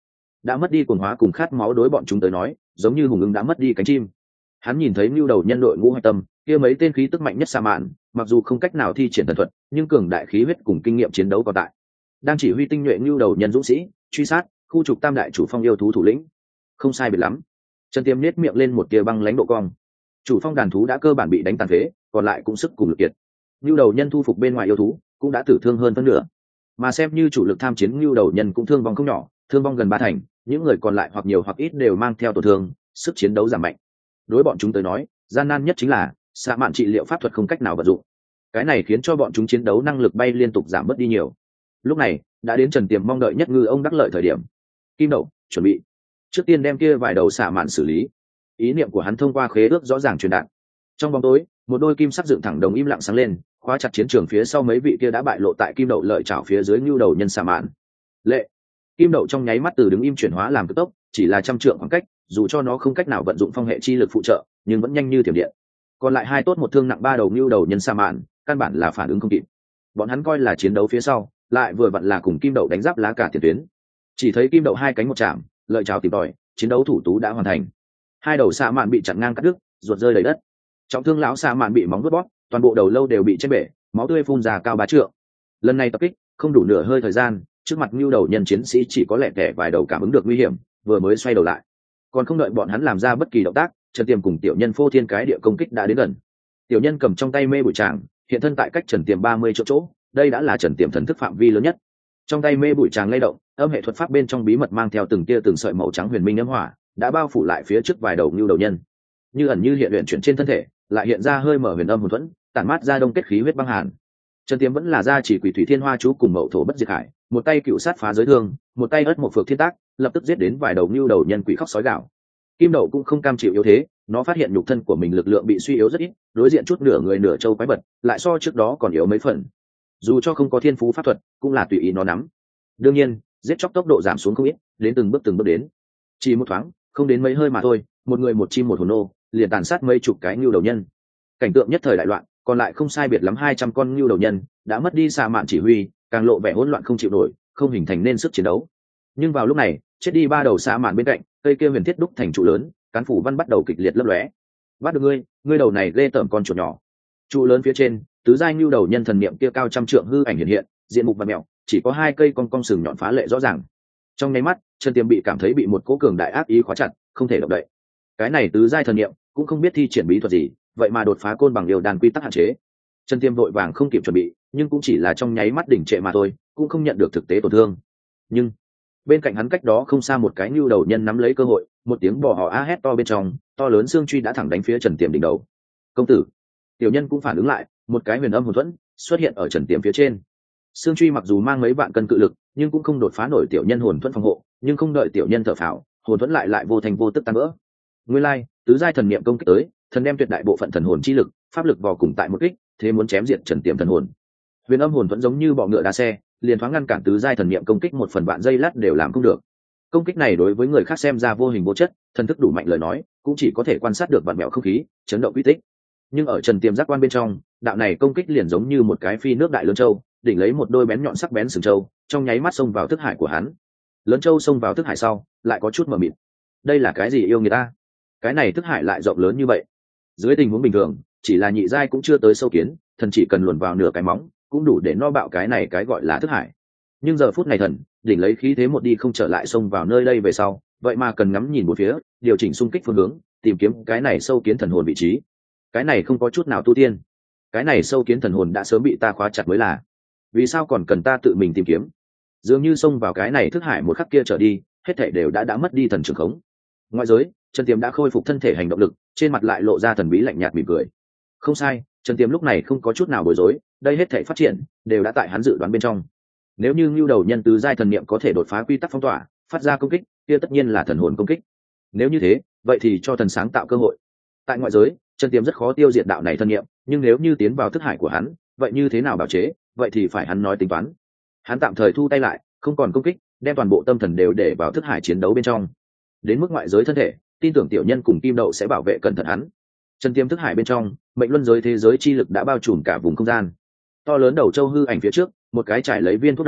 đã mất đi cuồng hóa cùng khát máu đối bọn chúng tới nói giống như hùng ưng đã mất đi cánh chim. Hắn nhìn thấy mưu đầu nhân đội ngũ hạch tâm kia mấy tên khí tức mạnh nhất sa mạn, mặc dù không cách nào thi triển thần thuật nhưng cường đại khí huyết cùng kinh nghiệm chiến đấu còn tại, đang chỉ huy tinh nhuệ mưu đầu nhân dũng sĩ truy sát khu trục tam đại chủ phong yêu thú thủ lĩnh. Không sai biệt lắm. Trần Tiêm nết miệng lên một tia băng lãnh độ cong. Chủ phong đàn thú đã cơ bản bị đánh tàn phế, còn lại cũng sức cùng lực kiệt. Mưu đầu nhân thu phục bên ngoài yêu thú cũng đã tử thương hơn phân nửa, mà xem như chủ lực tham chiến mưu đầu nhân cũng thương vong không nhỏ, thương vong gần ba thành. Những người còn lại hoặc nhiều hoặc ít đều mang theo tổn thương, sức chiến đấu giảm mạnh. Đối bọn chúng tới nói, gian nan nhất chính là xạ mạn trị liệu pháp thuật không cách nào vận dụng. Cái này khiến cho bọn chúng chiến đấu năng lực bay liên tục giảm bớt đi nhiều. Lúc này đã đến Trần Tiềm mong đợi nhất ngư ông đắc lợi thời điểm. Kim Đậu chuẩn bị trước tiên đem kia vài đầu xạ mạn xử lý. Ý niệm của hắn thông qua khế ước rõ ràng truyền đạt. Trong bóng tối, một đôi kim sắc dựng thẳng đồng im lặng sáng lên, khóa chặt chiến trường phía sau mấy vị kia đã bại lộ tại Kim Đậu lợi chảo phía dưới ngưu đầu nhân xạ mạn. Lệ. Kim Đậu trong nháy mắt từ đứng im chuyển hóa làm cực tốc, chỉ là trăm trượng khoảng cách, dù cho nó không cách nào vận dụng phong hệ chi lực phụ trợ, nhưng vẫn nhanh như thiểm điện. Còn lại hai tốt một thương nặng ba đầu ngưu đầu nhân xạ mạn, căn bản là phản ứng không kịp. Bọn hắn coi là chiến đấu phía sau, lại vừa vặn là cùng Kim Đậu đánh giáp lá cả tiền tuyến. Chỉ thấy Kim Đậu hai cánh một chạm, lợi chảo tìm tòi, chiến đấu thủ tú đã hoàn thành. Hai đầu xạ mạn bị chặn ngang cắt đứt, ruột rơi đầy đất. Trọng thương lão xạ mạn bị móng vuốt bóp, toàn bộ đầu lâu đều bị chém bể, máu tươi phun ra cao bá trượng. Lần này tập kích không đủ nửa hơi thời gian, trước mặt ngưu đầu nhân chiến sĩ chỉ có lẻ tẻ vài đầu cảm ứng được nguy hiểm, vừa mới xoay đầu lại, còn không đợi bọn hắn làm ra bất kỳ động tác, Trần Tiềm cùng tiểu nhân phô thiên cái địa công kích đã đến gần. Tiểu nhân cầm trong tay mê bụi tràng, hiện thân tại cách Trần Tiềm ba mươi chỗ chỗ, đây đã là Trần Tiềm thần thức phạm vi lớn nhất. Trong tay mê bụi tràng lay động, âm hệ thuật pháp bên trong bí mật mang theo từng tia từng sợi màu trắng huyền minh âm hỏa, đã bao phủ lại phía trước vài đầu ngưu đầu nhân. Như ẩn như hiện luyện chuyển trên thân thể, lại hiện ra hơi mở huyền âm hồn thuẫn, tản mát ra đông kết khí huyết băng hàn. Trần Tiềm vẫn là gia chỉ quỷ thủy thiên hoa chú cùng mậu thổ bất diệt hải, một tay cựu sát phá giới thương, một tay ất một phược thiên tác, lập tức giết đến vài đầu ngưu đầu nhân quỷ khóc sói gạo. Kim Đậu cũng không cam chịu yếu thế, nó phát hiện nhục thân của mình lực lượng bị suy yếu rất ít, đối diện chút nửa người nửa châu quái vật, lại so trước đó còn yếu mấy phần. Dù cho không có thiên phú pháp thuật, cũng là tùy ý nó nắm. Đương nhiên, giết chóc tốc độ giảm xuống không ít, đến từng bước từng bước đến. Chỉ một thoáng, không đến mấy hơi mà thôi, một người một chim một hồn nô, liền tàn sát mấy chục cái ngưu đầu nhân. Cảnh tượng nhất thời đại loạn, còn lại không sai biệt lắm hai trăm con ngưu đầu nhân, đã mất đi xạ mạn chỉ huy, càng lộ vẻ hỗn loạn không chịu nổi, không hình thành nên sức chiến đấu. Nhưng vào lúc này, chết đi ba đầu xạ mạn bên cạnh, cây kia huyền thiết đúc thành trụ lớn, cán phủ văn bắt đầu kịch liệt lấp lóe. Bắt được ngươi, ngươi đầu này ghê tởm con chuột nhỏ. Trụ lớn phía trên, tứ giai ngưu đầu nhân thần niệm kia cao trăm trượng hư ảnh hiện hiện, diện mục và mèo, chỉ có hai cây cong cong sừng nhọn phá lệ rõ ràng. Trong nháy mắt, Trần Tiềm bị cảm thấy bị một cỗ cường đại áp ý khóa chặt, không thể động đậy. Cái này tứ giai thần niệm cũng không biết thi triển bí thuật gì, vậy mà đột phá côn bằng yêu đàn quy tắc hạn chế. Trần Tiềm vội vàng không kịp chuẩn bị, nhưng cũng chỉ là trong nháy mắt đỉnh trệ mà thôi, cũng không nhận được thực tế tổn thương. Nhưng bên cạnh hắn cách đó không xa một cái nhu đầu nhân nắm lấy cơ hội, một tiếng bò hò a hét to bên trong, to lớn xương truy đã thẳng đánh phía Trần Tiềm đỉnh đầu. Công tử! Tiểu nhân cũng phản ứng lại, một cái huyền âm hồn thuẫn xuất hiện ở Trần Tiềm phía trên. Xương truy mặc dù mang mấy vạn cân cự lực, nhưng cũng không đột phá nổi tiểu nhân hồn thuẫn phòng hộ, nhưng không đợi tiểu nhân thở phào, hồn thuẫn lại lại vô thành vô tức tan vỡ. Nguyên lai, tứ giai thần niệm công kích tới, thần đem tuyệt đại bộ phận thần hồn chi lực, pháp lực vào cùng tại một kích, thế muốn chém diệt Trần Tiềm thần hồn. Huyền âm hồn thuẫn giống như bọ ngựa đá xe, liền thoáng ngăn cản tứ giai thần niệm công kích một phần vạn giây lát đều làm không được. Công kích này đối với người khác xem ra vô hình vô chất, thần thức đủ mạnh lời nói, cũng chỉ có thể quan sát được vạn mẹo không khí, chấn động quy tích. Nhưng ở Trần Tiềm giác quan bên trong, đạo này công kích liền giống như một cái phi nước đại lớn châu, đỉnh lấy một đôi bén nhọn sắc bén sừng châu, trong nháy mắt xông vào thức hải của hắn. Lớn châu xông vào thức hải sau, lại có chút mờ mịt. Đây là cái gì yêu người ta? Cái này thức hải lại rộng lớn như vậy. Dưới tình huống bình thường, chỉ là nhị giai cũng chưa tới sâu kiến, thần chỉ cần luồn vào nửa cái móng, cũng đủ để no bạo cái này cái gọi là thức hải. Nhưng giờ phút này thần đỉnh lấy khí thế một đi không trở lại xông vào nơi đây về sau, vậy mà cần ngắm nhìn một phía, điều chỉnh xung kích phương hướng, tìm kiếm cái này sâu kiến thần hồn vị trí. Cái này không có chút nào tu tiên, cái này sâu kiến thần hồn đã sớm bị ta khóa chặt mới là. Vì sao còn cần ta tự mình tìm kiếm? Dường như xông vào cái này thức hải một khắc kia trở đi, hết thảy đều đã đã mất đi thần trường khống. Ngoại giới, Trần Tiềm đã khôi phục thân thể hành động lực, trên mặt lại lộ ra thần bí lạnh nhạt mỉm cười. Không sai, Trần Tiềm lúc này không có chút nào bối rối, đây hết thảy phát triển đều đã tại hắn dự đoán bên trong. Nếu như Nưu Đầu Nhân tứ giai thần niệm có thể đột phá quy tắc phong tỏa, phát ra công kích, kia tất nhiên là thần hồn công kích. Nếu như thế, vậy thì cho thần sáng tạo cơ hội. Tại ngoại giới, Trần Tiềm rất khó tiêu diệt đạo này thần niệm, nhưng nếu như tiến vào thức hải của hắn, vậy như thế nào bảo chế, vậy thì phải hắn nói tính toán. Hắn tạm thời thu tay lại, không còn công kích, đem toàn bộ tâm thần đều để vào thức hải chiến đấu bên trong. Đến mức ngoại giới thân thể, tin tưởng tiểu nhân cùng Kim Đậu sẽ bảo vệ cẩn thận hắn. Trần Tiềm thức hải bên trong, mệnh luân giới thế giới chi lực đã bao trùm cả vùng không gian. To lớn đầu châu hư ảnh phía trước, một cái trải lấy viên thuốc đầu,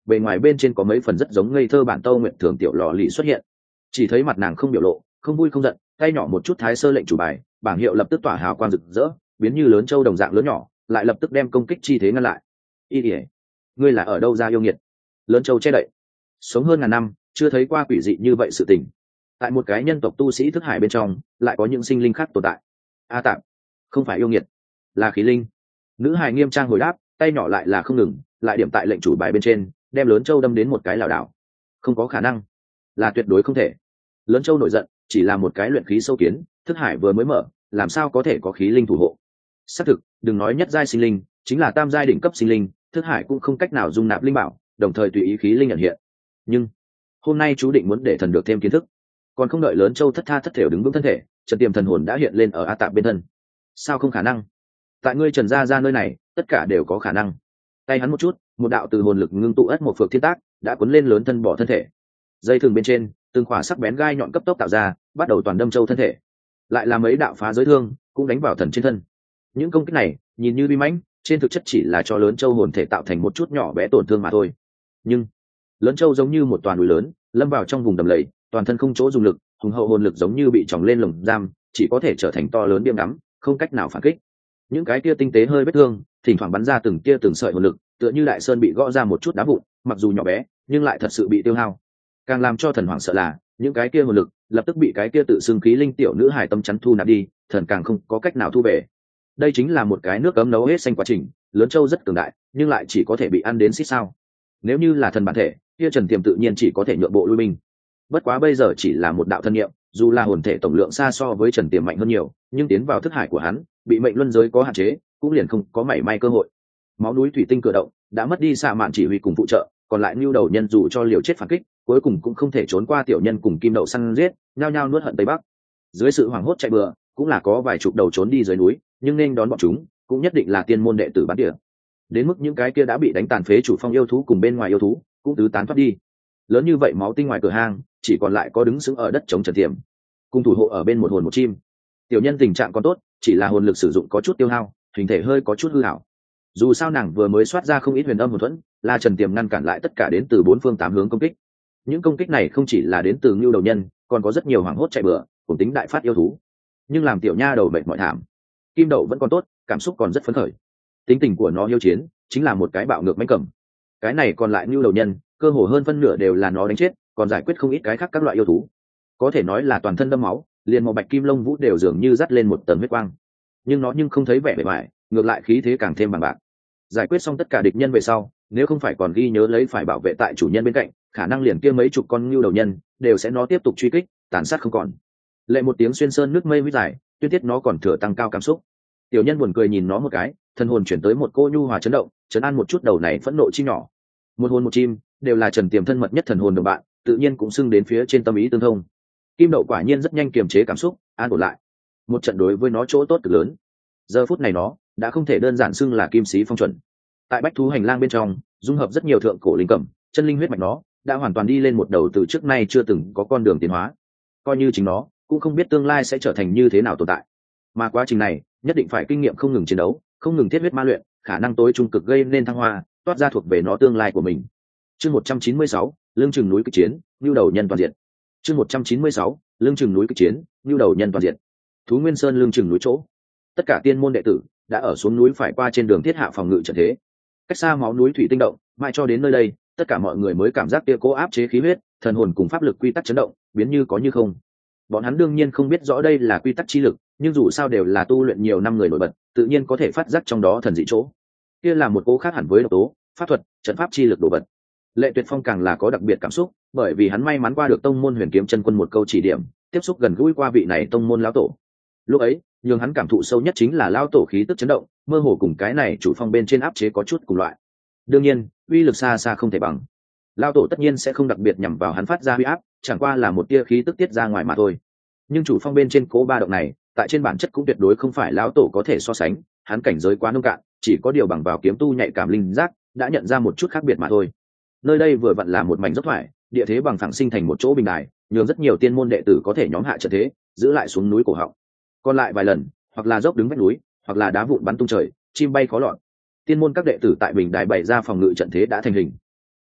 bề ngoài bên trên có mấy phần rất giống ngây thơ bản tâu nguyện thường tiểu lò lì xuất hiện. Chỉ thấy mặt nàng không biểu lộ, không vui không giận, tay nhỏ một chút thái sơ lệnh chủ bài, bảng hiệu lập tức tỏa hào quang rực rỡ, biến như lớn châu đồng dạng lớn nhỏ, lại lập tức đem công kích chi thế ngăn lại. Y ỉa, ngươi là ở đâu ra yêu nghiệt? Lớn châu che đậy, sống hơn ngàn năm chưa thấy qua quỷ dị như vậy sự tình. Tại một cái nhân tộc tu sĩ thức hải bên trong lại có những sinh linh khác tồn tại. A tạm, không phải yêu nghiệt, là khí linh. Nữ hài nghiêm trang hồi đáp, tay nhỏ lại là không ngừng, lại điểm tại lệnh chủ bài bên trên, đem lớn châu đâm đến một cái lảo đảo. Không có khả năng, là tuyệt đối không thể. Lớn châu nổi giận, chỉ là một cái luyện khí sâu kiến, thức hải vừa mới mở, làm sao có thể có khí linh thủ hộ? Xác thực, đừng nói nhất giai sinh linh, chính là tam giai đỉnh cấp sinh linh, thức hải cũng không cách nào dung nạp linh bảo, đồng thời tùy ý khí linh nhận hiện. Nhưng hôm nay chú định muốn để thần được thêm kiến thức, còn không đợi lớn châu thất tha thất thểu đứng vững thân thể, Trần Tiềm thần hồn đã hiện lên ở A Tạp bên thân. Sao không khả năng? Tại ngươi Trần gia ra nơi này, tất cả đều có khả năng. Tay hắn một chút, một đạo từ hồn lực ngưng tụ ất một phược thiên tác đã cuốn lên lớn thân bỏ thân thể. Dây thừng bên trên, từng khỏa sắc bén gai nhọn cấp tốc tạo ra, bắt đầu toàn đâm châu thân thể. Lại là mấy đạo phá giới thương, cũng đánh vào thần trên thân. Những công kích này, nhìn như uy mãnh, trên thực chất chỉ là cho lớn châu hồn thể tạo thành một chút nhỏ bé tổn thương mà thôi. Nhưng lớn châu giống như một toàn núi lớn, lâm vào trong vùng đầm lầy, toàn thân không chỗ dùng lực, hùng hậu hồn lực giống như bị tròng lên lồng giam, chỉ có thể trở thành to lớn điểm đắm, không cách nào phản kích. Những cái kia tinh tế hơi vết thương, thỉnh thoảng bắn ra từng tia từng sợi hồn lực, tựa như đại sơn bị gõ ra một chút đá vụn, mặc dù nhỏ bé, nhưng lại thật sự bị tiêu hao. Càng làm cho thần hoảng sợ là, những cái kia hồn lực lập tức bị cái kia tự xưng khí linh tiểu nữ hài tâm chắn thu nạp đi, thần càng không có cách nào thu về. Đây chính là một cái nước cấm nấu hết xanh quá trình, lớn châu rất cường đại, nhưng lại chỉ có thể bị ăn đến xít sao. Nếu như là thần bản thể, kia Trần Tiềm tự nhiên chỉ có thể nhượng bộ lui binh. Bất quá bây giờ chỉ là một đạo thân niệm, dù là hồn thể tổng lượng xa so với Trần Tiềm mạnh hơn nhiều, nhưng tiến vào thức hải của hắn, bị mệnh luân giới có hạn chế, cũng liền không có mảy may cơ hội. Máu núi thủy tinh cửa động đã mất đi xạ mạn chỉ huy cùng phụ trợ, còn lại nhu đầu nhân dù cho liều chết phản kích, cuối cùng cũng không thể trốn qua tiểu nhân cùng kim đậu săn giết, nhao nhao nuốt hận tây bắc. Dưới sự hoảng hốt chạy bừa, cũng là có vài chục đầu trốn đi dưới núi, nhưng nên đón bọn chúng, cũng nhất định là tiên môn đệ tử bán địa. Đến mức những cái kia đã bị đánh tàn phế chủ phong yêu thú cùng bên ngoài yêu thú, cũng tứ tán thoát đi. Lớn như vậy máu tinh ngoài cửa hang, chỉ còn lại có đứng sững ở đất chống Trần Tiềm, cùng thủ hộ ở bên một hồn một chim. Tiểu nhân tình trạng còn tốt, chỉ là hồn lực sử dụng có chút tiêu hao, hình thể hơi có chút hư hảo. Dù sao nàng vừa mới soát ra không ít huyền âm hồn thuẫn, là Trần Tiềm ngăn cản lại tất cả đến từ bốn phương tám hướng công kích. Những công kích này không chỉ là đến từ Nưu đầu nhân, còn có rất nhiều hoảng hốt chạy bừa, cùng tính đại phát yêu thú. Nhưng làm tiểu nha đầu mệt mỏi thảm. Kim đậu vẫn còn tốt, cảm xúc còn rất phấn khởi. Tính tình của nó hiếu chiến, chính là một cái bạo ngược mãnh cầm. Cái này còn lại Nưu đầu nhân, cơ hồ hơn phân nửa đều là nó đánh chết, còn giải quyết không ít cái khác các loại yêu thú. Có thể nói là toàn thân đâm máu, liền màu bạch kim lông vũ đều dường như dắt lên một tầng huyết quang. Nhưng nó nhưng không thấy vẻ bề ngoài, ngược lại khí thế càng thêm bằng bạc. Giải quyết xong tất cả địch nhân về sau, nếu không phải còn ghi nhớ lấy phải bảo vệ tại chủ nhân bên cạnh, khả năng liền kia mấy chục con Nưu đầu nhân đều sẽ nó tiếp tục truy kích, tàn sát không còn. Lệ một tiếng xuyên sơn nước mây huyết dài, tuyên tiết nó còn thừa tăng cao cảm xúc. Tiểu nhân buồn cười nhìn nó một cái, thân hồn chuyển tới một cô nhu hòa chấn động, chấn an một chút đầu này phẫn nộ chim nhỏ. Một hồn một chim, đều là Trần Tiềm thân mật nhất thần hồn đồng bạn, tự nhiên cũng xưng đến phía trên tâm ý tương thông. Kim đậu quả nhiên rất nhanh kiềm chế cảm xúc, an ổn lại. Một trận đối với nó chỗ tốt cực lớn. Giờ phút này nó đã không thể đơn giản xưng là kim sĩ phong chuẩn. Tại bách thú hành lang bên trong, dung hợp rất nhiều thượng cổ linh cẩm, chân linh huyết mạch nó đã hoàn toàn đi lên một đầu từ trước nay chưa từng có con đường tiến hóa. Coi như chính nó cũng không biết tương lai sẽ trở thành như thế nào tồn tại. Mà quá trình này nhất định phải kinh nghiệm không ngừng chiến đấu, không ngừng thiết huyết ma luyện, khả năng tối trung cực gây nên thăng hoa, toát ra thuộc về nó tương lai của mình. Chương một trăm chín mươi sáu, lương chừng núi kịch chiến, nhu đầu nhân toàn diện. Chương một trăm chín mươi sáu, lương chừng núi kịch chiến, nhu đầu nhân toàn diện. Thú Nguyên Sơn lương chừng núi chỗ, tất cả tiên môn đệ tử đã ở xuống núi phải qua trên đường thiết hạ phòng ngự trận thế. Cách xa máu núi thủy tinh động, mãi cho đến nơi đây, tất cả mọi người mới cảm giác kia cố áp chế khí huyết, thần hồn cùng pháp lực quy tắc chấn động, biến như có như không. Bọn hắn đương nhiên không biết rõ đây là quy tắc chi lực, nhưng dù sao đều là tu luyện nhiều năm người nổi bật, tự nhiên có thể phát giác trong đó thần dị chỗ. Kia là một cố khác hẳn với độc tố, pháp thuật, trận pháp chi lực đồ vật. Lệ Tuyệt Phong càng là có đặc biệt cảm xúc, bởi vì hắn may mắn qua được tông môn Huyền Kiếm Chân Quân một câu chỉ điểm, tiếp xúc gần gũi qua vị này tông môn lão tổ. Lúc ấy, nhường hắn cảm thụ sâu nhất chính là lão tổ khí tức chấn động, mơ hồ cùng cái này chủ phong bên trên áp chế có chút cùng loại. Đương nhiên, uy lực xa xa không thể bằng. Lão tổ tất nhiên sẽ không đặc biệt nhằm vào hắn phát ra uy áp, chẳng qua là một tia khí tức tiết ra ngoài mà thôi. Nhưng chủ phong bên trên cố ba động này, tại trên bản chất cũng tuyệt đối không phải lão tổ có thể so sánh, hắn cảnh giới quá nông cạn, chỉ có điều bằng vào kiếm tu nhạy cảm linh giác, đã nhận ra một chút khác biệt mà thôi. Nơi đây vừa vặn là một mảnh dốc thoải, địa thế bằng phẳng sinh thành một chỗ bình đài, nhường rất nhiều tiên môn đệ tử có thể nhóm hạ trận thế, giữ lại xuống núi cổ họng. Còn lại vài lần, hoặc là dốc đứng vách núi, hoặc là đá vụn bắn tung trời, chim bay khó lọt. Tiên môn các đệ tử tại bình đài bày ra phòng ngự trận thế đã thành hình.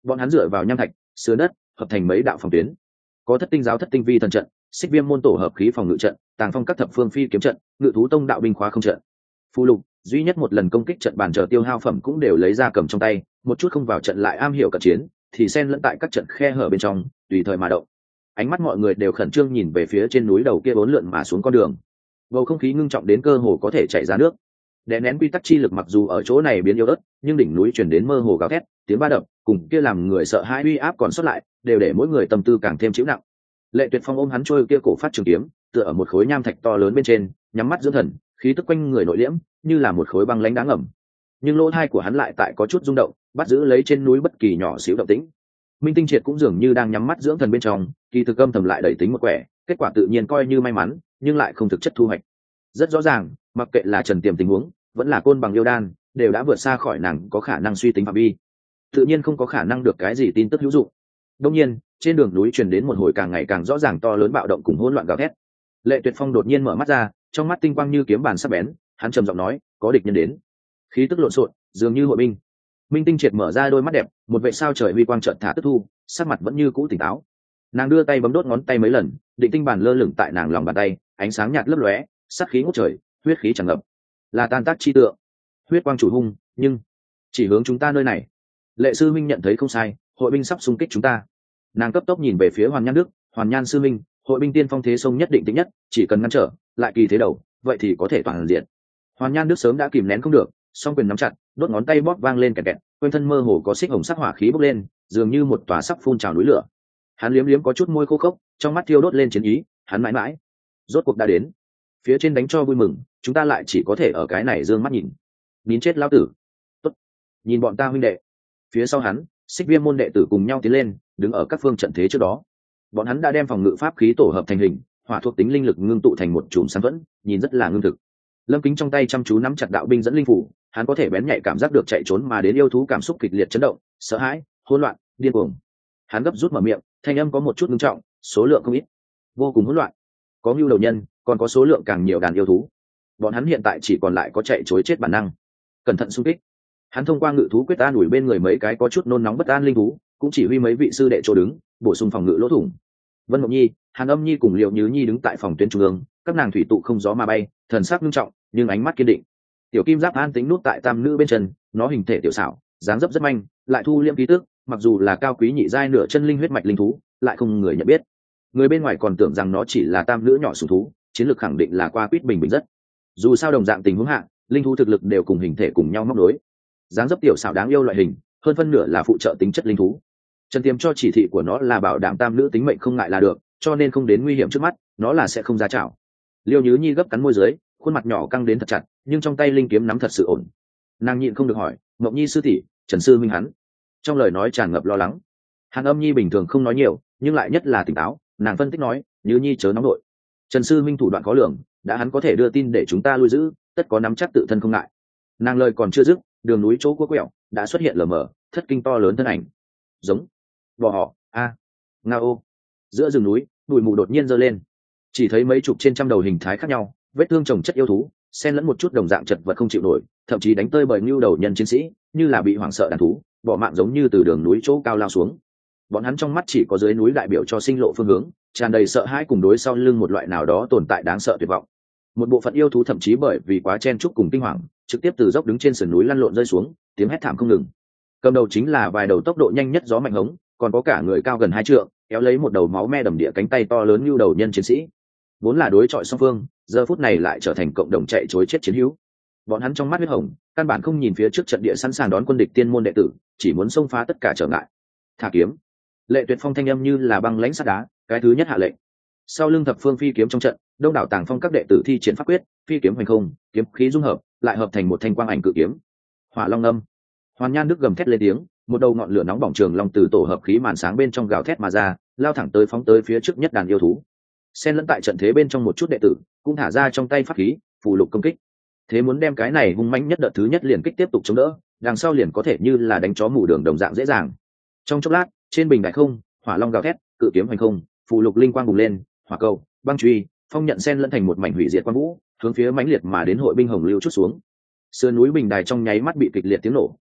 bọn hắn dựa vào nham thạch sứa đất hợp thành mấy đạo phòng tuyến, có thất tinh giáo thất tinh vi thần trận, xích viêm môn tổ hợp khí phòng ngự trận, tàng phong các thập phương phi kiếm trận, ngự thú tông đạo binh khóa không trận. Phù lục duy nhất một lần công kích trận bàn chờ tiêu hao phẩm cũng đều lấy ra cầm trong tay, một chút không vào trận lại am hiểu cận chiến thì xen lẫn tại các trận khe hở bên trong tùy thời mà động. Ánh mắt mọi người đều khẩn trương nhìn về phía trên núi đầu kia bốn lượn mà xuống con đường, bầu không khí ngưng trọng đến cơ hồ có thể chảy ra nước. Đè nén quy tắc chi lực mặc dù ở chỗ này biến yếu ớt, nhưng đỉnh núi truyền đến mơ hồ gào thét, tiếng ba đập cùng kia làm người sợ hãi uy áp còn sót lại, đều để mỗi người tâm tư càng thêm chịu nặng. Lệ Tuyệt Phong ôm hắn trôi kia cổ phát trường kiếm, tựa ở một khối nham thạch to lớn bên trên, nhắm mắt dưỡng thần, khí tức quanh người nội liễm, như là một khối băng lãnh đáng ngầm. Nhưng lỗ tai của hắn lại tại có chút rung động, bắt giữ lấy trên núi bất kỳ nhỏ xíu động tĩnh. Minh Tinh Triệt cũng dường như đang nhắm mắt dưỡng thần bên trong, kỳ thực âm thầm lại đẩy tính một quẻ, kết quả tự nhiên coi như may mắn, nhưng lại không thực chất thu hoạch. Rất rõ ràng, mặc kệ là Trần Tiềm tình huống, vẫn là Côn Bằng yêu đan, đều đã vượt xa khỏi nàng có khả năng suy tính phạm vi, tự nhiên không có khả năng được cái gì tin tức hữu dụng. Đương nhiên, trên đường núi truyền đến một hồi càng ngày càng rõ ràng to lớn bạo động cùng hỗn loạn gào thét. Lệ Tuyệt Phong đột nhiên mở mắt ra, trong mắt tinh quang như kiếm bàn sắc bén, hắn trầm giọng nói, có địch nhân đến. Khí tức lộn xộn, dường như hội binh. Minh Tinh Triệt mở ra đôi mắt đẹp, một vệ sao trời huy quang chợt thả tức thu, sắc mặt vẫn như cũ tỉnh táo. Nàng đưa tay bấm đốt ngón tay mấy lần, định tinh bàn lơ lửng tại nàng lòng bàn tay, ánh sáng nhạt lấp lóe, sắc khí ngút trời, huyết khí tràn ngập, là tan tác chi tượng. Huyết quang chủ hung, nhưng chỉ hướng chúng ta nơi này. Lệ sư minh nhận thấy không sai, hội binh sắp xung kích chúng ta. Nàng cấp tốc nhìn về phía Hoàn Nhan Đức, Hoàn Nhan sư minh, hội binh tiên phong thế sông nhất định tính nhất, chỉ cần ngăn trở, lại kỳ thế đầu, vậy thì có thể toàn diện. Hoàn Nhan Đức sớm đã kìm nén không được, song quyền nắm chặt, đốt ngón tay bóp vang lên kẹt kẹt, quanh thân mơ hồ có xích hồng sắc hỏa khí bốc lên, dường như một tòa sắp phun trào núi lửa. Hắn liếm liếm có chút môi khô khốc, trong mắt thiêu đốt lên chiến ý, hắn mãi mãi, rốt cuộc đã đến. Phía trên đánh cho vui mừng, chúng ta lại chỉ có thể ở cái này dương mắt nhìn. Nín chết lão tử. Tốt. Nhìn bọn ta huynh đệ. Phía sau hắn, xích viêm môn đệ tử cùng nhau tiến lên, đứng ở các phương trận thế trước đó. Bọn hắn đã đem phòng ngự pháp khí tổ hợp thành hình, hỏa thuộc tính linh lực ngưng tụ thành một chùm sáng thuẫn, nhìn rất là ngưng thực. Lâm Kính trong tay chăm chú nắm chặt đạo binh dẫn linh phủ, hắn có thể bén nhạy cảm giác được chạy trốn mà đến yêu thú cảm xúc kịch liệt chấn động, sợ hãi, hỗn loạn, điên cuồng. Hắn gấp rút mở miệng, thanh âm có một chút ngưng trọng, số lượng không ít, vô cùng hỗn loạn. Có nhu đầu nhân, còn có số lượng càng nhiều đàn yêu thú. Bọn hắn hiện tại chỉ còn lại có chạy trối chết bản năng. Cẩn thận xung kích. Hắn thông qua ngự thú quyết an ủi bên người mấy cái có chút nôn nóng bất an linh thú, cũng chỉ huy mấy vị sư đệ chỗ đứng, bổ sung phòng ngự lỗ thủng. Vân Mộng Nhi, Hàn Âm Nhi cùng Liệu Nhứ Nhi đứng tại phòng tuyến trung ương, các nàng thủy tụ không gió mà bay, thần sắc nghiêm trọng, nhưng ánh mắt kiên định. Tiểu Kim Giáp an tính nút tại tam nữ bên chân, nó hình thể tiểu xảo, dáng dấp rất manh, lại thu liễm ký tức, mặc dù là cao quý nhị giai nửa chân linh huyết mạch linh thú, lại không người nhận biết. Người bên ngoài còn tưởng rằng nó chỉ là tam nữ nhỏ sủng thú, chiến lược khẳng định là qua quýt bình bình rất. Dù sao đồng dạng tình huống hạ, linh thú thực lực đều cùng hình thể cùng nhau móc đối. Dáng dấp tiểu xảo đáng yêu loại hình, hơn phân nửa là phụ trợ tính chất linh thú. Trần Tiềm cho chỉ thị của nó là bảo đảm tam nữ tính mệnh không ngại là được, cho nên không đến nguy hiểm trước mắt, nó là sẽ không ra chảo. Liêu Nhứ Nhi gấp cắn môi dưới, khuôn mặt nhỏ căng đến thật chặt, nhưng trong tay linh kiếm nắm thật sự ổn. Nàng nhịn không được hỏi, Mộng Nhi sư tỷ, Trần sư minh hắn. Trong lời nói tràn ngập lo lắng. Hàn Âm Nhi bình thường không nói nhiều, nhưng lại nhất là tỉnh táo, nàng phân tích nói, Nhứ Nhi chớ nóng nội. Trần sư minh thủ đoạn khó lường, đã hắn có thể đưa tin để chúng ta lui giữ, tất có nắm chắc tự thân không ngại. Nàng lời còn chưa dứt, đường núi chỗ cua quẹo đã xuất hiện lờ mờ, thất kinh to lớn thân ảnh. Giống bò họ a à, nga ô. Giữa rừng núi, bụi mù đột nhiên giơ lên, chỉ thấy mấy chục trên trăm đầu hình thái khác nhau, vết thương chồng chất yêu thú, xen lẫn một chút đồng dạng chật vật không chịu nổi, thậm chí đánh tơi bởi ngưu đầu nhân chiến sĩ, như là bị hoảng sợ đàn thú, bỏ mạng giống như từ đường núi chỗ cao lao xuống. Bọn hắn trong mắt chỉ có dưới núi đại biểu cho sinh lộ phương hướng, tràn đầy sợ hãi cùng đối sau lưng một loại nào đó tồn tại đáng sợ tuyệt vọng. Một bộ phận yêu thú thậm chí bởi vì quá chen chúc cùng kinh hoàng, trực tiếp từ dốc đứng trên sườn núi lăn lộn rơi xuống, tiếng hét thảm không ngừng. Cầm đầu chính là vài đầu tốc độ nhanh nhất gió mạnh hống, còn có cả người cao gần hai trượng, kéo lấy một đầu máu me đầm địa cánh tay to lớn như đầu nhân chiến sĩ. Vốn là đối chọi song phương, giờ phút này lại trở thành cộng đồng chạy trối chết chiến hữu. Bọn hắn trong mắt huyết hồng, căn bản không nhìn phía trước trận địa sẵn sàng đón quân địch tiên môn đệ tử, chỉ muốn xông phá tất cả trở ngại. Thả kiếm. Lệ Tuyệt Phong thanh âm như là băng lãnh sắt đá, cái thứ nhất hạ lệnh. Sau lưng thập phương phi kiếm trong trận, đông đảo tàng phong các đệ tử thi triển pháp quyết, phi kiếm hoành không, kiếm khí dung hợp, lại hợp thành một thanh quang ảnh cự kiếm. Hỏa Long âm. Hoàn Nhan Đức gầm thét lên tiếng, một đầu ngọn lửa nóng bỏng trường long từ tổ hợp khí màn sáng bên trong gào thét mà ra, lao thẳng tới phóng tới phía trước nhất đàn yêu thú. Xen lẫn tại trận thế bên trong một chút đệ tử, cũng thả ra trong tay pháp khí, phù lục công kích. Thế muốn đem cái này hung mãnh nhất đợt thứ nhất liền kích tiếp tục chống đỡ, đằng sau liền có thể như là đánh chó mù đường đồng dạng dễ dàng. Trong chốc lát, trên bình đại không, hỏa long gào thét, cự kiếm hoành không, phù lục linh quang bùng lên, hỏa cầu, băng truy, phong nhận xen lẫn thành một mảnh hủy diệt quang vũ, hướng phía mãnh liệt mà đến hội binh hồng lưu chút xuống. Sườn núi bình đài trong nháy mắt bị kịch liệt tiếng nổ,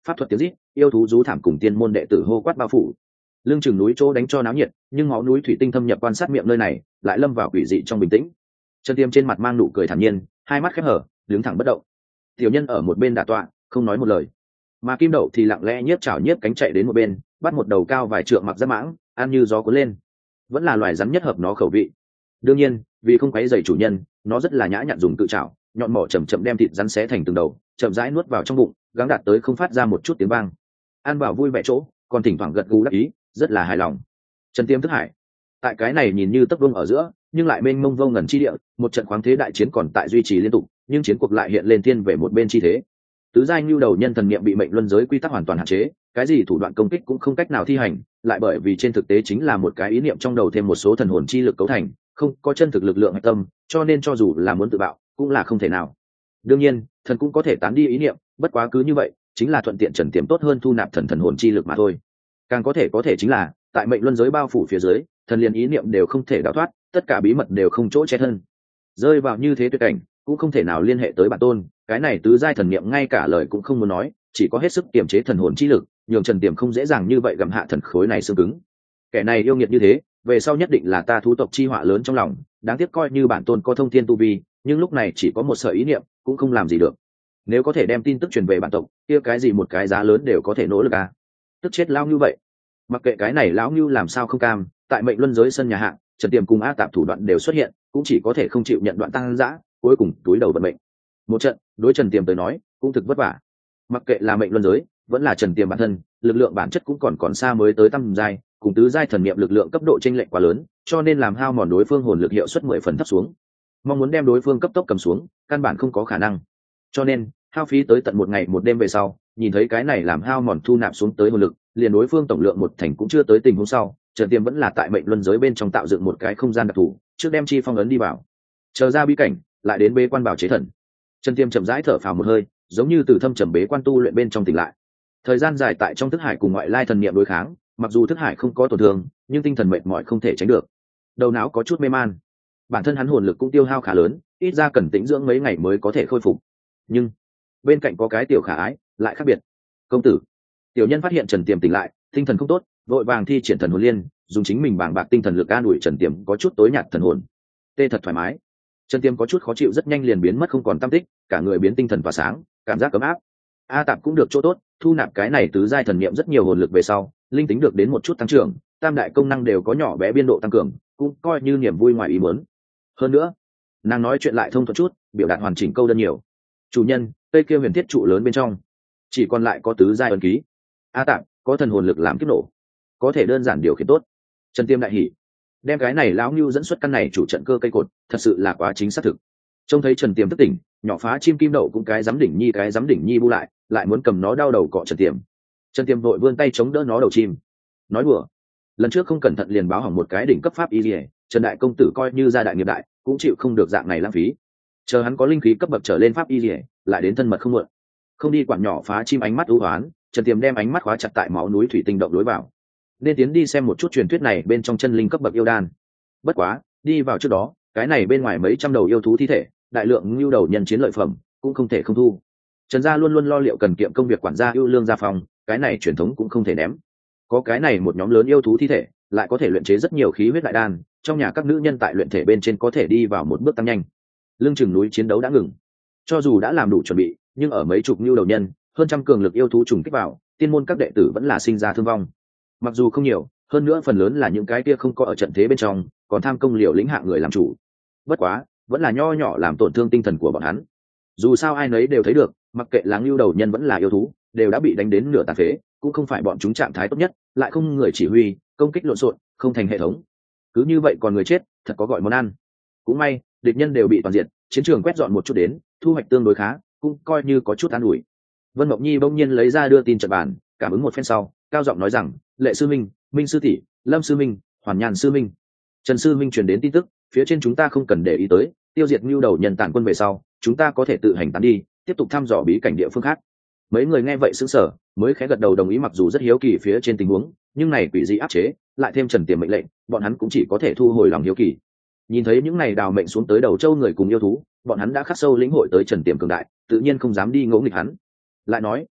pháp thuật tiếng rít, yêu thú rú thảm cùng tiên môn đệ tử hô quát bao phủ. Lưng chừng núi chỗ đánh cho náo nhiệt, nhưng máu núi thủy tinh thâm nhập quan sát miệng nơi này, lại lâm vào quỷ dị trong bình tĩnh. Trần Tiêm trên mặt mang nụ cười thản nhiên, hai mắt khép hở, đứng thẳng bất động. Tiểu nhân ở một bên đả tọa, không nói một lời. Mà Kim Đậu thì lặng lẽ nhiếp chảo nhiếp cánh chạy đến một bên, bắt một đầu cao vài trượng mặc giáp mãng, ăn như gió cuốn lên. Vẫn là loài rắn nhất hợp nó khẩu vị. Đương nhiên, vì không quấy rầy chủ nhân, nó rất là nhã nhặn dùng cự chảo, nhọn mỏ chậm chậm đem thịt rắn xé thành từng đầu, chậm rãi nuốt vào trong bụng, gắng đạt tới không phát ra một chút tiếng vang. Ăn vào vui vẻ chỗ, còn thỉnh thoảng gật gù đắc ý, rất là hài lòng. Trần Tiêm thức hải, tại cái này nhìn như tấp vương ở giữa, nhưng lại mênh mông vô ngần chi địa, một trận khoáng thế đại chiến còn tại duy trì liên tục, nhưng chiến cuộc lại hiện lên thiên về một bên chi thế. Tứ giai nhu đầu nhân thần niệm bị mệnh luân giới quy tắc hoàn toàn hạn chế, cái gì thủ đoạn công kích cũng không cách nào thi hành, lại bởi vì trên thực tế chính là một cái ý niệm trong đầu thêm một số thần hồn chi lực cấu thành, không có chân thực lực lượng hạch tâm, cho nên cho dù là muốn tự bạo, cũng là không thể nào. Đương nhiên, thần cũng có thể tán đi ý niệm, bất quá cứ như vậy, chính là thuận tiện Trần Tiềm tốt hơn thu nạp thần thần hồn chi lực mà thôi. Càng có thể có thể chính là, tại mệnh luân giới bao phủ phía dưới, thần liền ý niệm đều không thể đào thoát, tất cả bí mật đều không chỗ che thân. Rơi vào như thế tuyệt cảnh, cũng không thể nào liên hệ tới bản tôn, cái này tứ giai thần niệm ngay cả lời cũng không muốn nói, chỉ có hết sức kiềm chế thần hồn chi lực, nhường Trần Tiềm không dễ dàng như vậy gặm hạ thần khối này xương cứng. Kẻ này yêu nghiệt như thế, về sau nhất định là ta thú tộc chi họa lớn trong lòng, đáng tiếc coi như bản tôn có thông thiên tu vi, nhưng lúc này chỉ có một sợi ý niệm, cũng không làm gì được. Nếu có thể đem tin tức truyền về bản tộc, kia cái gì một cái giá lớn đều có thể nỗ lực à? Tức chết lao như vậy. Mặc kệ cái này lão như làm sao không cam, tại mệnh luân giới sân nhà hạng, Trần Tiềm cùng A Tạp thủ đoạn đều xuất hiện, cũng chỉ có thể không chịu nhận đoạn tăng dã, cuối cùng túi đầu vận mệnh. Một trận, đối Trần Tiềm tới nói, cũng thực vất vả. Mặc kệ là mệnh luân giới, vẫn là Trần Tiềm bản thân, lực lượng bản chất cũng còn còn xa mới tới tam giai, cùng tứ giai thần niệm lực lượng cấp độ chênh lệch quá lớn, cho nên làm hao mòn đối phương hồn lực hiệu suất mười phần thấp xuống. Mong muốn đem đối phương cấp tốc cầm xuống, căn bản không có khả năng. Cho nên, hao phí tới tận một ngày một đêm về sau, nhìn thấy cái này làm hao mòn thu nạp xuống tới hồn lực, liền đối phương tổng lượng một thành cũng chưa tới tình huống sau, Trần Tiềm vẫn là tại mệnh luân giới bên trong tạo dựng một cái không gian đặc thù, trước đem chi phong ấn đi vào. Chờ ra bí cảnh, lại đến bế quan bảo chế thần. Trần Tiềm chậm rãi thở phào một hơi, giống như từ thâm trầm bế quan tu luyện bên trong tỉnh lại. Thời gian dài tại trong thức hải cùng ngoại lai thần niệm đối kháng, mặc dù thức hải không có tổn thương, nhưng tinh thần mệt mỏi không thể tránh được. Đầu não có chút mê man, bản thân hắn hồn lực cũng tiêu hao khá lớn, ít ra cần tĩnh dưỡng mấy ngày mới có thể khôi phục. Nhưng bên cạnh có cái tiểu khả ái lại khác biệt. Công tử, tiểu nhân phát hiện Trần Tiềm tỉnh lại, tinh thần không tốt, vội vàng thi triển thần hồn liên, dùng chính mình bàng bạc tinh thần lực an ủi Trần Tiềm có chút tối nhạt thần hồn. Tê thật thoải mái. Trần Tiềm có chút khó chịu rất nhanh liền biến mất không còn tâm tích, cả người biến tinh thần tỏa sáng, cảm giác ấm áp. A Tạp cũng được chỗ tốt, thu nạp cái này tứ giai thần niệm rất nhiều hồn lực về sau, linh tính được đến một chút tăng trưởng, tam đại công năng đều có nhỏ bé biên độ tăng cường, cũng coi như niềm vui ngoài ý muốn. Hơn nữa, nàng nói chuyện lại thông thuận chút, biểu đạt hoàn chỉnh câu đơn nhiều. Chủ nhân, cây kia huyền thiết trụ lớn bên trong, chỉ còn lại có tứ giai ấn ký. A Tạp có thần hồn lực làm kiếp nổ, có thể đơn giản điều khiển tốt. Trần Tiêm đại hỉ, đem cái này lão Nưu dẫn xuất căn này chủ trận cơ cây cột, thật sự là quá chính xác thực. Trông thấy Trần Tiềm thức tỉnh, nhỏ phá chim kim đậu cũng cái dám đỉnh nhi cái dám đỉnh nhi bu lại, lại muốn cầm nó đau đầu cọ Trần Tiềm. Trần Tiềm vội vươn tay chống đỡ nó đầu chim. Nói đùa, lần trước không cẩn thận liền báo hỏng một cái đỉnh cấp pháp y liễu, Trần đại công tử coi như gia đại nghiệp đại, cũng chịu không được dạng này lãng phí. Chờ hắn có linh khí cấp bậc trở lên pháp y liễu, lại đến thân mật không muộn. Không đi quản nhỏ phá chim ánh mắt u hoán, Trần Tiềm đem ánh mắt khóa chặt tại máu núi thủy tinh động lối vào. Nên tiến đi xem một chút truyền thuyết này bên trong chân linh cấp bậc yêu đan. Bất quá, đi vào trước đó, cái này bên ngoài mấy trăm đầu yêu thú thi thể, đại lượng lưu đầu nhân chiến lợi phẩm, cũng không thể không thu. Trần gia luôn luôn lo liệu cần kiệm công việc quản gia ưu lương gia phòng, cái này truyền thống cũng không thể ném. Có cái này một nhóm lớn yêu thú thi thể, lại có thể luyện chế rất nhiều khí huyết đại đan, trong nhà các nữ nhân tại luyện thể bên trên có thể đi vào một bước tăng nhanh. Lương chừng núi chiến đấu đã ngừng. Cho dù đã làm đủ chuẩn bị, nhưng ở mấy chục lưu đầu nhân, hơn trăm cường lực yêu thú trùng kích vào, tiên môn các đệ tử vẫn là sinh ra thương vong. Mặc dù không nhiều, hơn nữa phần lớn là những cái kia không có ở trận thế bên trong, còn tham công liều lĩnh hạng người làm chủ. Bất quá, vẫn là nho nhỏ làm tổn thương tinh thần của bọn hắn. Dù sao ai nấy đều thấy được, mặc kệ là lưu đầu nhân vẫn là yêu thú, đều đã bị đánh đến nửa tàn phế, cũng không phải bọn chúng trạng thái tốt nhất, lại không người chỉ huy, công kích lộn xộn, không thành hệ thống. Cứ như vậy còn người chết, thật có gọi món ăn. Cũng may, địch nhân đều bị toàn diện, chiến trường quét dọn một chút đến, thu hoạch tương đối khá, cũng coi như có chút an ủi. Vân Mộng Nhi bỗng nhiên lấy ra đưa tin trận bản, cảm ứng một phen sau, cao giọng nói rằng, Lệ sư minh, Minh sư tỷ, Lâm sư minh, Hoàn Nhàn sư minh, Trần sư minh truyền đến tin tức, phía trên chúng ta không cần để ý tới, tiêu diệt nhu đầu nhân tàn quân về sau, chúng ta có thể tự hành tán đi, tiếp tục thăm dò bí cảnh địa phương khác. Mấy người nghe vậy sững sờ, mới khẽ gật đầu đồng ý, mặc dù rất hiếu kỳ phía trên tình huống, nhưng này quỷ dị áp chế, lại thêm Trần Tiềm mệnh lệnh, bọn hắn cũng chỉ có thể thu hồi lòng hiếu kỳ. Nhìn thấy những này đào mệnh xuống tới đầu châu người cùng yêu thú, bọn hắn đã khắc sâu lĩnh hội tới Trần Tiềm cường đại, tự nhiên không dám đi ngỗ nghịch hắn. Lại nói,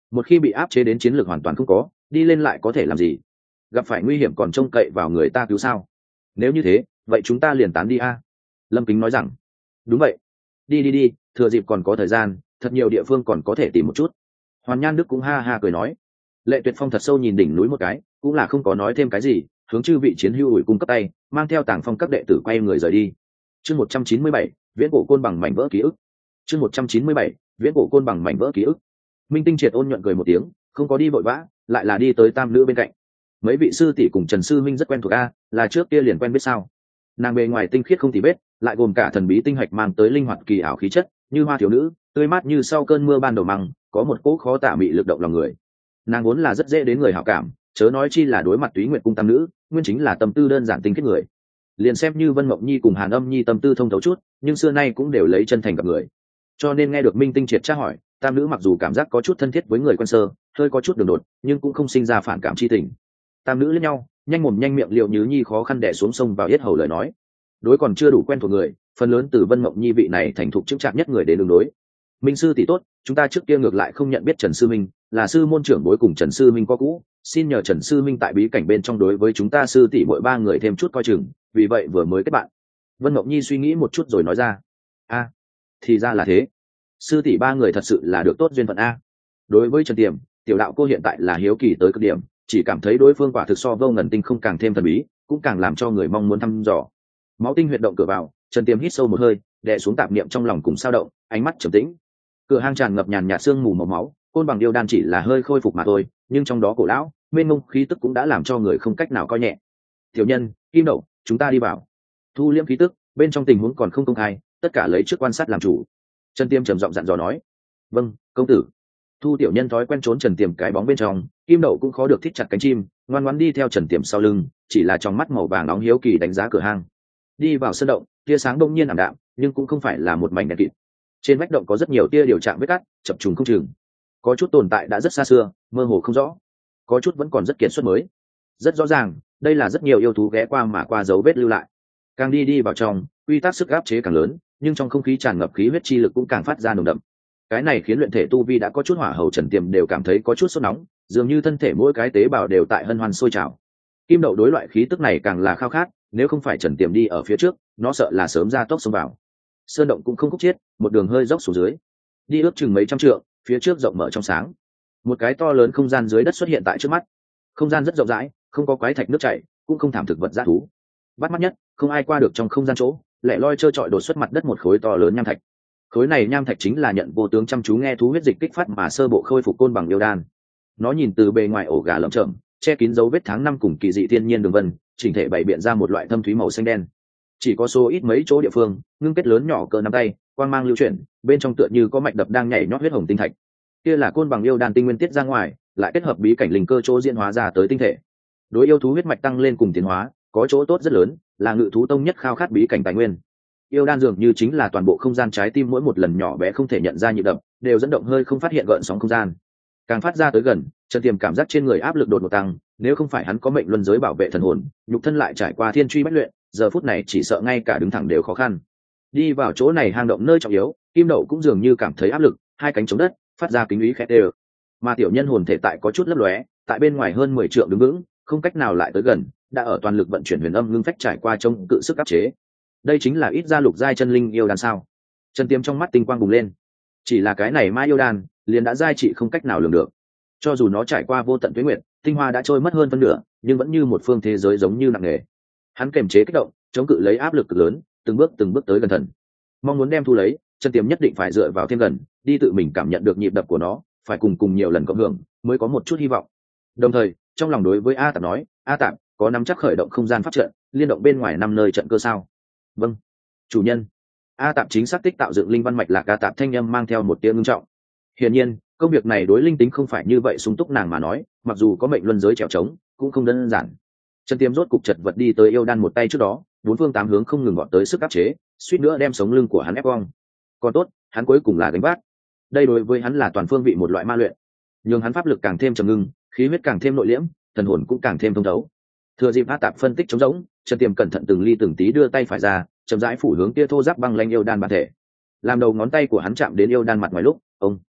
một khi bị áp chế đến chiến lược hoàn toàn không có, đi lên lại có thể làm gì? Gặp phải nguy hiểm còn trông cậy vào người ta cứu sao? Nếu như thế, vậy chúng ta liền tán đi a. Lâm Kính nói rằng. Đúng vậy, đi đi đi, thừa dịp còn có thời gian, thật nhiều địa phương còn có thể tìm một chút. Hoàn Nhan Đức cũng ha ha cười nói. Lệ Tuyệt Phong thật sâu nhìn đỉnh núi một cái, cũng là không có nói thêm cái gì, hướng chư vị chiến hữu ủi cung cấp tay, mang theo Tàng Phong các đệ tử quay người rời đi. Chương một trăm chín mươi bảy, viễn cổ côn bằng mảnh vỡ ký ức. Chương một trăm chín mươi bảy, viễn cổ côn bằng mảnh vỡ ký ức. Minh Tinh Triệt ôn nhuận cười một tiếng, không có đi vội vã, lại là đi tới tam nữ bên cạnh. Mấy vị sư tỷ cùng Trần sư minh rất quen thuộc a, là trước kia liền quen biết sao? Nàng bề ngoài tinh khiết không tì vết, lại gồm cả thần bí tinh hạch mang tới linh hoạt kỳ ảo khí chất, như hoa thiếu nữ, tươi mát như sau cơn mưa ban đầu măng, có một cỗ khó tả mị lực động lòng người. Nàng vốn là rất dễ đến người hảo cảm, chớ nói chi là đối mặt Túy Nguyệt cung tam nữ, nguyên chính là tâm tư đơn giản tinh khiết người. Liền xem như Vân Mộng Nhi cùng Hàn Âm Nhi tâm tư thông thấu chút, nhưng xưa nay cũng đều lấy chân thành gặp người. Cho nên nghe được Minh Tinh Triệt tra hỏi, tam nữ mặc dù cảm giác có chút thân thiết với người quen sơ, hơi có chút đường đột, nhưng cũng không sinh ra phản cảm chi tình. Tam nữ lẫn nhau, nhanh mồm nhanh miệng Liệu Nhứ Nhi khó khăn đè xuống sông vào yết hầu lời nói. Đối còn chưa đủ quen thuộc người, phần lớn từ Vân Mộng Nhi vị này thành thục chững chạc nhất người đến đường đối. Minh sư tỷ tốt, chúng ta trước kia ngược lại không nhận biết Trần sư minh, là sư môn trưởng bối cùng Trần sư minh có cũ, xin nhờ Trần sư minh tại bí cảnh bên trong đối với chúng ta sư tỷ mỗi ba người thêm chút coi chừng, vì vậy vừa mới kết bạn. Vân Mộng Nhi suy nghĩ một chút rồi nói ra. A, thì ra là thế. Sư tỷ ba người thật sự là được tốt duyên phận a. Đối với Trần Tiềm, tiểu đạo cô hiện tại là hiếu kỳ tới cực điểm, chỉ cảm thấy đối phương quả thực so Vô Ngần Tinh không càng thêm thần bí, cũng càng làm cho người mong muốn thăm dò. Máu tinh huyệt động cửa vào, Trần Tiềm hít sâu một hơi, đè xuống tạp niệm trong lòng cùng sao động, ánh mắt trầm tĩnh. Cửa hang tràn ngập nhàn nhạt sương mù màu máu, côn bằng yêu đan chỉ là hơi khôi phục mà thôi, nhưng trong đó cổ lão, mênh mông khí tức cũng đã làm cho người không cách nào coi nhẹ. Tiểu nhân, Kim Đậu, chúng ta đi vào. Thu liễm khí tức, bên trong tình huống còn không công khai, tất cả lấy trước quan sát làm chủ. Trần Tiêm trầm giọng dặn dò nói. Vâng, công tử. Thu tiểu nhân thói quen trốn Trần Tiềm cái bóng bên trong, Kim Đậu cũng khó được thích chặt cánh chim, ngoan ngoãn đi theo Trần Tiềm sau lưng, chỉ là trong mắt màu vàng nóng hiếu kỳ đánh giá cửa hang. Đi vào sân động, tia sáng đông nhiên ảm đạm, nhưng cũng không phải là một mảnh đèn kịt. Trên vách động có rất nhiều tia điều chạm vết cắt, chập trùng không chừng. Có chút tồn tại đã rất xa xưa, mơ hồ không rõ. Có chút vẫn còn rất kiệt xuất mới. Rất rõ ràng, đây là rất nhiều yêu thú ghé qua mà qua dấu vết lưu lại. Càng đi đi vào trong, quy tắc sức áp chế càng lớn, nhưng trong không khí tràn ngập khí huyết chi lực cũng càng phát ra nồng đậm. Cái này khiến luyện thể tu vi đã có chút hỏa hầu Trần Tiềm đều cảm thấy có chút sốt nóng, dường như thân thể mỗi cái tế bào đều tại hân hoan sôi trào. Kim Đậu đối loại khí tức này càng là khao khát, nếu không phải Trần Tiềm đi ở phía trước, nó sợ là sớm ra tốc xông vào. Sơn động cũng không khúc chiết, một đường hơi dốc xuống dưới, đi ước chừng mấy trăm trượng, phía trước rộng mở trong sáng, một cái to lớn không gian dưới đất xuất hiện tại trước mắt. Không gian rất rộng rãi, không có quái thạch nước chảy, cũng không thảm thực vật dã thú. Bắt mắt nhất, không ai qua được trong không gian chỗ, lẻ loi trơ trọi đột xuất mặt đất một khối to lớn nham thạch. Khối này nham thạch chính là nhận vô tướng chăm chú nghe thú huyết dịch kích phát mà sơ bộ khôi phục côn bằng yêu đan. Nó nhìn từ bề ngoài ổ gà lởm chởm, che kín dấu vết tháng năm cùng kỳ dị thiên nhiên đường vân, chỉnh thể bày biện ra một loại thâm thúy màu xanh đen. Chỉ có số ít mấy chỗ địa phương, ngưng kết lớn nhỏ cỡ nắm tay, quang mang lưu chuyển, bên trong tựa như có mạch đập đang nhảy nhót huyết hồng tinh thạch. Kia là côn bằng yêu đan tinh nguyên tiết ra ngoài, lại kết hợp bí cảnh linh cơ chỗ diễn hóa ra tới tinh thể. Đối yêu thú huyết mạch tăng lên cùng tiến hóa, có chỗ tốt rất lớn, là ngự thú tông nhất khao khát bí cảnh tài nguyên. Yêu đan dường như chính là toàn bộ không gian trái tim, mỗi một lần nhỏ bé không thể nhận ra nhịp đập, đều dẫn động hơi không phát hiện gợn sóng không gian. Càng phát ra tới gần, Trần Tiềm cảm giác trên người áp lực đột ngột tăng, nếu không phải hắn có mệnh luân giới bảo vệ thần hồn, nhục thân lại trải qua thiên truy bách luyện, giờ phút này chỉ sợ ngay cả đứng thẳng đều khó khăn. Đi vào chỗ này hang động nơi trọng yếu, Kim Đậu cũng dường như cảm thấy áp lực, hai cánh chống đất, phát ra kính ý khẽ đều. Mà tiểu nhân hồn thể tại có chút lấp lóe, tại bên ngoài hơn mười trượng đứng vững, không cách nào lại tới gần, đã ở toàn lực vận chuyển huyền âm ngưng phách trải qua chống cự sức áp chế. Đây chính là ít ra lục giai chân linh yêu đan sao? Trần Tiêm trong mắt tinh quang bùng lên. Chỉ là cái này mai yêu đan, liền đã giai trị không cách nào lường được. Cho dù nó trải qua vô tận tuế nguyệt, tinh hoa đã trôi mất hơn phân nửa, nhưng vẫn như một phương thế giới giống như nặng nề. Hắn kiềm chế kích động, chống cự lấy áp lực cực lớn, từng bước từng bước tới gần thần. Mong muốn đem thu lấy, Trần Tiêm nhất định phải dựa vào thêm gần, đi tự mình cảm nhận được nhịp đập của nó, phải cùng cùng nhiều lần cộng hưởng, mới có một chút hy vọng. Đồng thời, trong lòng đối với A Tạp nói, A Tạp, có nắm chắc khởi động không gian pháp trận, liên động bên ngoài năm nơi trận cơ sao? Vâng, chủ nhân. A Tạp chính xác tích tạo dựng linh văn mạch lạc A Tạp thanh âm mang theo một tia ngưng trọng. Hiển nhiên, công việc này đối linh tính không phải như vậy sung túc nàng mà nói, mặc dù có mệnh luân giới trèo trống, cũng không đơn giản. Trần Tiêm rốt cục chật vật đi tới yêu đan một tay trước đó, bốn phương tám hướng không ngừng gọn tới sức áp chế, suýt nữa đem sống lưng của hắn ép cong. Còn tốt, hắn cuối cùng là gánh vác. Đây đối với hắn là toàn phương vị một loại ma luyện, nhưng hắn pháp lực càng thêm trầm ngưng, khí huyết càng thêm nội liễm, thần hồn cũng càng thêm thông thấu. Thừa dịp A Tạp phân tích trống rỗng, Trần Tiêm cẩn thận từng ly từng tí đưa tay phải ra, chậm rãi phủ hướng kia thô giáp băng lanh yêu đan bản thể. Làm đầu ngón tay của hắn chạm đến yêu đan mặt ngoài lúc, ông,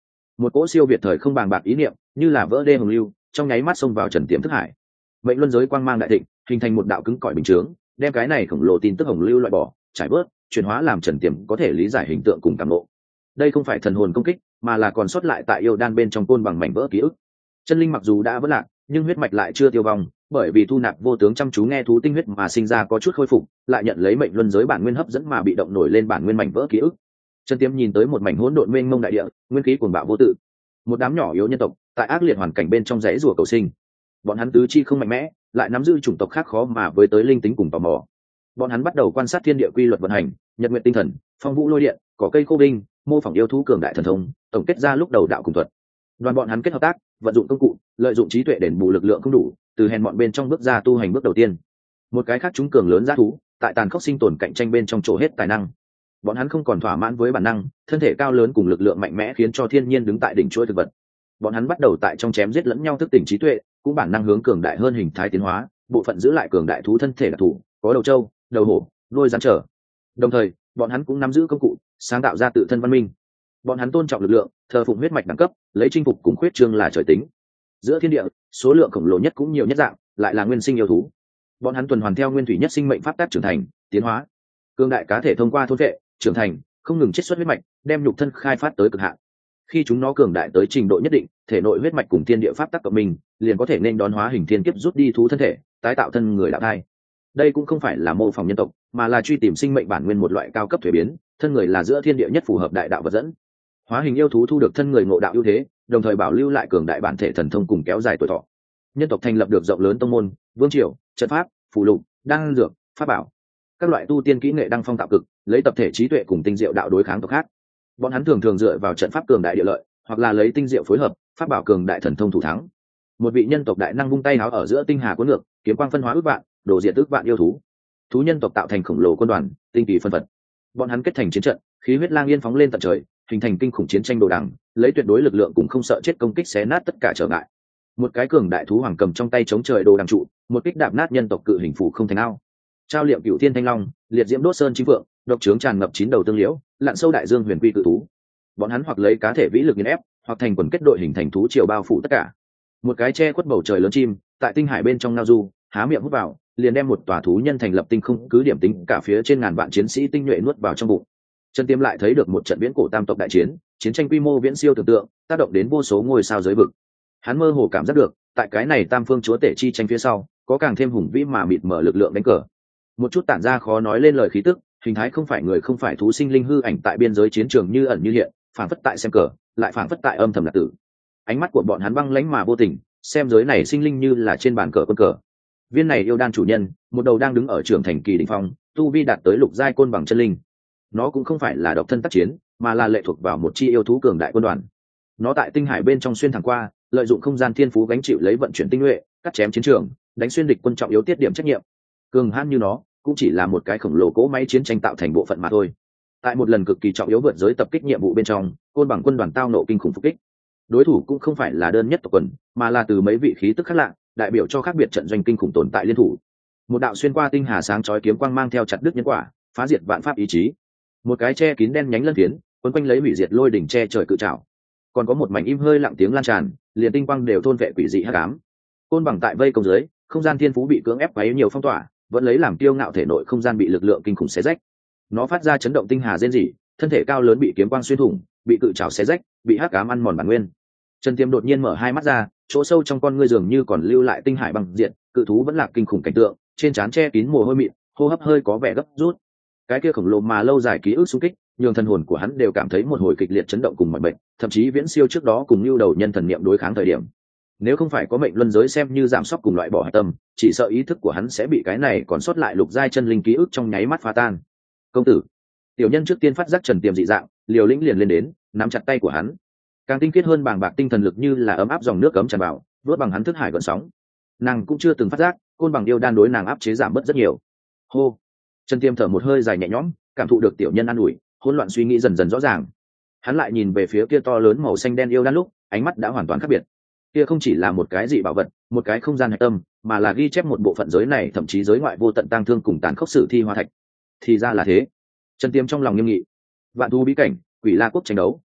Một cỗ siêu việt thời không bàng bạc ý niệm như là vỡ đê hồng lưu trong nháy mắt xông vào Trần Tiềm thức hải. Mệnh luân giới quang mang đại thịnh, hình thành một đạo cứng cỏi bình chướng, đem cái này khổng lồ tin tức hồng lưu loại bỏ, trải bớt, chuyển hóa làm Trần Tiềm có thể lý giải hình tượng cùng cảm ngộ. Đây không phải thần hồn công kích, mà là còn sót lại tại yêu đan bên trong côn bằng mảnh vỡ ký ức. Chân linh mặc dù đã vỡ lạc, nhưng huyết mạch lại chưa tiêu vong, bởi vì thu nạp vô tướng chăm chú nghe thú tinh huyết mà sinh ra có chút khôi phục, lại nhận lấy mệnh luân giới bản nguyên hấp dẫn mà bị động nổi lên bản nguyên mảnh vỡ ký ức. Trần Tiềm nhìn tới một mảnh hỗn độn mênh mông đại địa, nguyên khí cuồng bạo vô tự. Một đám nhỏ yếu nhân tộc, tại ác liệt hoàn cảnh bên trong rẫy rùa cầu sinh. Bọn hắn tứ chi không mạnh mẽ, lại nắm giữ chủng tộc khác khó mà với tới linh tính cùng tò mò. Bọn hắn bắt đầu quan sát thiên địa quy luật vận hành, nhật nguyệt tinh thần, phong vũ lôi điện, cỏ cây khô đinh, mô phỏng yêu thú cường đại thần thông, tổng kết ra lúc đầu đạo cùng thuật. Đoàn bọn hắn kết hợp tác, vận dụng công cụ, lợi dụng trí tuệ đền bù lực lượng không đủ, từ hèn bọn bên trong bước ra tu hành bước đầu tiên. Một cái khác chúng cường lớn giá thú, tại tàn khốc sinh tồn cạnh tranh bên trong chỗ hết tài năng. Bọn hắn không còn thỏa mãn với bản năng, thân thể cao lớn cùng lực lượng mạnh mẽ khiến cho thiên nhiên đứng tại đỉnh chuỗi thực vật. Bọn hắn bắt đầu tại trong chém giết lẫn nhau thức tỉnh trí tuệ, cũng bản năng hướng cường đại hơn hình thái tiến hóa, bộ phận giữ lại cường đại thú thân thể đặc thù, có đầu trâu, đầu hổ, đuôi rắn trở. Đồng thời, bọn hắn cũng nắm giữ công cụ, sáng tạo ra tự thân văn minh. Bọn hắn tôn trọng lực lượng, thờ phụng huyết mạch đẳng cấp, lấy chinh phục cùng khuyết trương là trời tính. Giữa thiên địa, số lượng khổng lồ nhất cũng nhiều nhất dạng, lại là nguyên sinh yêu thú. Bọn hắn tuần hoàn theo nguyên thủy nhất sinh mệnh pháp tắc trưởng thành, tiến hóa. Cường đại cá thể thông qua thôn vệ, trưởng thành, không ngừng chiết xuất huyết mạch, đem nhục thân khai phát tới cực hạn. Khi chúng nó cường đại tới trình độ nhất định, thể nội huyết mạch cùng thiên địa pháp tắc cộng mình, liền có thể nên đón hóa hình thiên kiếp rút đi thú thân thể, tái tạo thân người đạo thai. Đây cũng không phải là mô phỏng nhân tộc, mà là truy tìm sinh mệnh bản nguyên một loại cao cấp thuế biến, thân người là giữa thiên địa nhất phù hợp đại đạo vật dẫn. Hóa hình yêu thú thu được thân người ngộ đạo ưu thế, đồng thời bảo lưu lại cường đại bản thể thần thông cùng kéo dài tuổi thọ. Nhân tộc thành lập được rộng lớn tông môn, vương triều, trận pháp, phù lục, đan dược, pháp bảo, các loại tu tiên kỹ nghệ đăng phong tạo cực, lấy tập thể trí tuệ cùng tinh diệu đạo đối kháng tộc khác. Bọn hắn thường thường dựa vào trận pháp cường đại địa lợi, hoặc là lấy tinh diệu phối hợp, pháp bảo cường đại thần thông thủ thắng. Một vị nhân tộc đại năng vung tay háo ở giữa tinh hà cuốn ngược, kiếm quang phân hóa ước vạn, đổ diệt ước vạn yêu thú. Thú nhân tộc tạo thành khổng lồ quân đoàn, tinh kỳ phân phật. Bọn hắn kết thành chiến trận, khí huyết lang yên phóng lên tận trời, hình thành kinh khủng chiến tranh đồ đằng, lấy tuyệt đối lực lượng cùng không sợ chết công kích xé nát tất cả trở ngại. Một cái cường đại thú hoàng cầm trong tay chống trời đồ đằng trụ, một kích đạp nát nhân tộc cự hình phủ không thành ao. Trao liệm cửu thiên thanh long, liệt diễm đốt sơn chính vượng, độc trướng tràn ngập chín đầu tương liễu, lặn sâu đại dương huyền quy cự thú. Bọn hắn hoặc lấy cá thể vĩ lực nghiền ép, hoặc thành quần kết đội hình thành thú triều bao phủ tất cả. Một cái che khuất bầu trời lớn chim, tại tinh hải bên trong ngao du, há miệng hút vào, liền đem một tòa thú nhân thành lập tinh không cứ điểm tính cả phía trên ngàn vạn chiến sĩ tinh nhuệ nuốt vào trong bụng. Trần Tiêm lại thấy được một trận viễn cổ tam tộc đại chiến, chiến tranh quy mô viễn siêu tưởng tượng, tác động đến vô số ngôi sao giới vực. Hắn mơ hồ cảm giác được, tại cái này tam phương chúa tể chi tranh phía sau, có càng thêm hùng vĩ mà mịt mở lực lượng đánh cờ. Một chút tản ra khó nói lên lời khí tức, hình thái không phải người không phải thú sinh linh hư ảnh tại biên giới chiến trường như ẩn như hiện, phảng phất tại xem cờ, lại phảng phất tại âm thầm lạc tử. Ánh mắt của bọn hắn băng lãnh mà vô tình, xem giới này sinh linh như là trên bàn cờ quân cờ. Viên này yêu đan chủ nhân, một đầu đang đứng ở trường thành kỳ đỉnh phong, tu vi đạt tới lục giai côn bằng chân linh. Nó cũng không phải là độc thân tác chiến, mà là lệ thuộc vào một chi yêu thú cường đại quân đoàn. Nó tại tinh hải bên trong xuyên thẳng qua, lợi dụng không gian thiên phú gánh chịu lấy vận chuyển tinh nhuệ, cắt chém chiến trường, đánh xuyên địch quân trọng yếu tiết điểm trách nhiệm. Cường hãn như nó, cũng chỉ là một cái khổng lồ cỗ máy chiến tranh tạo thành bộ phận mà thôi. Tại một lần cực kỳ trọng yếu vượt giới tập kích nhiệm vụ bên trong, côn bằng quân đoàn tao nộ kinh khủng phục kích. Đối thủ cũng không phải là đơn nhất tộc quần, mà là từ mấy vị khí tức khác lạ, đại biểu cho khác biệt trận doanh kinh khủng tồn tại liên thủ. Một đạo xuyên qua tinh hà sáng chói kiếm quang mang theo chặt đứt nhân quả, phá diệt vạn pháp ý chí. Một cái che kín đen nhánh lân phiến, quấn quanh lấy hủy diệt lôi đỉnh che trời cự trảo. Còn có một mảnh im hơi lặng tiếng lan tràn, liền tinh quang đều thôn vệ quỷ dị hắc ám. Côn bằng tại vây công dưới, không gian thiên phú bị cưỡng ép quấy nhiều phong tỏa, vẫn lấy làm kiêu ngạo thể nội không gian bị lực lượng kinh khủng xé rách. Nó phát ra chấn động tinh hà rên rỉ, thân thể cao lớn bị kiếm quang xuyên thủng, bị cự trảo xé rách, bị hắc ám ăn mòn bản nguyên. Trần Tiêm đột nhiên mở hai mắt ra, chỗ sâu trong con ngươi dường như còn lưu lại tinh hải băng diện, cự thú vẫn là kinh khủng cảnh tượng, trên trán che kín mồ hôi mịn, hô hấp hơi có vẻ gấp rút. Cái kia khổng lồ mà lâu dài ký ức xung kích, nhường thần hồn của hắn đều cảm thấy một hồi kịch liệt chấn động cùng mọi bệnh, thậm chí viễn siêu trước đó cùng lưu đầu nhân thần niệm đối kháng thời điểm. Nếu không phải có mệnh luân giới xem như giảm sóc cùng loại bỏ hạch tâm, chỉ sợ ý thức của hắn sẽ bị cái này còn sót lại lục giai chân linh ký ức trong nháy mắt phá tan. Công tử, tiểu nhân trước tiên phát giác Trần Tiềm dị dạng, liều lĩnh liền lên đến, nắm chặt tay của hắn. Càng tinh khiết hơn bàng bạc tinh thần lực như là ấm áp dòng nước cấm tràn vào, vớt bằng hắn thức hải gợn sóng. Nàng cũng chưa từng phát giác, côn bằng yêu đan đối nàng áp chế giảm bớt rất nhiều. Hô, Trần Tiêm thở một hơi dài nhẹ nhõm, cảm thụ được tiểu nhân an ủi, hỗn loạn suy nghĩ dần dần rõ ràng. Hắn lại nhìn về phía kia to lớn màu xanh đen yêu đan lúc, ánh mắt đã hoàn toàn khác biệt. Kia không chỉ là một cái dị bảo vật, một cái không gian hạch tâm, mà là ghi chép một bộ phận giới này thậm chí giới ngoại vô tận tang thương cùng tàn khốc sử thi hoa thạch. Thì ra là thế. Trần Tiêm trong lòng nghiêm nghị. Vạn thú bí cảnh, quỷ la quốc tranh đấu,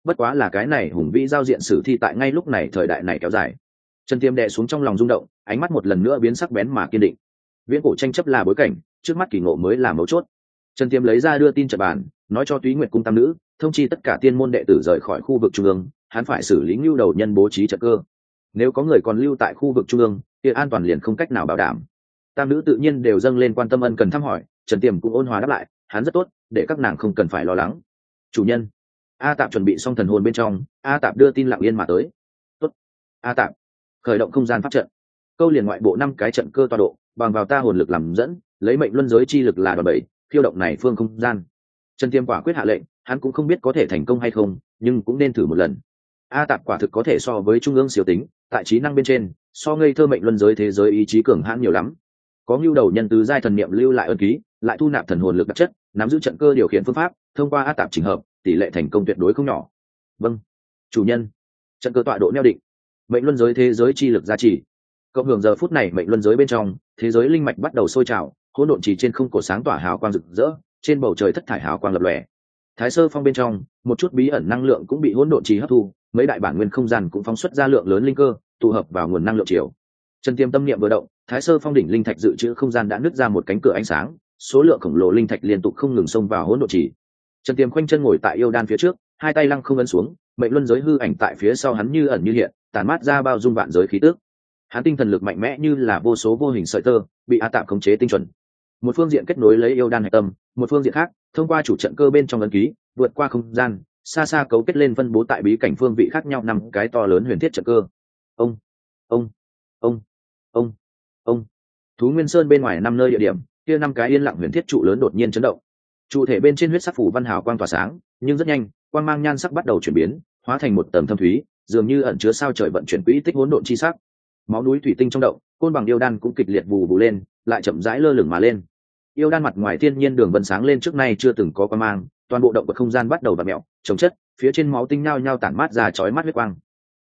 bất quá là cái này hùng vĩ giao diện sử thi tại ngay lúc này thời đại này kéo dài. Trần Tiêm đè xuống trong lòng rung động, ánh mắt một lần nữa biến sắc bén mà kiên định. Viễn cổ tranh chấp là bối cảnh, trước mắt kỳ ngộ mới là mấu chốt. Trần Tiêm lấy ra đưa tin trận bàn, nói cho Túy Nguyệt cung tam nữ, thông chi tất cả tiên môn đệ tử rời khỏi khu vực trung ương, hắn phải xử lý nhu đầu nhân bố trí trận cơ. Nếu có người còn lưu tại khu vực trung ương, thì an toàn liền không cách nào bảo đảm. Tam nữ tự nhiên đều dâng lên quan tâm ân cần thăm hỏi, Trần Tiêm cũng ôn hòa đáp lại, hắn rất tốt, để các nàng không cần phải lo lắng. Chủ nhân, A Tạp chuẩn bị xong thần hồn bên trong, A Tạp đưa tin lặng yên mà tới. Tốt, A Tạp, khởi động không gian pháp trận, câu liền ngoại bộ năm cái trận cơ tọa độ, bằng vào ta hồn lực làm dẫn, lấy mệnh luân giới chi lực là đòn bẩy, khiêu động này phương không gian. Trần Tiêm quả quyết hạ lệnh, hắn cũng không biết có thể thành công hay không, nhưng cũng nên thử một lần. A Tạp quả thực có thể so với trung ương siêu tính, tại trí năng bên trên, so ngây thơ mệnh luân giới thế giới ý chí cường hãn nhiều lắm. Có nhu đầu nhân tứ giai thần niệm lưu lại ân ký, lại thu nạp thần hồn lực đặc chất, nắm giữ trận cơ điều khiển phương pháp, thông qua A Tạp chỉnh hợp, tỷ lệ thành công tuyệt đối không nhỏ. Vâng, chủ nhân. Trận cơ tọa độ neo định, mệnh luân giới thế giới chi lực gia trì. Cộng hưởng giờ phút này mệnh luân giới bên trong, thế giới linh mạch bắt đầu sôi trào, hỗn độn chỉ trên không cổ sáng tỏa hào quang rực rỡ, trên bầu trời thất thải hào quang lập lòe. Thái sơ phong bên trong, một chút bí ẩn năng lượng cũng bị hỗn độn trì hấp thu, mấy đại bản nguyên không gian cũng phóng xuất ra lượng lớn linh cơ, tụ hợp vào nguồn năng lượng chiều. Trần Tiêm tâm niệm vừa động, Thái sơ phong đỉnh linh thạch dự trữ không gian đã nứt ra một cánh cửa ánh sáng, số lượng khổng lồ linh thạch liên tục không ngừng xông vào hỗn độn trì. Trần Tiêm khoanh chân ngồi tại yêu đan phía trước, hai tay lăng không ấn xuống, mệnh luân giới hư ảnh tại phía sau hắn như ẩn như hiện, tàn mát ra bao dung vạn giới khí tức. Hắn tinh thần lực mạnh mẽ như là vô số vô hình sợi tơ, bị A Tạp khống chế tinh chuẩn. Một phương diện kết nối lấy yêu đan hạch tâm, một phương diện khác, thông qua chủ trận cơ bên trong ấn ký, vượt qua không gian, xa xa cấu kết lên phân bố tại bí cảnh phương vị khác nhau năm cái to lớn huyền thiết trận cơ. Ông, ông, ông, ông, ông. Thú Nguyên Sơn bên ngoài năm nơi địa điểm, kia năm cái yên lặng huyền thiết trụ lớn đột nhiên chấn động. Trụ thể bên trên huyết sắc phủ văn hào quang tỏa sáng, nhưng rất nhanh, quang mang nhan sắc bắt đầu chuyển biến, hóa thành một tầng thâm thúy, dường như ẩn chứa sao trời vận chuyển quỹ tích hỗn độn chi sắc. Máu núi thủy tinh trong động, côn bằng yêu đan cũng kịch liệt vù vù lên, lại chậm rãi lơ lửng mà lên. Yêu đan mặt ngoài thiên nhiên đường vân sáng lên trước nay chưa từng có quang mang, toàn bộ động vật không gian bắt đầu vặn mèo, chống chất, phía trên máu tinh nhao nhao tản mát ra chói mắt huyết quang.